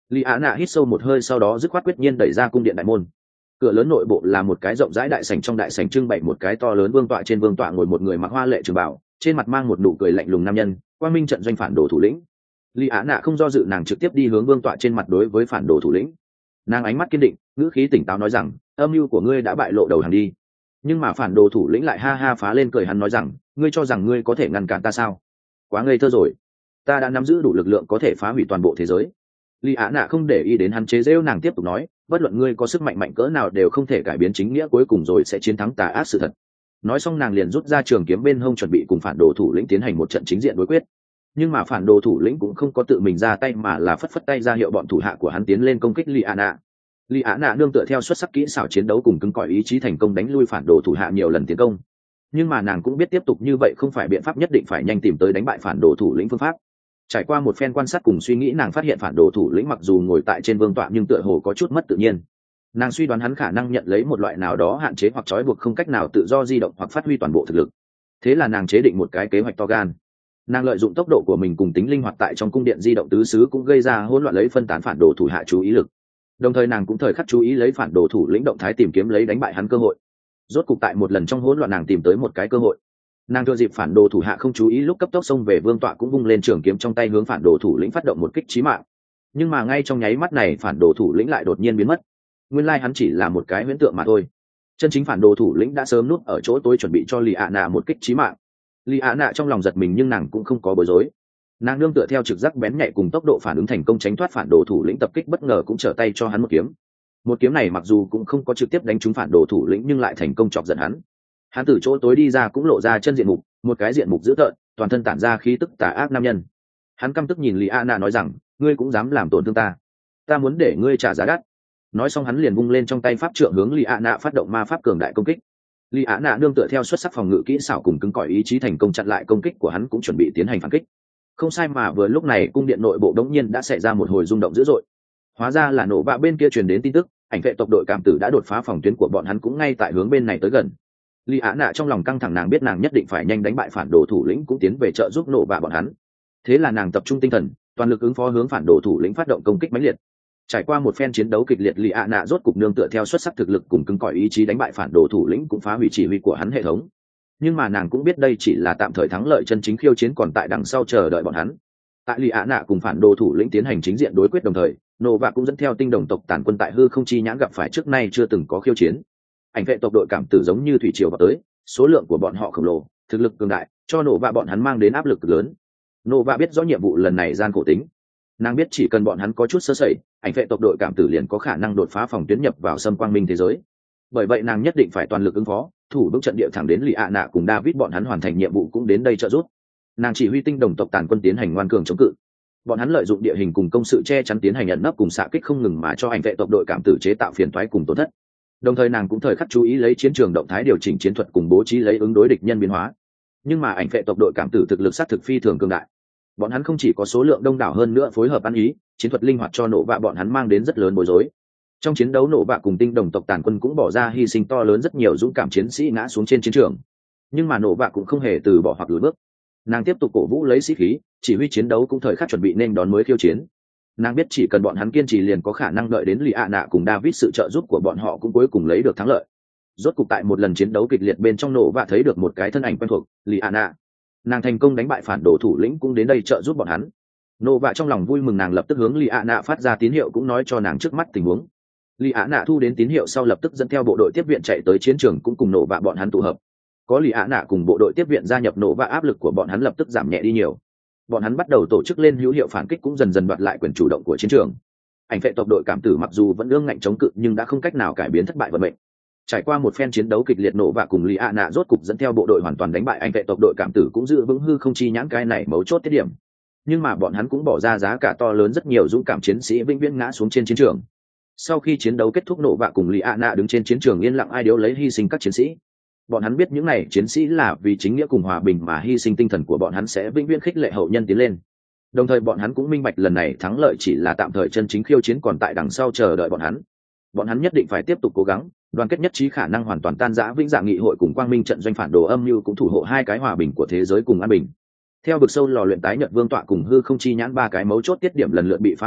[SPEAKER 1] Lý Á Nạ hít sâu một hơi, sau đó dứt khoát quyết nhiên đẩy ra cung điện đại môn. Cửa lớn nội bộ là một cái rộng rãi đại sảnh, trong đại sảnh trưng bày một cái to lớn vương tọa, trên vương tọa ngồi một người mặc hoa lệ trường bào, trên mặt mang một nụ cười lạnh lùng nam nhân, Quang Minh trận doanh phản đồ thủ lĩnh. Lý Á Nạ không do dự, nàng trực tiếp đi hướng vương tọa trên mặt đối với phản đồ thủ lĩnh. Nàng ánh mắt kiên định, ngữ khí tỉnh táo nói rằng, âm mưu của ngươi đã bại lộ đầu hàng đi. Nhưng mà phản đồ thủ lĩnh lại ha ha phá lên cười, hắn nói rằng, ngươi cho rằng ngươi có thể ngăn cản ta sao? Quá ngây thơ rồi, ta đã nắm giữ đủ lực lượng có thể phá hủy toàn bộ thế giới. Lý Á Nạ không để ý đến hắn chế giễu, nàng tiếp tục nói, bất luận ngươi có sức mạnh mạnh cỡ nào đều không thể cải biến chính nghĩa cuối cùng rồi sẽ chiến thắng tà ác sự thật. Nói xong nàng liền rút ra trường kiếm bên hông, chuẩn bị cùng phản đồ thủ lĩnh tiến hành một trận chính diện đối quyết. Nhưng mà phản đồ thủ lĩnh cũng không có tự mình ra tay, mà là phất phất tay ra hiệu bọn thủ hạ của hắn tiến lên công kích Lý Á Nạ. Lý Á Nạ nương tựa theo xuất sắc kỹ xảo chiến đấu cùng cứng cỏi ý chí thành công đánh lui phản đồ thủ hạ nhiều lần tiến công. Nhưng mà nàng cũng biết tiếp tục như vậy không phải biện pháp, nhất định phải nhanh tìm tới đánh bại phản đồ thủ lĩnh phương pháp. Trải qua một phen quan sát cùng suy nghĩ, nàng phát hiện phản đồ thủ lĩnh mặc dù ngồi tại trên vương tọa nhưng tựa hồ có chút mất tự nhiên. Nàng suy đoán hắn khả năng nhận lấy một loại nào đó hạn chế hoặc trói buộc, không cách nào tự do di động hoặc phát huy toàn bộ thực lực. Thế là nàng chế định một cái kế hoạch to gan. Nàng lợi dụng tốc độ của mình cùng tính linh hoạt tại trong cung điện di động tứ xứ, cũng gây ra hỗn loạn, lấy phân tán phản đồ thủ hạ chú ý lực. Đồng thời nàng cũng thời khắc chú ý lấy phản đồ thủ lĩnh động thái, tìm kiếm lấy đánh bại hắn cơ hội. Rốt cục tại một lần trong hỗn loạn, nàng tìm tới một cái cơ hội. Nàng thừa dịp phản đồ thủ hạ không chú ý lúc cấp tốc xông về vương tọa, cũng vung lên trường kiếm trong tay hướng phản đồ thủ lĩnh phát động một kích chí mạng. Nhưng mà ngay trong nháy mắt này, phản đồ thủ lĩnh lại đột nhiên biến mất. Nguyên lai hắn chỉ là một cái huyễn tượng mà thôi. Chân chính phản đồ thủ lĩnh đã sớm núp ở chỗ tối chuẩn bị cho Lý Á Nạ một kích chí mạng. Lý Á Nạ trong lòng giật mình, nhưng nàng cũng không có bối rối. Nàng nương tựa theo trực giác bén nhạy cùng tốc độ phản ứng thành công tránh thoát phản đồ thủ lĩnh tập kích, bất ngờ cũng trở tay cho hắn một kiếm. Một kiếm này mặc dù cũng không có trực tiếp đánh trúng phản đồ thủ lĩnh, nhưng lại thành công chọc giận hắn. Hắn từ chỗ tối đi ra, cũng lộ ra chân diện mục, một cái diện mục dữ tợn, toàn thân tản ra khí tức tà ác nam nhân. Hắn căm tức nhìn Lý Á Nạ nói rằng, ngươi cũng dám làm tổn thương ta, ta muốn để ngươi trả giá đắt. Nói xong hắn liền vung lên trong tay pháp trượng hướng Lý Á Nạ phát động ma pháp cường đại công kích. Lý Á Nạ nương tựa theo xuất sắc phòng ngự kỹ xảo cùng cứng cỏi ý chí thành công chặn lại công kích của hắn, cũng chuẩn bị tiến hành phản kích. Không sai, mà vừa lúc này cung điện nội bộ đống nhiên đã xảy ra một hồi rung động dữ dội. Hóa ra là nổ bạ bên kia truyền đến tin tức, ảnh vệ tộc đội cảm tử đã đột phá phòng tuyến của bọn hắn, cũng ngay tại hướng bên này tới gần. Lý Á Nạ trong lòng căng thẳng, nàng biết nàng nhất định phải nhanh đánh bại phản đồ thủ lĩnh, cũng tiến về trợ giúp nổ bạ bọn hắn. Thế là nàng tập trung tinh thần, toàn lực ứng phó hướng phản đồ thủ lĩnh phát động công kích mãnh liệt. Trải qua một phen chiến đấu kịch liệt, Lý Á Nạ rốt cục nương tựa theo xuất sắc thực lực cùng cứng cỏi ý chí đánh bại phản đồ thủ lĩnh, cũng phá hủy chỉ huy của hắn hệ thống. Nhưng mà nàng cũng biết đây chỉ là tạm thời thắng lợi, chân chính khiêu chiến còn tại đằng sau chờ đợi bọn hắn. Tại Lý Á Nạ cùng phản đồ thủ lĩnh tiến hành chính diện đối quyết đồng thời, nổ bạ cũng dẫn theo tinh đồng tộc tàn quân tại hư không chi nhãn gặp phải trước nay chưa từng có khiêu chiến. Ảnh vệ tộc đội cảm tử giống như thủy triều vào tới, số lượng của bọn họ khổng lồ, thực lực cường đại, cho nổ bạ bọn hắn mang đến áp lực lớn. Nổ bạ biết rõ nhiệm vụ lần này gian khổ tính, nàng biết chỉ cần bọn hắn có chút sơ sẩy, ảnh vệ tộc đội cảm tử liền có khả năng đột phá phòng tuyến nhập vào xâm quang minh thế giới. Bởi vậy nàng nhất định phải toàn lực ứng phó, thủ vững trận địa thẳng đến Lý Á Nạ cùng David bọn hắn hoàn thành nhiệm vụ cũng đến đây trợ giúp. Nàng chỉ huy tinh đồng tộc tàn quân tiến hành ngoan cường chống cự. Bọn hắn lợi dụng địa hình cùng công sự che chắn tiến hành ẩn nấp cùng xạ kích không ngừng, mà cho ảnh vệ tộc đội cảm tử chế tạo phiền toái cùng tổn thất. Đồng thời nàng cũng thời khắc chú ý lấy chiến trường động thái, điều chỉnh chiến thuật cùng bố trí lấy ứng đối địch nhân biến hóa. Nhưng mà ảnh vệ tộc đội cảm tử thực lực sát thực phi thường cường đại. Bọn hắn không chỉ có số lượng đông đảo, hơn nữa phối hợp ăn ý, chiến thuật linh hoạt, cho nổ bạ bọn hắn mang đến rất lớn bối rối. Trong chiến đấu, nổ bạ cùng tinh đồng tộc tàn quân cũng bỏ ra hy sinh to lớn, rất nhiều dũng cảm chiến sĩ ngã xuống trên chiến trường. Nhưng mà nổ bạ cũng không hề từ bỏ hoặc lùi bước. Nàng tiếp tục cổ vũ lấy sĩ khí, chỉ huy chiến đấu, cũng thời khắc chuẩn bị nên đón mới khiêu chiến. Nàng biết chỉ cần bọn hắn kiên trì liền có khả năng đợi đến Lý Á Nạ cùng David sự trợ giúp của bọn họ cũng cuối cùng lấy được thắng lợi. Rốt cục tại một lần chiến đấu kịch liệt bên trong, nổ bạ thấy được một cái thân ảnh quen thuộc, Lý Á Nạ. Nàng thành công đánh bại phản đồ thủ lĩnh, cũng đến đây trợ giúp bọn hắn. Nổ bạ trong lòng vui mừng, nàng lập tức hướng Lý Á Nạ phát ra tín hiệu, cũng nói cho nàng trước mắt tình huống. Lý Á Nạ thu đến tín hiệu sau lập tức dẫn theo bộ đội tiếp viện chạy tới chiến trường, cũng cùng nổ bạ bọn hắn tụ hợp. Có Lý Á Nạ cùng bộ đội tiếp viện gia nhập, nổ bạ áp lực của bọn hắn lập tức giảm nhẹ đi nhiều. Bọn hắn bắt đầu tổ chức lên hữu hiệu phản kích, cũng dần dần đoạt lại quyền chủ động của chiến trường. Ảnh vệ tộc đội cảm tử mặc dù vẫn ương ngạnh chống cự, nhưng đã không cách nào cải biến thất bại vận mệnh. Trải qua một phen chiến đấu kịch liệt, nổ bạ cùng Lý Á Nạ rốt cục dẫn theo bộ đội hoàn toàn đánh bại ảnh vệ tộc đội cảm tử, cũng giữ vững hư không chi nhãn cái này mấu chốt tiết điểm. Nhưng mà bọn hắn cũng bỏ ra giá cả to lớn, rất nhiều dũng cảm chiến sĩ vĩnh viễn ngã xuống trên chiến trường. Sau khi chiến đấu kết thúc, nổ bạ cùng Lý Á Nạ đứng trên chiến trường yên lặng ai điếu lấy hy sinh các chiến sĩ. Bọn hắn biết những này chiến sĩ là vì chính nghĩa cùng hòa bình mà hy sinh, tinh thần của bọn hắn sẽ vĩnh viễn khích lệ hậu nhân tiến lên. Đồng thời bọn hắn cũng minh bạch lần này thắng lợi chỉ là tạm thời, chân chính khiêu chiến còn tại đằng sau chờ đợi bọn hắn. Bọn hắn nhất định phải tiếp tục cố gắng, đoàn kết nhất trí, khả năng hoàn toàn tan rã vĩnh dạ nghị hội cùng quang minh trận doanh phản đồ âm mưu cũng thủ hộ hai cái hòa bình của thế giới cùng an bình. Theo vực sâu lò luyện tái nhật vương tọa cùng hư không chi nhãn ba cái mấu chốt tiết điểm lần lượt bị phá hủy,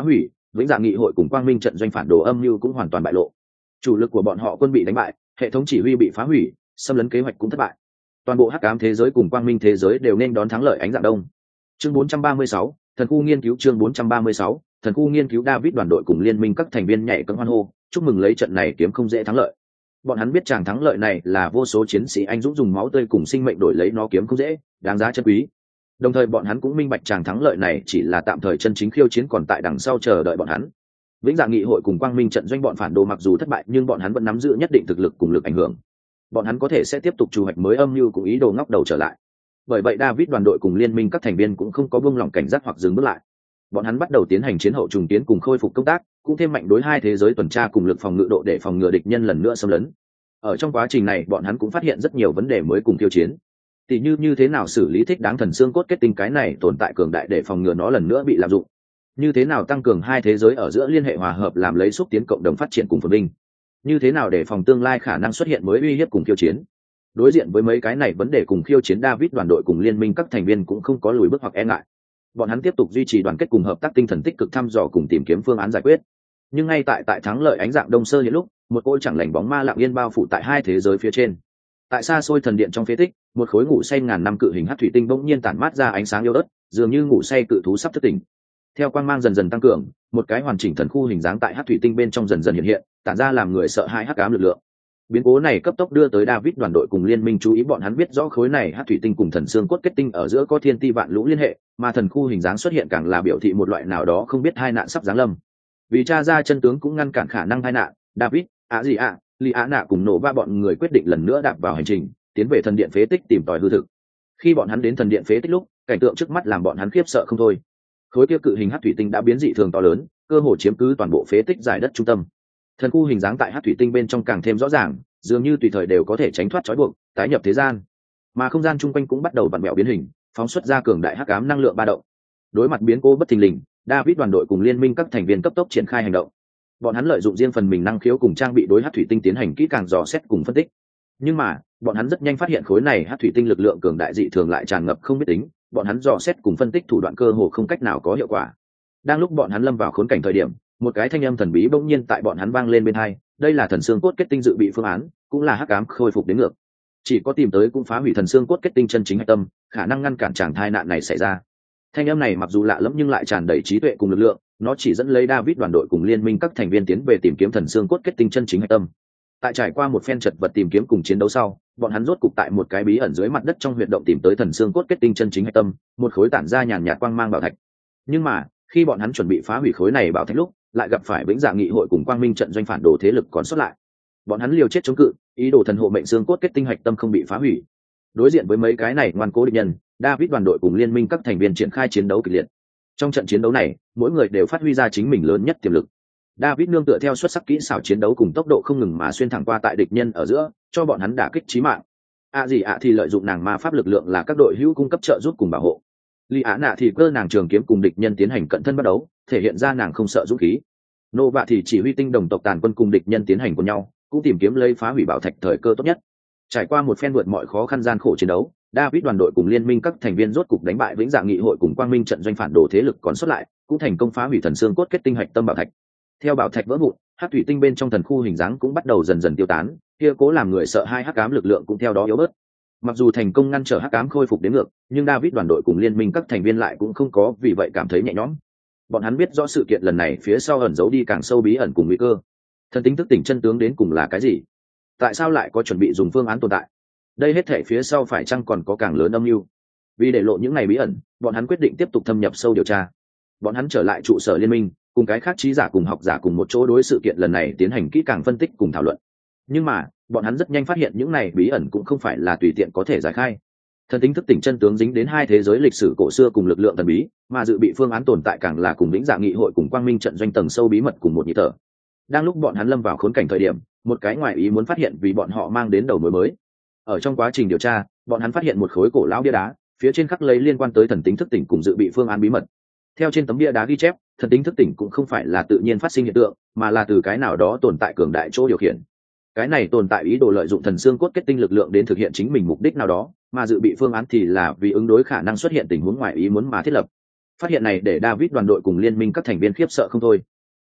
[SPEAKER 1] vĩnh dạ nghị hội cùng quang minh trận doanh phản đồ âm mưu cũng hoàn toàn bại lộ. Chủ lực của bọn họ quân bị đánh bại, hệ thống chỉ huy bị phá hủy, xâm lấn kế hoạch cũng thất bại. Toàn bộ hắc ám thế giới cùng quang minh thế giới đều nên đón thắng lợi ánh dạng đông. Chương 436, thần khu nghiên cứu. Chương 436, thần khu nghiên cứu. David đoàn đội cùng liên minh các thành viên nhảy cẫng hoan hô, chúc mừng lấy trận này kiếm không dễ thắng lợi. Bọn hắn biết chàng thắng lợi này là vô số chiến sĩ anh dũng dùng máu tươi cùng sinh mệnh đổi lấy nó kiếm không dễ, đáng giá chân quý. Đồng thời bọn hắn cũng minh bạch chàng thắng lợi này chỉ là tạm thời, chân chính khiêu chiến còn tại đằng sau chờ đợi bọn hắn. Vĩnh dạ nghị hội cùng quang minh trận doanh bọn phản đồ mặc dù thất bại nhưng bọn hắn vẫn nắm giữ nhất định thực lực cùng lực ảnh hưởng. Bọn hắn có thể sẽ tiếp tục chủ hoạch mới âm mưu cùng ý đồ ngóc đầu trở lại. Bởi vậy David đoàn đội cùng liên minh các thành viên cũng không có buông lỏng cảnh giác hoặc dừng bước lại. Bọn hắn bắt đầu tiến hành chiến hậu trùng tiến cùng khôi phục công tác, cũng thêm mạnh đối hai thế giới tuần tra cùng lực phòng ngự độ để phòng ngừa địch nhân lần nữa xâm lấn. Ở trong quá trình này bọn hắn cũng phát hiện rất nhiều vấn đề mới cùng tiêu chiến. Tỷ như thế nào xử lý thích đáng thần xương cốt kết tinh cái này tồn tại cường đại để phòng ngừa nó lần nữa bị lạm dụng, như thế nào tăng cường hai thế giới ở giữa liên hệ hòa hợp làm lấy xúc tiến cộng đồng phát triển cùng phồn vinh, như thế nào để phòng tương lai khả năng xuất hiện mới uy hiếp cùng khiêu chiến. Đối diện với mấy cái này vấn đề cùng khiêu chiến, David đoàn đội cùng liên minh các thành viên cũng không có lùi bước hoặc e ngại. Bọn hắn tiếp tục duy trì đoàn kết cùng hợp tác tinh thần, tích cực thăm dò cùng tìm kiếm phương án giải quyết. Nhưng ngay tại thắng lợi ánh dạng đông sơ hiện lúc, một cỗ chẳng lành bóng ma lặng yên bao phủ tại hai thế giới phía trên. Tại xa xôi thần điện trong phế tích, một khối ngủ say ngàn năm cự hình hắc thủy tinh bỗng nhiên tản mát ra ánh sáng yếu ớt, dường như ngủ say cự thú sắp thức tỉnh. Theo quang mang dần dần tăng cường, một cái hoàn chỉnh thần khu hình dáng tại hắc thủy tinh bên trong dần dần hiện hiện, tản ra làm người sợ hãi hắc ám lực lượng. Biến cố này cấp tốc đưa tới David đoàn đội cùng liên minh chú ý, bọn hắn biết rõ khối này hắc thủy tinh cùng thần xương cốt kết tinh ở giữa có thiên ti vạn lũ liên hệ, mà thần khu hình dáng xuất hiện càng là biểu thị một loại nào đó không biết tai nạn sắp giáng lâm. Vì tra ra chân tướng cũng ngăn cản khả năng tai nạn, David, Lý Á Nạ cùng nổ ba bọn người quyết định lần nữa đạp vào hành trình, tiến về thần điện phế tích tìm tòi hư thực. Khi bọn hắn đến thần điện phế tích lúc, cảnh tượng trước mắt làm bọn hắn khiếp sợ không thôi. Khối kia cự hình hắc thủy tinh đã biến dị thường to lớn, cơ hồ chiếm cứ toàn bộ phế tích giải đất trung tâm. Thần khu hình dáng tại hắc thủy tinh bên trong càng thêm rõ ràng, dường như tùy thời đều có thể tránh thoát trói buộc, tái nhập thế gian. Mà không gian chung quanh cũng bắt đầu vặn vẹo biến hình, phóng xuất ra cường đại hắc ám năng lượng ba động. Đối mặt biến cố bất thình lình, David đoàn đội cùng liên minh các thành viên cấp tốc triển khai hành động. Bọn hắn lợi dụng riêng phần mình năng khiếu cùng trang bị đối hắc thủy tinh tiến hành kỹ càng dò xét cùng phân tích. Nhưng mà bọn hắn rất nhanh phát hiện khối này hắc thủy tinh lực lượng cường đại dị thường lại tràn ngập không biết tính, bọn hắn dò xét cùng phân tích thủ đoạn cơ hồ không cách nào có hiệu quả. Đang lúc bọn hắn lâm vào khốn cảnh thời điểm, một cái thanh âm thần bí bỗng nhiên tại bọn hắn vang lên bên tai, đây là thần xương cốt kết tinh dự bị phương án, cũng là hắc ám khôi phục đến ngược. Chỉ có tìm tới cũng phá hủy thần xương cốt kết tinh chân chính hạch tâm, khả năng ngăn cản tràng tai nạn này xảy ra. Thanh âm này mặc dù lạ lẫm nhưng lại tràn đầy trí tuệ cùng lực lượng, nó chỉ dẫn lấy David đoàn đội cùng liên minh các thành viên tiến về tìm kiếm thần xương cốt kết tinh chân chính hạch tâm. Tại trải qua một phen chật vật tìm kiếm cùng chiến đấu sau, bọn hắn rốt cục tại một cái bí ẩn dưới mặt đất trong huyệt động tìm tới thần xương cốt kết tinh chân chính hạch tâm, một khối tản ra nhàn nhạt quang mang bảo thạch. Nhưng mà khi bọn hắn chuẩn bị phá hủy khối này bảo thạch lúc, lại gặp phải vĩnh dạ nghị hội cùng quang minh trận doanh phản đồ thế lực còn sót lại. Bọn hắn liều chết chống cự, ý đồ thần hộ mệnh xương cốt kết tinh hạch tâm không bị phá hủy. Đối diện với mấy cái này ngoan cố địch nhân, David đoàn đội cùng liên minh các thành viên triển khai chiến đấu kịch liệt. Trong trận chiến đấu này, mỗi người đều phát huy ra chính mình lớn nhất tiềm lực. David nương tựa theo xuất sắc kỹ xảo chiến đấu cùng tốc độ không ngừng mà xuyên thẳng qua tại địch nhân ở giữa, cho bọn hắn đả kích chí mạng. Thì lợi dụng nàng ma pháp lực lượng là các đội hữu cung cấp trợ giúp cùng bảo hộ. Lý Á Nạ thì cơ nàng trường kiếm cùng địch nhân tiến hành cận thân bắt đấu, thể hiện ra nàng không sợ dũng khí. Nova thì chỉ huy tinh đồng tộc tàn quân cùng địch nhân tiến hành cùng nhau, cũng tìm kiếm lấy phá hủy bảo thạch thời cơ tốt nhất. Trải qua một phen vượt mọi khó khăn gian khổ chiến đấu, David đoàn đội cùng liên minh các thành viên rốt cục đánh bại vĩnh dạ nghị hội cùng quang minh trận doanh phản đồ thế lực còn sót lại, cũng thành công phá hủy thần xương cốt kết tinh hạch tâm bảo thạch. Theo bảo thạch vỡ vụn, hắc thủy tinh bên trong thần khu hình dáng cũng bắt đầu dần dần tiêu tán, kia cố làm người sợ hai hắc ám lực lượng cũng theo đó yếu bớt. Mặc dù thành công ngăn trở hắc ám khôi phục đến ngược, nhưng David đoàn đội cùng liên minh các thành viên lại cũng không có vì vậy cảm thấy nhẹ nhõm. Bọn hắn biết rõ sự kiện lần này phía sau ẩn giấu đi càng sâu bí ẩn cùng nguy cơ. Thần tính thức tỉnh chân tướng đến cùng là cái gì? Tại sao lại có chuẩn bị dùng phương án tồn tại? Đây hết thể phía sau phải chăng còn có càng lớn âm mưu? Vì để lộ những ngày bí ẩn, bọn hắn quyết định tiếp tục thâm nhập sâu điều tra. Bọn hắn trở lại trụ sở liên minh, cùng cái khác trí giả cùng học giả cùng một chỗ đối sự kiện lần này tiến hành kỹ càng phân tích cùng thảo luận. Nhưng mà bọn hắn rất nhanh phát hiện những này bí ẩn cũng không phải là tùy tiện có thể giải khai. Thần tính thức tỉnh chân tướng dính đến hai thế giới lịch sử cổ xưa cùng lực lượng thần bí, mà dự bị phương án tồn tại càng là cùng vĩnh dạ nghị hội cùng quang minh trận doanh tầng sâu bí mật cùng một nhịp thở. Đang lúc bọn hắn lâm vào khốn cảnh thời điểm, một cái ngoại ý muốn phát hiện vì bọn họ mang đến đầu mối mới. Ở trong quá trình điều tra, bọn hắn phát hiện một khối cổ lão bia đá, phía trên khắc lấy liên quan tới thần tính thức tỉnh cùng dự bị phương án bí mật. Theo trên tấm bia đá ghi chép, thần tính thức tỉnh cũng không phải là tự nhiên phát sinh hiện tượng, mà là từ cái nào đó tồn tại cường đại chỗ điều khiển. Cái này tồn tại ý đồ lợi dụng thần xương cốt kết tinh lực lượng đến thực hiện chính mình mục đích nào đó, mà dự bị phương án thì là vì ứng đối khả năng xuất hiện tình huống ngoại ý muốn mà thiết lập. Phát hiện này để David đoàn đội cùng liên minh các thành viên khiếp sợ không thôi.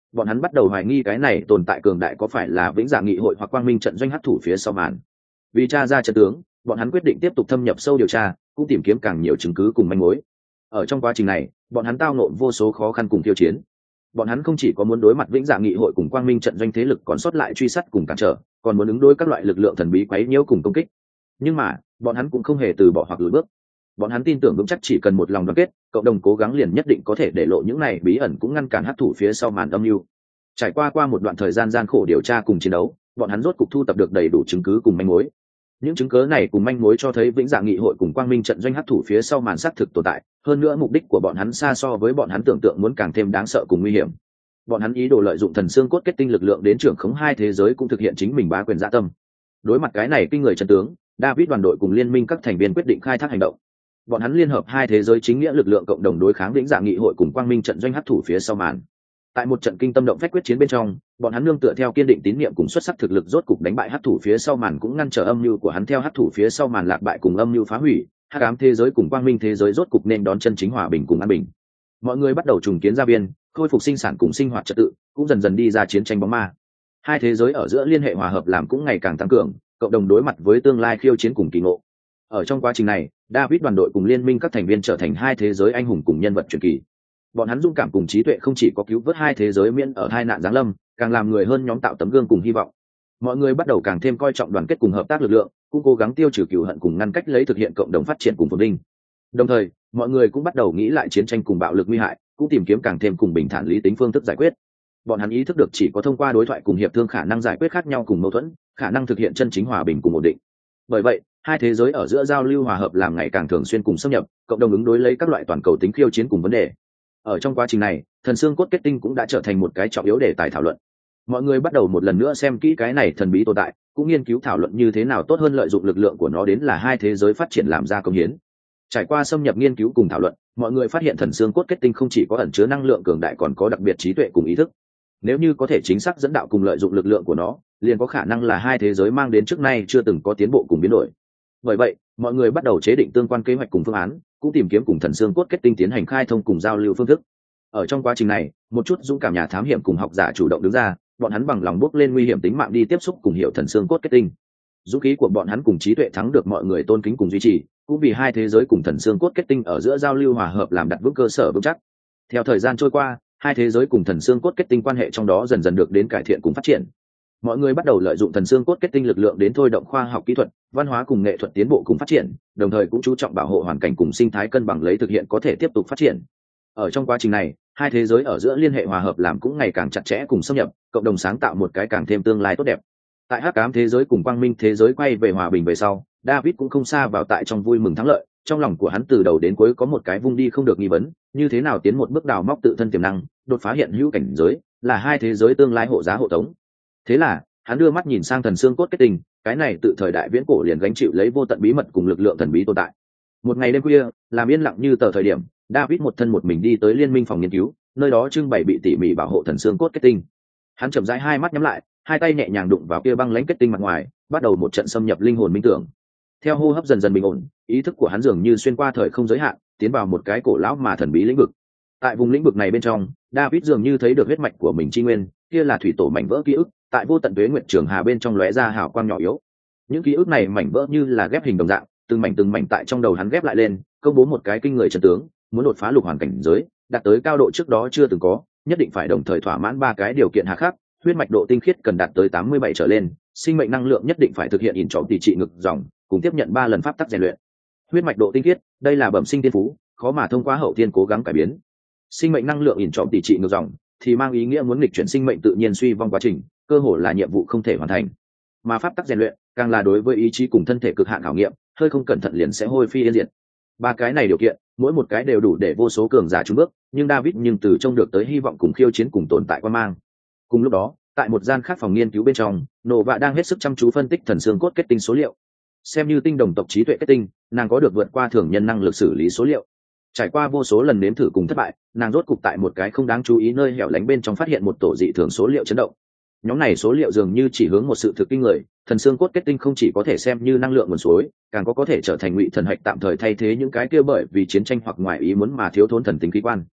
[SPEAKER 1] Bọn hắn bắt đầu hoài nghi cái này tồn tại cường đại có phải là vĩnh dạ nghị hội hoặc quang minh trận doanh hắc thủ phía sau màn. Vì tra ra trận tướng, bọn hắn quyết định tiếp tục thâm nhập sâu điều tra, cũng tìm kiếm càng nhiều chứng cứ cùng manh mối. Ở trong quá trình này, bọn hắn tao ngộ vô số khó khăn cùng tiêu chiến. Bọn hắn không chỉ có muốn đối mặt vĩnh dạ nghị hội cùng quang minh trận doanh thế lực còn sót lại truy sát cùng cản trở, còn muốn ứng đối các loại lực lượng thần bí quấy nhiễu cùng công kích. Nhưng mà bọn hắn cũng không hề từ bỏ hoặc lùi bước. Bọn hắn tin tưởng vững chắc chỉ cần một lòng đoàn kết, cộng đồng cố gắng liền nhất định có thể để lộ những này bí ẩn cũng ngăn cản hắc thủ phía sau màn âm mưu. Trải qua một đoạn thời gian gian khổ điều tra cùng chiến đấu, bọn hắn rốt cục thu tập được đầy đủ chứng cứ cùng manh mối. Những chứng cứ này cùng manh mối cho thấy vĩnh dạ nghị hội cùng quang minh trận doanh hắc thủ phía sau màn xác thực tồn tại, hơn nữa mục đích của bọn hắn xa so với bọn hắn tưởng tượng muốn càng thêm đáng sợ cùng nguy hiểm. Bọn hắn ý đồ lợi dụng thần xương cốt kết tinh lực lượng đến trưởng khống hai thế giới cũng thực hiện chính mình bá quyền dạ tâm. Đối mặt cái này kinh người trận tướng, David đoàn đội cùng liên minh các thành viên quyết định khai thác hành động. Bọn hắn liên hợp hai thế giới chính nghĩa lực lượng cộng đồng đối kháng vĩnh dạ nghị hội cùng quang minh trận doanh hắc thủ phía sau màn. Tại một trận kinh tâm động phách quyết chiến bên trong, bọn hắn nương tựa theo kiên định tín niệm cùng xuất sắc thực lực rốt cục đánh bại hắc thủ phía sau màn, cũng ngăn trở âm mưu của hắn theo hắc thủ phía sau màn lạc bại cùng âm mưu phá hủy, hắc ám thế giới cùng quang minh thế giới rốt cục nên đón chân chính hòa bình cùng an bình. Mọi người bắt đầu trùng kiến gia viên, khôi phục sinh sản cùng sinh hoạt trật tự, cũng dần dần đi ra chiến tranh bóng ma. Hai thế giới ở giữa liên hệ hòa hợp làm cũng ngày càng tăng cường, cộng đồng đối mặt với tương lai khiêu chiến cùng kỳ ngộ. Ở trong quá trình này, David đoàn đội cùng liên minh các thành viên trở thành hai thế giới anh hùng cùng nhân vật truyền kỳ. Bọn hắn dũng cảm cùng trí tuệ không chỉ có cứu vớt hai thế giới miễn ở hai nạn giáng lâm, càng làm người hơn nhóm tạo tấm gương cùng hy vọng. Mọi người bắt đầu càng thêm coi trọng đoàn kết cùng hợp tác lực lượng, cũng cố gắng tiêu trừ cừu hận cùng ngăn cách lấy thực hiện cộng đồng phát triển cùng phồn vinh. Đồng thời, mọi người cũng bắt đầu nghĩ lại chiến tranh cùng bạo lực nguy hại, cũng tìm kiếm càng thêm cùng bình thản lý tính phương thức giải quyết. Bọn hắn ý thức được chỉ có thông qua đối thoại cùng hiệp thương khả năng giải quyết khác nhau cùng mâu thuẫn, khả năng thực hiện chân chính hòa bình cùng ổn định. Bởi vậy, hai thế giới ở giữa giao lưu hòa hợp làm ngày càng thường xuyên cùng xâm nhập, cộng đồng ứng đối lấy các loại toàn cầu tính khiêu chiến cùng vấn đề. Ở trong quá trình này, thần xương cốt kết tinh cũng đã trở thành một cái trọng yếu đề tài thảo luận. Mọi người bắt đầu một lần nữa xem kỹ cái này thần bí tồn tại, cũng nghiên cứu thảo luận như thế nào tốt hơn lợi dụng lực lượng của nó đến là hai thế giới phát triển làm ra công hiến. Trải qua xâm nhập nghiên cứu cùng thảo luận, mọi người phát hiện thần xương cốt kết tinh không chỉ có ẩn chứa năng lượng cường đại còn có đặc biệt trí tuệ cùng ý thức. Nếu như có thể chính xác dẫn đạo cùng lợi dụng lực lượng của nó, liền có khả năng là hai thế giới mang đến trước nay chưa từng có tiến bộ cùng biến đổi. Bởi vậy, mọi người bắt đầu chế định tương quan kế hoạch cùng phương án, cũng tìm kiếm cùng thần xương cốt kết tinh tiến hành khai thông cùng giao lưu phương thức. Ở trong quá trình này, một chút dũng cảm nhà thám hiểm cùng học giả chủ động đứng ra, bọn hắn bằng lòng bước lên nguy hiểm tính mạng đi tiếp xúc cùng hiểu thần xương cốt kết tinh. Dũng khí của bọn hắn cùng trí tuệ thắng được mọi người tôn kính cùng duy trì, cũng vì hai thế giới cùng thần xương cốt kết tinh ở giữa giao lưu hòa hợp làm đặt vững cơ sở vững chắc. Theo thời gian trôi qua, hai thế giới cùng thần xương cốt kết tinh quan hệ trong đó dần dần được đến cải thiện cùng phát triển. Mọi người bắt đầu lợi dụng thần xương cốt kết tinh lực lượng đến thôi động khoa học kỹ thuật, văn hóa cùng nghệ thuật tiến bộ cùng phát triển, đồng thời cũng chú trọng bảo hộ hoàn cảnh cùng sinh thái cân bằng lấy thực hiện có thể tiếp tục phát triển. Ở trong quá trình này, hai thế giới ở giữa liên hệ hòa hợp làm cũng ngày càng chặt chẽ cùng xâm nhập, cộng đồng sáng tạo một cái càng thêm tương lai tốt đẹp. Tại hắc ám thế giới cùng quang minh thế giới quay về hòa bình về sau, David cũng không xa vào tại trong vui mừng thắng lợi, trong lòng của hắn từ đầu đến cuối có một cái vung đi không được nghi vấn, như thế nào tiến một bước đào móc tự thân tiềm năng, đột phá hiện hữu cảnh giới, là hai thế giới tương lai hộ giá hộ tống. Thế là, hắn đưa mắt nhìn sang thần xương cốt kết tinh, cái này tự thời đại viễn cổ liền gánh chịu lấy vô tận bí mật cùng lực lượng thần bí tồn tại. Một ngày đêm khuya, làm yên lặng như tờ thời điểm, David một thân một mình đi tới liên minh phòng nghiên cứu, nơi đó trưng bày bị tỉ mỉ bảo hộ thần xương cốt kết tinh. Hắn chậm rãi hai mắt nhắm lại, hai tay nhẹ nhàng đụng vào kia băng lãnh kết tinh mặt ngoài, bắt đầu một trận xâm nhập linh hồn minh tưởng. Theo hô hấp dần dần bình ổn, ý thức của hắn dường như xuyên qua thời không giới hạn, tiến vào một cái cổ lão mà thần bí lĩnh vực. Tại vùng lĩnh vực này bên trong, David dường như thấy được huyết mạch của mình chi nguyên, kia là thủy tổ mảnh vỡ ký ức, tại vô tận tuế nguyệt trường hà bên trong lóe ra hào quang nhỏ yếu. Những ký ức này mảnh vỡ như là ghép hình đồng dạng, từng mảnh tại trong đầu hắn ghép lại lên, công bố một cái kinh người trận tướng, muốn đột phá lục hoàn cảnh giới, đạt tới cao độ trước đó chưa từng có, nhất định phải đồng thời thỏa mãn ba cái điều kiện hà khắc, huyết mạch độ tinh khiết cần đạt tới 87 trở lên, sinh mệnh năng lượng nhất định phải thực hiện ỉn trọng tỷ trị ngực dòng, cùng tiếp nhận 3 lần pháp tắc rèn luyện. Huyết mạch độ tinh khiết, đây là bẩm sinh thiên phú, khó mà thông qua hậu thiên cố gắng cải biến. Sinh mệnh năng lượng ỉn trọng tỷ trị ngược dòng thì mang ý nghĩa muốn nghịch chuyển sinh mệnh tự nhiên suy vong quá trình, cơ hội là nhiệm vụ không thể hoàn thành. Mà pháp tắc rèn luyện càng là đối với ý chí cùng thân thể cực hạn khảo nghiệm, hơi không cẩn thận liền sẽ hôi phi yên diệt. Ba cái này điều kiện, mỗi một cái đều đủ để vô số cường giả trúng bước, nhưng David từ trông được tới hy vọng cùng khiêu chiến cùng tồn tại quan mang. Cùng lúc đó, tại một gian khác phòng nghiên cứu bên trong, Nova đang hết sức chăm chú phân tích thần xương cốt kết tinh số liệu. Xem như tinh đồng tộc trí tuệ kết tinh, nàng có được vượt qua thường nhân năng lực xử lý số liệu. Trải qua vô số lần nếm thử cùng thất bại, nàng rốt cục tại một cái không đáng chú ý nơi hẻo lánh bên trong phát hiện một tổ dị thường số liệu chấn động. Nhóm này số liệu dường như chỉ hướng một sự thực kinh người, thần xương cốt kết tinh không chỉ có thể xem như năng lượng nguồn suối, càng có thể trở thành ngụy thần hạch tạm thời thay thế những cái kia bởi vì chiến tranh hoặc ngoại ý muốn mà thiếu thốn thần tính khí quan.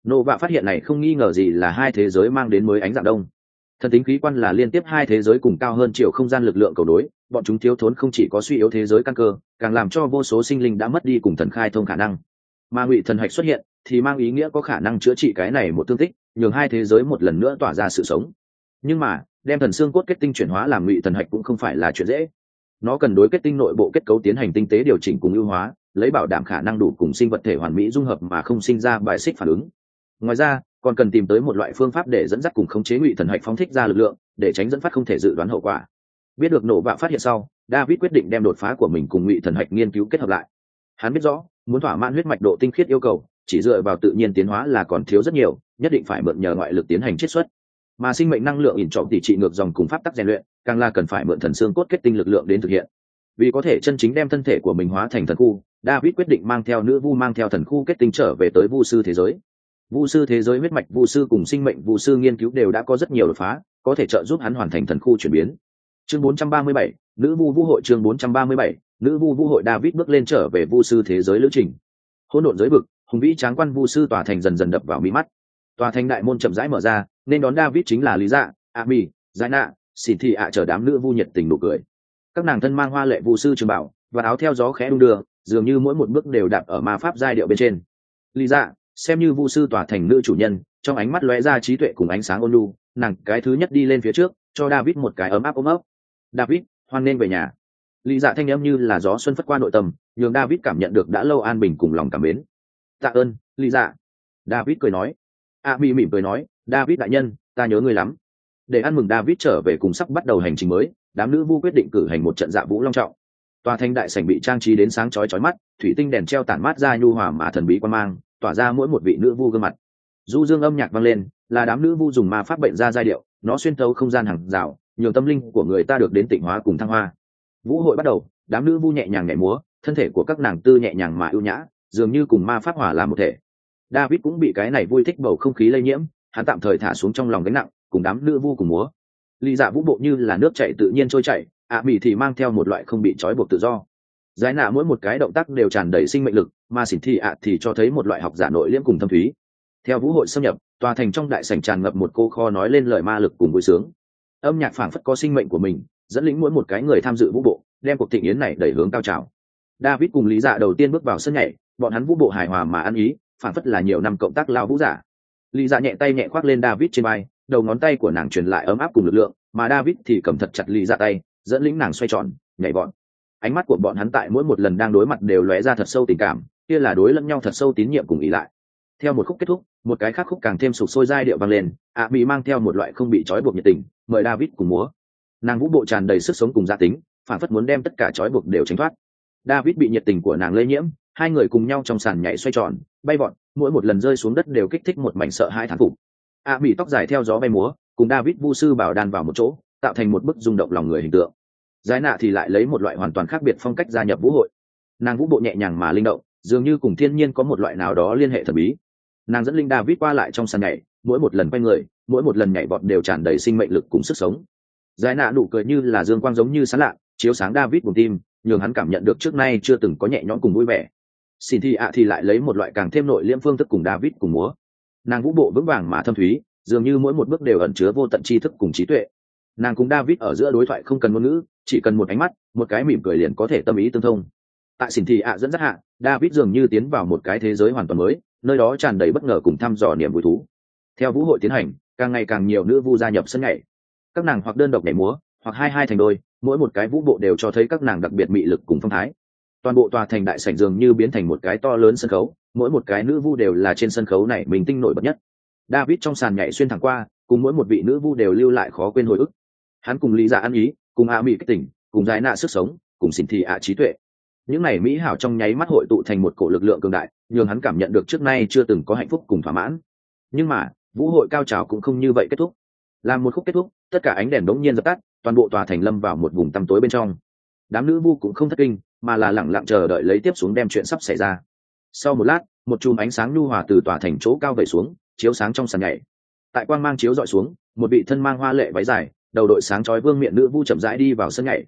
[SPEAKER 1] Nộ vạ phát hiện này không nghi ngờ gì là hai thế giới mang đến mới ánh dạng đông. Thần tính khí quan là liên tiếp hai thế giới cùng cao hơn chiều không gian lực lượng cầu đối, bọn chúng thiếu thốn không chỉ có suy yếu thế giới căn cơ, càng làm cho vô số sinh linh đã mất đi cùng thần khai thông khả năng. Mà ngụy thần hạch xuất hiện thì mang ý nghĩa có khả năng chữa trị cái này một thương tích, nhường hai thế giới một lần nữa tỏa ra sự sống. Nhưng mà đem thần xương cốt kết tinh chuyển hóa làm ngụy thần hạch cũng không phải là chuyện dễ. Nó cần đối kết tinh nội bộ kết cấu tiến hành tinh tế điều chỉnh cùng ưu hóa, lấy bảo đảm khả năng đủ cùng sinh vật thể hoàn mỹ dung hợp mà không sinh ra bài xích phản ứng. Ngoài ra còn cần tìm tới một loại phương pháp để dẫn dắt cùng khống chế ngụy thần hạch phóng thích ra lực lượng, để tránh dẫn phát không thể dự đoán hậu quả. Biết được nổ vạ phát hiện sau, David quyết định đem đột phá của mình cùng ngụy thần hạch nghiên cứu kết hợp lại. Hắn biết rõ muốn thỏa mãn huyết mạch độ tinh khiết yêu cầu, chỉ dựa vào tự nhiên tiến hóa là còn thiếu rất nhiều, nhất định phải mượn nhờ ngoại lực tiến hành chiết xuất. Mà sinh mệnh năng lượng ỉn trọng tỷ trị ngược dòng cùng pháp tắc rèn luyện, càng là cần phải mượn thần xương cốt kết tinh lực lượng đến thực hiện. Vì có thể chân chính đem thân thể của mình hóa thành thần khu, David quyết định mang theo nữ vu mang theo thần khu kết tinh trở về tới vu sư thế giới. Vu sư thế giới huyết mạch vu sư cùng sinh mệnh vu sư nghiên cứu đều đã có rất nhiều đột phá, có thể trợ giúp hắn hoàn thành thần khu chuyển biến. Chương 437, nữ vu vũ hội. Chương 437, nữ vu vũ hội. David bước lên trở về vu sư thế giới lữ trình. Hỗn độn giới vực, hùng vĩ tráng quan vu sư tòa thành dần dần đập vào mi mắt. Tòa thành đại môn chậm rãi mở ra, nên đón David chính là Lý Dạ, Ami, Giải Nạ, Xỉn Thị ạ chờ đám nữ vu nhiệt tình nụ cười. Các nàng thân mang hoa lệ vu sư trường bảo và áo theo gió khẽ đung đưa, dường như mỗi một bước đều đạp ở ma pháp giai điệu bên trên. Lý Dạ, xem như vu sư tòa thành nữ chủ nhân, trong ánh mắt lóe ra trí tuệ cùng ánh sáng ôn nhu, nàng cái thứ nhất đi lên phía trước, cho David một cái ấm áp ôm ấp. David, hoan nên về nhà. Lý Dạ thanh âm như là gió xuân phất qua nội tâm, nhường David cảm nhận được đã lâu an bình cùng lòng cảm mến. Tạ ơn, Lý Dạ. David cười nói. Mỉm cười nói, David đại nhân, ta nhớ ngươi lắm. Để ăn mừng David trở về cùng sắp bắt đầu hành trình mới, đám nữ vu quyết định cử hành một trận dạ vũ long trọng. Tòa thành đại sảnh bị trang trí đến sáng chói chói mắt, thủy tinh đèn treo tản mát ra nhu hòa mà thần bí quan mang, tỏa ra mỗi một vị nữ vu gương mặt. Du dương âm nhạc vang lên, là đám nữ vu dùng ma pháp bệnh ra giai điệu, nó xuyên thấu không gian hàng rào, nhường tâm linh của người ta được đến tịnh hóa cùng thăng hoa. Vũ hội bắt đầu, đám nữ vu nhẹ nhàng nhảy múa, thân thể của các nàng tư nhẹ nhàng mà ưu nhã, dường như cùng ma pháp hòa làm một thể. David cũng bị cái này vui thích bầu không khí lây nhiễm, hắn tạm thời thả xuống trong lòng gánh nặng, cùng đám nữ vu cùng múa. Lý Dạ vũ bộ như là nước chảy tự nhiên trôi chảy, Mỉ thì mang theo một loại không bị trói buộc tự do. Giải Nạ mỗi một cái động tác đều tràn đầy sinh mệnh lực, mà Xỉn Thị ạ thì cho thấy một loại học giả nội liễm cùng thâm thúy. Theo vũ hội xâm nhập, tòa thành trong đại sảnh tràn ngập một cô kho nói lên lời ma lực cùng vui sướng. Âm nhạc phảng phất có sinh mệnh của mình, dẫn lĩnh mỗi một cái người tham dự vũ bộ, đem cuộc thịnh yến này đẩy hướng cao trào. David cùng Lý Dạ đầu tiên bước vào sân nhảy, bọn hắn vũ bộ hài hòa mà ăn ý, phảng phất là nhiều năm cộng tác lao vũ giả. Lý Dạ nhẹ tay nhẹ khoác lên David trên vai, đầu ngón tay của nàng truyền lại ấm áp cùng lực lượng, mà David thì cầm thật chặt Lý Dạ tay, dẫn lĩnh nàng xoay tròn, nhảy vọt. Ánh mắt của bọn hắn tại mỗi một lần đang đối mặt đều lóe ra thật sâu tình cảm, kia là đối lẫn nhau thật sâu tín nhiệm cùng ý lại. Theo một khúc kết thúc, một cái khác khúc càng thêm sục sôi giai điệu vang lên, Mỹ mang theo một loại không bị trói buộc nhiệt tình, mời David cùng múa. Nàng vũ bộ tràn đầy sức sống cùng gia tính, phản phất muốn đem tất cả trói buộc đều tránh thoát. David bị nhiệt tình của nàng lây nhiễm, hai người cùng nhau trong sàn nhảy xoay tròn, bay vọt, mỗi một lần rơi xuống đất đều kích thích một mảnh sợ hãi thán phục. Mỹ tóc dài theo gió bay múa, cùng David vu sư bảo đan vào một chỗ, tạo thành một bức rung động lòng người hình tượng. Giải Nạ thì lại lấy một loại hoàn toàn khác biệt phong cách gia nhập vũ hội. Nàng vũ bộ nhẹ nhàng mà linh động, dường như cùng thiên nhiên có một loại nào đó liên hệ thần bí. Nàng dẫn linh David qua lại trong sàn nhảy, mỗi một lần quay người, mỗi một lần nhảy vọt đều tràn đầy sinh mệnh lực cùng sức sống. Giải Nạ nụ cười như là dương quang giống như sáng lạ, chiếu sáng David buồn tim, nhường hắn cảm nhận được trước nay chưa từng có nhẹ nhõm cùng vui vẻ. Xỉn Thị ạ thì lại lấy một loại càng thêm nội liễm phương thức cùng David cùng múa. Nàng vũ bộ vững vàng mà thâm thúy, dường như mỗi một bước đều ẩn chứa vô tận tri thức cùng trí tuệ. Nàng cùng David ở giữa đối thoại không cần ngôn ngữ, chỉ cần một ánh mắt, một cái mỉm cười liền có thể tâm ý tương thông. Tại Xỉn Thị ạ dẫn dắt hạ, David dường như tiến vào một cái thế giới hoàn toàn mới, nơi đó tràn đầy bất ngờ cùng thăm dò niềm vui thú. Theo vũ hội tiến hành, càng ngày càng nhiều nữ vu gia nhập sân nhảy. Các nàng hoặc đơn độc nhảy múa, hoặc hai hai thành đôi, mỗi một cái vũ bộ đều cho thấy các nàng đặc biệt mị lực cùng phong thái. Toàn bộ tòa thành đại sảnh dường như biến thành một cái to lớn sân khấu, mỗi một cái nữ vu đều là trên sân khấu này mình tinh nổi bật nhất. David trong sàn nhảy xuyên thẳng qua, cùng mỗi một vị nữ vu đều lưu lại khó quên hồi ức. Hắn cùng Lý Dạ ăn ý, cùng Mỹ kích tỉnh, cùng Giải Nạ sức sống, cùng Xỉn Thị ạ trí tuệ. Những này mỹ hảo trong nháy mắt hội tụ thành một cổ lực lượng cường đại, nhường hắn cảm nhận được trước nay chưa từng có hạnh phúc cùng thỏa mãn. Nhưng mà vũ hội cao trào cũng không như vậy kết thúc. Làm một khúc kết thúc, tất cả ánh đèn đống nhiên dập tắt, toàn bộ tòa thành lâm vào một vùng tăm tối bên trong. Đám nữ vu cũng không thất kinh, mà là lẳng lặng chờ đợi lấy tiếp xuống đem chuyện sắp xảy ra. Sau một lát, một chùm ánh sáng nhu hòa từ tòa thành chỗ cao vẩy xuống, chiếu sáng trong sàn nhảy. Tại quang mang chiếu dọi xuống, một vị thân mang hoa lệ váy dài, đầu đội sáng chói vương miện nữ vu chậm rãi đi vào sân nhảy.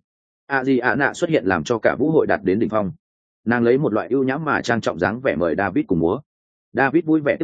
[SPEAKER 1] Nạ xuất hiện làm cho cả vũ hội đạt đến đỉnh phong. Nàng lấy một loại ưu nhãm mà trang trọng dáng vẻ mời David cùng múa. David vui vẻ tiếp nhận,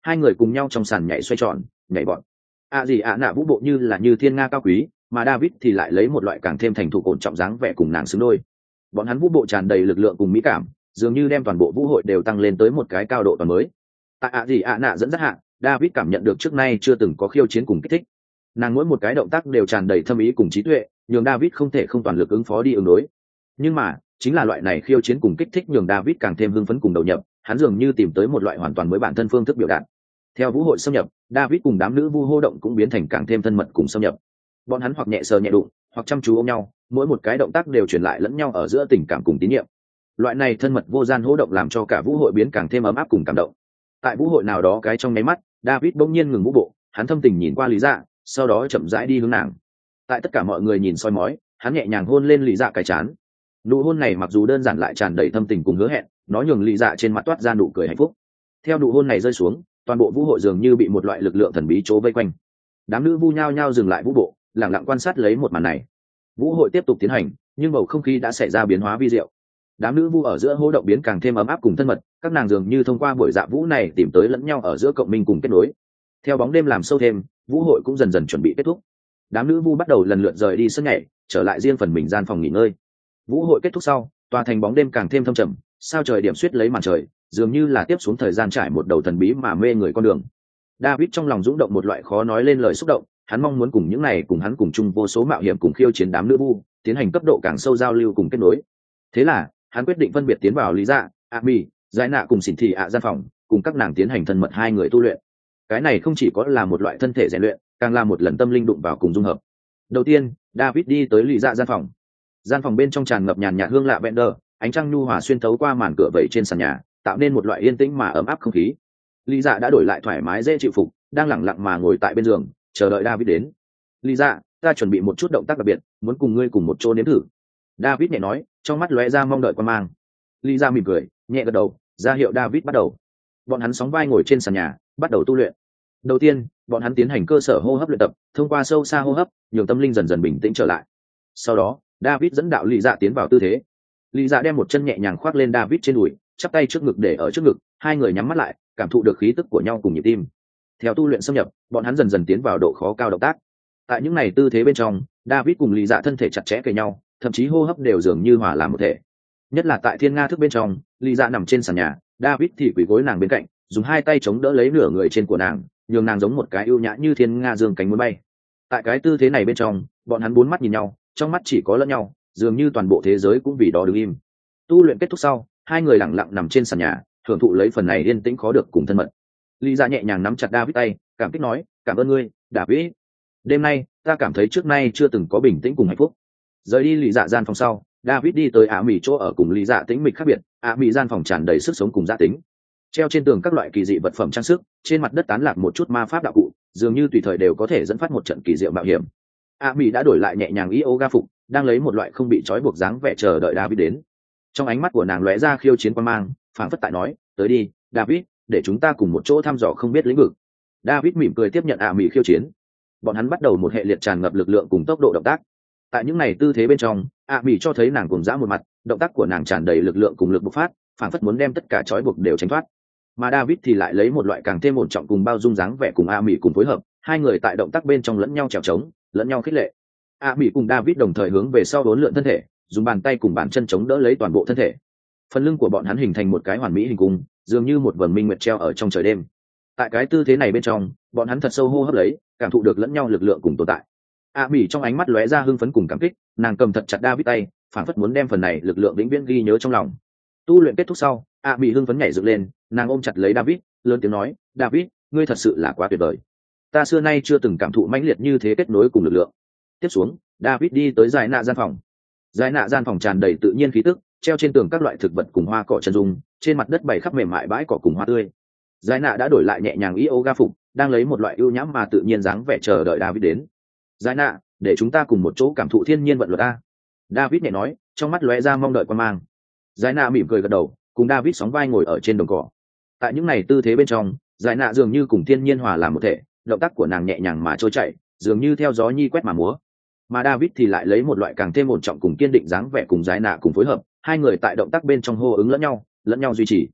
[SPEAKER 1] hai người cùng nhau trong sàn nhảy xoay tròn nhảy bọn. Gì ạ nạ vũ bộ như thiên nga cao quý, mà David thì lại lấy một loại càng thêm thành thục ổn trọng dáng vẻ cùng nàng xứng đôi. Bọn hắn vũ bộ tràn đầy lực lượng cùng mỹ cảm, dường như đem toàn bộ vũ hội đều tăng lên tới một cái cao độ toàn mới. Tại gì ạ nạ dẫn dắt hạ, David cảm nhận được trước nay chưa từng có khiêu chiến cùng kích thích. Nàng mỗi một cái động tác đều tràn đầy thâm ý cùng trí tuệ, nhường David không thể không toàn lực ứng phó đi ứng đối. Nhưng mà chính là loại này khiêu chiến cùng kích thích nhường David càng thêm hưng phấn cùng đầu nhập, hắn dường như tìm tới một loại hoàn toàn mới bản thân phương thức biểu đạt. Theo vũ hội xâm nhập, David cùng đám nữ vu hô động cũng biến thành càng thêm thân mật cùng xâm nhập. Bọn hắn hoặc nhẹ sờ nhẹ đụng, hoặc chăm chú ôm nhau, mỗi một cái động tác đều truyền lại lẫn nhau ở giữa tình cảm cùng tín nhiệm. Loại này thân mật vô gian hô động làm cho cả vũ hội biến càng thêm ấm áp cùng cảm động. Tại vũ hội nào đó cái trong nháy mắt, David bỗng nhiên ngừng vũ bộ, hắn thâm tình nhìn qua Lý Dạ, sau đó chậm rãi đi hướng nàng. Tại tất cả mọi người nhìn soi mói, hắn nhẹ nhàng hôn lên Lý Dạ cái trán. Nụ hôn này mặc dù đơn giản lại tràn đầy thâm tình cùng hứa hẹn, nó nhường Lý Dạ trên mặt toát ra nụ cười hạnh phúc. Theo nụ hôn này rơi xuống, toàn bộ vũ hội dường như bị một loại lực lượng thần bí chỗ vây quanh. Đám nữ vu nhao nhao dừng lại vũ bộ, lặng lặng quan sát lấy một màn này. Vũ hội tiếp tục tiến hành, nhưng bầu không khí đã xảy ra biến hóa vi diệu. Đám nữ vu ở giữa hô động biến càng thêm ấm áp cùng thân mật, các nàng dường như thông qua buổi dạ vũ này tìm tới lẫn nhau ở giữa cộng minh cùng kết nối. Theo bóng đêm làm sâu thêm, vũ hội cũng dần dần chuẩn bị kết thúc. Đám nữ vu bắt đầu lần lượt rời đi sân nhảy, trở lại riêng phần mình gian phòng nghỉ ngơi. Vũ hội kết thúc sau, tòa thành bóng đêm càng thêm thâm trầm, sao trời điểm suýt lấy màn trời, dường như là tiếp xuống thời gian trải một đầu thần bí mà mê người con đường. David trong lòng rung động một loại khó nói lên lời xúc động, hắn mong muốn cùng những này cùng hắn cùng chung vô số mạo hiểm cùng khiêu chiến đám nữ vu, tiến hành cấp độ càng sâu giao lưu cùng kết nối. Thế là, hắn quyết định phân biệt tiến vào Lý Dạ, Ami, Giải Nạ cùng Xỉn Thị ạ gian phòng, cùng các nàng tiến hành thân mật hai người tu luyện. Cái này không chỉ có là một loại thân thể rèn luyện, càng là một lần tâm linh đụng vào cùng dung hợp. Đầu tiên, David đi tới Lý Dạ gian phòng. Gian phòng bên trong tràn ngập nhàn nhạt hương lạ vẹn đờ, ánh trăng nhu hòa xuyên thấu qua màn cửa vẩy trên sàn nhà, tạo nên một loại yên tĩnh mà ấm áp không khí. Lý Dạ đã đổi lại thoải mái dễ chịu phục, đang lẳng lặng mà ngồi tại bên giường, chờ đợi David đến. Lý Dạ, ta chuẩn bị một chút động tác đặc biệt, muốn cùng ngươi cùng một chỗ nếm thử. David nhẹ nói, trong mắt lóe ra mong đợi quan mang. Lý Dạ mỉm cười, nhẹ gật đầu, ra hiệu David bắt đầu. Bọn hắn sóng vai ngồi trên sàn nhà, bắt đầu tu luyện. Đầu tiên, bọn hắn tiến hành cơ sở hô hấp luyện tập, thông qua sâu xa hô hấp, nhường tâm linh dần dần bình tĩnh trở lại. Sau đó, David dẫn đạo Lý Dạ tiến vào tư thế. Lý Dạ đem một chân nhẹ nhàng khoác lên David trên đùi, chắp tay trước ngực để ở trước ngực, hai người nhắm mắt lại, cảm thụ được khí tức của nhau cùng nhịp tim. Theo tu luyện xâm nhập, bọn hắn dần dần tiến vào độ khó cao động tác. Tại những này tư thế bên trong, David cùng Lý Dạ thân thể chặt chẽ kề nhau, thậm chí hô hấp đều dường như hòa làm một thể. Nhất là tại thiên nga thức bên trong, Lý Dạ nằm trên sàn nhà, David thì quỳ gối nàng bên cạnh, dùng hai tay chống đỡ lấy nửa người trên của nàng, nhường nàng giống một cái ưu nhã như thiên nga dương cánh muốn bay. Tại cái tư thế này bên trong, bọn hắn bốn mắt nhìn nhau, trong mắt chỉ có lẫn nhau, dường như toàn bộ thế giới cũng vì đó đứng im. Tu luyện kết thúc sau, hai người lặng lặng nằm trên sàn nhà, hưởng thụ lấy phần này yên tĩnh khó được cùng thân mật. Lý Dạ nhẹ nhàng nắm chặt David tay, cảm kích nói, cảm ơn ngươi, David. Đêm nay, ta cảm thấy trước nay chưa từng có bình tĩnh cùng hạnh phúc. Rời đi Lý Dạ gian phòng sau, David đi tới Ả Mỹ chỗ ở cùng Lý Dạ tĩnh mịch khác biệt. Ả Mỹ gian phòng tràn đầy sức sống cùng gia tính. Treo trên tường các loại kỳ dị vật phẩm trang sức, trên mặt đất tán lạc một chút ma pháp đạo cụ, dường như tùy thời đều có thể dẫn phát một trận kỳ diệu mạo hiểm. Ả Mỹ đã đổi lại nhẹ nhàng yoga phục, đang lấy một loại không bị trói buộc dáng vẻ chờ đợi David đến. Trong ánh mắt của nàng lóe ra khiêu chiến quan mang, phảng phất tại nói, tới đi, David, để chúng ta cùng một chỗ thăm dò không biết lĩnh vực. David mỉm cười tiếp nhận Ả Mỹ khiêu chiến. Bọn hắn bắt đầu một hệ liệt tràn ngập lực lượng cùng tốc độ động tác. Tại những này tư thế bên trong, Ả Mỹ cho thấy nàng cùng dã một mặt, động tác của nàng tràn đầy lực lượng cùng lực bộc phát, phảng phất muốn đem tất cả trói buộc đều tránh thoát. Mà David thì lại lấy một loại càng thêm ổn trọng cùng bao dung dáng vẻ cùng Ả Mỹ cùng phối hợp, hai người tại động tác bên trong lẫn nhau trèo trống, lẫn nhau khích lệ. Ả Mỹ cùng David đồng thời hướng về sau uốn lượn thân thể, dùng bàn tay cùng bàn chân chống đỡ lấy toàn bộ thân thể. Phần lưng của bọn hắn hình thành một cái hoàn mỹ hình cung, dường như một vầng minh nguyệt treo ở trong trời đêm. Tại cái tư thế này bên trong, bọn hắn thật sâu hô hấp lấy, cảm thụ được lẫn nhau lực lượng cùng tồn tại. Ả Mỹ trong ánh mắt lóe ra hưng phấn cùng cảm kích, nàng cầm thật chặt David tay, phảng phất muốn đem phần này lực lượng vĩnh viễn ghi nhớ trong lòng. Tu luyện kết thúc sau, Ả Mỹ hưng phấn nhảy dựng lên, nàng ôm chặt lấy David, lớn tiếng nói, David, ngươi thật sự là quá tuyệt vời. Ta xưa nay chưa từng cảm thụ mãnh liệt như thế kết nối cùng lực lượng. Tiếp xuống, David đi tới Giải Nạ gian phòng. Giải Nạ gian phòng tràn đầy tự nhiên khí tức, treo trên tường các loại thực vật cùng hoa cỏ chân dung, trên mặt đất bày khắp mềm mại bãi cỏ cùng hoa tươi. Giải Nạ đã đổi lại nhẹ nhàng yoga phục, đang lấy một loại ưu nhãm mà tự nhiên dáng vẻ chờ đợi David đến. Giải Nạ, để chúng ta cùng một chỗ cảm thụ thiên nhiên vận luật a. David nhẹ nói, trong mắt lóe ra mong đợi quan mang. Giải Nạ mỉm cười gật đầu, cùng David sóng vai ngồi ở trên đồng cỏ. Tại những này tư thế bên trong, Giải Nạ dường như cùng thiên nhiên hòa làm một thể, động tác của nàng nhẹ nhàng mà trôi chảy, dường như theo gió nhi quét mà múa. Mà David thì lại lấy một loại càng thêm ổn trọng cùng kiên định dáng vẻ cùng Giải Nạ cùng phối hợp, hai người tại động tác bên trong hô ứng lẫn nhau duy trì.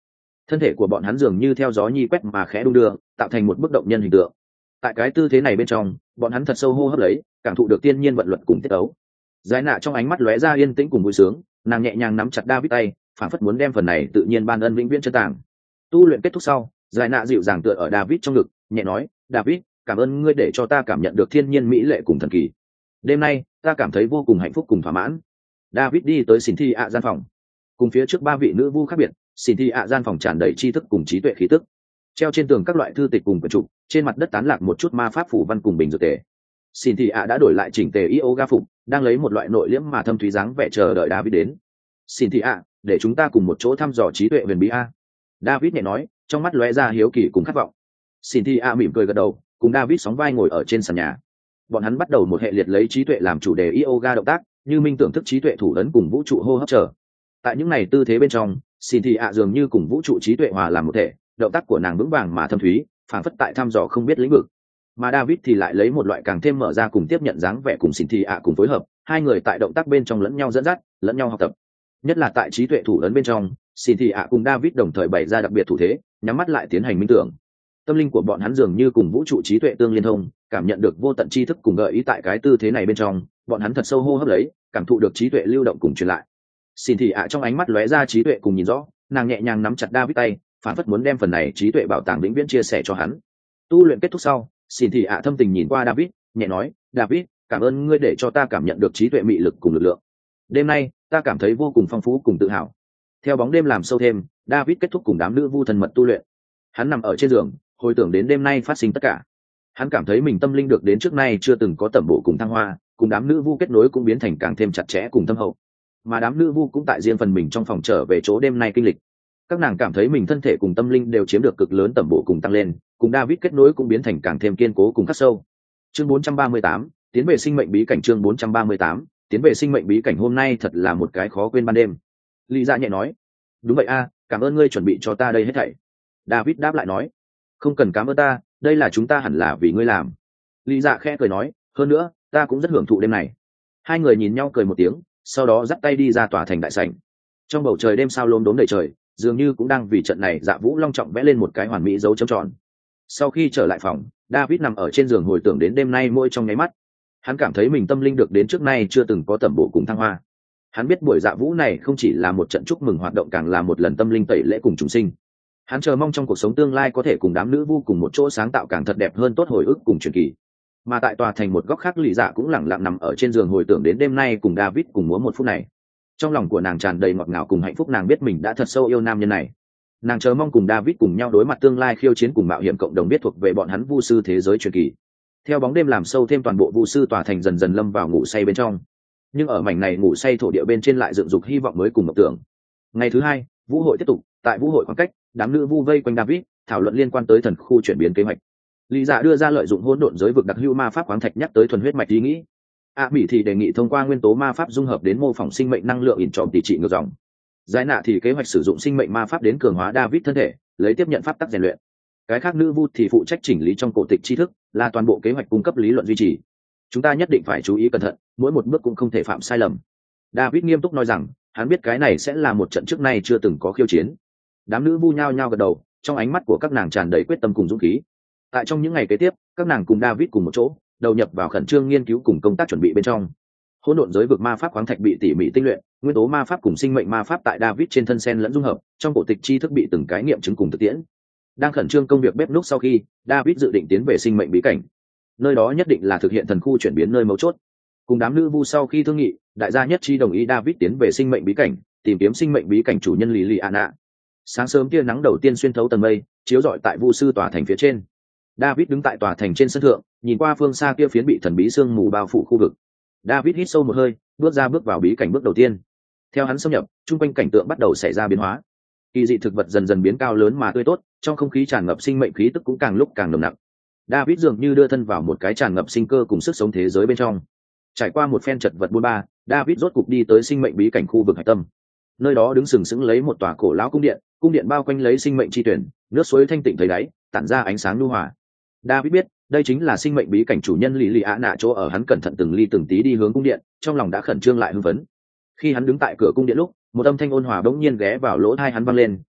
[SPEAKER 1] thân thể của bọn hắn dường như theo gió nhi quét mà khẽ đung đưa, tạo thành một bức động nhân hình tượng. Tại cái tư thế này bên trong, bọn hắn thật sâu hô hấp lấy, cảm thụ được thiên nhiên vận luật cùng tiết ấu. Giải nạ trong ánh mắt lóe ra yên tĩnh cùng vui sướng, nàng nhẹ nhàng nắm chặt David tay, phản phất muốn đem phần này tự nhiên ban ân vĩnh viễn chân tàng. Tu luyện kết thúc sau, Giải nạ dịu dàng tựa ở David trong ngực, nhẹ nói, David, cảm ơn ngươi để cho ta cảm nhận được thiên nhiên mỹ lệ cùng thần kỳ. Đêm nay ta cảm thấy vô cùng hạnh phúc cùng thỏa mãn. David đi tới Cynthia gian phòng. Cùng phía trước ba vị nữ vu khác biệt, Cynthia gian phòng tràn đầy tri thức cùng trí tuệ khí tức. Treo trên tường các loại thư tịch cùng quyển trục, trên mặt đất tán lạc một chút ma pháp phủ văn cùng bình dược tề. Cynthia đã đổi lại chỉnh tề yoga phục, đang lấy một loại nội liễm mà thâm thúy dáng vẻ chờ đợi David đến. Cynthia, để chúng ta cùng một chỗ thăm dò trí tuệ huyền bí a. David nhẹ nói, trong mắt lóe ra hiếu kỳ cùng khát vọng. Cynthia mỉm cười gật đầu, cùng David sóng vai ngồi ở trên sàn nhà. Bọn hắn bắt đầu một hệ liệt lấy trí tuệ làm chủ đề yoga động tác, như minh tưởng thức trí tuệ thủ ấn cùng vũ trụ hô hấp trở. Tại những này tư thế bên trong, Cynthia dường như cùng vũ trụ trí tuệ hòa làm một thể, động tác của nàng vững vàng mà thâm thúy, phảng phất tại thăm dò không biết lĩnh vực. Mà David thì lại lấy một loại càng thêm mở ra cùng tiếp nhận dáng vẻ cùng Cynthia cùng phối hợp, hai người tại động tác bên trong lẫn nhau dẫn dắt, lẫn nhau học tập. Nhất là tại trí tuệ thủ ấn bên trong, Cynthia cùng David đồng thời bày ra đặc biệt thủ thế, nhắm mắt lại tiến hành minh tưởng. Tâm linh của bọn hắn dường như cùng vũ trụ trí tuệ tương liên thông, cảm nhận được vô tận tri thức cùng gợi ý tại cái tư thế này bên trong, bọn hắn thật sâu hô hấp lấy, cảm thụ được trí tuệ lưu động cùng truyền lại. Cynthia trong ánh mắt lóe ra trí tuệ cùng nhìn rõ, nàng nhẹ nhàng nắm chặt David tay, phản phất muốn đem phần này trí tuệ bảo tàng vĩnh viễn chia sẻ cho hắn. Tu luyện kết thúc sau, Cynthia thâm tình nhìn qua David, nhẹ nói, David, cảm ơn ngươi để cho ta cảm nhận được trí tuệ mị lực cùng lực lượng. Đêm nay, ta cảm thấy vô cùng phong phú cùng tự hào. Theo bóng đêm làm sâu thêm, David kết thúc cùng đám nữ vu thân mật tu luyện. Hắn nằm ở trên giường, hồi tưởng đến đêm nay phát sinh tất cả. Hắn cảm thấy mình tâm linh được đến trước nay chưa từng có tẩm bổ cùng thăng hoa, cùng đám nữ vu kết nối cũng biến thành càng thêm chặt chẽ cùng thâm hậu. Mà đám nữ vu cũng tại riêng phần mình trong phòng trở về chỗ đêm nay kinh lịch. Các nàng cảm thấy mình thân thể cùng tâm linh đều chiếm được cực lớn tẩm bổ cùng tăng lên, cùng David kết nối cũng biến thành càng thêm kiên cố cùng khắc sâu. Chương 438, tiến về sinh mệnh bí cảnh. Chương 438, tiến về sinh mệnh bí cảnh. Hôm nay thật là một cái khó quên ban đêm. Lý Dạ nhẹ nói, đúng vậy a, cảm ơn ngươi chuẩn bị cho ta đây hết thảy. David đáp lại nói, không cần cảm ơn ta, đây là chúng ta hẳn là vì ngươi làm. Lý Dạ khẽ cười nói, hơn nữa ta cũng rất hưởng thụ đêm này. Hai người nhìn nhau cười một tiếng, sau đó dắt tay đi ra tòa thành đại sảnh. Trong bầu trời đêm sao lốm đốm đầy trời, dường như cũng đang vì trận này Dạ Vũ long trọng vẽ lên một cái hoàn mỹ dấu chấm tròn. Sau khi trở lại phòng, David nằm ở trên giường hồi tưởng đến đêm nay mỗi trong nháy mắt. Hắn cảm thấy mình tâm linh được đến trước nay chưa từng có tẩm bổ cùng thăng hoa. Hắn biết buổi Dạ Vũ này không chỉ là một trận chúc mừng hoạt động, càng là một lần tâm linh tẩy lễ cùng chúng sinh. Hắn chờ mong trong cuộc sống tương lai có thể cùng đám nữ vu cùng một chỗ sáng tạo càng thật đẹp hơn tốt hồi ức cùng truyền kỳ. Mà tại tòa thành một góc khác, Lý Dạ cũng lặng lặng nằm ở trên giường hồi tưởng đến đêm nay cùng David cùng múa một phút này. Trong lòng của nàng tràn đầy ngọt ngào cùng hạnh phúc, nàng biết mình đã thật sâu yêu nam nhân này. Nàng chờ mong cùng David cùng nhau đối mặt tương lai khiêu chiến cùng mạo hiểm cộng đồng biết thuộc về bọn hắn vu sư thế giới truyền kỳ. Theo bóng đêm làm sâu thêm, toàn bộ vu sư tòa thành dần dần lâm vào ngủ say bên trong. Nhưng ở mảnh này ngủ say thổ địa bên trên lại dựng dục hy vọng mới cùng mộng tưởng. Ngày thứ hai, vũ hội tiếp tục. Tại vũ hội khoảng cách, đám nữ vu vây quanh David, thảo luận liên quan tới thần khu chuyển biến kế hoạch. Lý Dạ đưa ra lợi dụng hỗn độn giới vực đặc hữu ma pháp khoáng thạch, nhắc tới thuần huyết mạch ý nghĩ. Mỹ thì đề nghị thông qua nguyên tố ma pháp dung hợp đến mô phỏng sinh mệnh năng lượng ỉn trọm tỷ trị ngược dòng. Giải nạ thì kế hoạch sử dụng sinh mệnh ma pháp đến cường hóa David thân thể, lấy tiếp nhận pháp tắc rèn luyện. Cái khác nữ vu thì phụ trách chỉnh lý trong cổ tịch tri thức, là toàn bộ kế hoạch cung cấp lý luận duy trì. Chúng ta nhất định phải chú ý cẩn thận, mỗi một bước cũng không thể phạm sai lầm. David nghiêm túc nói rằng, hắn biết cái này sẽ là một trận trước nay chưa từng có khiêu chiến. Đám nữ vu nhao nhao gật đầu, trong ánh mắt của các nàng tràn đầy quyết tâm cùng dũng khí. Tại trong những ngày kế tiếp, các nàng cùng David cùng một chỗ, đầu nhập vào khẩn trương nghiên cứu cùng công tác chuẩn bị bên trong. Hỗn độn giới vực ma pháp khoáng thạch bị tỉ mỉ tinh luyện, nguyên tố ma pháp cùng sinh mệnh ma pháp tại David trên thân sen lẫn dung hợp, trong cổ tịch tri thức bị từng cái nghiệm chứng cùng thực tiễn. Đang khẩn trương công việc bếp núc sau khi, David dự định tiến về sinh mệnh bí cảnh. Nơi đó nhất định là thực hiện thần khu chuyển biến nơi mấu chốt. Cùng đám nữ vu sau khi thương nghị, đại gia nhất trí đồng ý David tiến về sinh mệnh bí cảnh, tìm kiếm sinh mệnh bí cảnh chủ nhân Liliana. Sáng sớm tia nắng đầu tiên xuyên thấu tầng mây, chiếu rọi tại vu sư tòa thành phía trên. David đứng tại tòa thành trên sân thượng, nhìn qua phương xa kia phiến bị thần bí sương mù bao phủ khu vực. David hít sâu một hơi, bước vào bí cảnh bước đầu tiên. Theo hắn xâm nhập, trung quanh cảnh tượng bắt đầu xảy ra biến hóa. Kỳ dị thực vật dần dần biến cao lớn mà tươi tốt, trong không khí tràn ngập sinh mệnh khí tức cũng càng lúc càng nồng nặc. David dường như đưa thân vào một cái tràn ngập sinh cơ cùng sức sống thế giới bên trong. Trải qua một phen chật vật buôn ba, David rốt cục đi tới sinh mệnh bí cảnh khu vực hải tâm. Nơi đó đứng sừng sững lấy một tòa cổ lão cung điện bao quanh lấy sinh mệnh chi tuyển, nước suối thanh tịnh thấy đáy, tản ra ánh sáng nhu hòa. David biết, đây chính là sinh mệnh bí cảnh chủ nhân Liliana chỗ ở. Hắn cẩn thận từng ly từng tí đi hướng cung điện, trong lòng đã khẩn trương lại hưng phấn. Khi hắn đứng tại cửa cung điện lúc, một âm thanh ôn hòa bỗng nhiên ghé vào lỗ tai hắn vang lên,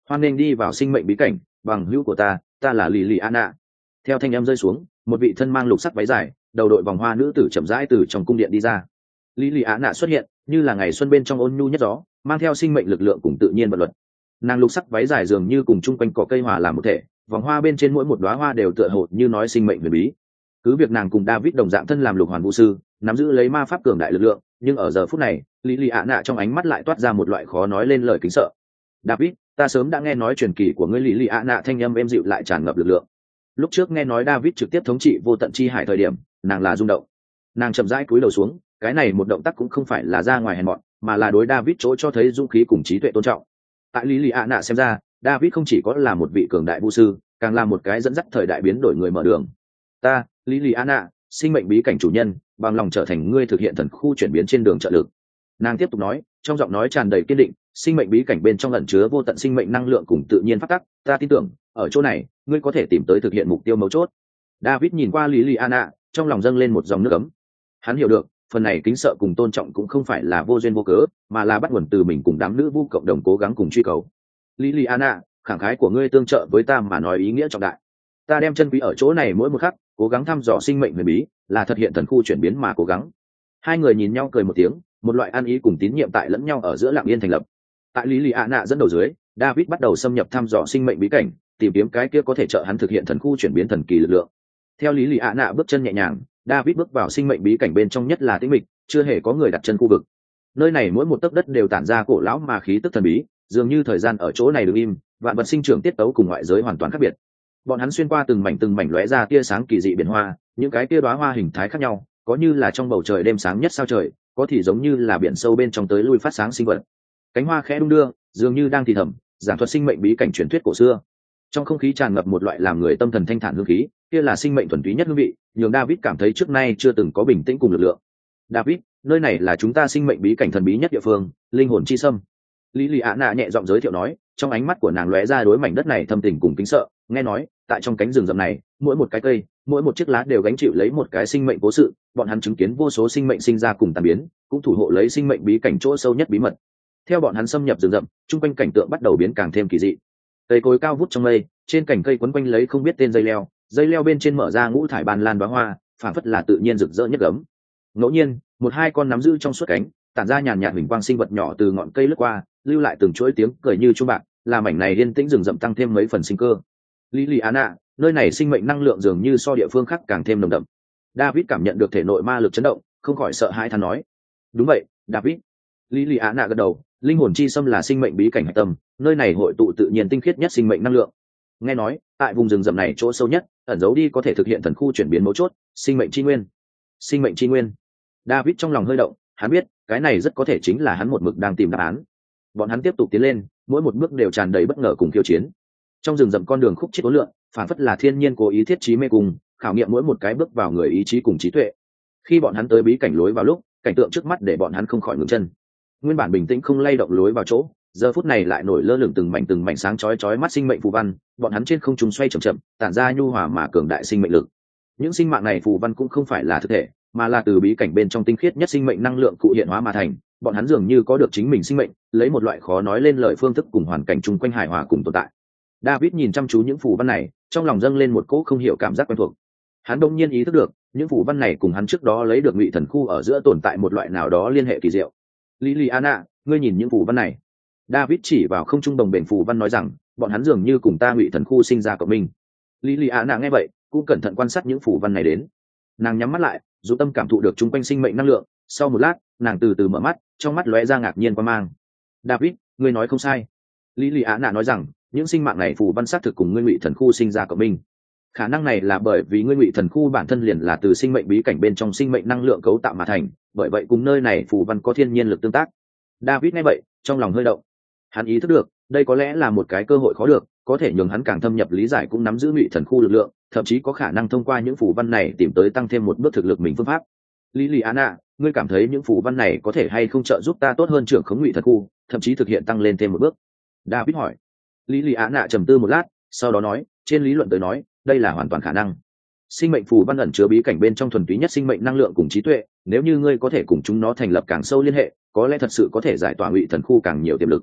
[SPEAKER 1] hoan nghênh đi vào sinh mệnh bí cảnh, bằng hữu của ta là lì lì an ạ. Theo thanh em rơi xuống, một vị thân mang lục sắc váy dài, đầu đội vòng hoa nữ tử chậm rãi từ trong cung điện đi ra. Lý lì á nạ xuất hiện như là ngày xuân bên trong ôn nhu nhất gió, mang theo sinh mệnh lực lượng cùng tự nhiên vật luật. Nàng lục sắc váy dài dường như cùng chung quanh cỏ cây hòa làm một thể, vòng hoa bên trên mỗi một đóa hoa đều tựa hồ như nói sinh mệnh huyền bí. Cứ việc nàng cùng David đồng dạng thân làm lục hoàn vũ sư, nắm giữ lấy ma pháp cường đại lực lượng, nhưng ở giờ phút này, Lý lì á nạ trong ánh mắt lại toát ra một loại khó nói lên lời kính sợ. David, ta sớm đã nghe nói truyền kỳ của ngươi. Lý lì á nạ thanh âm êm dịu lại tràn ngập lực lượng. Lúc trước nghe nói David trực tiếp thống trị vô tận chi hải thời điểm, nàng là rung động. Nàng chậm rãi cúi đầu xuống, cái này một động tác cũng không phải là ra ngoài hèn mọn, mà là đối David chỗ cho thấy dũng khí cùng trí tuệ tôn trọng. Tại Lý lì ạ nạ xem ra, David không chỉ có là một vị cường đại vũ sư, càng là một cái dẫn dắt thời đại biến đổi người mở đường. Ta, Lý lì ạ nạ, sinh mệnh bí cảnh chủ nhân, bằng lòng trở thành ngươi thực hiện thần khu chuyển biến trên đường trợ lực. Nàng tiếp tục nói, trong giọng nói tràn đầy kiên định, sinh mệnh bí cảnh bên trong ẩn chứa vô tận sinh mệnh năng lượng cùng tự nhiên phát tắc, ta tin tưởng, ở chỗ này, ngươi có thể tìm tới thực hiện mục tiêu mấu chốt. David nhìn qua Lý lì ạ nạ, trong lòng dâng lên một dòng nước ấm. Hắn hiểu được, phần này kính sợ cùng tôn trọng cũng không phải là vô duyên vô cớ, mà là bắt nguồn từ mình cùng đám nữ vu cộng đồng cố gắng cùng truy cầu. Liliana, khẳng khái của ngươi tương trợ với ta mà nói ý nghĩa trọng đại. Ta đem chân quý ở chỗ này mỗi một khắc, cố gắng thăm dò sinh mệnh huyền bí, là thực hiện thần khu chuyển biến mà cố gắng. Hai người nhìn nhau cười một tiếng, một loại ăn ý cùng tín nhiệm tại lẫn nhau ở giữa lặng yên thành lập. Tại Liliana dẫn đầu dưới, David bắt đầu xâm nhập thăm dò sinh mệnh bí cảnh, tìm kiếm cái kia có thể trợ hắn thực hiện thần khu chuyển biến thần kỳ lực lượng. Theo Liliana bước chân nhẹ nhàng, David bước vào sinh mệnh bí cảnh bên trong nhất là tĩnh mịch, chưa hề có người đặt chân khu vực. Nơi này mỗi một tấc đất đều tản ra cổ lão mà khí tức thần bí, dường như thời gian ở chỗ này đứng im, vạn vật sinh trưởng tiết tấu cùng ngoại giới hoàn toàn khác biệt. Bọn hắn xuyên qua từng mảnh lóe ra tia sáng kỳ dị biển hoa, những cái tia đóa hoa hình thái khác nhau, có như là trong bầu trời đêm sáng nhất sao trời, có thì giống như là biển sâu bên trong tới lui phát sáng sinh vật. Cánh hoa khẽ đung đưa, dường như đang thì thầm, giảng thuật sinh mệnh bí cảnh truyền thuyết cổ xưa. Trong không khí tràn ngập một loại làm người tâm thần thanh thản hương khí, kia là sinh mệnh thuần túy nhất hương vị, nhường David cảm thấy trước nay chưa từng có bình tĩnh cùng lực lượng. David, nơi này là chúng ta sinh mệnh bí cảnh thần bí nhất địa phương, linh hồn chi sâm. Liliana nhẹ giọng giới thiệu nói, trong ánh mắt của nàng lóe ra đối mảnh đất này thâm tình cùng kính sợ. Nghe nói, tại trong cánh rừng rậm này, mỗi một cái cây, mỗi một chiếc lá đều gánh chịu lấy một cái sinh mệnh cố sự, bọn hắn chứng kiến vô số sinh mệnh sinh ra cùng tàn biến, cũng thủ hộ lấy sinh mệnh bí cảnh chỗ sâu nhất bí mật. Theo bọn hắn xâm nhập rừng rậm, trung quanh cảnh tượng bắt đầu biến càng thêm kỳ dị. Cây cối cao vút trong mây, trên cành cây quấn quanh lấy không biết tên dây leo bên trên mở ra ngũ thải bàn lan đóa hoa, phảng phất là tự nhiên rực rỡ nhất gấm. Ngẫu nhiên, một hai con nắm giữ trong suốt cánh, tản ra nhàn nhạt huỳnh quang sinh vật nhỏ từ ngọn cây lướt qua, lưu lại từng chuỗi tiếng cười như chuông bạc, làm mảnh này yên tĩnh rừng rậm tăng thêm mấy phần sinh cơ. Liliana, nơi này sinh mệnh năng lượng dường như so địa phương khác càng thêm nồng đậm. David cảm nhận được thể nội ma lực chấn động, không khỏi sợ hãi than nói: "Đúng vậy, David." Liliana gật đầu, linh hồn chi sâm là sinh mệnh bí cảnh hạch tâm, nơi này hội tụ tự nhiên tinh khiết nhất sinh mệnh năng lượng. Nghe nói, tại vùng rừng rậm này chỗ sâu nhất, ẩn giấu đi có thể thực hiện thần khu chuyển biến mấu chốt, sinh mệnh chi nguyên. Sinh mệnh chi nguyên. David trong lòng hơi động, hắn biết, cái này rất có thể chính là hắn một mực đang tìm đáp án. Bọn hắn tiếp tục tiến lên, mỗi một bước đều tràn đầy bất ngờ cùng khiêu chiến. Trong rừng rậm con đường khúc chiết uốn lượn, phản phất là thiên nhiên cố ý thiết trí mê cùng, khảo nghiệm mỗi một cái bước vào người ý chí cùng trí tuệ. Khi bọn hắn tới bí cảnh lối vào lúc, cảnh tượng trước mắt để bọn hắn không khỏi ngừng chân. Nguyên bản bình tĩnh không lay động lối vào chỗ, giờ phút này lại nổi lơ lửng từng mảnh sáng chói mắt sinh mệnh phù văn, bọn hắn trên không trung xoay chậm chậm, tản ra nhu hòa mà cường đại sinh mệnh lực. Những sinh mạng này phù văn cũng không phải là thực thể, mà là từ bí cảnh bên trong tinh khiết nhất sinh mệnh năng lượng cụ hiện hóa mà thành. Bọn hắn dường như có được chính mình sinh mệnh, lấy một loại khó nói lên lời phương thức cùng hoàn cảnh chung quanh hài hòa cùng tồn tại. David nhìn chăm chú những phù văn này, trong lòng dâng lên một cỗ không hiểu cảm giác quen thuộc. Hắn đột nhiên ý thức được, những phù văn này cùng hắn trước đó lấy được Ngụy Thần Khu ở giữa tồn tại một loại nào đó liên hệ kỳ diệu. Liliana, ngươi nhìn những phù văn này. David chỉ vào không trung đồng bền phù văn nói rằng, bọn hắn dường như cùng ta Ngụy Thần Khu sinh ra cộng minh. Liliana nghe vậy, cũng cẩn thận quan sát những phù văn này đến. Nàng nhắm mắt lại, dù tâm cảm thụ được chung quanh sinh mệnh năng lượng. Sau một lát, nàng từ từ mở mắt, trong mắt lóe ra ngạc nhiên quan mang. David, ngươi nói không sai. Liliana nói rằng, những sinh mạng này phù văn xác thực cùng ngươi Ngụy Thần Khu sinh ra cộng minh. Khả năng này là bởi vì ngươi Ngụy Thần Khu bản thân liền là từ sinh mệnh bí cảnh bên trong sinh mệnh năng lượng cấu tạo mà thành, bởi vậy cùng nơi này phù văn có thiên nhiên lực tương tác. David nghe vậy, trong lòng hơi động. Hắn ý thức được, đây có lẽ là một cái cơ hội khó được, có thể nhường hắn càng thâm nhập lý giải cũng nắm giữ Ngụy Thần Khu lực lượng, thậm chí có khả năng thông qua những phù văn này tìm tới tăng thêm một bước thực lực mình phương pháp. Liliana, ngươi cảm thấy những phù văn này có thể hay không trợ giúp ta tốt hơn trưởng khống Ngụy Thần Khu, thậm chí thực hiện tăng lên thêm một bước? David hỏi. Liliana trầm tư một lát, sau đó nói, trên lý luận tới nói, đây là hoàn toàn khả năng. Sinh mệnh phù văn ẩn chứa bí cảnh bên trong thuần túy nhất sinh mệnh năng lượng cùng trí tuệ, nếu như ngươi có thể cùng chúng nó thành lập càng sâu liên hệ, có lẽ thật sự có thể giải tỏa Ngụy Thần Khu càng nhiều tiềm lực.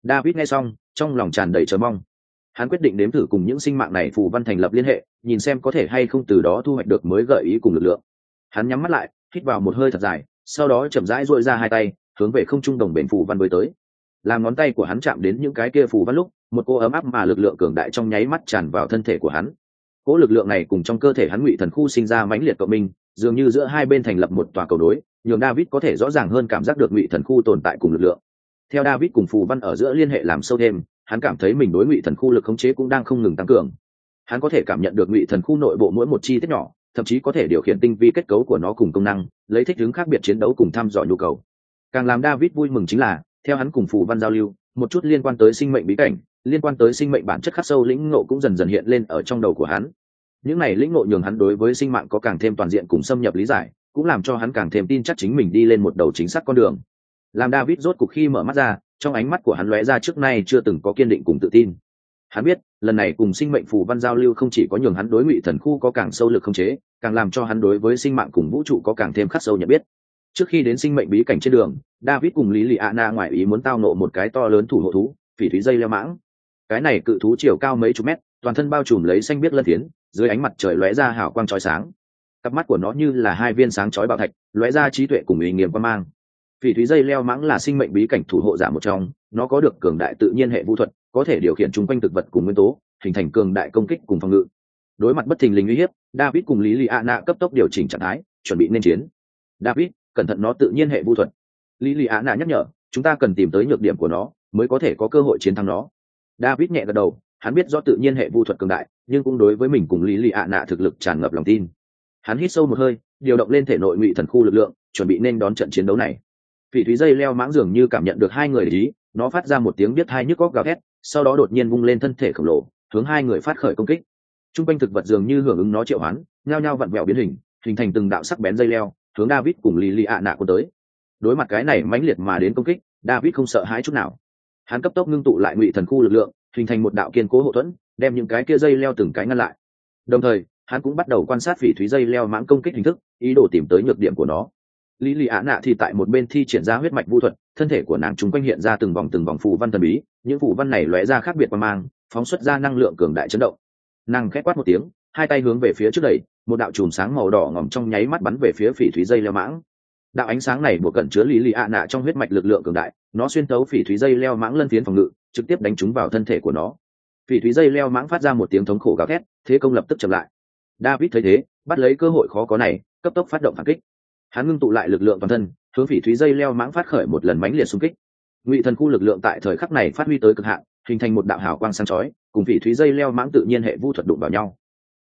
[SPEAKER 1] David nghe xong trong lòng tràn đầy chờ mong. Hắn quyết định đếm thử cùng những sinh mạng này phù văn thành lập liên hệ, nhìn xem có thể hay không từ đó thu hoạch được mới gợi ý cùng lực lượng. Hắn nhắm mắt lại, hít vào một hơi thật dài, sau đó chậm rãi duỗi ra hai tay, hướng về không trung đồng bền phù văn bơi tới. Làm ngón tay của hắn chạm đến những cái kia phù văn lúc, một cô ấm áp mà lực lượng cường đại trong nháy mắt tràn vào thân thể của hắn. Cỗ lực lượng này cùng trong cơ thể hắn ngụy thần khu sinh ra mãnh liệt cộng minh, dường như giữa hai bên thành lập một tòa cầu đối, nhường David có thể rõ ràng hơn cảm giác được ngụy thần khu tồn tại cùng lực lượng. Theo David cùng phù văn ở giữa liên hệ làm sâu thêm, hắn cảm thấy mình đối ngụy thần khu lực khống chế cũng đang không ngừng tăng cường. Hắn có thể cảm nhận được ngụy thần khu nội bộ mỗi một chi tiết nhỏ, thậm chí có thể điều khiển tinh vi kết cấu của nó cùng công năng, lấy thích ứng khác biệt chiến đấu cùng thăm dò nhu cầu. Càng làm David vui mừng chính là, theo hắn cùng phù văn giao lưu, một chút liên quan tới sinh mệnh bí cảnh, liên quan tới sinh mệnh bản chất khắc sâu lĩnh ngộ cũng dần dần hiện lên ở trong đầu của hắn. Những này lĩnh ngộ nhường hắn đối với sinh mạng có càng thêm toàn diện cùng xâm nhập lý giải, cũng làm cho hắn càng thêm tin chắc chính mình đi lên một đầu chính xác con đường. Làm David rốt cuộc khi mở mắt ra, trong ánh mắt của hắn lóe ra trước nay chưa từng có kiên định cùng tự tin. Hắn biết, lần này cùng sinh mệnh phù văn giao lưu không chỉ có nhường hắn đối ngụy thần khu có càng sâu lực khống chế, càng làm cho hắn đối với sinh mạng cùng vũ trụ có càng thêm khắc sâu nhận biết. Trước khi đến sinh mệnh bí cảnh trên đường, David cùng Lý Lì Anna ngoại ý muốn tao nộ một cái to lớn thủ hộ thú, phỉ thúy dây leo mãng. Cái này cự thú chiều cao mấy chục mét, toàn thân bao trùm lấy xanh biếc lân phiến, dưới ánh mặt trời lóe ra hào quang chói sáng. Cặp mắt của nó như là hai viên sáng chói bảo thạch, lóe ra trí tuệ cùng uy nghiêm quan mang. Phỉ thúy dây leo mãng là sinh mệnh bí cảnh thủ hộ giả một trong, nó có được cường đại tự nhiên hệ vũ thuật, có thể điều khiển chung quanh thực vật cùng nguyên tố, hình thành cường đại công kích cùng phòng ngự. Đối mặt bất thình lình uy hiếp, David cùng Lý Lì Anna cấp tốc điều chỉnh trạng thái, chuẩn bị nên chiến. David, cẩn thận nó tự nhiên hệ vũ thuật. Lý Lì Anna nhắc nhở, chúng ta cần tìm tới nhược điểm của nó, mới có thể có cơ hội chiến thắng nó. David nhẹ gật đầu, hắn biết rõ tự nhiên hệ vũ thuật cường đại, nhưng cũng đối với mình cùng Lý Lì Anna thực lực tràn ngập lòng tin. Hắn hít sâu một hơi, điều động lên thể nội ngụy thần khu lực lượng, chuẩn bị nên đón trận chiến đấu này. Phỉ thúy dây leo mãng dường như cảm nhận được hai người để ý, nó phát ra một tiếng biết hai nhức óc gào thét, sau đó đột nhiên vung lên thân thể khổng lồ, hướng hai người phát khởi công kích. Trung quanh thực vật dường như hưởng ứng nó triệu hoán, nhao nhao vặn vẹo biến hình, hình thành từng đạo sắc bén dây leo, hướng David cùng Lily Anna cuốn tới. Đối mặt cái này mãnh liệt mà đến công kích, David không sợ hãi chút nào. Hắn cấp tốc ngưng tụ lại ngụy thần khu lực lượng, hình thành một đạo kiên cố hộ thuẫn, đem những cái kia dây leo từng cái ngăn lại. Đồng thời, hắn cũng bắt đầu quan sát phỉ thúy dây leo mãng công kích hình thức, ý đồ tìm tới nhược điểm của nó. Lý Anna thì tại một bên thi triển ra huyết mạch vũ thuật, thân thể của nàng chúng quanh hiện ra từng vòng phù văn thần bí, những phù văn này lóe ra khác biệt qua mang, phóng xuất ra năng lượng cường đại chấn động. Nàng khẽ quát một tiếng, hai tay hướng về phía trước đẩy, một đạo chùm sáng màu đỏ ngòm trong nháy mắt bắn về phía phỉ thúy dây leo mãng. Đạo ánh sáng này buộc cẩn chứa Lý Anna trong huyết mạch lực lượng cường đại, nó xuyên thấu phỉ thúy dây leo mãng lân phiến phòng ngự, trực tiếp đánh trúng vào thân thể của nó. Phỉ thúy dây leo mãng phát ra một tiếng thống khổ gào thét, thế công lập tức chậm lại. David thấy thế, bắt lấy cơ hội khó có này, cấp tốc phát động phản kích. Hắn ngưng tụ lại lực lượng toàn thân, hướng phỉ thúy dây leo mãng phát khởi một lần mãnh liệt xung kích. Ngụy thần khu lực lượng tại thời khắc này phát huy tới cực hạn, hình thành một đạo hào quang sáng chói, cùng phỉ thúy dây leo mãng tự nhiên hệ vũ thuật đụng vào nhau.